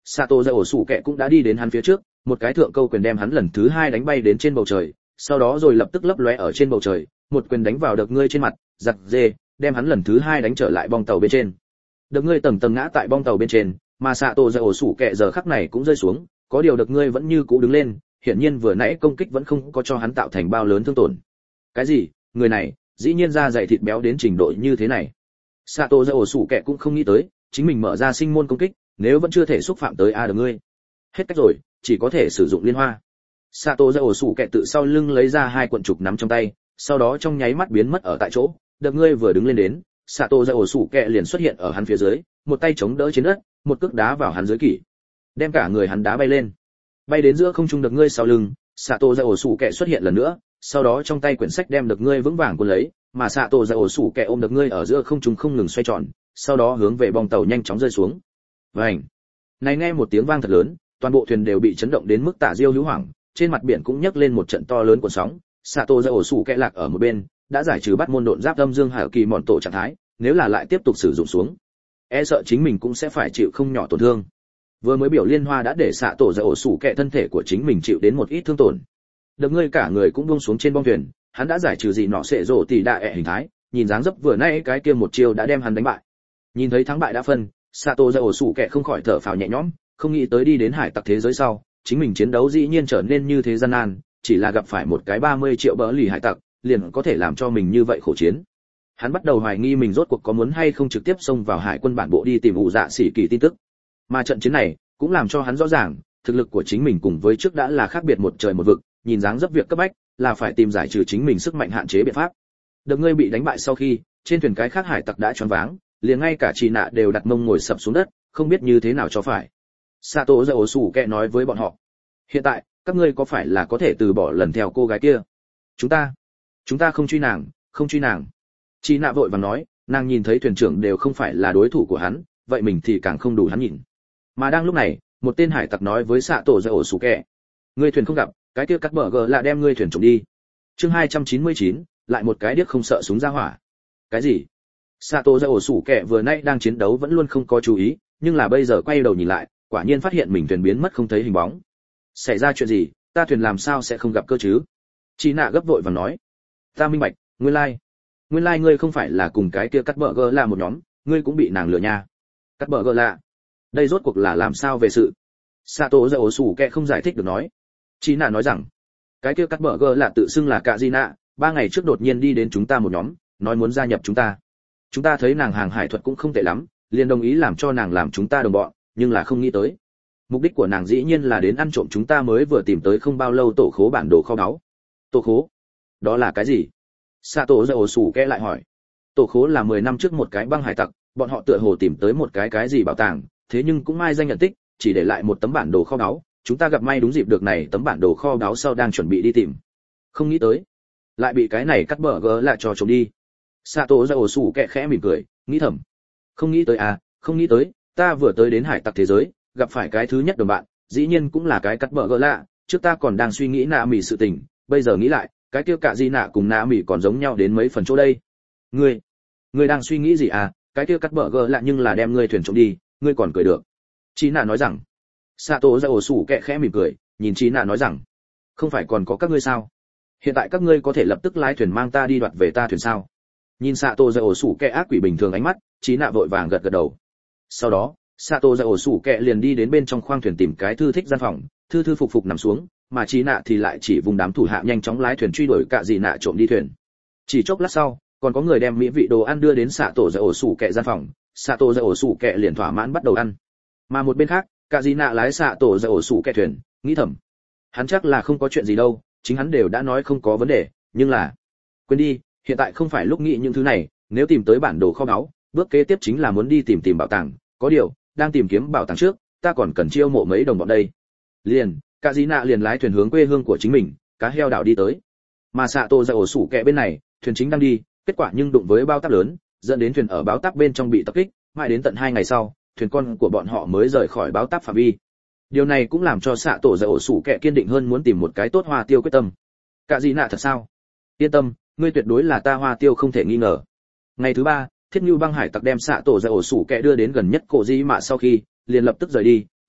Sato ra ổ sủ kẹ cũng đã đi đến hắn phía trước, một cái thượng câu quyền đem hắn lần thứ hai đánh bay đến trên bầu trời, sau đó rồi lập tức lấp lóe ở trên bầu trời, một quyền đánh vào được ngươi trên mặt, giật dê, đem hắn lần thứ hai đánh trở lại bong tàu bên trên. Được ngươi tầng tầng ngã tại bong tàu bên trên, mà Sato ra ổ sủ kẹ giờ khắc này cũng rơi xuống, có điều được ngươi vẫn như cũ đứng lên, hiển nhiên vừa nãy công kích vẫn không có cho hắn tạo thành bao lớn thương tổn. Cái gì? Người này, dĩ nhiên da dày thịt béo đến trình độ như thế này. Sato ra ổ sủ kẹ cũng không nghĩ tới, chính mình mở ra sinh môn công kích, nếu vẫn chưa thể xúc phạm tới a được ngươi. Hết cách rồi, chỉ có thể sử dụng liên hoa. Sato ra ổ sủ kẹ tự sau lưng lấy ra hai cuộn trục nắm trong tay, sau đó trong nháy mắt biến mất ở tại chỗ. Được ngươi vừa đứng lên đến, Sato ra ổ sủ kẹ liền xuất hiện ở hắn phía dưới, một tay chống đỡ trên đất, một cước đá vào hắn dưới kỷ, đem cả người hắn đá bay lên, bay đến giữa không trung. Được ngươi sau lưng, Sato ra ổ sủ kẹ xuất hiện lần nữa, sau đó trong tay quyển sách đem được ngươi vững vàng cuốn lấy, mà Sato ra ổ sủ kẹ ôm được ngươi ở giữa không trung không ngừng xoay tròn, sau đó hướng về bong tàu nhanh chóng rơi xuống. Vành. Này nghe một tiếng vang thật lớn, toàn bộ thuyền đều bị chấn động đến mức tả diêu hữu hoảng, trên mặt biển cũng nhấc lên một trận to lớn cuộn sóng. Sato ra ổ sủ kẹ lạc ở một bên, đã giải trừ bắt môn độn giáp âm dương hải kỳ mòn tổ trạng thái, nếu là lại tiếp tục sử dụng xuống, e sợ chính mình cũng sẽ phải chịu không nhỏ tổn thương. Vừa mới biểu liên hoa đã để Sato ra ổ sủ kẹ thân thể của chính mình chịu đến một ít thương tổn. Được ngươi cả người cũng buông xuống trên bong thuyền, hắn đã giải trừ gì nọ sẽ rồ tỷ đại ẹ hình thái, nhìn dáng dấp vừa nãy cái kia một chiêu đã đem hắn đánh bại. Nhìn thấy thắng bại đã phân, Sato ra ổ sủ kẹ không khỏi thở phào nhẹ nhõm, không nghĩ tới đi đến hải tặc thế giới sau, chính mình chiến đấu dĩ nhiên trở nên như thế gian nan, chỉ là gặp phải một cái ba mươi triệu bỡ lì hải tặc, liền có thể làm cho mình như vậy khổ chiến. Hắn bắt đầu hoài nghi mình rốt cuộc có muốn hay không trực tiếp xông vào hải quân bản bộ đi tìm ủ dạ sĩ kỳ tin tức. Mà trận chiến này cũng làm cho hắn rõ ràng, thực lực của chính mình cùng với trước đã là khác biệt một trời một vực, nhìn dáng dấp việc cấp bách là phải tìm giải trừ chính mình sức mạnh hạn chế biện pháp. Được ngươi bị đánh bại sau khi, trên thuyền cái khác hải tặc đã choáng váng, liền ngay cả Trì Nạ đều đặt mông ngồi sập xuống đất, không biết như thế nào cho phải. Sato ra ổ sủ kẹ nói với bọn họ, hiện tại các ngươi có phải là có thể từ bỏ lần theo cô gái kia? Chúng ta, chúng ta không truy nàng, không truy nàng. Trì Nạ vội vàng nói, nàng nhìn thấy thuyền trưởng đều không phải là đối thủ của hắn, vậy mình thì càng không đủ hắn nhìn. Mà đang lúc này, một tên hải tặc nói với Sato ra ổ sủ kẹ, ngươi thuyền không gặp, cái kia cắt bờ gờ là đem ngươi thuyền trộm đi. Chương hai trăm chín mươi chín, lại một cái điếc không sợ súng ra hỏa. Cái gì? Sato ra ổ sủ kẹ vừa nãy đang chiến đấu vẫn luôn không có chú ý, nhưng là bây giờ quay đầu nhìn lại, quả nhiên phát hiện mình thuyền biến mất không thấy hình bóng. Xảy ra chuyện gì, ta thuyền làm sao sẽ không gặp cơ chứ? Chị Nạ gấp vội và nói, ta minh bạch, nguyên lai, like. nguyên lai like ngươi không phải là cùng cái kia cắt bờ gờ là một nhóm, ngươi cũng bị nàng lừa nha. Cắt bờ gờ là, đây rốt cuộc là làm sao về sự? Sato ra ổ sủ kẹ không giải thích được nói. Chị Nạ nói rằng, cái kia cắt bờ gờ là tự xưng là Cạ Di Nạ, ba ngày trước đột nhiên đi đến chúng ta một nhóm, nói muốn gia nhập chúng ta. Chúng ta thấy nàng hàng hải thuật cũng không tệ lắm, liền đồng ý làm cho nàng làm chúng ta đồng bọn, nhưng là không nghĩ tới, mục đích của nàng dĩ nhiên là đến ăn trộm chúng ta mới vừa tìm tới không bao lâu tổ khố bản đồ kho báu. Tổ khố? Đó là cái gì? Sato ra ổ sủ kẽ lại hỏi. Tổ khố là mười năm trước một cái băng hải tặc, bọn họ tựa hồ tìm tới một cái cái gì bảo tàng, thế nhưng cũng mai danh nhận tích, chỉ để lại một tấm bản đồ kho báu. Chúng ta gặp may đúng dịp được này tấm bản đồ kho báu sau đang chuẩn bị đi tìm, không nghĩ tới lại bị cái này cắt bờ gỡ lại cho trộm đi. Sato ra ổ sủ kẹ khẽ mỉm cười, nghĩ thầm, không nghĩ tới à, không nghĩ tới, ta vừa tới đến hải tặc thế giới, gặp phải cái thứ nhất đồng bạn, dĩ nhiên cũng là cái cắt bờ gỡ lạ, trước ta còn đang suy nghĩ nạ mỉ sự tình, bây giờ nghĩ lại, cái kia Cạ Di Nạ cùng nạ mỉ còn giống nhau đến mấy phần chỗ đây. Ngươi, ngươi đang suy nghĩ gì à, cái kia cắt bờ gỡ lạ nhưng là đem ngươi thuyền trộm đi, ngươi còn cười được. Chị Nạ nói rằng. Sato ra ổ sủ kẹ khẽ mỉm cười, nhìn Chị Nạ nói rằng, không phải còn có các ngươi sao? Hiện tại các ngươi có thể lập tức lái thuyền mang ta đi đoạt về ta thuyền sao? Nhìn Sato ra ổ sủ kẹ ác quỷ bình thường ánh mắt, Chị Nạ vội vàng gật gật đầu. Sau đó, Sato ra ổ sủ kẹ liền đi đến bên trong khoang thuyền tìm cái thư thích gian phòng, thư thư phục phục nằm xuống, mà Chị Nạ thì lại chỉ vùng đám thủ hạ nhanh chóng lái thuyền truy đuổi Cạ Di Nạ trộm đi thuyền. Chỉ chốc lát sau, còn có người đem mỹ vị đồ ăn đưa đến Sato ra ổ sủ kẹ gian phòng, Sato ra ổ sủ kẹ liền thỏa mãn bắt đầu ăn. Mà một bên khác, Cạ Di Nạ lái Sato ra ổ sủ kẹ thuyền, nghĩ thầm, hắn chắc là không có chuyện gì đâu, chính hắn đều đã nói không có vấn đề, nhưng là quên đi, hiện tại không phải lúc nghĩ những thứ này, nếu tìm tới bản đồ kho báu, bước kế tiếp chính là muốn đi tìm tìm bảo tàng, có điều, đang tìm kiếm bảo tàng trước, ta còn cần chiêu mộ mấy đồng bọn đây. Liền, Cạ Di Nạ liền lái thuyền hướng quê hương của chính mình, cá heo đảo đi tới. Mà Sato ra ổ sủ kẹ bên này, thuyền chính đang đi, kết quả nhưng đụng với bao táp lớn, dẫn đến thuyền ở báo táp bên trong bị tập kích, mãi đến tận hai ngày sau, thuyền con của bọn họ mới rời khỏi báo táp phạm vi. Điều này cũng làm cho Sato ra ổ sủ kẹ kiên định hơn muốn tìm một cái tốt hoa tiêu quyết tâm. Cạ Di Nạ thật sao? Yên tâm, ngươi tuyệt đối là ta hoa tiêu không thể nghi ngờ. Ngày thứ ba, Thiết Nưu băng hải tặc đem Sato ra ổ sủ kẹ đưa đến gần nhất cổ di mạ sau khi, liền lập tức rời đi,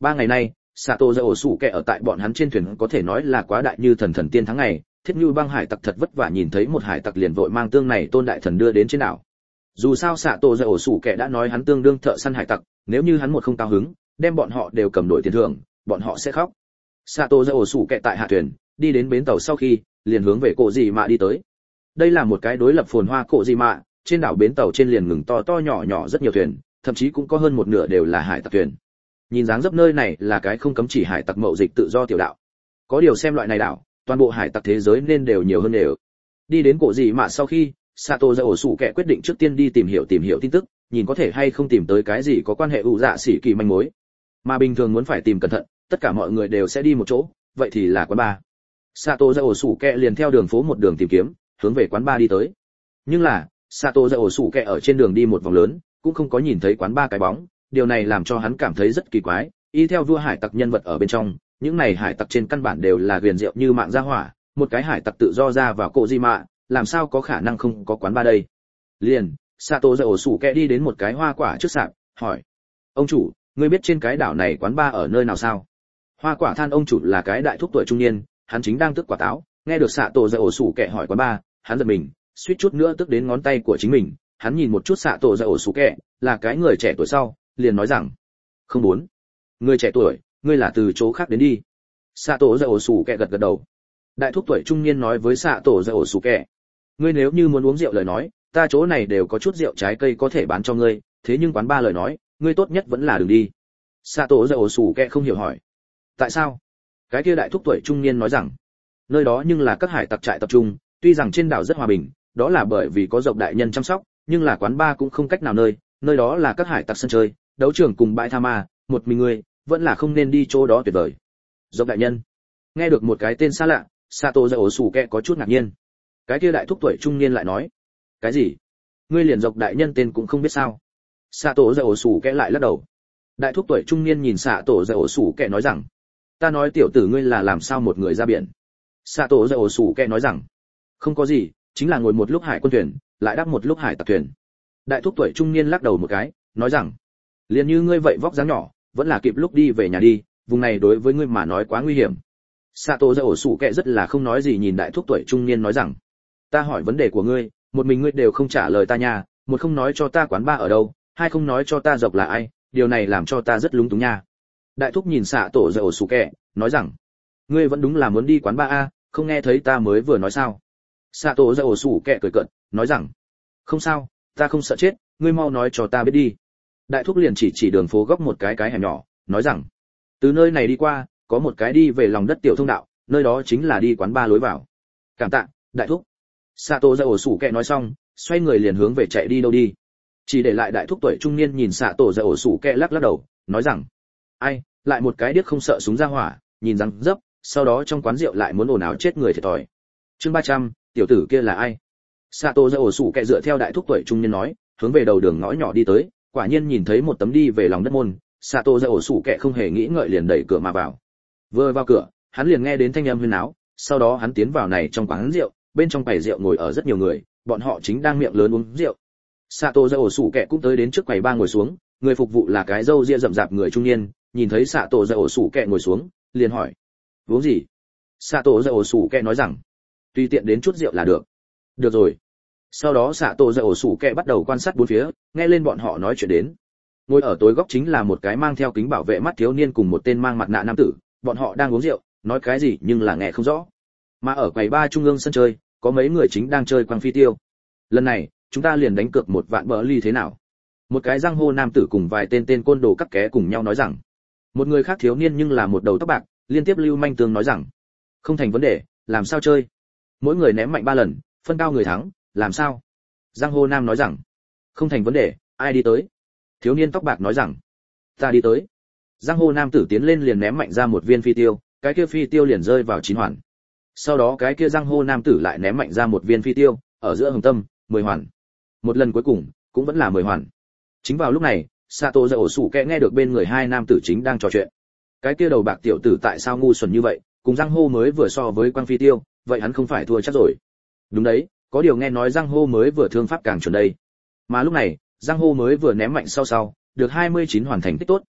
ba ngày nay Sato ra ổ sủ kẹ ở tại bọn hắn trên thuyền có thể nói là quá đại như thần thần tiên tháng ngày, thiết như băng hải tặc thật vất vả nhìn thấy một hải tặc liền vội mang tương này tôn đại thần đưa đến trên đảo. Dù sao Sato ra ổ sủ kẹ đã nói hắn tương đương thợ săn hải tặc, nếu như hắn một không cao hứng, đem bọn họ đều cầm đổi tiền thưởng, bọn họ sẽ khóc. Sato ra ổ sủ kẹ tại hạ thuyền, đi đến bến tàu sau khi, liền hướng về cổ gì mạ đi tới. Đây là một cái đối lập phồn hoa cổ gì mạ, trên đảo bến tàu trên liền ngừng to to nhỏ nhỏ rất nhiều thuyền, thậm chí cũng có hơn một nửa đều là hải tặc thuyền. Nhìn dáng dấp nơi này là cái không cấm chỉ hải tặc mậu dịch tự do tiểu đạo. Có điều xem loại này đảo, toàn bộ hải tặc thế giới nên đều nhiều hơn đều. Đi đến cổ gì mà sau khi, Sato ra ổ sủ kẹ quyết định trước tiên đi tìm hiểu tìm hiểu tin tức, nhìn có thể hay không tìm tới cái gì có quan hệ ủ dạ xỉ kỳ manh mối. Mà bình thường muốn phải tìm cẩn thận, tất cả mọi người đều sẽ đi một chỗ, vậy thì là quán bar. Sato ra ổ sủ kẹ liền theo đường phố một đường tìm kiếm, hướng về quán bar đi tới. Nhưng là, Sato ra ổ sủ kẹ ở trên đường đi một vòng lớn, cũng không có nhìn thấy quán bar cái bóng, điều này làm cho hắn cảm thấy rất kỳ quái, y theo vua hải tặc nhân vật ở bên trong, những này hải tặc trên căn bản đều là huyền diệu như mạng gia hỏa, một cái hải tặc tự do ra vào cổ di mạ, làm sao có khả năng không có quán bar đây. Liền, Sato ra ổ sủ kẹ đi đến một cái hoa quả trước sạp, hỏi: "Ông chủ, ngươi biết trên cái đảo này quán bar ở nơi nào sao?" Hoa quả than ông chủ là cái đại thúc tuổi trung niên, hắn chính đang tức quả táo, nghe được Sato ra ổ sủ kẹ hỏi quán bar, hắn giật mình, suýt chút nữa tức đến ngón tay của chính mình. Hắn nhìn một chút Sato ra ổ sủ kẹ, là cái người trẻ tuổi sau, liền nói rằng: "Không muốn. Người trẻ tuổi, ngươi là từ chỗ khác đến đi." Sato ra ổ sủ kẹ gật gật đầu. Đại thúc tuổi trung niên nói với Sato ra ổ sủ kẹ: "Ngươi nếu như muốn uống rượu lời nói, ta chỗ này đều có chút rượu trái cây có thể bán cho ngươi, thế nhưng quán bar lời nói, ngươi tốt nhất vẫn là đừng đi." Sato ra ổ sủ kẹ không hiểu hỏi: "Tại sao?" Cái kia đại thúc tuổi trung niên nói rằng: "Nơi đó nhưng là các hải tặc trại tập trung, tuy rằng trên đảo rất hòa bình, đó là bởi vì có dọc đại nhân chăm sóc, nhưng là quán bar cũng không cách nào nơi, nơi đó là các hải tặc sân chơi, đấu trường cùng bãi tha ma, một mình ngươi vẫn là không nên đi chỗ đó tuyệt vời." Dọc đại nhân. Nghe được một cái tên xa lạ, Sato ra ổ sủ kẹ có chút ngạc nhiên. Cái kia đại thúc tuổi trung niên lại nói: "Cái gì? Ngươi liền dọc đại nhân tên cũng không biết sao?" Sato ra ổ sủ kẹ lại lắc đầu. Đại thúc tuổi trung niên nhìn Sato ra ổ sủ kẹ nói rằng: "Ta nói tiểu tử ngươi là làm sao một người ra biển?" Sato ra ổ sủ kẹ nói rằng: "Không có gì, chính là ngồi một lúc hải quân thuyền, lại đáp một lúc hải tặc thuyền." Đại thúc tuổi trung niên lắc đầu một cái, nói rằng: "Liền như ngươi vậy vóc dáng nhỏ, vẫn là kịp lúc đi về nhà đi, vùng này đối với ngươi mà nói quá nguy hiểm." Sato ra ổ sủ kẹ rất là không nói gì nhìn đại thúc tuổi trung niên nói rằng: "Ta hỏi vấn đề của ngươi, một mình ngươi đều không trả lời ta nha, một không nói cho ta quán bar ở đâu, hai không nói cho ta dọc là ai, điều này làm cho ta rất lúng túng nha." Đại thúc nhìn Sato ra ổ sủ kẹ, nói rằng: "Ngươi vẫn đúng là muốn đi quán bar a, không nghe thấy ta mới vừa nói sao?" Sato ra ổ sủ kẹ cười cợt, nói rằng: "Không sao, ta không sợ chết, ngươi mau nói cho ta biết đi." Đại thúc liền chỉ chỉ đường phố góc một cái cái hẻm nhỏ, nói rằng: "Từ nơi này đi qua, có một cái đi về lòng đất tiểu thông đạo, nơi đó chính là đi quán bar lối vào." "Cảm tạ, đại thúc." Sato ra ổ sủ kẹ nói xong, xoay người liền hướng về chạy đi đâu đi. Chỉ để lại đại thúc tuổi trung niên nhìn Sato ra ổ sủ kẹ lắc lắc đầu, nói rằng: "Ai, lại một cái điếc không sợ súng ra hỏa, nhìn rằng dấp, sau đó trong quán rượu lại muốn ồn ào chết người thiệt thòi." Chương ba trăm, tiểu tử kia là ai? Sato ra ổ sủ kẹ dựa theo đại thúc tuổi trung niên nói, hướng về đầu đường ngõ nhỏ đi tới, quả nhiên nhìn thấy một tấm đi về lòng đất môn. Sato ra ổ sủ kẹ không hề nghĩ ngợi liền đẩy cửa mà vào. Vừa vào cửa, hắn liền nghe đến thanh âm huyên náo, sau đó hắn tiến vào này trong quán rượu, bên trong quầy rượu ngồi ở rất nhiều người, bọn họ chính đang miệng lớn uống rượu. Sato ra ổ sủ kẹ cũng tới đến trước quầy ba ngồi xuống, người phục vụ là cái râu ria rậm rạp người trung niên, nhìn thấy Sato ra ổ sủ kẹ ngồi xuống, liền hỏi: "Uống gì?" Sato ra ổ sủ kẹ nói rằng: "Tùy tiện đến chút rượu là được." "Được rồi." Sau đó Sato ra ổ sủ kẹ bắt đầu quan sát bốn phía, nghe lên bọn họ nói chuyện đến. Ngồi ở tối góc chính là một cái mang theo kính bảo vệ mắt thiếu niên cùng một tên mang mặt nạ nam tử, bọn họ đang uống rượu, nói cái gì nhưng là nghe không rõ. Mà ở quầy ba trung ương sân chơi, có mấy người chính đang chơi quăng phi tiêu. "Lần này, chúng ta liền đánh cược một vạn bờ ly thế nào?" Một cái giang hồ nam tử cùng vài tên tên côn đồ cắt ké cùng nhau nói rằng. Một người khác thiếu niên nhưng là một đầu tóc bạc, liên tiếp lưu manh tương nói rằng: "Không thành vấn đề, làm sao chơi? Mỗi người ném mạnh ba lần, phân cao người thắng, làm sao?" Giang hồ nam nói rằng: "Không thành vấn đề, ai đi tới?" Thiếu niên tóc bạc nói rằng: "Ta đi tới." Giang hồ nam tử tiến lên liền ném mạnh ra một viên phi tiêu, cái kia phi tiêu liền rơi vào chín hoàn. Sau đó cái kia giang hồ nam tử lại ném mạnh ra một viên phi tiêu, ở giữa hồng tâm, mười hoàn. Một lần cuối cùng, cũng vẫn là mười hoàn. Chính vào lúc này, Sato ra ổ sủ kẹ nghe được bên người hai nam tử chính đang trò chuyện. Cái kia đầu bạc tiểu tử tại sao ngu xuẩn như vậy, cùng giang hồ mới vừa so với quang phi tiêu, vậy hắn không phải thua chắc rồi. Đúng đấy, có điều nghe nói giang hồ mới vừa thương pháp càng chuẩn đây. Mà lúc này, giang hồ mới vừa ném mạnh sau sau, được hai mươi chín hoàn thành tích tốt,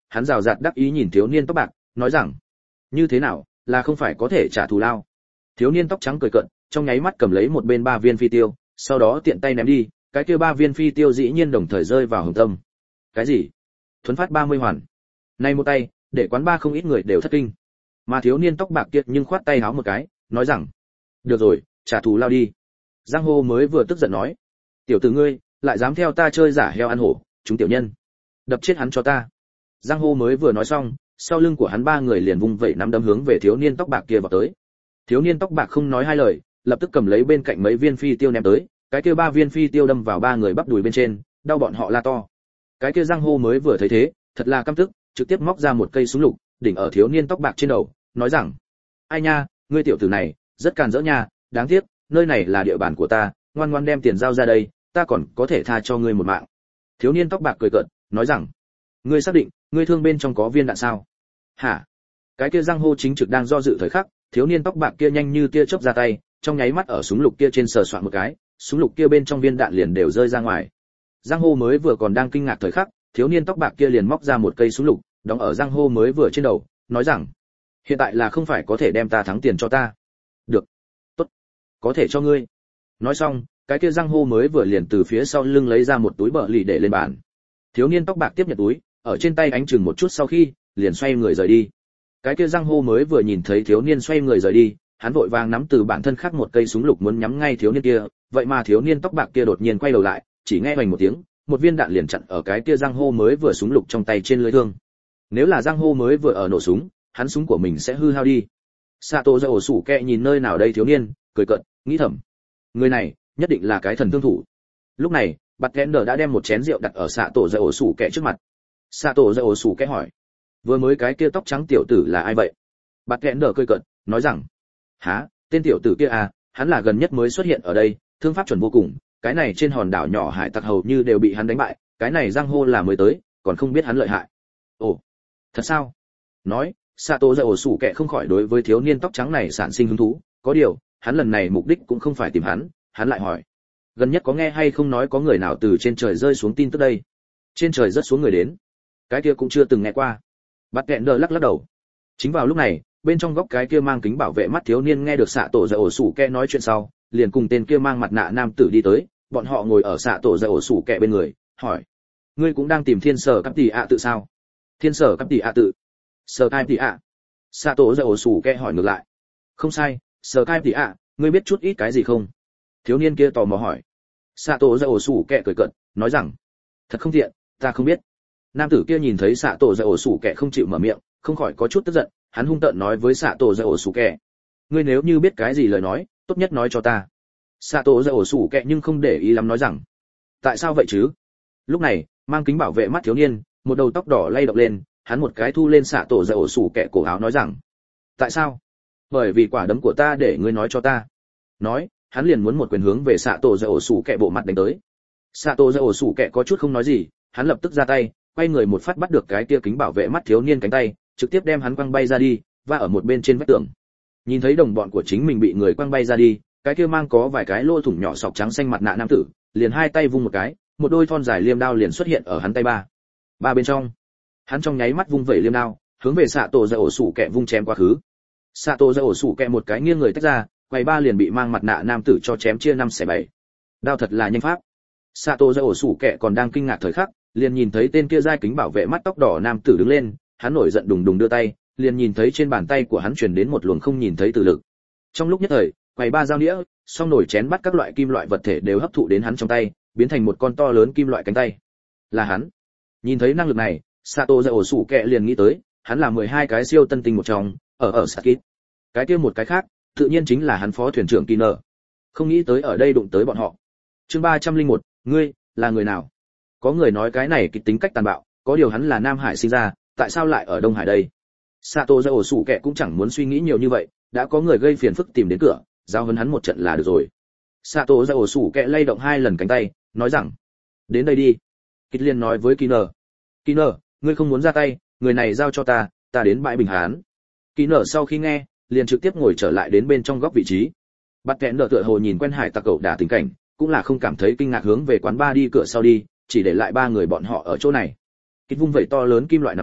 hắn rào rạt đắc ý nhìn thiếu niên tóc bạc, nói rằng: "Như thế nào, là không phải có thể trả thù lao?" Thiếu niên tóc trắng cười cợt, trong nháy mắt cầm lấy một bên ba viên phi tiêu, sau đó tiện tay ném đi, cái kia ba viên phi tiêu dĩ nhiên đồng thời rơi vào Hồng Tâm. Cái gì? Thuấn phát ba mươi hoàn. Này một tay, để quán ba không ít người đều thất kinh. Mà thiếu niên tóc bạc kia nhưng khoát tay háo một cái, nói rằng: "Được rồi, trả thù lao đi." Giang Hô mới vừa tức giận nói: "Tiểu tử ngươi, lại dám theo ta chơi giả heo ăn hổ, chúng tiểu nhân, đập chết hắn cho ta." Giang Hô mới vừa nói xong, sau lưng của hắn ba người liền vung vẩy nắm đấm hướng về thiếu niên tóc bạc kia vào tới. Thiếu niên tóc bạc không nói hai lời, lập tức cầm lấy bên cạnh mấy viên phi tiêu ném tới, cái kia ba viên phi tiêu đâm vào ba người bắp đùi bên trên, đau bọn họ la to. Cái kia Giang Hô mới vừa thấy thế, thật là căm tức, trực tiếp móc ra một cây súng lục, đỉnh ở thiếu niên tóc bạc trên đầu, nói rằng: "Ai nha, ngươi tiểu tử này, rất càn rỡ nha, đáng tiếc, nơi này là địa bàn của ta, ngoan ngoan đem tiền giao ra đây, ta còn có thể tha cho ngươi một mạng." Thiếu niên tóc bạc cười cợt, nói rằng: "Ngươi xác định, ngươi thương bên trong có viên đạn sao?" "Hả?" Cái kia Giang Hô chính trực đang do dự thời khắc, thiếu niên tóc bạc kia nhanh như tia chớp ra tay, trong nháy mắt ở súng lục kia trên sờ soạn một cái, súng lục kia bên trong viên đạn liền đều rơi ra ngoài. Giang Hô mới vừa còn đang kinh ngạc thời khắc, thiếu niên tóc bạc kia liền móc ra một cây súng lục, đóng ở Giang Hô mới vừa trên đầu, nói rằng: "Hiện tại là không phải có thể đem ta thắng tiền cho ta?" "Được, tốt, có thể cho ngươi." Nói xong, cái kia Giang Hô mới vừa liền từ phía sau lưng lấy ra một túi bợ lì để lên bàn. Thiếu niên tóc bạc tiếp nhận túi, ở trên tay ánh chừng một chút sau khi, liền xoay người rời đi. Cái kia Giang Hô mới vừa nhìn thấy thiếu niên xoay người rời đi, hắn vội vàng nắm từ bản thân khác một cây súng lục muốn nhắm ngay thiếu niên kia, vậy mà thiếu niên tóc bạc kia đột nhiên quay đầu lại, chỉ nghe hoành một tiếng, một viên đạn liền chặn ở cái kia Giang Hô mới vừa súng lục trong tay trên lưỡi thương. Nếu là Giang Hô mới vừa ở nổ súng, hắn súng của mình sẽ hư hao đi. Sato Dao Sủ Kẹ nhìn nơi nào đây thiếu niên, cười cợt, nghĩ thầm, người này nhất định là cái thần thương thủ. Lúc này, Bạt Kender đã đem một chén rượu đặt ở Sato Dao Sủ Kẹ trước mặt. Sato Dao Sủ Kẹ hỏi: "Vừa mới cái kia tóc trắng tiểu tử là ai vậy?" Bạt Kender cười cợt, nói rằng: "Hả, tên tiểu tử kia à, hắn là gần nhất mới xuất hiện ở đây, thương pháp chuẩn vô cùng, cái này trên hòn đảo nhỏ hải tặc hầu như đều bị hắn đánh bại, cái này Giang Hô là mới tới, còn không biết hắn lợi hại." "Ồ, thật sao?" Nói, Sato Dao Sủ Kẹ không khỏi đối với thiếu niên tóc trắng này sản sinh hứng thú, có điều, hắn lần này mục đích cũng không phải tìm hắn, hắn lại hỏi: "Gần nhất có nghe hay không nói có người nào từ trên trời rơi xuống tin tức đây?" "Trên trời rớt xuống người đến?" "Cái kia cũng chưa từng nghe qua." Bạt Kender lắc lắc đầu. Chính vào lúc này, bên trong góc cái kia mang kính bảo vệ mắt thiếu niên nghe được Sato Dao Sủ Kẹ nói chuyện sau, liền cùng tên kia mang mặt nạ nam tử đi tới, bọn họ ngồi ở Sato Dao Sủ Kẹ bên người, hỏi: "Ngươi cũng đang tìm Thiên Sở Cáp Tỷ ạ tự sao?" "Thiên Sở Cáp Tỷ ạ tự?" "Sở Cáp Tỷ ạ?" Sato Dao Sủ Kẹ hỏi ngược lại. "Không sai, Sở Cáp Tỷ ạ, ngươi biết chút ít cái gì không?" Thiếu niên kia tò mò hỏi. Sato Dao Sủ Kẹ cười cợt, nói rằng: "Thật không tiện, ta không biết." Nam tử kia nhìn thấy Sato Dao Sủ Kẹ không chịu mở miệng, không khỏi có chút tức giận, hắn hung tợn nói với Sato Dao Sủ Kẹ: "Ngươi nếu như biết cái gì lời nói, tốt nhất nói cho ta." Sato Dao Sủ Kẹ nhưng không để ý lắm nói rằng: "Tại sao vậy chứ?" Lúc này, mang kính bảo vệ mắt thiếu niên, một đầu tóc đỏ lay động lên, hắn một cái thu lên Sato Dao Sủ Kẹ cổ áo nói rằng: "Tại sao?" "Bởi vì quả đấm của ta để ngươi nói cho ta." Nói, hắn liền muốn một quyền hướng về Sato Dao Sủ Kẹ bộ mặt đánh tới. Sato Dao Sủ Kẹ có chút không nói gì, hắn lập tức ra tay, quay người một phát bắt được cái kia kính bảo vệ mắt thiếu niên cánh tay, trực tiếp đem hắn quăng bay ra đi, và ở một bên trên vách tường. Nhìn thấy đồng bọn của chính mình bị người quăng bay ra đi, cái kia mang có vài cái lỗ thủng nhỏ sọc trắng xanh mặt nạ nam tử, liền hai tay vung một cái, một đôi thon dài liêm đao liền xuất hiện ở hắn tay ba. Ba bên trong, hắn trong nháy mắt vung vẩy liêm đao, hướng về Sato Dao Sủ Kẹ vung chém quá khứ. Sato Dao Sủ Kẹ một cái nghiêng người tách ra, quay ba liền bị mang mặt nạ nam tử cho chém chia năm xẻ bảy. Đao thật là nhanh pháp. Sato Dao Sủ Kẹ còn đang kinh ngạc thời khắc, liền nhìn thấy tên kia giai kính bảo vệ mắt tóc đỏ nam tử đứng lên, hắn nổi giận đùng đùng đưa tay, liền nhìn thấy trên bàn tay của hắn truyền đến một luồng không nhìn thấy từ lực. Trong lúc nhất thời, quầy ba dao nĩa, song nổi chén bắt các loại kim loại vật thể đều hấp thụ đến hắn trong tay, biến thành một con to lớn kim loại cánh tay. Là hắn. Nhìn thấy năng lực này, Sato Dao Sủ Kẹ liền nghĩ tới, hắn là mười hai cái siêu tân tinh một trong, ở ở Sakit. Cái kia một cái khác, tự nhiên chính là hắn phó thuyền trưởng Kiner. Không nghĩ tới ở đây đụng tới bọn họ. Chương ba trăm linh một, ngươi là người nào? Có người nói cái này kịch tính cách tàn bạo, có điều hắn là Nam Hải sinh ra, tại sao lại ở Đông Hải đây? Sato Dao Sủ Kẹ cũng chẳng muốn suy nghĩ nhiều như vậy, đã có người gây phiền phức tìm đến cửa, giao huấn hắn một trận là được rồi. Sato Dao Sủ Kẹ lay động hai lần cánh tay, nói rằng: "Đến đây đi." Kịch liên nói với Kiner: "Kiner, ngươi không muốn ra tay, người này giao cho ta, ta đến bãi bình hán." Kiner sau khi nghe, liền trực tiếp ngồi trở lại đến bên trong góc vị trí. Bắt kẹn đỡ tựa hồ nhìn quen hải tặc cậu đả tình cảnh, cũng là không cảm thấy kinh ngạc hướng về quán bar đi cửa sau đi, chỉ để lại ba người bọn họ ở chỗ này. Kịch vung vẩy to lớn kim loại nằm đấm,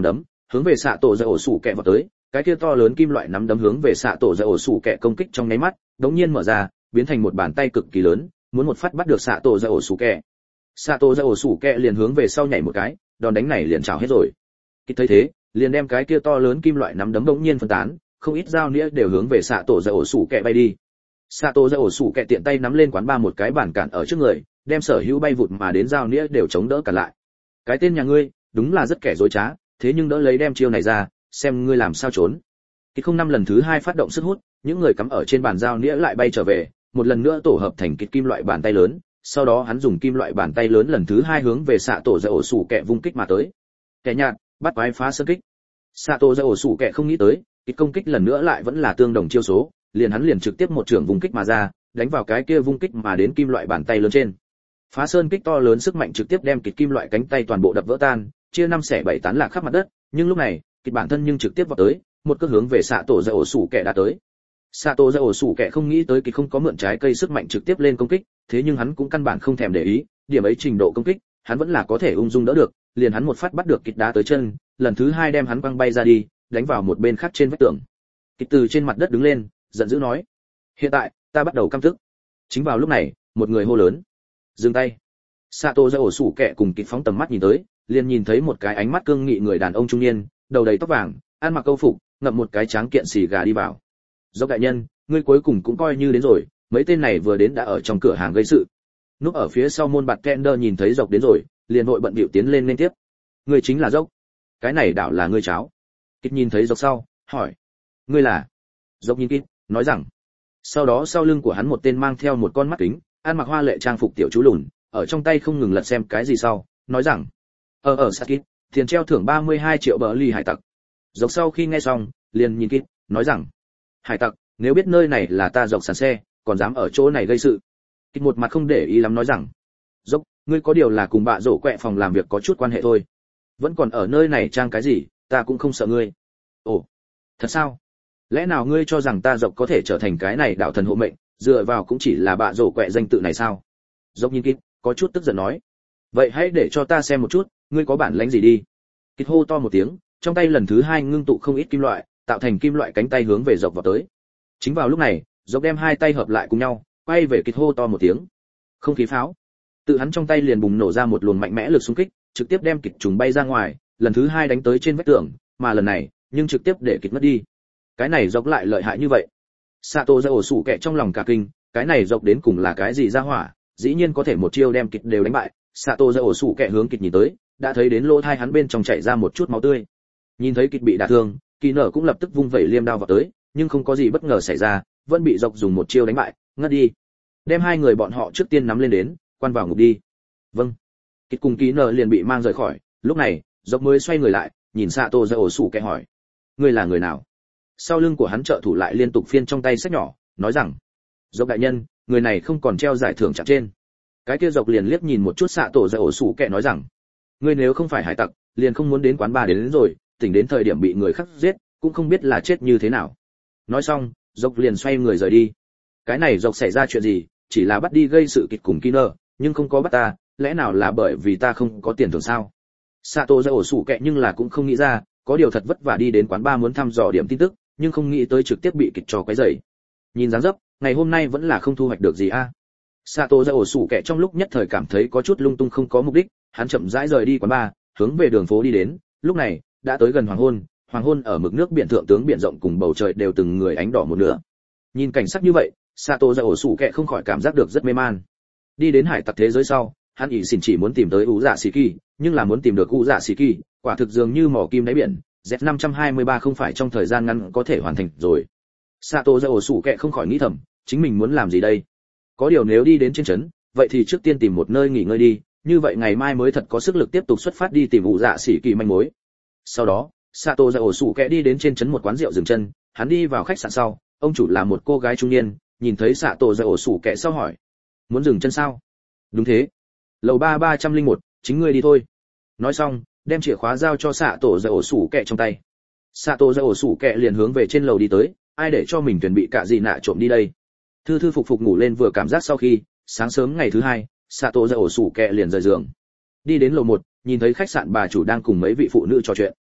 hướng về xạ tổ dạ ổ sủ kẹ vào tới. Cái kia to lớn kim loại nắm đấm hướng về xạ tổ dạ ổ sủ kẹ công kích trong nháy mắt, đống nhiên mở ra, biến thành một bàn tay cực kỳ lớn, muốn một phát bắt được xạ tổ dạ ổ sủ kẹ. Xạ tổ dạ ổ sủ kẹ liền hướng về sau nhảy một cái, đòn đánh này liền chảo hết rồi. Kịch thấy thế, liền đem cái kia to lớn kim loại nắm đấm đống nhiên phân tán, không ít dao nĩa đều hướng về xạ tổ dạ ổ sủ kẹ bay đi. Xạ tổ dạ ổ sủ kẹ tiện tay nắm lên quán ba một cái bàn cản ở trước người, đem sở hữu bay vụt mà đến dao nĩa đều chống đỡ cả lại. Cái tên nhà ngươi, đúng là rất kẻ dối trá, thế nhưng đỡ lấy đem chiêu này ra, xem ngươi làm sao trốn. Kịch không năm lần thứ hai phát động sức hút, những người cắm ở trên bàn dao nĩa lại bay trở về, một lần nữa tổ hợp thành kịch kim loại bàn tay lớn, sau đó hắn dùng kim loại bàn tay lớn lần thứ hai hướng về xạ tổ dạ ổ sủ kẹ vung kích mà tới. Kẻ nhạt, bắt quái phá sơn kích. Xạ tổ dạ ổ sủ kẹ không nghĩ tới, kịch công kích lần nữa lại vẫn là tương đồng chiêu số, liền hắn liền trực tiếp một trường vung kích mà ra, đánh vào cái kia vung kích mà đến kim loại bàn tay lớn trên. Phá sơn kích to lớn sức mạnh trực tiếp đem kịch kim loại cánh tay toàn bộ đập vỡ tan, chia năm xẻ bảy tán lạc khắp mặt đất, nhưng lúc này, kịch bản thân nhưng trực tiếp vào tới, một cước hướng về xạ tổ dạ ổ sủ kẹ đã tới. Xạ tổ dạ ổ sủ kẹ không nghĩ tới kịch không có mượn trái cây sức mạnh trực tiếp lên công kích, thế nhưng hắn cũng căn bản không thèm để ý, điểm ấy trình độ công kích, hắn vẫn là có thể ung dung đỡ được, liền hắn một phát bắt được kịch đá tới chân, lần thứ hai đem hắn quăng bay ra đi, đánh vào một bên khác trên vách tường. Kịch từ trên mặt đất đứng lên, giận dữ nói: "Hiện tại, ta bắt đầu căm tức." Chính vào lúc này, một người hô lớn: "Dừng tay!" Sato ra ổ sủ kẹ cùng kịch phóng tầm mắt nhìn tới, liền nhìn thấy một cái ánh mắt cương nghị người đàn ông trung niên, đầu đầy tóc vàng, ăn mặc câu phục, ngậm một cái tráng kiện xì gà đi vào. "Dốc đại nhân, ngươi cuối cùng cũng coi như đến rồi, mấy tên này vừa đến đã ở trong cửa hàng gây sự." Núp ở phía sau môn bạt Tender nhìn thấy Dốc đến rồi, liền vội bận bịu tiến lên liên tiếp. "Ngươi chính là Dốc? Cái này đảo là ngươi cháo?" Kịch nhìn thấy Dốc sau, hỏi: "Ngươi là?" Dốc nhìn Kịch, nói rằng. Sau đó sau lưng của hắn một tên mang theo một con mắt kính, ăn mặc hoa lệ trang phục tiểu chú lùn, ở trong tay không ngừng lật xem cái gì sau, nói rằng: "Ờ ở Sakit, tiền treo thưởng ba mươi hai triệu bờ ly hải tặc." Dốc sau khi nghe xong, liền nhìn Kịch, nói rằng: "Hải tặc, nếu biết nơi này là ta Dốc sàn xe, còn dám ở chỗ này gây sự." Kịch một mặt không để ý lắm nói rằng: "Dốc, ngươi có điều là cùng bạ rổ quẹ phòng làm việc có chút quan hệ thôi. Vẫn còn ở nơi này trang cái gì, ta cũng không sợ ngươi." "Ồ, thật sao? Lẽ nào ngươi cho rằng ta Dốc có thể trở thành cái này đạo thần hộ mệnh, dựa vào cũng chỉ là bạ rổ quẹ danh tự này sao?" Dốc nhìn Kịch, có chút tức giận nói: "Vậy hãy để cho ta xem một chút, ngươi có bản lĩnh gì đi." Kịch hô to một tiếng, trong tay lần thứ hai ngưng tụ không ít kim loại, tạo thành kim loại cánh tay hướng về Dốc vào tới. Chính vào lúc này, Dốc đem hai tay hợp lại cùng nhau, quay về Kịch hô to một tiếng: "Không khí pháo!" Tự hắn trong tay liền bùng nổ ra một luồng mạnh mẽ lực xung kích, trực tiếp đem Kịch trùng bay ra ngoài, lần thứ hai đánh tới trên vách tường, mà lần này, nhưng trực tiếp để Kịch mất đi. Cái này Dốc lại lợi hại như vậy. Sato ra ổ sủ kẹ trong lòng cả kinh, cái này Dốc đến cùng là cái gì ra hỏa, dĩ nhiên có thể một chiêu đem Kịch đều đánh bại. Sato ra ổ sủ kẹ hướng Kịch nhìn tới, đã thấy đến lỗ tai hắn bên trong chảy ra một chút máu tươi. Nhìn thấy Kịch bị đả thương, Kỳ Nở cũng lập tức vung vẩy liêm đao vào tới, nhưng không có gì bất ngờ xảy ra, vẫn bị Dốc dùng một chiêu đánh bại, ngất đi. Đem hai người bọn họ trước tiên nắm lên đến, quan vào ngục đi. Vâng. Kịch cùng Kỳ Nở liền bị mang rời khỏi, lúc này, Dốc mới xoay người lại, nhìn Sato ra ổ sủ kẹ hỏi: "Ngươi là người nào?" Sau lưng của hắn trợ thủ lại liên tục phiên trong tay sách nhỏ, nói rằng: "Dốc đại nhân, người này không còn treo giải thưởng chặt trên." Cái kia Dốc liền liếc nhìn một chút Sato ra ổ sủ kẹ nói rằng: "Ngươi nếu không phải hải tặc, liền không muốn đến quán bar đến, đến rồi, tỉnh đến thời điểm bị người khác giết, cũng không biết là chết như thế nào." Nói xong, Dốc liền xoay người rời đi. Cái này Dốc xảy ra chuyện gì, chỉ là bắt đi gây sự Kịch cùng Kiner, nhưng không có bắt ta, lẽ nào là bởi vì ta không có tiền thưởng sao? Sato ra ổ sủ kẹ nhưng là cũng không nghĩ ra, có điều thật vất vả đi đến quán bar muốn thăm dò điểm tin tức, nhưng không nghĩ tới trực tiếp bị Kịch cho quấy rầy. Nhìn dáng dấp, ngày hôm nay vẫn là không thu hoạch được gì a. À? Sato ra ổ sủ kẹ trong lúc nhất thời cảm thấy có chút lung tung không có mục đích, hắn chậm rãi rời đi quán bar, hướng về đường phố đi đến. Lúc này đã tới gần hoàng hôn, hoàng hôn ở mực nước biển thượng tướng biển rộng cùng bầu trời đều từng người ánh đỏ một nửa. Nhìn cảnh sắc như vậy, Sato ra ổ sủ kẹ không khỏi cảm giác được rất mê man. Đi đến hải tặc thế giới sau, hắn ỷ xỉn chỉ muốn tìm tới ủ dạ xì kỳ, nhưng là muốn tìm được ủ dạ xì kỳ, quả thực dường như mỏ kim đáy biển, Z năm hai ba không phải trong thời gian ngắn có thể hoàn thành rồi. Sato ra ổ sủ kẹ không khỏi nghĩ thầm, chính mình muốn làm gì đây? Có điều nếu đi đến trên trấn, vậy thì trước tiên tìm một nơi nghỉ ngơi đi, như vậy ngày mai mới thật có sức lực tiếp tục xuất phát đi tìm ủ dạ xì kỳ manh mối. Sau đó, Sato ra ổ sủ kẹ đi đến trên trấn một quán rượu dừng chân, hắn đi vào khách sạn sau, ông chủ là một cô gái trung niên, nhìn thấy Sato ra ổ sủ kẹ sau hỏi: "Muốn dừng chân sao?" "Đúng thế. Lầu ba ba trăm lẻ một, chính ngươi đi thôi." Nói xong, đem chìa khóa giao cho Sato ra ổ sủ kẹ trong tay. Sato ra ổ sủ kẹ liền hướng về trên lầu đi tới, ai để cho mình chuẩn bị cả gì nạ trộm đi đây. Thư thư phục phục ngủ lên vừa cảm giác sau khi, sáng sớm ngày thứ hai, Sato ra ổ sủ kẹ liền rời giường. Đi đến lầu một, nhìn thấy khách sạn bà chủ đang cùng mấy vị phụ nữ trò chuyện.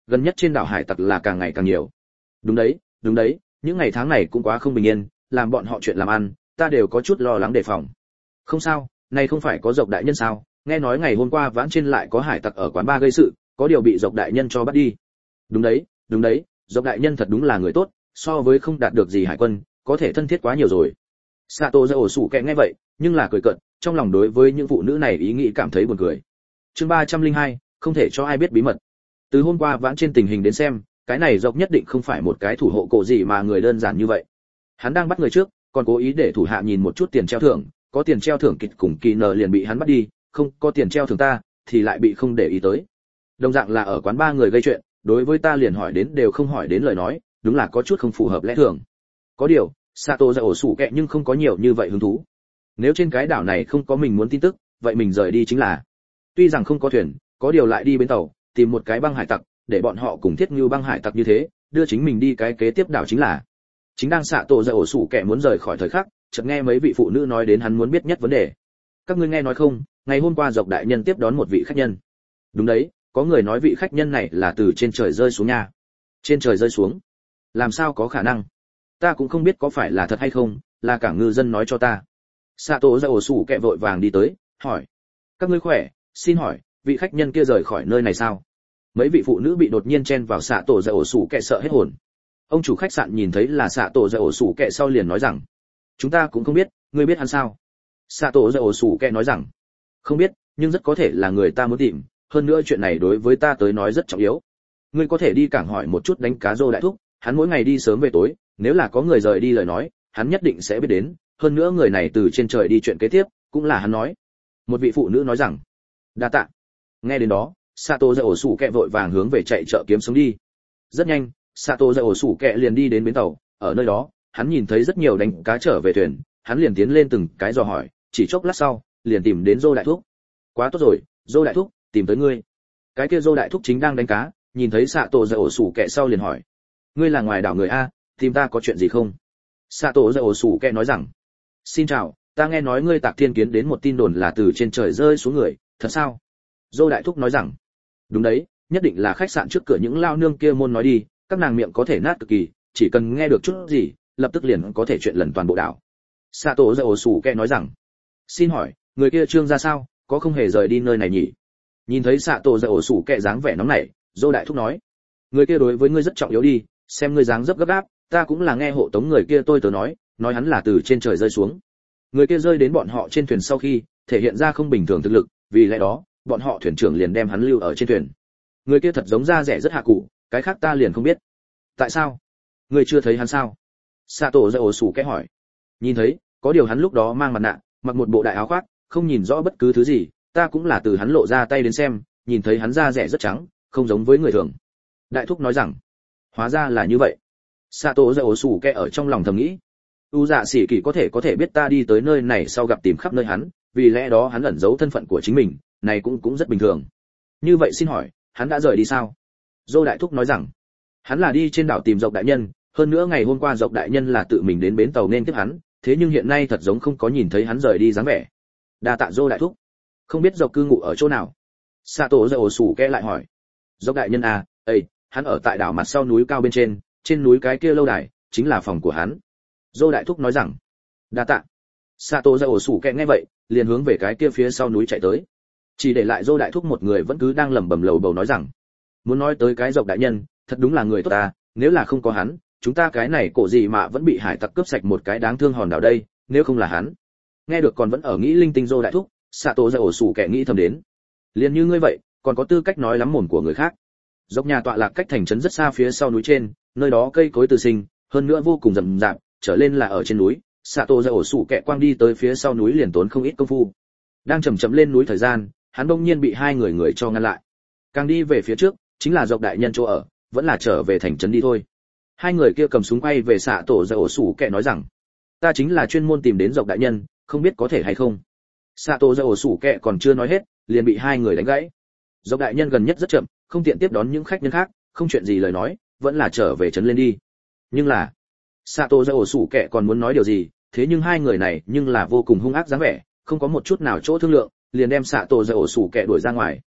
gần nhất trên đảo hải tặc là càng ngày càng nhiều. Đúng đấy, đúng đấy, những ngày tháng này cũng quá không bình yên, làm bọn họ chuyện làm ăn, ta đều có chút lo lắng đề phòng. Không sao, này không phải có Dộc đại nhân sao, nghe nói ngày hôm qua vãn trên lại có hải tặc ở quán bar gây sự, có điều bị Dộc đại nhân cho bắt đi. Đúng đấy, đúng đấy, Dộc đại nhân thật đúng là người tốt, so với không đạt được gì hải quân, có thể thân thiết quá nhiều rồi. Sato ra ổ sủ kẹ nghe vậy, nhưng là cười cợt, trong lòng đối với những phụ nữ này ý nghĩ cảm thấy buồn cười. Chương ba trăm linh hai, không thể cho ai biết bí mật. Từ hôm qua vãn trên tình hình đến xem, cái này Dộc nhất định không phải một cái thủ hộ cổ gì mà người đơn giản như vậy. Hắn đang bắt người trước, còn cố ý để thủ hạ nhìn một chút tiền treo thưởng, có tiền treo thưởng kịch cùng kỳ nờ liền bị hắn bắt đi, không có tiền treo thưởng ta thì lại bị không để ý tới. Đồng dạng là ở quán ba người gây chuyện, đối với ta liền hỏi đến đều không hỏi đến lời nói, đúng là có chút không phù hợp lẽ thường. Có điều, Sato ra ổ sủ kẹ nhưng không có nhiều như vậy hứng thú. Nếu trên cái đảo này không có mình muốn tin tức, vậy mình rời đi chính là. Tuy rằng không có thuyền, có điều lại đi bến tàu, tìm một cái băng hải tặc, để bọn họ cùng thiết như băng hải tặc như thế, đưa chính mình đi cái kế tiếp đảo chính là. Chính đang Sato ra ổ sủ kẹ muốn rời khỏi thời khắc, chợt nghe mấy vị phụ nữ nói đến hắn muốn biết nhất vấn đề. Các ngươi nghe nói không, ngày hôm qua Dộc đại nhân tiếp đón một vị khách nhân. Đúng đấy, có người nói vị khách nhân này là từ trên trời rơi xuống nha. Trên trời rơi xuống? Làm sao có khả năng? Ta cũng không biết có phải là thật hay không, là cả ngư dân nói cho ta. Sato ra ổ sủ kẹ vội vàng đi tới, hỏi: các ngươi khỏe, xin hỏi vị khách nhân kia rời khỏi nơi này sao? Mấy vị phụ nữ bị đột nhiên chen vào Sato ra ổ sủ kẹ sợ hết hồn. Ông chủ khách sạn nhìn thấy là Sato ra ổ sủ kẹ sau liền nói rằng: chúng ta cũng không biết, ngươi biết hắn sao? Sato ra ổ sủ kẹ nói rằng: không biết, nhưng rất có thể là người ta muốn tìm, hơn nữa chuyện này đối với ta tới nói rất trọng yếu. Ngươi có thể đi cảng hỏi một chút đánh cá Rô đại thúc, hắn mỗi ngày đi sớm về tối, nếu là có người rời đi lời nói, hắn nhất định sẽ biết đến, hơn nữa người này từ trên trời đi chuyện kế tiếp, cũng là hắn nói. Một vị phụ nữ nói rằng: đa tạ. Nghe đến đó, Sato ra ổ sủ kẹ vội vàng hướng về chạy chợ kiếm sống đi. Rất nhanh, Sato ra ổ sủ kẹ liền đi đến bến tàu, ở nơi đó, hắn nhìn thấy rất nhiều đánh cá trở về thuyền, hắn liền tiến lên từng cái dò hỏi, chỉ chốc lát sau, liền tìm đến Rô đại thúc. Quá tốt rồi, Rô đại thúc, tìm tới ngươi. Cái kia Rô đại thúc chính đang đánh cá, nhìn thấy Sato ra ổ sủ kẹ sau liền hỏi: ngươi là ngoài đảo người a, tìm ta có chuyện gì không? Sato ra ổ sủ kẹ nói rằng: xin chào, ta nghe nói ngươi Tạc Thiên Kiến đến một tin đồn là từ trên trời rơi xuống người, thật sao? Rô đại thúc nói rằng: đúng đấy, nhất định là khách sạn trước cửa những lao nương kia môn nói đi, các nàng miệng có thể nát cực kỳ, chỉ cần nghe được chút gì, lập tức liền có thể chuyện lần toàn bộ đảo. Sato ra ổ sủ kẹ nói rằng: xin hỏi, người kia trương ra sao, có không hề rời đi nơi này nhỉ? Nhìn thấy Sato ra ổ sủ kẹ dáng vẻ nóng nảy, Rô đại thúc nói: người kia đối với ngươi rất trọng yếu đi, xem ngươi dáng dấp gấp gáp, ta cũng là nghe hộ tống người kia tôi tớ nói, nói hắn là từ trên trời rơi xuống. Người kia rơi đến bọn họ trên thuyền sau khi, thể hiện ra không bình thường thực lực, vì lẽ đó, bọn họ thuyền trưởng liền đem hắn lưu ở trên thuyền. Người kia thật giống da rẻ rất hạ cụ, cái khác ta liền không biết. Tại sao? Ngươi chưa thấy hắn sao? Sato ra ổ sủ kẽ hỏi. Nhìn thấy, có điều hắn lúc đó mang mặt nạ, mặc một bộ đại áo khoác, không nhìn rõ bất cứ thứ gì, ta cũng là từ hắn lộ ra tay đến xem, nhìn thấy hắn da rẻ rất trắng, không giống với người thường. Đại thúc nói rằng: hóa ra là như vậy. Sato ra ổ sủ kẽ ở trong lòng thầm nghĩ, u dạ sĩ kỳ có thể có thể biết ta đi tới nơi này sau gặp tìm khắp nơi hắn, vì lẽ đó hắn ẩn giấu thân phận của chính mình, này cũng cũng rất bình thường. Như vậy xin hỏi, hắn đã rời đi sao? Dô đại thúc nói rằng: hắn là đi trên đảo tìm Dộc đại nhân, hơn nữa ngày hôm qua Dộc đại nhân là tự mình đến bến tàu nên tiếp hắn, thế nhưng hiện nay thật giống không có nhìn thấy hắn rời đi dáng vẻ. Đa tạ Dô đại thúc. Không biết Dộc cư ngụ ở chỗ nào? Sato ra ổ sủ kẽ lại hỏi. Dộc đại nhân à, ây, hắn ở tại đảo mặt sau núi cao bên trên, trên núi cái kia lâu đài chính là phòng của hắn. Dô đại thúc nói rằng: đa tạ. Sato ra ổ sủ kẹ nghe vậy, liền hướng về cái kia phía sau núi chạy tới. Chỉ để lại Dô đại thúc một người vẫn cứ đang lẩm bẩm lầu bầu nói rằng: muốn nói tới cái Dộc đại nhân, thật đúng là người tốt ta, nếu là không có hắn, chúng ta cái này cổ gì mà vẫn bị hải tặc cướp sạch một cái đáng thương hòn đảo đây, nếu không là hắn. Nghe được còn vẫn ở nghĩ linh tinh Dô đại thúc, Sato ra ổ sủ kẹ nghĩ thầm đến. Liền như ngươi vậy, còn có tư cách nói lắm mồm của người khác. Dốc nhà tọa lạc cách thành trấn rất xa phía sau núi trên, nơi đó cây cối từ sinh, hơn nữa vô cùng rậm rạp, trở lên là ở trên núi. Sato ra ổ sủ kẹ quang đi tới phía sau núi liền tốn không ít công phu. Đang chậm chậm lên núi thời gian, hắn bỗng nhiên bị hai người người cho ngăn lại. Càng đi về phía trước, chính là Dộc đại nhân chỗ ở, vẫn là trở về thành trấn đi thôi. Hai người kia cầm súng quay về Sato ra ổ sủ kẹ nói rằng: ta chính là chuyên môn tìm đến Dộc đại nhân, không biết có thể hay không. Sato ra ổ sủ kẹ còn chưa nói hết, liền bị hai người đánh gãy. Dộc đại nhân gần nhất rất chậm, không tiện tiếp đón những khách nhân khác, không chuyện gì lời nói, vẫn là trở về trấn lên đi. Nhưng là, Sato ra ổ sủ kẹ còn muốn nói điều gì, thế nhưng hai người này nhưng là vô cùng hung ác dáng vẻ, không có một chút nào chỗ thương lượng, liền đem Sato ra ổ sủ kẹ đuổi ra ngoài.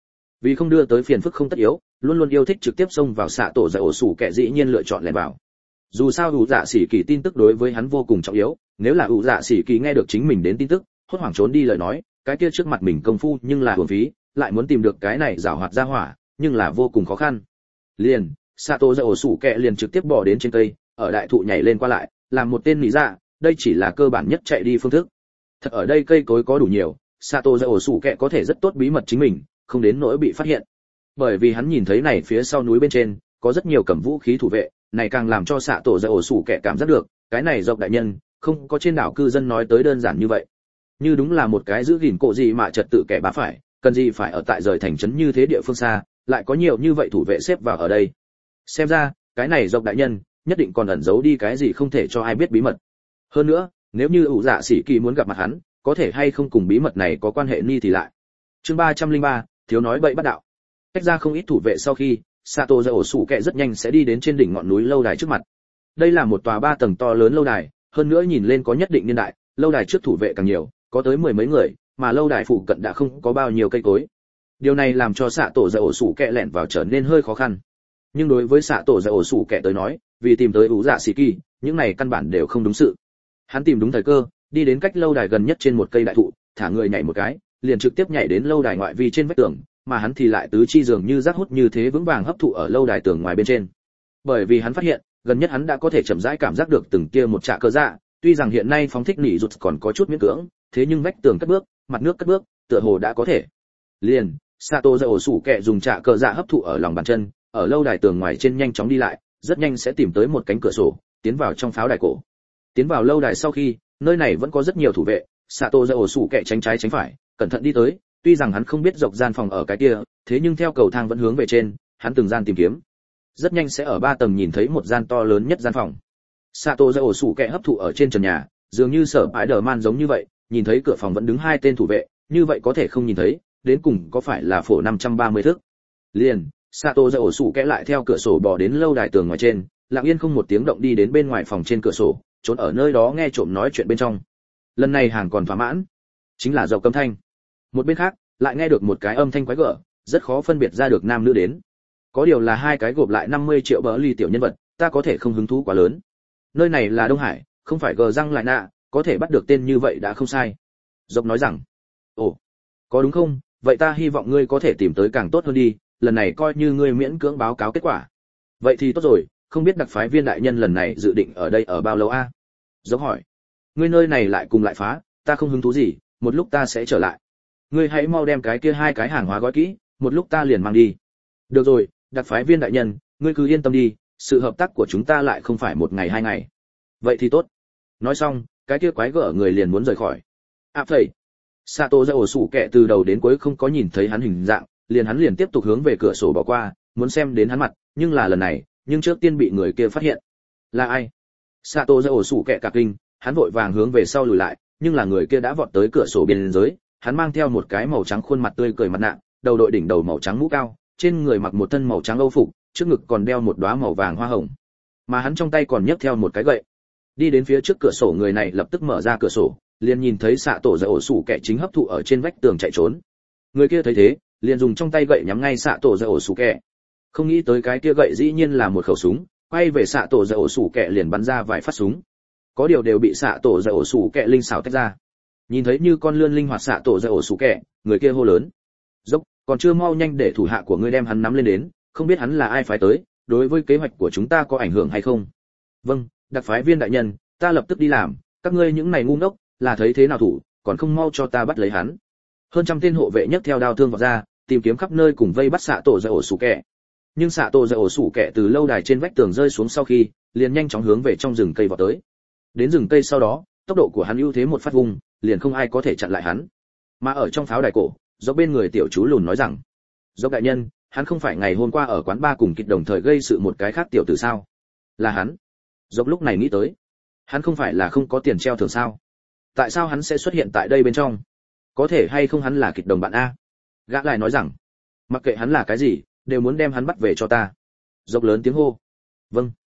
Vì không đưa tới phiền phức không tất yếu, luôn luôn yêu thích trực tiếp xông vào xạ tổ dạy ổ sủ kẻ dĩ nhiên lựa chọn lẻn vào. Dù sao ủ dạ sĩ kỳ tin tức đối với hắn vô cùng trọng yếu, nếu là ủ dạ sĩ kỳ nghe được chính mình đến tin tức, hốt hoảng trốn đi lời nói, cái kia trước mặt mình công phu nhưng là uổng phí, lại muốn tìm được cái này giảo hoạt ra hỏa, nhưng là vô cùng khó khăn. Liền, Sato dạy ổ sủ kẹ liền trực tiếp bò đến trên cây, ở đại thụ nhảy lên qua lại, làm một tên nỉ dạ, đây chỉ là cơ bản nhất chạy đi phương thức. Thật ở đây cây cối có đủ nhiều, Sato dạy ổ sủ kẹ có thể rất tốt bí mật chính mình, không đến nỗi bị phát hiện. Bởi vì hắn nhìn thấy này phía sau núi bên trên có rất nhiều cầm vũ khí thủ vệ, này càng làm cho Sato dạy ổ sủ kẹ cảm giác được, cái này dọc đại nhân, không có trên đảo cư dân nói tới đơn giản như vậy. Như đúng là một cái giữ gìn cộ gì mà trật tự kẻ bá phải, cần gì phải ở tại rời thành trấn như thế địa phương xa, lại có nhiều như vậy thủ vệ xếp vào ở đây. Xem ra, cái này dọc đại nhân, nhất định còn ẩn giấu đi cái gì không thể cho ai biết bí mật. Hơn nữa, nếu như ủ dạ sĩ kỳ muốn gặp mặt hắn, có thể hay không cùng bí mật này có quan hệ ni thì lại. Chương ba trăm linh ba, thiếu nói bậy bắt đạo. Cách ra không ít thủ vệ sau khi, Sato dạy ổ sủ kẹ rất nhanh sẽ đi đến trên đỉnh ngọn núi lâu đài trước mặt. Đây là một tòa ba tầng to lớn lâu đài, hơn nữa nhìn lên có nhất định niên đại, lâu đài trước thủ vệ càng nhiều, có tới mười mấy người, mà lâu đài phụ cận đã không có bao nhiêu cây cối. Điều này làm cho xạ tổ dạy ổ sủ kẹ lẻn vào trở nên hơi khó khăn. Nhưng đối với xạ tổ dạy ổ sủ kẹ tới nói, vì tìm tới ủ dạ xì kỳ, những này căn bản đều không đúng sự. Hắn tìm đúng thời cơ, đi đến cách lâu đài gần nhất trên một cây đại thụ, thả người nhảy một cái, liền trực tiếp nhảy đến lâu đài ngoại vi trên vách tường, mà hắn thì lại tứ chi dường như rác hút như thế vững vàng hấp thụ ở lâu đài tường ngoài bên trên. Bởi vì hắn phát hiện, gần nhất hắn đã có thể chậm rãi cảm giác được từng kia một trạ cơ dạ, tuy rằng hiện nay phóng thích nỉ rụt còn có chút miễn cưỡng, thế nhưng vách tường cất bước, mặt nước cất bước, tựa hồ đã có thể. Liền, Sato dạy ổ sủ kẹ dùng trạ cờ dạ hấp thụ ở lòng bàn chân, ở lâu đài tường ngoài trên nhanh chóng đi lại, rất nhanh sẽ tìm tới một cánh cửa sổ, tiến vào trong pháo đài cổ. Tiến vào lâu đài sau khi, nơi này vẫn có rất nhiều thủ vệ, Sato dạy ổ sủ kẹ tránh trái tránh phải, cẩn thận đi tới, tuy rằng hắn không biết dọc gian phòng ở cái kia, thế nhưng theo cầu thang vẫn hướng về trên, hắn từng gian tìm kiếm. Rất nhanh sẽ ở ba tầng nhìn thấy một gian to lớn nhất gian phòng. Sato dạy ổ sủ kẹ hấp thụ ở trên trần nhà, dường như sở Spider-Man giống như vậy, nhìn thấy cửa phòng vẫn đứng hai tên thủ vệ, như vậy có thể không nhìn thấy, đến cùng có phải là phổ năm trăm ba mươi thước. Liền, Sato dạy ổ sủ kẽ lại theo cửa sổ bò đến lâu đài tường ngoài trên, lặng yên không một tiếng động đi đến bên ngoài phòng trên cửa sổ, trốn ở nơi đó nghe trộm nói chuyện bên trong. Lần này hàng còn thỏa mãn, chính là dọc cấm thanh. Một bên khác, lại nghe được một cái âm thanh quái gở, rất khó phân biệt ra được nam nữ đến. Có điều là hai cái gộp lại năm mươi triệu bờ ly tiểu nhân vật, ta có thể không hứng thú quá lớn. Nơi này là Đông Hải, không phải gờ răng lại nạ, có thể bắt được tên như vậy đã không sai. Dọc nói rằng, ồ, có đúng không? Vậy ta hy vọng ngươi có thể tìm tới càng tốt hơn đi, lần này coi như ngươi miễn cưỡng báo cáo kết quả. Vậy thì tốt rồi, không biết đặc phái viên đại nhân lần này dự định ở đây ở bao lâu a? À? Dốc hỏi. Ngươi nơi này lại cùng lại phá, ta không hứng thú gì, một lúc ta sẽ trở lại. Ngươi hãy mau đem cái kia hai cái hàng hóa gói kỹ, một lúc ta liền mang đi. Được rồi, đặc phái viên đại nhân, ngươi cứ yên tâm đi, sự hợp tác của chúng ta lại không phải một ngày hai ngày. Vậy thì tốt. Nói xong, cái kia quái gở người liền muốn rời khỏi. À phẩy. Sato dạy ổ sủ kẹ từ đầu đến cuối không có nhìn thấy hắn hình dạng, liền hắn liền tiếp tục hướng về cửa sổ bỏ qua, muốn xem đến hắn mặt, nhưng là lần này, nhưng trước tiên bị người kia phát hiện. Là ai? Sato dạy ổ sủ kẹ cả kinh, hắn vội vàng hướng về sau lùi lại, nhưng là người kia đã vọt tới cửa sổ biên giới, hắn mang theo một cái màu trắng khuôn mặt tươi cười mặt nạ, đầu đội đỉnh đầu màu trắng mũ cao, trên người mặc một thân màu trắng âu phục, trước ngực còn đeo một đóa màu vàng hoa hồng, mà hắn trong tay còn nhấc theo một cái gậy. Đi đến phía trước cửa sổ người này lập tức mở ra cửa sổ, liền nhìn thấy xạ tổ dạy ổ sủ kẻ chính hấp thụ ở trên vách tường chạy trốn. Người kia thấy thế, liền dùng trong tay gậy nhắm ngay xạ tổ dạy ổ sủ kẻ. Không nghĩ tới cái kia gậy dĩ nhiên là một khẩu súng, quay về xạ tổ dạy ổ sủ kẻ liền bắn ra vài phát súng. Có điều đều bị xạ tổ dạy ổ sủ kẻ linh xảo tách ra. Nhìn thấy như con lươn linh hoạt xạ tổ dạy ổ sủ kẻ, người kia hô lớn: "Dốc, còn chưa mau nhanh để thủ hạ của ngươi đem hắn nắm lên đến, không biết hắn là ai phái tới, đối với kế hoạch của chúng ta có ảnh hưởng hay không?" "Vâng, đặc phái viên đại nhân, ta lập tức đi làm, các ngươi những này ngu ngốc, là thấy thế nào thủ, còn không mau cho ta bắt lấy hắn." Hơn trăm tên hộ vệ nhấc theo đao thương vào ra, tìm kiếm khắp nơi cùng vây bắt xạ tổ dạy ổ sủ kẻ. Nhưng xạ tổ dạy ổ sủ kẻ từ lâu đài trên vách tường rơi xuống sau khi, liền nhanh chóng hướng về trong rừng cây vọt tới. Đến rừng cây sau đó, tốc độ của hắn ưu thế một phát vùng, liền không ai có thể chặn lại hắn. Mà ở trong pháo đài cổ, do bên người tiểu chú lùn nói rằng: "Dốc đại nhân, hắn không phải ngày hôm qua ở quán ba cùng kịch đồng thời gây sự một cái khác tiểu tử sao?" "Là hắn." Dốc lúc này nghĩ tới, hắn không phải là không có tiền treo thưởng sao? Tại sao hắn sẽ xuất hiện tại đây bên trong? Có thể hay không hắn là kịch đồng bạn a? Gã lại nói rằng, mặc kệ hắn là cái gì, đều muốn đem hắn bắt về cho ta. Dốc lớn tiếng hô. Vâng.